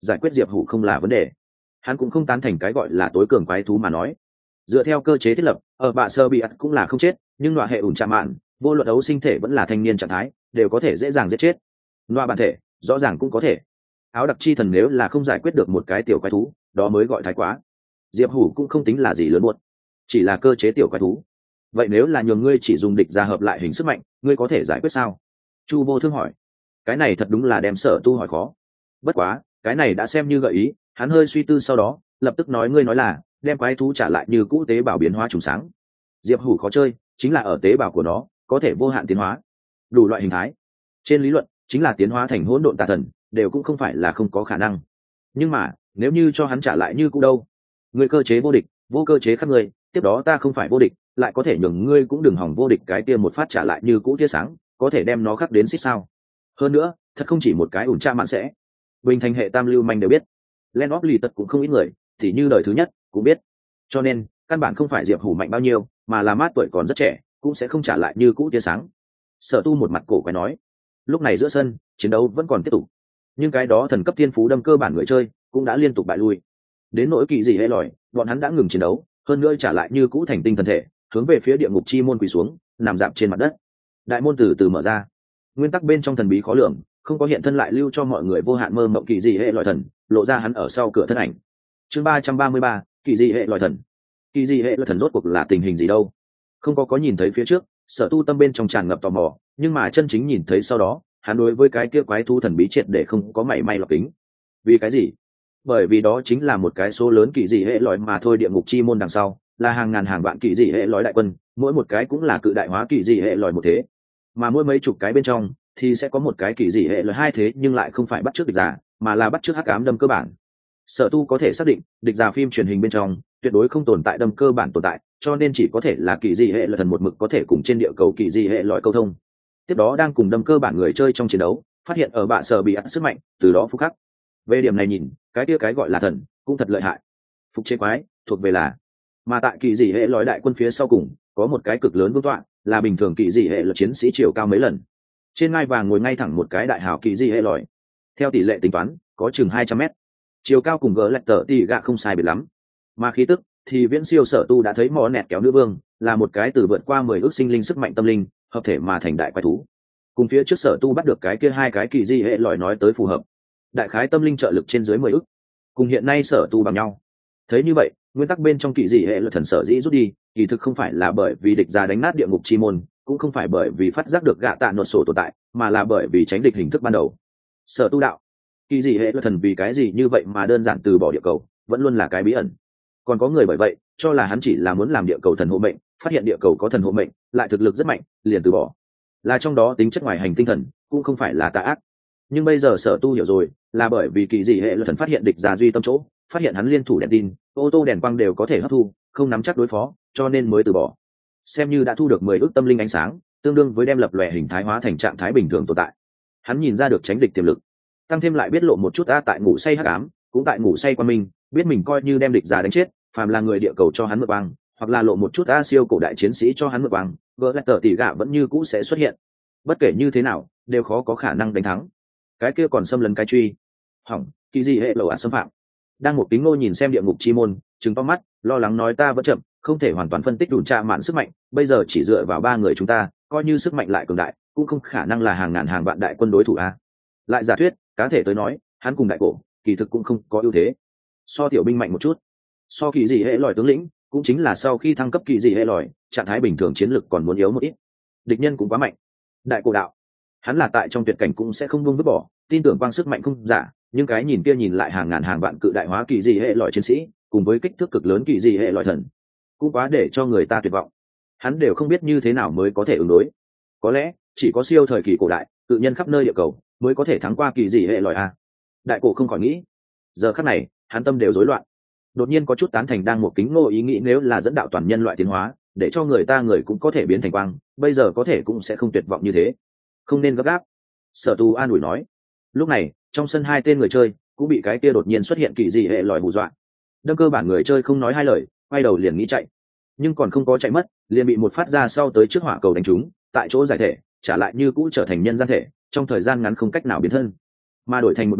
Speaker 1: giải quyết diệp hủ không là vấn đề. Hắn cũng không tán thành cái gọi là tối cường quái thú mà nói. Dựa theo cơ chế thiết lập, ở bạ sơ bị ắt cũng là không chết, nhưng loại hệ ủn chạm mạn vô luận đấu sinh thể vẫn là thanh niên trạng thái đều có thể dễ dàng giết chết. Loại bản thể rõ ràng cũng có thể. Áo đặc chi thần nếu là không giải quyết được một cái tiểu quái thú, đó mới gọi thái quá. Diệp hủ cũng không tính là gì lớn buồn, chỉ là cơ chế tiểu quái thú. Vậy nếu là nhường ngươi chỉ dùng địch ra hợp lại hình sức mạnh, ngươi có thể giải quyết sao? Chu Vô Thương hỏi. Cái này thật đúng là đem Sở Tu hỏi khó. Bất quá cái này đã xem như gợi ý. Hắn hơi suy tư sau đó lập tức nói, ngươi nói là đem quái thú trả lại như cũ tế bào biến hóa trùng sáng. Diệp hủ khó chơi chính là ở tế bào của nó có thể vô hạn tiến hóa đủ loại hình thái. Trên lý luận chính là tiến hóa thành hỗn độn tà thần đều cũng không phải là không có khả năng. Nhưng mà nếu như cho hắn trả lại như cũ đâu? Ngươi cơ chế vô địch, vô cơ chế khắp ngươi, tiếp đó ta không phải vô địch, lại có thể nhường ngươi cũng đừng hỏng vô địch. Cái kia một phát trả lại như cũ tia sáng có thể đem nó khắc đến xích sao? Hơn nữa thật không chỉ một cái ủn tra mạn sẽ. Bình thành hệ tam lưu manh đều biết, Len óp lì tật cũng không ít người thì như đời thứ nhất cũng biết. Cho nên căn bản không phải Diệp hủ mạnh bao nhiêu, mà là mát tuổi còn rất trẻ cũng sẽ không trả lại như cũ tia sáng. Sở Tu một mặt cổ quái nói. Lúc này giữa sân chiến đấu vẫn còn tiếp tục, nhưng cái đó thần cấp thiên phú đâm cơ bản người chơi cũng đã liên tục bại lui. Đến nỗi kỳ gì hệ lòi, bọn hắn đã ngừng chiến đấu, hơn nữa trả lại như cũ thành tinh thần thể, hướng về phía địa ngục chi môn quỳ xuống, nằm dạp trên mặt đất. Đại môn từ từ mở ra. Nguyên tắc bên trong thần bí khó lường, không có hiện thân lại lưu cho mọi người vô hạn mơ mộng kỳ dị hệ lòi thần, lộ ra hắn ở sau cửa thân ảnh. Chương 333, kỳ dị hệ lòi thần. Kỳ dị hệ lòi thần rốt cuộc là tình hình gì đâu? Không có nhìn thấy phía trước, Sở Tu tâm bên trong tràn ngập tò mò, nhưng mà chân chính nhìn thấy sau đó, hắn đối với cái kia quái thú thần bí triệt để không có mảy may lọc kính. Vì cái gì? Bởi vì đó chính là một cái số lớn kỳ dị hệ lòi mà thôi. Địa ngục chi môn đằng sau là hàng ngàn hàng vạn kỳ dị hệ lòi đại quân, mỗi một cái cũng là cự đại hóa kỳ dị hệ lòi một thế, mà mỗi mấy chục cái bên trong thì sẽ có một cái kỳ dị hệ lòi hai thế, nhưng lại không phải bắt chước địch giả, mà là bắt chước hắc ám đâm cơ bản. Sở Tu có thể xác định địch giả phim truyền hình bên trong tuyệt đối không tồn tại đâm cơ bản tồn tại, cho nên chỉ có thể là kỳ dị hệ lòi thần một mực có thể cùng trên địa cầu kỳ dị hệ lòi câu thông. Tiếp đó đang cùng đâm cơ bản người chơi trong chiến đấu phát hiện ở bạ sở bị ắt sức mạnh, từ đó phúc khắc. Về điểm này nhìn, cái kia cái gọi là thần cũng thật lợi hại. Phục chế quái thuộc về là, mà tại kỳ dị hệ lòi đại quân phía sau cùng có một cái cực lớn vương tọa, là bình thường kỳ dị hệ lòi chiến sĩ chiều cao mấy lần. Trên ngai vàng ngồi ngay thẳng một cái đại hào kỳ dị hệ lòi, theo tỷ lệ tính toán có chừng 200 mét, chiều cao cùng gỡ lạch tờ tỷ gạ không sai biệt lắm. Mà khí tức thì viễn siêu. Sở Tu đã thấy mò nẹt kéo nữ vương là một cái từ vượt qua 10 ước sinh linh sức mạnh tâm linh hợp thể mà thành đại quái thú, cùng phía trước Sở Tu bắt được cái kia hai cái kỳ dị hệ lòi nói tới phù hợp, đại khái tâm linh trợ lực trên dưới 10 ước, cùng hiện nay Sở Tu bằng nhau. Thấy như vậy, nguyên tắc bên trong kỳ dị hệ lòi thần sở dĩ rút đi, kỳ thực không phải là bởi vì địch ra đánh nát địa ngục chi môn, cũng không phải bởi vì phát giác được gạ tạ nột sổ tồn tại, mà là bởi vì tránh địch hình thức ban đầu. Sở Tu đạo, kỳ dị hệ lòi thần vì cái gì như vậy mà đơn giản từ bỏ địa cầu, vẫn luôn là cái bí ẩn. Còn có người bởi vậy cho là hắn chỉ là muốn làm địa cầu thần hộ mệnh, phát hiện địa cầu có thần hộ mệnh lại thực lực rất mạnh, liền từ bỏ, là trong đó tính chất ngoài hành tinh thần, cũng không phải là tà ác. Nhưng bây giờ Sở Tu hiểu rồi, là bởi vì kỳ dị hệ lòi thần phát hiện địch già duy tâm chỗ, phát hiện hắn liên thủ đèn tin, ô tô đèn quang đều có thể hấp thu, không nắm chắc đối phó, cho nên mới từ bỏ. Xem như đã thu được 10 ước tâm linh ánh sáng, tương đương với đem lập lòe hình thái hóa thành trạng thái bình thường tồn tại. Hắn nhìn ra được tránh địch tiềm lực, tăng thêm lại biết lộ một chút tại ngủ say hắc ám, cũng tại ngủ say quan minh, biết mình coi như đem địch già đánh chết, phàm là người địa cầu cho hắn mượn băng, hoặc là lộ một chút siêu cổ đại chiến sĩ cho hắn mượn băng, vợ lạch tờ tỷ gạ vẫn như cũ sẽ xuất hiện. Bất kể như thế nào đều khó có khả năng đánh thắng. Cái kia còn xâm lấn cái truy hỏng, kỳ gì hệ lầu xâm phạm. Đang một kính ngô nhìn xem địa ngục chi môn, trừng to mắt lo lắng nói, ta vẫn chậm, không thể hoàn toàn phân tích đủ trạ mạn sức mạnh, bây giờ chỉ dựa vào 3 người chúng ta, coi như sức mạnh lại cường đại cũng không khả năng là hàng ngàn hàng vạn đại quân đối thủ a. Lại giả thuyết cá thể tới nói, hắn cùng đại cổ kỳ thực cũng không có ưu thế, so tiểu binh mạnh một chút, so kỳ dị hệ lòi tướng lĩnh, cũng chính là sau khi thăng cấp kỳ dị hệ lòi, trạng thái bình thường chiến lực còn muốn yếu một ít. Địch nhân cũng quá mạnh. Đại cổ đạo, hắn là tại trong tuyệt cảnh cũng sẽ không buông vứt bỏ, tin tưởng quang sức mạnh không giả, nhưng cái nhìn kia nhìn lại hàng ngàn hàng vạn cự đại hóa kỳ dị hệ lòi chiến sĩ, cùng với kích thước cực lớn kỳ dị hệ lòi thần, cũng quá để cho người ta tuyệt vọng. Hắn đều không biết như thế nào mới có thể ứng đối. Có lẽ chỉ có siêu thời kỳ cổ đại, cự nhân khắp nơi địa cầu mới có thể thắng qua kỳ dị hệ lòi a. Đại cổ không khỏi nghĩ. Giờ khắc này hắn tâm đều rối loạn, đột nhiên có chút tán thành đang một kính ngô ý nghĩ, nếu là dẫn đạo toàn nhân loại tiến hóa, để cho người ta người cũng có thể biến thành quang, bây giờ có thể cũng sẽ không tuyệt vọng như thế. Không nên gấp gáp, Sở Tu an ủi nói. Lúc này trong sân 2 tên người chơi cũng bị cái kia đột nhiên xuất hiện kỳ dị hệ lòi hù dọa. Đâm cơ bản người chơi không nói hai lời, quay đầu liền nghĩ chạy, nhưng còn không có chạy mất, liền bị một phát ra sau tới trước hỏa cầu đánh trúng, tại chỗ giải thể, trả lại như cũ trở thành nhân gian thể, trong thời gian ngắn không cách nào biến thân. Mà đổi thành một bên,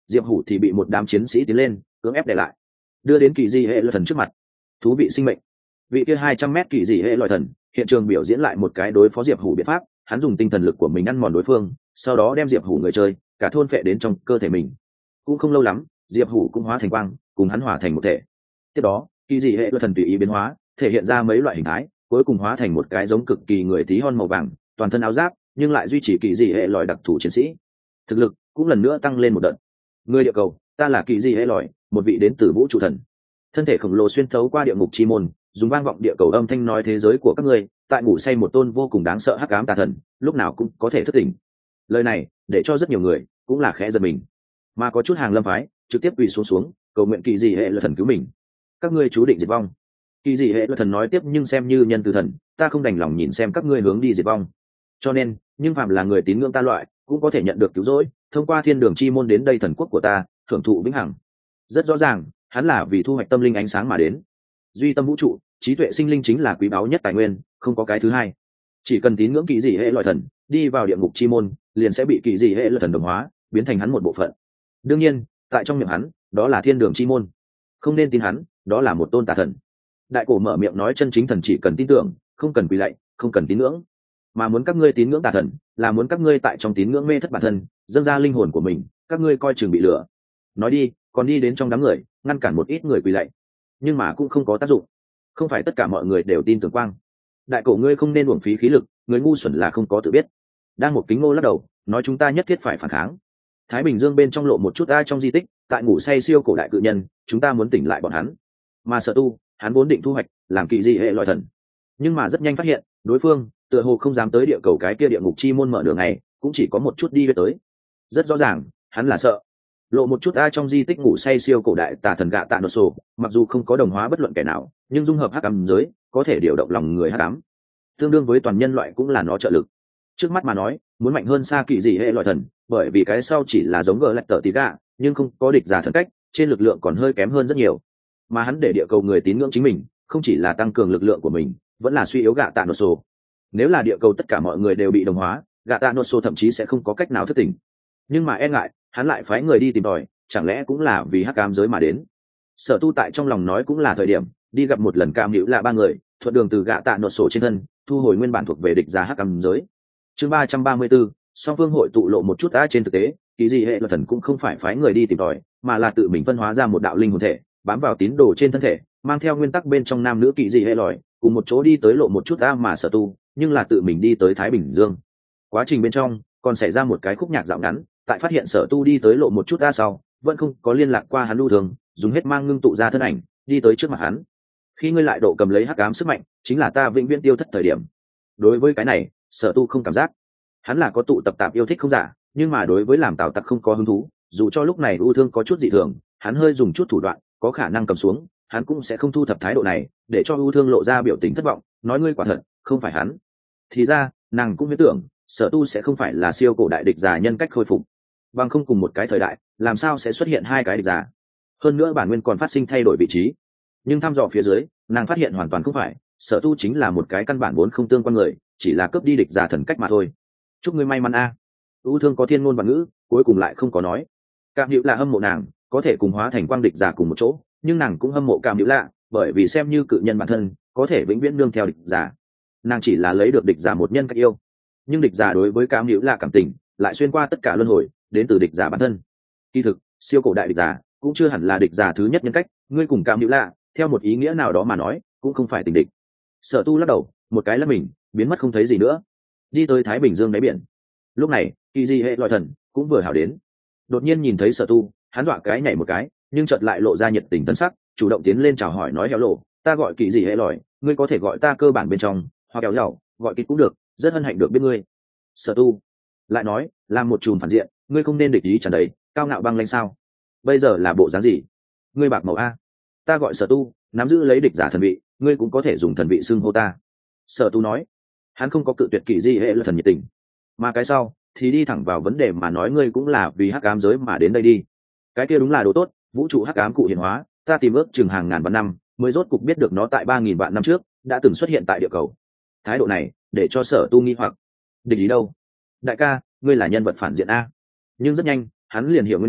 Speaker 1: diệp hủ thì bị một đám chiến sĩ tiến lên cưỡng ép để lại, đưa đến kỳ dị hệ lôi thần trước mặt. Thú vị sinh mệnh. Vị kia 200 mét kỳ dị hệ lôi thần hiện trường biểu diễn lại một cái đối phó diệp hủ biện pháp. Hắn dùng tinh thần lực của mình ăn mòn đối phương, sau đó đem diệp hủ người chơi cả thôn phệ đến trong cơ thể mình. Cũng không lâu lắm, diệp hủ cũng hóa thành quang, cùng hắn hòa thành một thể. Tiếp đó kỳ dị hệ lôi thần tùy ý biến hóa, thể hiện ra mấy loại hình thái, cuối cùng hóa thành một cái giống cực kỳ người tí hon màu vàng, toàn thân áo giáp nhưng lại duy trì kỳ dị hệ lòi đặc thù chiến sĩ. Thực lực cũng lần nữa tăng lên một đợt. Người địa cầu, ta là kỳ dị hệ lòi, một vị đến từ vũ trụ thần. Thân thể khổng lồ xuyên thấu qua địa ngục chi môn, dùng vang vọng địa cầu âm thanh nói thế giới của các ngươi tại ngủ say một tôn vô cùng đáng sợ hắc ám tà thần, lúc nào cũng có thể thức tỉnh. Lời này để cho rất nhiều người cũng là khẽ giật mình, mà có chút hàng lâm phái trực tiếp quỳ xuống cầu nguyện kỳ dị hệ lôi thần cứu mình. Các ngươi chú định diệt vong. Kỳ dị hệ lôi thần nói tiếp, nhưng xem như nhân từ thần, ta không đành lòng nhìn xem các ngươi hướng đi diệt vong, cho nên nhưng phạm là người tín ngưỡng ta loại cũng có thể nhận được cứu rỗi, thông qua thiên đường chi môn đến đây thần quốc của ta thưởng thụ vĩnh hằng. Rất rõ ràng hắn là vì thu hoạch tâm linh ánh sáng mà đến. Duy tâm vũ trụ, trí tuệ sinh linh chính là quý báu nhất tài nguyên, không có cái thứ hai. Chỉ cần tín ngưỡng kỳ dị hệ lôi thần, đi vào địa ngục chi môn liền sẽ bị kỳ dị hệ lôi thần đồng hóa, biến thành hắn một bộ phận. Đương nhiên tại trong miệng hắn đó là thiên đường chi môn, không nên tin hắn, đó là một tôn tà thần. Đại cổ mở miệng nói chân chính thần chỉ cần tin tưởng, không cần quỳ lạy, không cần tín ngưỡng, mà muốn các ngươi tín ngưỡng tà thần là muốn các ngươi tại trong tín ngưỡng mê thất bản thân, dâng ra linh hồn của mình, các ngươi coi chừng bị lừa. Nói đi còn đi đến trong đám người ngăn cản một ít người quỳ lạy, nhưng mà cũng không có tác dụng. Không phải tất cả mọi người đều tin tưởng quang. Đại cổ, ngươi không nên uổng phí khí lực, người ngu xuẩn là không có tự biết. Đang một kính ngô lắc đầu nói chúng ta nhất thiết phải phản kháng. Thái Bình Dương bên trong lộ một chút ai trong di tích, tại ngủ say siêu cổ đại cự nhân, chúng ta muốn tỉnh lại bọn hắn. Mà Sở Tu, hắn vốn định thu hoạch làm kỳ dị hệ lôi thần, nhưng mà rất nhanh phát hiện đối phương tựa hồ không dám tới địa cầu cái kia địa ngục chi môn mở đường này, cũng chỉ có một chút đi về tới. Rất rõ ràng hắn là sợ. Lộ một chút ai trong di tích ngủ say siêu cổ đại tà thần gạ tạ nô sổ, mặc dù không có đồng hóa bất luận kẻ nào, nhưng dung hợp hắc ám giới có thể điều động lòng người hắc ám, tương đương với toàn nhân loại cũng là nó trợ lực. Trước mắt mà nói muốn mạnh hơn xa kỳ dị hệ loại thần, bởi vì cái sau chỉ là giống gờ lạch tờ tí gạ, nhưng không có địch giả thần cách, trên lực lượng còn hơi kém hơn rất nhiều. Mà hắn để địa cầu người tín ngưỡng chính mình, không chỉ là tăng cường lực lượng của mình, vẫn là suy yếu gạ tạ nô sổ. Nếu là địa cầu tất cả mọi người đều bị đồng hóa, gạ tạ nô sổ thậm chí sẽ không có cách nào thức tỉnh. Nhưng mà e ngại hắn lại phái người đi tìm tòi, chẳng lẽ cũng là vì hắc ám giới mà đến. Sở Tu tại trong lòng nói cũng là thời điểm đi gặp một lần Cam Hữu là ba người, thuận đường từ gạ tạ nột sổ trên thân thu hồi nguyên bản thuộc về địch giả hắc ám giới. Chương 334, song phương hội tụ lộ một chút trên thực tế kỳ dị hệ luật thần cũng không phải phái người đi tìm tòi, mà là tự mình phân hóa ra một đạo linh hồn thể bám vào tín đồ trên thân thể, mang theo nguyên tắc bên trong nam nữ kỳ dị hệ lòi cùng một chỗ đi tới lộ một chút mà Sở Tu nhưng là tự mình đi tới Thái Bình Dương. Quá trình bên trong còn xảy ra một cái khúc nhạc dạo ngắn, tại phát hiện Sở Tu đi tới lộ một chút sau vẫn không có liên lạc qua hắn lưu thường, dùng hết mang ngưng tụ ra thân ảnh đi tới trước mặt hắn. Khi ngươi lại độ cầm lấy hắc ám sức mạnh, chính là ta vĩnh viễn tiêu thất thời điểm. Đối với cái này Sở Tu không cảm giác. Hắn là có tụ tập tạp yêu thích không giả, nhưng mà đối với làm tào tặc không có hứng thú. Dù cho lúc này ưu thương có chút dị thường, hắn hơi dùng chút thủ đoạn có khả năng cầm xuống, hắn cũng sẽ không thu thập thái độ này để cho ưu thương lộ ra biểu tình thất vọng, nói ngươi quả thật không phải hắn. Thì ra nàng cũng biết tưởng Sở Tu sẽ không phải là siêu cổ đại địch giả nhân cách khôi phục, bằng không cùng một cái thời đại làm sao sẽ xuất hiện hai cái địch giả. Hơn nữa bản nguyên còn phát sinh thay đổi vị trí, nhưng thăm dò phía dưới nàng phát hiện hoàn toàn không phải. Sở Tu chính là một cái căn bản vốn không tương quan người, chỉ là cướp đi địch giả thần cách mà thôi. Chúc ngươi may mắn a. ưu thương có thiên ngôn và ngữ, cuối cùng lại không có nói. Cam Hữu là hâm mộ nàng có thể cùng hóa thành quang địch giả cùng một chỗ, nhưng nàng cũng hâm mộ Cam Hữu lạ, bởi vì xem như cự nhân bản thân có thể vĩnh viễn nương theo địch giả. Nàng chỉ là lấy được địch giả một nhân cách yêu, nhưng địch giả đối với Cam Hữu lạ cảm tình lại xuyên qua tất cả luân hồi đến từ địch giả bản thân. Kỳ thực siêu cổ đại địch giả cũng chưa hẳn là địch giả thứ nhất nhân cách, ngươi cùng Cam Hữu lạ theo một ý nghĩa nào đó mà nói cũng không phải tình địch. Sở Tu lắc đầu một cái là mình biến mất không thấy gì nữa, đi tới Thái Bình Dương đáy biển. Lúc này kỳ dị hệ loại thần cũng vừa hảo đến, đột nhiên nhìn thấy Sở Tu, hắn dọa cái nhảy một cái, nhưng chợt lại lộ ra nhiệt tình tấn sắc, chủ động tiến lên chào hỏi nói héo lộ, ta gọi kỳ dị hệ lòi, ngươi có thể gọi ta cơ bản bên trong hoặc kéo lẩu gọi kịch cũng được, rất hân hạnh được biết ngươi. Sở Tu lại nói, làm một chùm phản diện ngươi không nên địch ý tràn đầy cao ngạo băng lanh sao? Bây giờ là bộ dáng gì? Ngươi bạc màu a. Ta gọi Sở Tu, nắm giữ lấy địch giả thần vị, ngươi cũng có thể dùng thần vị xưng hô ta. Sở Tu nói, hắn không có cự tuyệt kỳ dị hệ luật thần nhiệt tình, mà cái sau thì đi thẳng vào vấn đề mà nói, ngươi cũng là vì hắc ám giới mà đến đây đi. Cái kia đúng là đồ tốt, vũ trụ hắc ám cụ hiện hóa, ta tìm ước chừng hàng ngàn vạn năm mới rốt cục biết được nó tại 3000 vạn năm trước đã từng xuất hiện tại địa cầu. Thái độ này để cho Sở Tu nghi hoặc, địch ý đâu? Đại ca, ngươi là nhân vật phản diện a. Nhưng rất nhanh hắn liền hiểu nguyên nhân,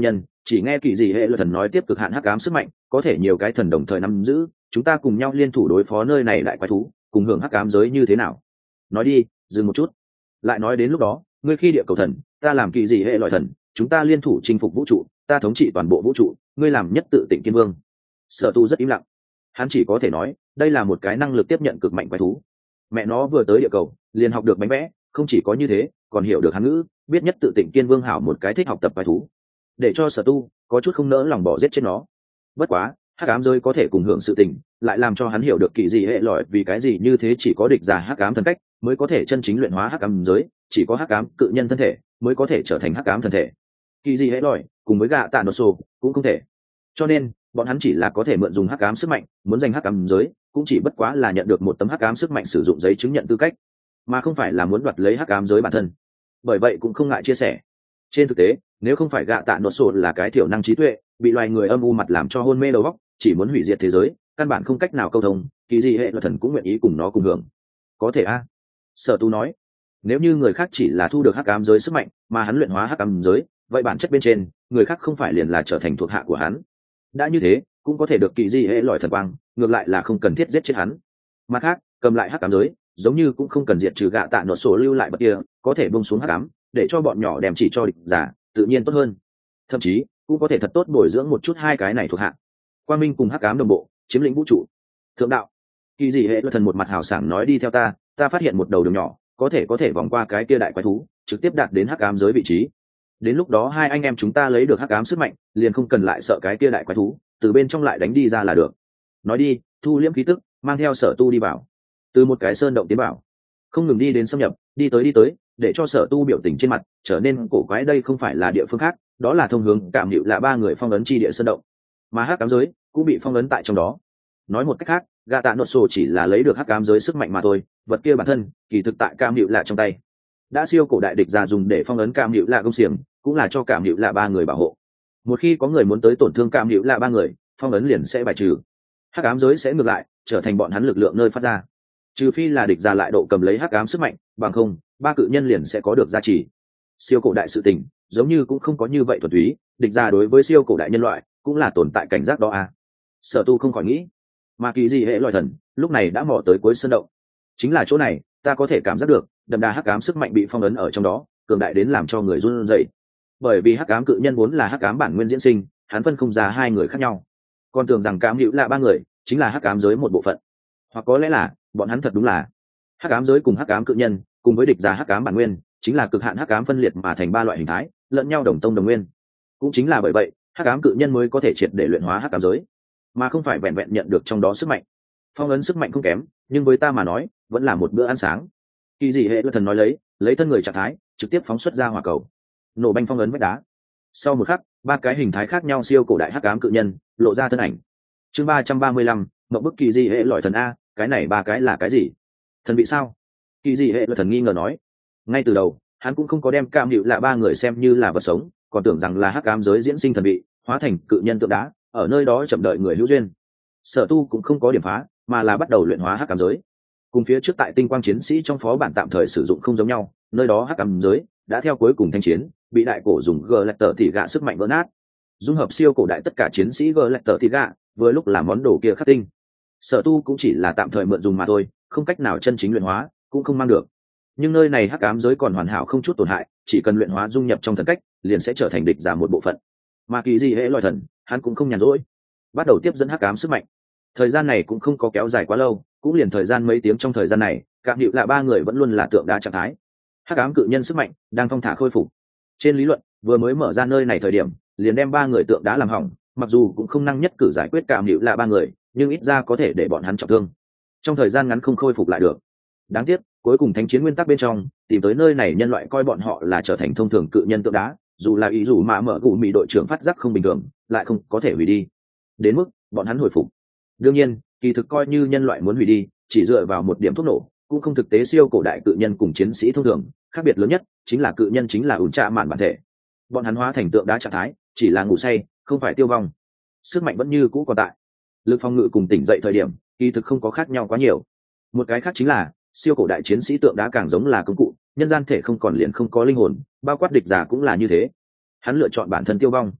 Speaker 1: Chỉ nghe kỳ dị hệ luật thần nói tiếp, cực hạn hắc ám sức mạnh có thể nhiều cái thần đồng thời nắm giữ, chúng ta cùng nhau liên thủ đối phó nơi này đại quái thú, cùng hưởng hắc ám giới như thế nào? Nói đi, dừng một chút, lại nói đến lúc đó ngươi khi địa cầu thần, ta làm kỳ dị hệ loại thần, chúng ta liên thủ chinh phục vũ trụ, ta thống trị toàn bộ vũ trụ, ngươi làm nhất tự tỉnh kiên vương. Sở Tu rất im lặng, hắn chỉ có thể nói đây là một cái năng lực tiếp nhận cực mạnh quái thú. Mẹ nó vừa tới địa cầu liền học được bánh vẽ, không chỉ có như thế còn hiểu được hán ngữ, biết nhất tự tỉnh kiên vương hảo một cái thích học tập quái thú, để cho Sở Tu có chút không nỡ lòng bỏ giết chết nó. Bất quá hắc ám giới có thể cùng hưởng sự tình, lại làm cho hắn hiểu được kỳ dị hệ lọi vì cái gì như thế, chỉ có địch giả hắc ám thần cách mới có thể chân chính luyện hóa hắc ám giới, chỉ có hắc ám cự nhân thân thể mới có thể trở thành hắc ám thân thể. Kỳ dị hệ lọi cùng với gạ tạ nô sô cũng không thể, cho nên bọn hắn chỉ là có thể mượn dùng hắc ám sức mạnh, muốn giành hắc ám giới cũng chỉ bất quá là nhận được một tấm hắc ám sức mạnh sử dụng giấy chứng nhận tư cách, mà không phải là muốn đoạt lấy hắc ám giới bản thân. Bởi vậy cũng không ngại chia sẻ. Trên thực tế nếu không phải gạ tạ nô sô là cái thiểu năng trí tuệ, bị loài người âm u mặt làm cho hôn mê đầu óc, chỉ muốn hủy diệt thế giới, căn bản không cách nào câu thông, kỳ dị hệ luật thần cũng nguyện ý cùng nó cùng hưởng. Có thể a? Sở Tu nói, nếu như người khác chỉ là thu được hắc ám giới sức mạnh, mà hắn luyện hóa hắc ám giới, vậy bản chất bên trên người khác không phải liền là trở thành thuộc hạ của hắn? Đã như thế cũng có thể được kỳ dị hệ lọi thần quang, ngược lại là không cần thiết giết chết hắn. Mặt khác cầm lại hắc ám giới giống như cũng không cần diệt trừ gạ tạ nốt sổ lưu lại bất kia, có thể buông xuống hắc ám để cho bọn nhỏ đem chỉ cho địch giả tự nhiên tốt hơn, thậm chí cũng có thể thật tốt bồi dưỡng một chút hai cái này thuộc hạ. Quang minh cùng hắc ám đồng bộ chiếm lĩnh vũ trụ. Thượng đạo, kỳ dị hệ luật thần một mặt hào sảng nói, đi theo ta, ta phát hiện một đầu đường nhỏ có thể vòng qua cái kia đại quái thú, trực tiếp đạt đến hắc ám giới vị trí. Đến lúc đó hai anh em chúng ta lấy được hắc ám sức mạnh, liền không cần lại sợ cái kia đại quái thú, từ bên trong lại đánh đi ra là được. Nói đi, thu liễm khí tức, mang theo Sở Tu đi vào. Từ một cái sơn động tiến vào, không ngừng đi đến xâm nhập, đi tới, để cho Sở Tu biểu tình trên mặt trở nên cổ quái. Đây không phải là địa phương khác, đó là thông hướng Cảm Nữu là ba người phong ấn chi địa sơn động, mà hắc ám giới cũng bị phong ấn tại trong đó. Nói một cách khác, gạ tạ nốt sổ chỉ là lấy được hắc ám giới sức mạnh mà thôi, vật kia bản thân kỳ thực tại Cảm Nữu là trong tay. Đã siêu cổ đại địch ra dùng để phong ấn Cảm Nữu là công xiềng, cũng là cho Cảm Nữu là ba người bảo hộ. Một khi có người muốn tới tổn thương Cảm Nữu là ba người, phong ấn liền sẽ bài trừ, hắc ám giới sẽ ngược lại trở thành bọn hắn lực lượng nơi phát ra. Trừ phi là địch ra lại độ cầm lấy hắc ám sức mạnh, bằng không ba cự nhân liền sẽ có được giá trị. Siêu cổ đại sự tình giống như cũng không có như vậy thuần túy, địch ra đối với siêu cổ đại nhân loại cũng là tồn tại cảnh giác đó à. Sở Tu không khỏi nghĩ, mà kỳ dị hệ loại thần lúc này đã mò tới cuối sơn động. Chính là chỗ này, ta có thể cảm giác được đậm đà hắc ám sức mạnh bị phong ấn ở trong đó, cường đại đến làm cho người run rẩy. Bởi vì hắc ám cự nhân vốn là hắc ám bản nguyên diễn sinh, hắn phân không ra hai người khác nhau, còn tưởng rằng Cảm Nữu là ba người chính là hắc ám giới một bộ phận, hoặc có lẽ là bọn hắn thật đúng là hắc ám giới cùng hắc ám cự nhân cùng với địch giả hắc ám bản nguyên chính là cực hạn hắc ám phân liệt mà thành ba loại hình thái, lẫn nhau đồng tông đồng nguyên. Cũng chính là bởi vậy hắc ám cự nhân mới có thể triệt để luyện hóa hắc ám giới, mà không phải vẹn vẹn nhận được trong đó sức mạnh. Phong ấn sức mạnh không kém, nhưng với ta mà nói vẫn là một bữa ăn sáng. Kỳ dị hệ luật thần nói, lấy thân người trạng thái trực tiếp phóng xuất ra hỏa cầu, nổ banh phong ấn vách đá. Sau một khắc, ba cái hình thái khác nhau siêu cổ đại hắc ám cự nhân lộ ra thân ảnh. Chương 335, mộng bức kỳ dị hệ lọi thần a, cái này ba cái là cái gì? Thần bị sao? Kỳ dị hệ luật thần nghi ngờ nói. Ngay từ đầu hắn cũng không có đem Cảm Nữu là ba người xem như là vật sống, còn tưởng rằng là hắc ám giới diễn sinh thần bị hóa thành cự nhân tượng đá, ở nơi đó chậm đợi người hữu duyên. Sở Tu cũng không có điểm phá, mà là bắt đầu luyện hóa hắc ám giới. Cùng phía trước tại tinh quang chiến sĩ trong phó bản tạm thời sử dụng không giống nhau, nơi đó hắc ám giới đã theo cuối cùng thanh chiến bị đại cổ dùng gờ lạch tờ thì gạ sức mạnh vỡ nát, dung hợp siêu cổ đại tất cả chiến sĩ gờ lạch tờ thì gạ vừa lúc là món đồ kia khắc tinh. Sở Tu cũng chỉ là tạm thời mượn dùng mà thôi, không cách nào chân chính luyện hóa, cũng không mang được. Nhưng nơi này hắc ám giới còn hoàn hảo không chút tổn hại, chỉ cần luyện hóa dung nhập trong thần cách liền sẽ trở thành địch giả một bộ phận. Mà kỳ dị hệ loại thần hắn cũng không nhàn rỗi, bắt đầu tiếp dẫn hắc ám sức mạnh. Thời gian này cũng không có kéo dài quá lâu, cũng liền thời gian mấy tiếng. Trong thời gian này Cảm Nữu là ba người vẫn luôn là tượng đá trạng thái, hắc ám cự nhân sức mạnh đang thong thả khôi phục. Trên lý luận vừa mới mở ra nơi này thời điểm liền đem ba người tượng đá làm hỏng, mặc dù cũng không năng nhất cử giải quyết Cảm Nữu là ba người, nhưng ít ra có thể để bọn hắn trọng thương, trong thời gian ngắn không khôi phục lại được. Đáng tiếc cuối cùng thánh chiến nguyên tắc bên trong tìm tới nơi này nhân loại coi bọn họ là trở thành thông thường cự nhân tượng đá, dù là ý dù mà mở cụ mỹ đội trưởng phát giác không bình thường lại không có thể hủy đi, đến mức bọn hắn hồi phục. Đương nhiên kỳ thực coi như nhân loại muốn hủy đi, chỉ dựa vào một điểm thuốc nổ cũng không thực tế. Siêu cổ đại cự nhân cùng chiến sĩ thông thường khác biệt lớn nhất chính là cự nhân chính là ủn trạ mạn bản thể, bọn hắn hóa thành tượng đá trạng thái chỉ là ngủ say, không phải tiêu vong, sức mạnh vẫn như cũ còn tại, lực phòng ngự cùng tỉnh dậy thời điểm kỳ thực không có khác nhau quá nhiều. Một cái khác chính là siêu cổ đại chiến sĩ tượng đá càng giống là công cụ, nhân gian thể không còn liền không có linh hồn, bao quát địch giả cũng là như thế, hắn lựa chọn bản thân tiêu vong.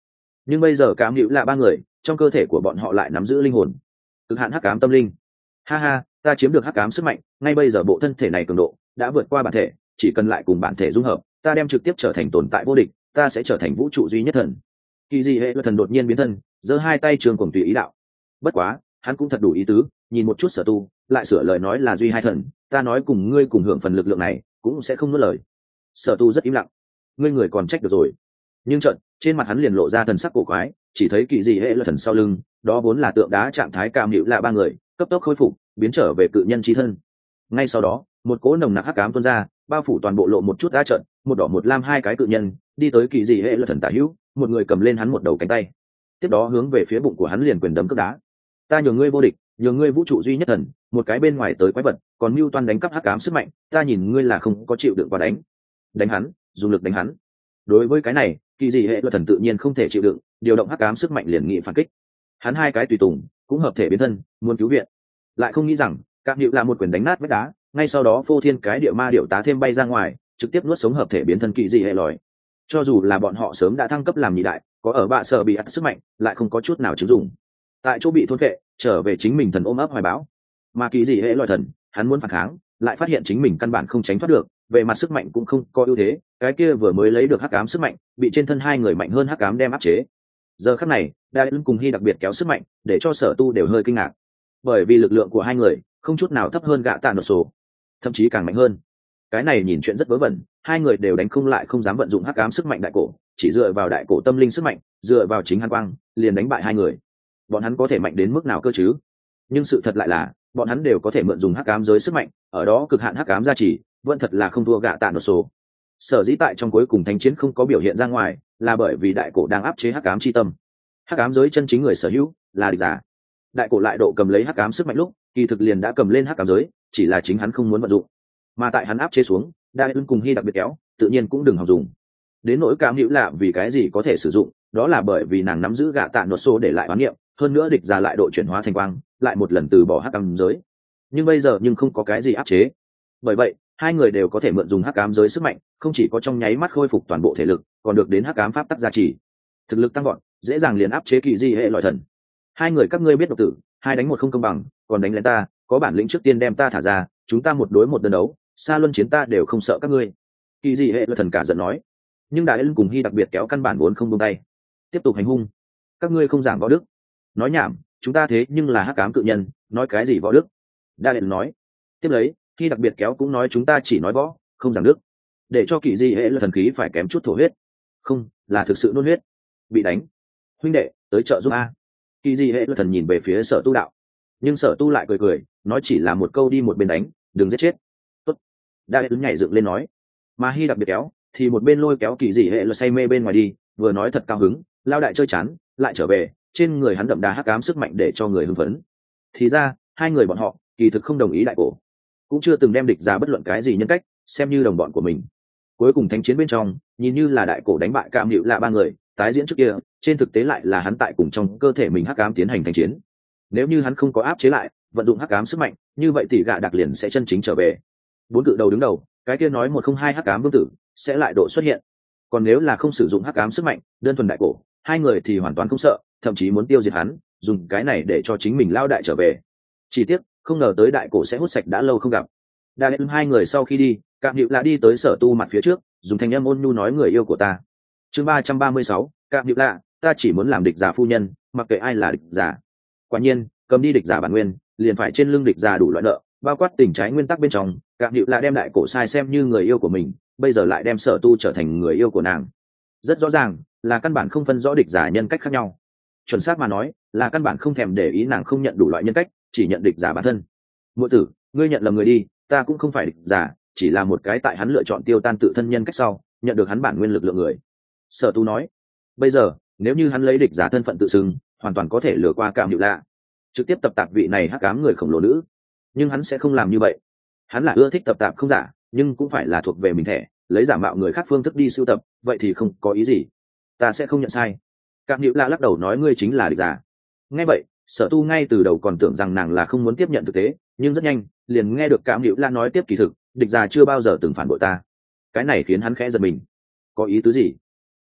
Speaker 1: nhưng bây giờ cảm hữu là ba người trong cơ thể của bọn họ lại nắm giữ linh hồn, cực hạn hắc ám tâm linh. Ha ha, ta chiếm được hắc ám sức mạnh, ngay bây giờ bộ thân thể này cường độ đã vượt qua bản thể, chỉ cần lại cùng bản thể dung hợp, ta đem trực tiếp trở thành tồn tại vô địch, ta sẽ trở thành vũ trụ duy nhất thần. Kỳ dị hệ thần đột nhiên biến thân, giơ hai tay trường cùng tùy ý đạo. Bất quá hắn cũng thật đủ ý tứ, nhìn một chút Sở Tu lại sửa lời nói là duy hai thần, ta nói cùng ngươi cùng hưởng phần lực lượng này cũng sẽ không nuốt lời. Sở Tu rất im lặng, ngươi người còn trách được rồi. Nhưng chợt trên mặt hắn liền lộ ra thần sắc cổ quái, chỉ thấy kỳ dị hệ thần sau lưng đó vốn là tượng đá trạng thái cam hữu lạ ba người cấp tốc khôi phục biến trở về cự nhân chi thân. Ngay sau đó một cỗ nồng nặc hắc ám tuôn ra, bao phủ toàn bộ lộ một chút đã trận, một đỏ một lam hai cái cự nhân đi tới kỳ dị hệ thần tả hữu, một người cầm lên hắn một đầu cánh tay, tiếp đó hướng về phía bụng của hắn liền quyền đấm cước đá. Ta nhường ngươi vô địch, nhường ngươi vũ trụ duy nhất thần, một cái bên ngoài tới quái vật còn mưu toan đánh cắp hắc ám sức mạnh, ta nhìn ngươi là không có chịu đựng và đánh hắn, dùng lực đánh hắn. Đối với cái này kỳ dị hệ thần tự nhiên không thể chịu đựng, điều động hắc ám sức mạnh liền nghị phản kích. Hắn hai cái tùy tùng cũng hợp thể biến thân muốn cứu viện, lại không nghĩ rằng các hiệu là một quyền đánh nát vách đá, ngay sau đó phô thiên cái địa ma điệu tá thêm bay ra ngoài, trực tiếp nuốt sống hợp thể biến thân kỳ dị hệ lòi. Cho dù là bọn họ sớm đã thăng cấp làm nhị đại, có ở bạ sở bị ắt sức mạnh lại không có chút nào chứng dụng, tại chỗ bị thôn vệ trở về chính mình thần ôm ấp hoài bão. Mà kỳ dị hệ lòi thần hắn muốn phản kháng, lại phát hiện chính mình căn bản không tránh thoát được, về mặt sức mạnh cũng không có ưu thế, cái kia vừa mới lấy được hắc ám sức mạnh bị trên thân hai người mạnh hơn hắc ám đem áp chế. Giờ khắc này đại ưng cùng hy đặc biệt kéo sức mạnh để cho Sở Tu đều hơi kinh ngạc, bởi vì lực lượng của hai người không chút nào thấp hơn gã tạ nổ sổ, thậm chí càng mạnh hơn. Cái này nhìn chuyện rất vớ vẩn, hai người đều đánh không lại, không dám vận dụng hắc ám sức mạnh đại cổ, chỉ dựa vào đại cổ tâm linh sức mạnh, dựa vào chính hắn quang liền đánh bại hai người. Bọn hắn có thể mạnh đến mức nào cơ chứ? Nhưng sự thật lại là bọn hắn đều có thể mượn dùng hắc ám giới sức mạnh, ở đó cực hạn hắc ám gia trì vẫn thật là không thua gã tạ nổ sổ. Sở dĩ tại trong cuối cùng thánh chiến không có biểu hiện ra ngoài, là bởi vì đại cổ đang áp chế hắc ám chi tâm. Hắc ám giới chân chính người sở hữu là địch giả. Đại cổ lại độ cầm lấy hắc ám sức mạnh lúc, kỳ thực liền đã cầm lên hắc ám giới, chỉ là chính hắn không muốn vận dụng. Mà tại hắn áp chế xuống, đại ưng cùng hy đặc biệt kéo tự nhiên cũng đừng hòng dùng. Đến nỗi cảm hữu lạ vì cái gì có thể sử dụng, đó là bởi vì nàng nắm giữ gã tạ nốt xô để lại oán niệm, hơn nữa địch giả lại độ chuyển hóa thành quang, lại một lần từ bỏ hắc ám giới. Nhưng bây giờ nhưng không có cái gì áp chế, bởi vậy hai người đều có thể mượn dùng hắc ám giới sức mạnh, không chỉ có trong nháy mắt khôi phục toàn bộ thể lực, còn được đến hắc ám pháp tắc gia trì, thực lực tăng gọn, dễ dàng liền áp chế kỳ di hệ loại thần. Hai người các ngươi biết độc tử, hai đánh một không công bằng, còn đánh lén ta, có bản lĩnh trước tiên đem ta thả ra, chúng ta một đối một đơn đấu, xa luân chiến ta đều không sợ các ngươi. Kỳ di hệ loại thần cả giận nói. Nhưng đại ân cùng hy đặc biệt kéo căn bản vốn không buông tay, tiếp tục hành hung. Các ngươi không giảng võ đức, nói nhảm, chúng ta thế nhưng là hắc ám cự nhân, nói cái gì võ đức? Đại ân nói. Tiếp lấy hy đặc biệt kéo cũng nói chúng ta chỉ nói võ không giảng đức, để cho kỳ di hệ loại thần khí phải kém chút thổ huyết, không là thực sự nôn huyết. Bị đánh, huynh đệ tới trợ giúp a. Kỳ di hệ thần nhìn về phía Sở Tu đạo, nhưng Sở Tu lại cười cười nói chỉ là một câu đi một bên đánh, đừng giết chết. Tốt. Đại ứng nhảy dựng lên nói. Mà hy đặc biệt kéo thì một bên lôi kéo kỳ di hệ say mê bên ngoài đi, vừa nói thật cao hứng, lao đại chơi chán lại trở về, trên người hắn đậm đà hắc ám sức mạnh để cho người hưng phấn. Thì ra hai người bọn họ kỳ thực không đồng ý đại cổ, cũng chưa từng đem địch ra bất luận cái gì nhân cách xem như đồng bọn của mình. Cuối cùng thánh chiến bên trong nhìn như là đại cổ đánh bại cảm hữu lạ ba người, tái diễn trước kia trên thực tế lại là hắn tại cùng trong cơ thể mình hắc ám tiến hành thành chiến. Nếu như hắn không có áp chế lại, vận dụng hắc ám sức mạnh, như vậy thì gạ đặc liền sẽ chân chính trở về. Bốn cự đầu đứng đầu, cái kia nói 102 hắc ám vương tử sẽ lại độ xuất hiện. Còn nếu là không sử dụng hắc ám sức mạnh, đơn thuần đại cổ, hai người thì hoàn toàn không sợ, thậm chí muốn tiêu diệt hắn, dùng cái này để cho chính mình lao đại trở về. Chỉ tiếc không ngờ tới đại cổ sẽ hút sạch đã lâu không gặp. Đa lệ hai người sau khi đi, Cạm Hữu Lạ đi tới Sở Tu mặt phía trước, dùng thanh âm ôn nhu nói người yêu của ta. Chương 336, Cạm Hữu Lạ, ta chỉ muốn làm địch giả phu nhân, mặc kệ ai là địch giả. Quả nhiên, cầm đi địch giả bản nguyên, liền phải trên lưng địch giả đủ loại nợ, bao quát tình trái nguyên tắc bên trong, Cạm Hữu Lạ đem đại cổ sai xem như người yêu của mình, bây giờ lại đem Sở Tu trở thành người yêu của nàng. Rất rõ ràng, là căn bản không phân rõ địch giả nhân cách khác nhau. Chuẩn xác mà nói, là căn bản không thèm để ý nàng không nhận đủ loại nhân cách, chỉ nhận địch giả bản thân. Muội tử, ngươi nhận lầm người đi, ta cũng không phải địch giả, chỉ là một cái tại hắn lựa chọn tiêu tan tự thân nhân cách sau nhận được hắn bản nguyên lực lượng người. Sở Tu nói, bây giờ nếu như hắn lấy địch giả thân phận tự xưng, hoàn toàn có thể lừa qua Cạm Hữu Lạ, trực tiếp tập tạp vị này hắc ám người khổng lồ nữ. Nhưng hắn sẽ không làm như vậy, hắn là ưa thích tập tạp không giả, nhưng cũng phải là thuộc về mình thẻ, lấy giả mạo người khác phương thức đi sưu tập, vậy thì không có ý gì. Ta sẽ không nhận sai. Cạm Hữu Lạ lắc đầu nói ngươi chính là địch giả. Nghe vậy, Sở Tu ngay từ đầu còn tưởng rằng nàng là không muốn tiếp nhận thực tế, nhưng rất nhanh liền nghe được Cạm Hữu Lạ nói tiếp kỳ thực địch giả chưa bao giờ từng phản bội ta. Cái này khiến hắn khẽ giật mình. Có ý tứ gì?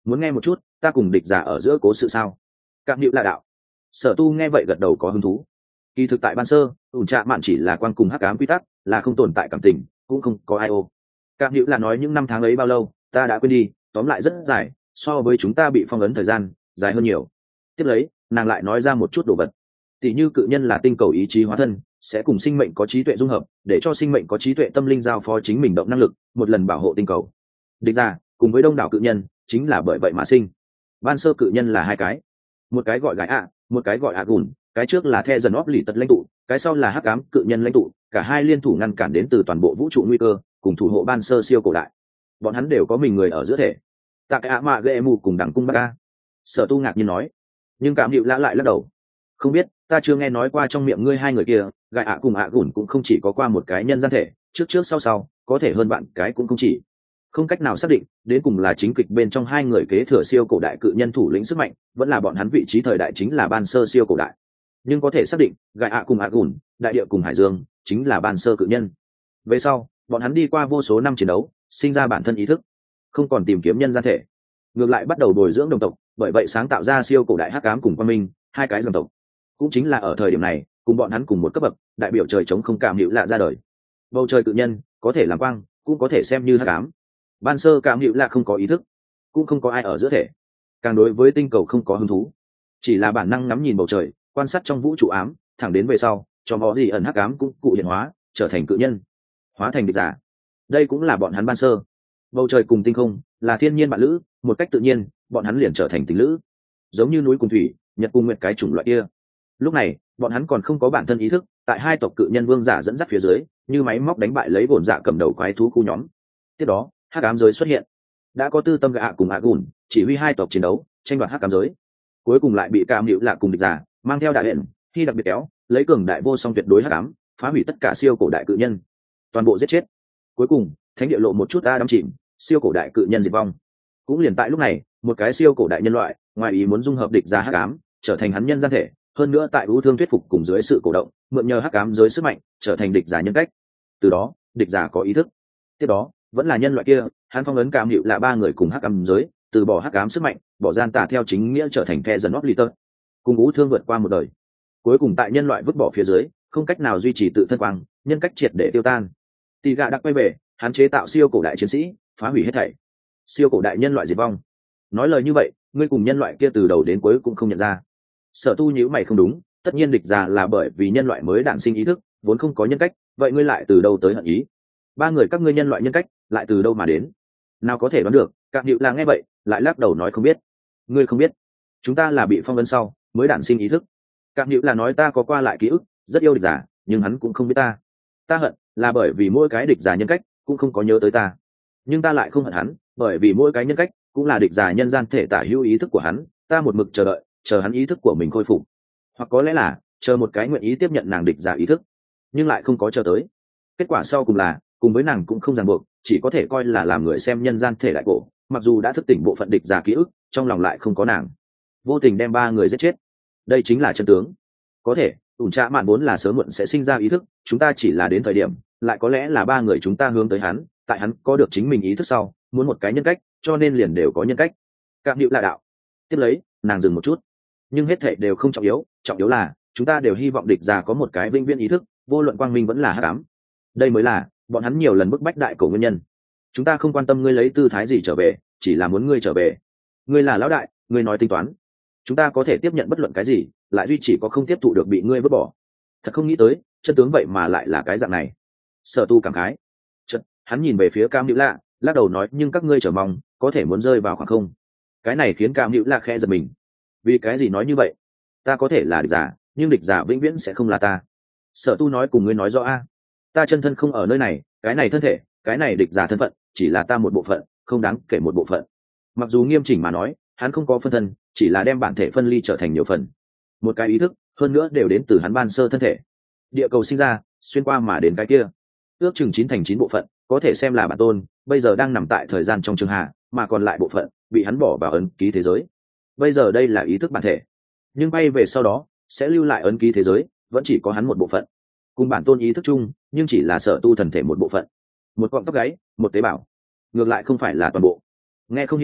Speaker 1: muốn nghe một chút ta cùng địch giả ở giữa cố sự sao? Cạm Hữu là đạo. Sở Tu nghe vậy gật đầu có hứng thú. Kỳ thực tại ban sơ ủn trạ mạn chỉ là quan cùng hắc ám quy tắc, là không tồn tại cảm tình, cũng không có ai ô. Cạm Hữu là nói những năm tháng ấy bao lâu ta đã quên đi, tóm lại rất dài, so với chúng ta bị phong ấn thời gian dài hơn nhiều. Tiếp lấy nàng lại nói ra một chút đồ vật, tỷ như cự nhân là tinh cầu ý chí hóa thân, sẽ cùng sinh mệnh có trí tuệ dung hợp, để cho sinh mệnh có trí tuệ tâm linh giao phó chính mình động năng lực, một lần bảo hộ tinh cầu. Địch giả cùng với đông đảo cự nhân chính là bởi vậy mà sinh. Ban sơ cự nhân là hai cái, một cái gọi gái ạ, một cái gọi ạ gùn, cái trước là the dần óp lì tật lãnh tụ, cái sau là hắc ám cự nhân lãnh tụ, cả hai liên thủ ngăn cản đến từ toàn bộ vũ trụ nguy cơ, cùng thủ hộ ban sơ siêu cổ đại. Bọn hắn đều có mình người ở giữa thể. Tạ cái ạ mạ ghê mù cùng đẳng cung ba. Sở Tu ngạc nhiên nói, nhưng Cạm Hữu lại lắc đầu. Không biết, ta chưa nghe nói qua trong miệng ngươi hai người kia, gái ạ cùng ạ gùn cũng không chỉ có qua một cái nhân gian thể, trước sau có thể hơn bạn cái cũng không chỉ. Không cách nào xác định đến cùng là chính kịch bên trong hai người kế thừa siêu cổ đại cự nhân thủ lĩnh sức mạnh, vẫn là bọn hắn vị trí thời đại chính là ban sơ siêu cổ đại. Nhưng có thể xác định gái ạ cùng ạ gùn, đại địa cùng hải dương chính là ban sơ cự nhân. Về sau bọn hắn đi qua vô số năm chiến đấu, sinh ra bản thân ý thức, không còn tìm kiếm nhân gian thể, ngược lại bắt đầu bồi dưỡng đồng tộc, bởi vậy sáng tạo ra siêu cổ đại hắc ám cùng quang minh hai cái dòng tộc. Cũng chính là ở thời điểm này cùng bọn hắn cùng một cấp bậc, đại biểu trời chống không Cạm Hữu lạ ra đời. Bầu trời cự nhân có thể làm quang, cũng có thể xem như hắc ám. Ban sơ Cạm Hữu lạ không có ý thức, cũng không có ai ở giữa thể, càng đối với tinh cầu không có hứng thú, chỉ là bản năng ngắm nhìn bầu trời, quan sát trong vũ trụ ám, thẳng đến về sau cho họ gì ẩn hắc ám cũng cụ hiện hóa, trở thành cự nhân, hóa thành địch giả. Đây cũng là bọn hắn ban sơ. Bầu trời cùng tinh không là thiên nhiên bạn lữ, một cách tự nhiên bọn hắn liền trở thành tình lữ, giống như núi cùng thủy, nhật cùng nguyệt cái chủng loại kia. Lúc này bọn hắn còn không có bản thân ý thức, tại hai tộc cự nhân vương giả dẫn dắt phía dưới, như máy móc đánh bại lấy bổn dạ cầm đầu quái thú khu nhóm. Tiếp đó hắc ám giới xuất hiện, đã có tư tâm gạ cùng ạ gùn chỉ huy hai tộc chiến đấu tranh đoạt hắc ám giới, cuối cùng lại bị Cạm Hữu lạ cùng địch giả mang theo đại hẹn khi đặc biệt kéo lấy cường đại vô song tuyệt đối hắc ám, phá hủy tất cả siêu cổ đại cự nhân, toàn bộ giết chết. Cuối cùng thánh địa lộ một chút đắm chìm, siêu cổ đại cự nhân diệt vong. Cũng liền tại lúc này, một cái siêu cổ đại nhân loại ngoài ý muốn dung hợp địch giả hắc ám, trở thành hắn nhân gian thể, hơn nữa tại ưu thương thuyết phục cùng dưới sự cổ động, mượn nhờ hắc ám giới sức mạnh trở thành địch giả nhân cách. Từ đó địch giả có ý thức. Tiếp đó vẫn là nhân loại kia, hắn phong ấn Cạm Hữu là ba người cùng hắc ám giới, từ bỏ hắc ám sức mạnh, bỏ gian tà theo chính nghĩa trở thành the dần óp lì tật, cùng ưu thương vượt qua một đời. Cuối cùng tại nhân loại vứt bỏ phía dưới, không cách nào duy trì tự thân quang, nhân cách triệt để tiêu tan. Tỷ gạ đặc quay về, hắn chế tạo siêu cổ đại chiến sĩ, phá hủy hết thảy, siêu cổ đại nhân loại diệt vong. Nói lời như vậy, ngươi cùng nhân loại kia từ đầu đến cuối cũng không nhận ra. Sở Tu nhíu mày không đúng, tất nhiên địch giả là bởi vì nhân loại mới đản sinh ý thức, vốn không có nhân cách, vậy ngươi lại từ đâu tới hận ý? Ba người các ngươi nhân loại nhân cách lại từ đâu mà đến? Nào có thể đoán được. Cạm Hữu là nghe vậy lại lắc đầu nói không biết. Ngươi không biết? Chúng ta là bị phong ấn sau mới đản sinh ý thức. Cạm Hữu là nói ta có qua lại ký ức, rất yêu địch giả, nhưng hắn cũng không biết ta. Ta hận là bởi vì mỗi cái địch giả nhân cách cũng không có nhớ tới ta, nhưng ta lại không hận hắn, bởi vì mỗi cái nhân cách cũng là địch giả nhân gian thể tả hữu ý thức của hắn. Ta một mực chờ đợi, chờ hắn ý thức của mình khôi phục, hoặc có lẽ là chờ một cái nguyện ý tiếp nhận nàng địch giả ý thức, nhưng lại không có chờ tới. Kết quả sau cùng là cùng với nàng cũng không ràng buộc, chỉ có thể coi là làm người xem nhân gian thể đại cổ, mặc dù đã thức tỉnh bộ phận địch giả ký ức, trong lòng lại không có nàng, vô tình đem ba người giết chết. Đây chính là chân tướng. Có thể ủn trạ mạn vốn là sớm muộn sẽ sinh ra ý thức, chúng ta chỉ là đến thời điểm, lại có lẽ là ba người chúng ta hướng tới hắn, tại hắn có được chính mình ý thức sau, muốn một cái nhân cách, cho nên liền đều có nhân cách. Cạm Hữu là đạo. Tiếp lấy nàng dừng một chút, nhưng hết thảy đều không trọng yếu, trọng yếu là chúng ta đều hy vọng địch giả có một cái vĩnh viễn ý thức, vô luận quang minh vẫn là hắc ám. Đây mới là bọn hắn nhiều lần bức bách đại cổ nguyên nhân. Chúng ta không quan tâm ngươi lấy tư thái gì trở về, chỉ là muốn ngươi trở về. Ngươi là lão đại, ngươi nói tính toán. Chúng ta có thể tiếp nhận bất luận cái gì, lại duy chỉ có không tiếp thụ được bị ngươi vứt bỏ. Thật không nghĩ tới chân tướng vậy mà lại là cái dạng này. Sở Tu cảm khái. Chợt hắn nhìn về phía Cam Hữu lạ, lắc đầu nói nhưng các ngươi chờ mong có thể muốn rơi vào khoảng không. Cái này khiến Cam Hữu lạ khẽ giật mình. Vì cái gì nói như vậy? Ta có thể là địch giả, nhưng địch giả vĩnh viễn sẽ không là ta. Sở Tu nói cùng ngươi nói rõ a. Ta chân thân không ở nơi này, cái này thân thể, cái này địch giả thân phận chỉ là ta một bộ phận, không đáng kể một bộ phận. Mặc dù nghiêm chỉnh mà nói hắn không có phân thân, chỉ là đem bản thể phân ly trở thành nhiều phần, một cái ý thức, hơn nữa đều đến từ hắn ban sơ thân thể. Địa cầu sinh ra xuyên qua mà đến cái kia, ước chừng 9/9 bộ phận có thể xem là bản tôn, bây giờ đang nằm tại thời gian trong trường hạ, mà còn lại bộ phận bị hắn bỏ vào ấn ký thế giới. Bây giờ đây là ý thức bản thể, nhưng bay về sau đó sẽ lưu lại ấn ký thế giới, vẫn chỉ có hắn một bộ phận, cùng bản tôn ý thức chung, nhưng chỉ là Sở Tu thần thể một bộ phận, một cọng tóc gáy, một tế bào, ngược lại không phải là toàn bộ. Nghe không hiểu,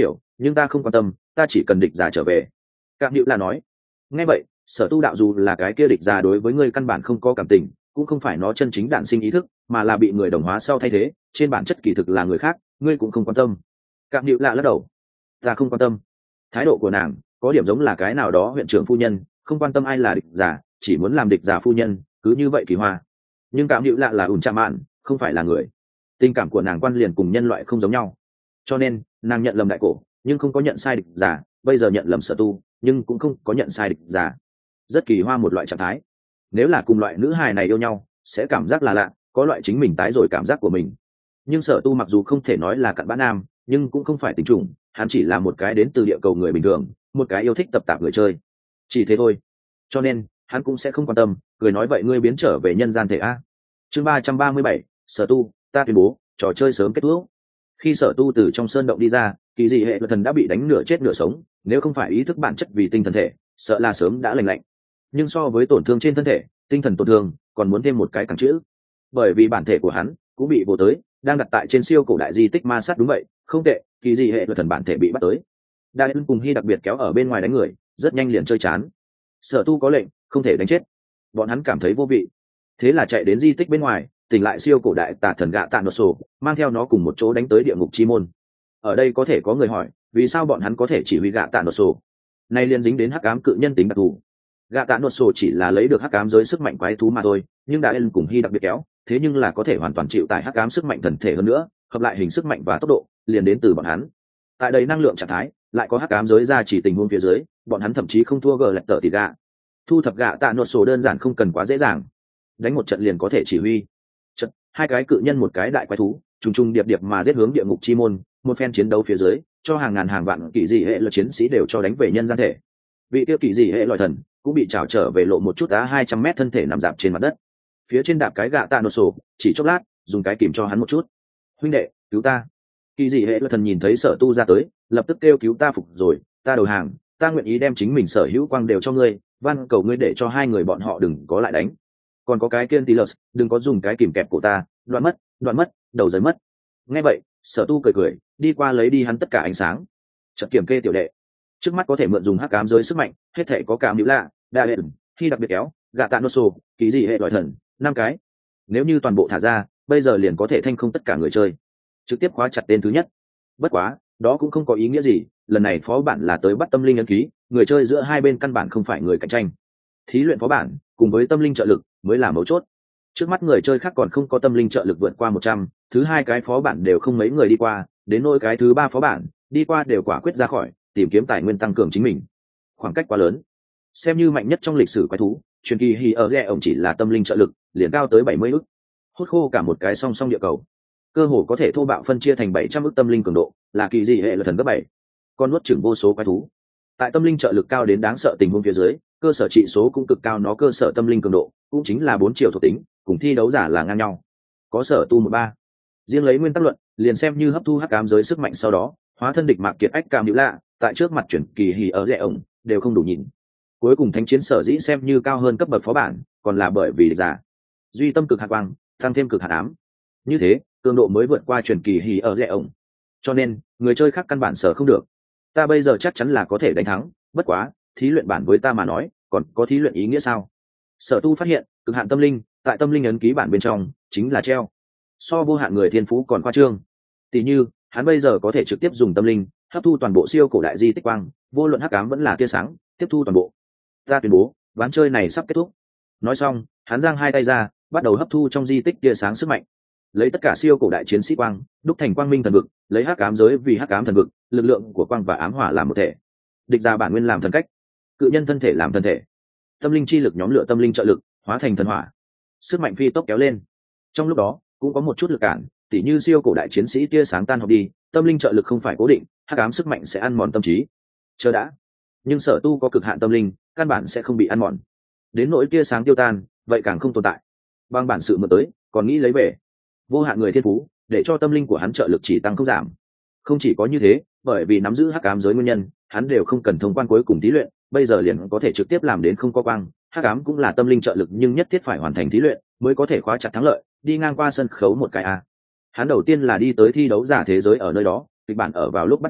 Speaker 1: nhưng ta không quan tâm, ta chỉ cần địch giả trở về. Cạm Hữu là nói. Nghe vậy, Sở Tu đạo dù là cái kia địch giả đối với ngươi căn bản không có cảm tình, cũng không phải nó chân chính đản sinh ý thức, mà là bị người đồng hóa sau thay thế, trên bản chất kỳ thực là người khác, ngươi cũng không quan tâm. Cạm Hữu lạ lắc đầu. Ta không quan tâm. Thái độ của nàng có điểm giống là cái nào đó huyện trưởng phu nhân, không quan tâm ai là địch giả, chỉ muốn làm địch giả phu nhân, cứ như vậy kỳ hoa. Nhưng Cạm Hữu lạ là ủn chạm mạn, không phải là người. Tình cảm của nàng quan liền cùng nhân loại không giống nhau, cho nên nàng nhận lầm đại cổ, nhưng không có nhận sai địch giả, bây giờ nhận lầm Sở Tu, nhưng cũng không có nhận sai địch giả. Rất kỳ hoa một loại trạng thái. Nếu là cùng loại nữ hài này yêu nhau, sẽ cảm giác là lạ, có loại chính mình tái rồi cảm giác của mình. Nhưng Sở Tu mặc dù không thể nói là cặn bã nam, nhưng cũng không phải tình trùng, hắn chỉ là một cái đến từ địa cầu người bình thường, một cái yêu thích tập tạp người chơi, chỉ thế thôi. Cho nên hắn cũng sẽ không quan tâm, cười nói vậy ngươi biến trở về nhân gian thể a. Chương 337, Sở Tu, ta tuyên bố trò chơi sớm kết thúc. Khi Sở Tu từ trong sơn động đi ra, kỳ dị hệ luật thần đã bị đánh nửa chết nửa sống, nếu không phải ý thức bản chất vì tinh thần thể, sợ là sớm đã lành lạnh. Nhưng so với tổn thương trên thân thể, tinh thần tổn thương còn muốn thêm một cái càng chữ, bởi vì bản thể của hắn cũng bị vô tới, đang đặt tại trên siêu cổ đại di tích ma sát. Đúng vậy, không tệ, kỳ dị hệ luật thần bản thể bị bắt tới. Đại ân cùng Hy đặc biệt kéo ở bên ngoài đánh người, rất nhanh liền chơi chán. Sở Tu có lệnh không thể đánh chết, bọn hắn cảm thấy vô vị, thế là chạy đến di tích bên ngoài, tỉnh lại siêu cổ đại tà thần gạ tạ nốt sổ, mang theo nó cùng một chỗ đánh tới địa ngục chi môn. Ở đây có thể có người hỏi, vì sao bọn hắn có thể chỉ huy gạ tạ nốt sổ? Nay liên dính đến hắc ám cự nhân tính đặc thù. Gạ tạ nốt sổ chỉ là lấy được hắc ám giới sức mạnh quái thú mà thôi, nhưng Đại ân cùng Hy đặc biệt kéo, thế nhưng là có thể hoàn toàn chịu tải hắc ám sức mạnh thần thể hơn nữa, hợp lại hình sức mạnh và tốc độ liền đến từ bọn hắn. Tại đây năng lượng trạng thái, lại có hắc ám giới ra chỉ tình huống phía dưới, bọn hắn thậm chí không thua gờ lẹt tờ thì gạ. Thu thập gạ tạ nốt sổ đơn giản không cần quá dễ dàng, đánh một trận liền có thể chỉ huy. Trận, hai cái cự nhân một cái đại quái thú, trùng trùng điệp điệp mà giết hướng địa ngục chi môn, một phen chiến đấu phía dưới, cho hàng ngàn hàng vạn kỳ dị hệ lực chiến sĩ đều cho đánh về nhân gian thể. Vị tiêu kỳ dị hệ loại thần cũng bị trào trở về lộ một chút đá 200 mét thân thể nằm dạp trên mặt đất. Phía trên đạp cái gạ tạ nốt sổ, chỉ chốc lát, dùng cái kìm cho hắn một chút. Huynh đệ, cứu ta! Kỳ dị hệ loại thần nhìn thấy Sở Tu ra tới, lập tức kêu cứu ta phục rồi, ta đầu hàng, ta nguyện ý đem chính mình sở hữu quang đều cho ngươi, van cầu ngươi để cho hai người bọn họ đừng có lại đánh. Còn có cái kiên Tilus, đừng có dùng cái kìm kẹp cổ ta, đoạn mất, đầu rơi mất. Nghe vậy, Sở Tu cười cười, đi qua lấy đi hắn tất cả ánh sáng. Chợt kiểm kê tiểu đệ, trước mắt có thể mượn dùng hắc ám giới sức mạnh, hết thể có Cạm Hữu lạ, Đại ân, khi đặc biệt kéo, gạ tạ nốt sổ, kỳ dị hệ loại thần, 5 cái. Nếu như toàn bộ thả ra, bây giờ liền có thể thanh không tất cả người chơi, trực tiếp khóa chặt tên thứ nhất. Bất quá, đó cũng không có ý nghĩa gì, lần này phó bản là tới bắt tâm linh ấn ký, người chơi giữa hai bên căn bản không phải người cạnh tranh. Thí luyện phó bản cùng với tâm linh trợ lực mới là mấu chốt. Trước mắt người chơi khác còn không có tâm linh trợ lực vượt qua 100, thứ hai cái phó bản đều không mấy người đi qua, đến nỗi cái thứ ba phó bản đi qua đều quả quyết ra khỏi, tìm kiếm tài nguyên tăng cường chính mình. Khoảng cách quá lớn. Xem như mạnh nhất trong lịch sử quái thú, truyền kỳ Hy ở rẻ ổng chỉ là tâm linh trợ lực liền cao tới 70 ức, hút khô cả một cái song song địa cầu, cơ hồ có thể thô bạo phân chia thành 700 ức tâm linh cường độ, là kỳ dị hệ lực thần cấp 7. Con nuốt chửng vô số quái thú. Tại tâm linh trợ lực cao đến đáng sợ tình huống phía dưới, cơ sở trị số cũng cực cao, nó cơ sở tâm linh cường độ cũng chính là 4 triệu thuộc tính, cùng thi đấu giả là ngang nhau. Có Sở Tu 13. Riêng lấy nguyên tắc luận, liền xem như hấp thu hắc ám giới sức mạnh sau đó, hóa thân địch mạc kiệt ách Cạm Hữu lạ, tại trước mặt chuyển kỳ Hỉ ở rẻ ổng đều không đủ nhìn. Cuối cùng thánh chiến sở dĩ xem như cao hơn cấp bậc phó bản, còn là bởi vì địch giả duy tâm cực hạt quang, tăng thêm cực hạt ám. Như thế, cường độ mới vượt qua chuyển kỳ Hỉ ở rẻ ổng. Cho nên, người chơi khác căn bản sở không được. Ta bây giờ chắc chắn là có thể đánh thắng, bất quá, thí luyện bản với ta mà nói, còn có thí luyện ý nghĩa sao? Sở Tu phát hiện, cực hạn tâm linh, tại tâm linh ấn ký bản bên trong, chính là treo. So vô hạn người thiên phú còn khoa trương. Tỷ như, hắn bây giờ có thể trực tiếp dùng tâm linh, hấp thu toàn bộ siêu cổ đại di tích quang, vô luận hắc ám vẫn là tia sáng, tiếp thu toàn bộ. Ta tuyên bố, ván chơi này sắp kết thúc. Nói xong, hắn giang hai tay ra, bắt đầu hấp thu trong di tích tia sáng sức mạnh. Lấy tất cả siêu cổ đại chiến sĩ quang, đúc thành quang minh thần vực, lấy hắc ám giới vì hắc ám thần vực, lực lượng của quang và ám hỏa làm một thể. Địch ra bản nguyên làm thần cách, cự nhân thân thể làm thân thể, tâm linh chi lực nhóm lửa tâm linh trợ lực, hóa thành thần hỏa, sức mạnh phi tốc kéo lên. Trong lúc đó cũng có một chút lực cản, tỉ như siêu cổ đại chiến sĩ tia sáng tan học đi, tâm linh trợ lực không phải cố định, hắc ám sức mạnh sẽ ăn mòn tâm trí. Chờ đã, nhưng Sở Tu có cực hạn tâm linh, căn bản sẽ không bị ăn mòn. Đến nỗi tia sáng tiêu tan, vậy càng không tồn tại. Bằng bản sự mượn tới, còn nghĩ lấy về. Vô hạn người thiên phú, để cho tâm linh của hắn trợ lực chỉ tăng không giảm. Không chỉ có như thế, bởi vì nắm giữ hắc ám giới nguyên nhân, hắn đều không cần thông quan cuối cùng thí luyện, bây giờ liền có thể trực tiếp làm đến không có quang. Hắc ám cũng là tâm linh trợ lực, nhưng nhất thiết phải hoàn thành thí luyện mới có thể khóa chặt thắng lợi. Đi ngang qua sân khấu một cái a. Hắn đầu tiên là đi tới thi đấu giả thế giới, ở nơi đó kịch bản ở vào lúc bắt đầu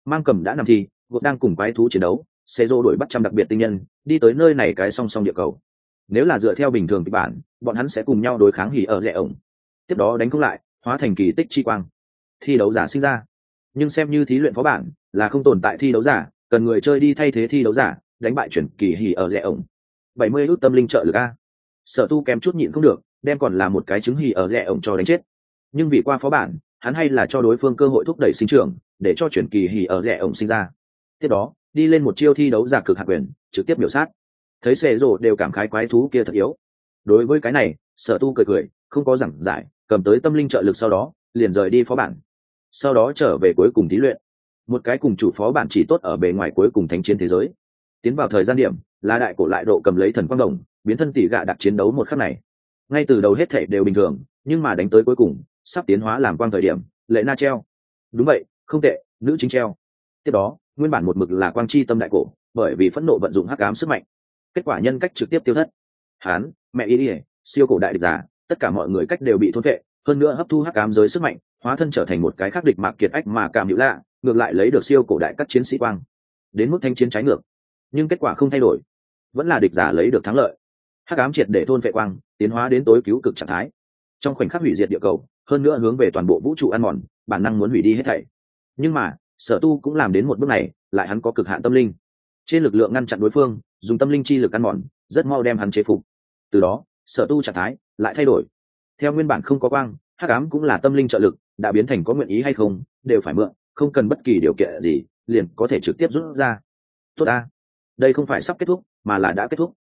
Speaker 1: Mang Cầm đã nằm thi, gột đang cùng quái thú chiến đấu, xê rô đuổi bắt trăm đặc biệt tinh nhân đi tới nơi này cái song song địa cầu. Nếu là dựa theo bình thường kịch bản, bọn hắn sẽ cùng nhau đối kháng hỉ ở rẽ ổng, tiếp đó đánh không lại, hóa thành kỳ tích chi quang, thi đấu giả sinh ra. Nhưng xem như thí luyện phó bản là không tồn tại thi đấu giả, cần người chơi đi thay thế thi đấu giả, đánh bại chuyển kỳ hỉ ở rẽ ổng. 70 ước tâm linh trợ lực a. Sở Tu kém chút nhịn không được, đem còn là một cái trứng hỉ ở rẽ ổng cho đánh chết. Nhưng vì qua phó bản, hắn hay là cho đối phương cơ hội thúc đẩy sinh trưởng, để cho chuyển kỳ hỉ ở rẽ ổng sinh ra. Tiếp đó, đi lên một chiêu thi đấu giả cực hạt quyền, trực tiếp biểu sát. Thấy xệ rồ đều cảm khái quái thú kia thật yếu. Đối với cái này, Sở Tu cười cười, không có giảng giải, cầm tới tâm linh trợ lực sau đó, liền rời đi phó bản. Sau đó trở về cuối cùng thí luyện. Một cái cùng chủ phó bản chỉ tốt ở bề ngoài cuối cùng thánh chiến thế giới. Tiến vào thời gian điểm, là đại cổ lại độ cầm lấy thần quang đồng, biến thân tỷ gạ đặt chiến đấu một khắc này. Ngay từ đầu hết thảy đều bình thường, nhưng mà đánh tới cuối cùng, sắp tiến hóa làm quang thời điểm, lệ na treo. Đúng vậy, không tệ, nữ chính treo. Tiếp đó, nguyên bản một mực là quang chi tâm đại cổ, bởi vì phẫn nộ vận dụng hắc ám sức mạnh, kết quả nhân cách trực tiếp tiêu thất. Hán, mẹ y, siêu cổ đại địch giả, tất cả mọi người cách đều bị thôn vệ, hơn nữa hấp thu hắc ám giới sức mạnh, hóa thân trở thành một cái khác địch mạc kiệt ách mà cảm hữu lạ, ngược lại lấy được siêu cổ đại các chiến sĩ quang, đến mức thanh chiến trái ngược, nhưng kết quả không thay đổi, vẫn là địch giả lấy được thắng lợi. Hắc ám triệt để thôn vệ quang, tiến hóa đến tối cứu cực trạng thái, trong khoảnh khắc hủy diệt địa cầu, hơn nữa hướng về toàn bộ vũ trụ ăn mòn, bản năng muốn hủy đi hết thảy. Nhưng mà Sở Tu cũng làm đến một bước này, lại hắn có cực hạn tâm linh, trên lực lượng ngăn chặn đối phương, dùng tâm linh chi lực ăn mòn, rất mau đem hắn chế phục. Từ đó, Sở Tu trạng thái lại thay đổi, theo nguyên bản không có quang, hắc ám cũng là tâm linh trợ lực, đã biến thành có nguyện ý hay không đều phải mượn, không cần bất kỳ điều kiện gì, liền có thể trực tiếp rút ra. Tốt a, đây không phải sắp kết thúc, mà là đã kết thúc.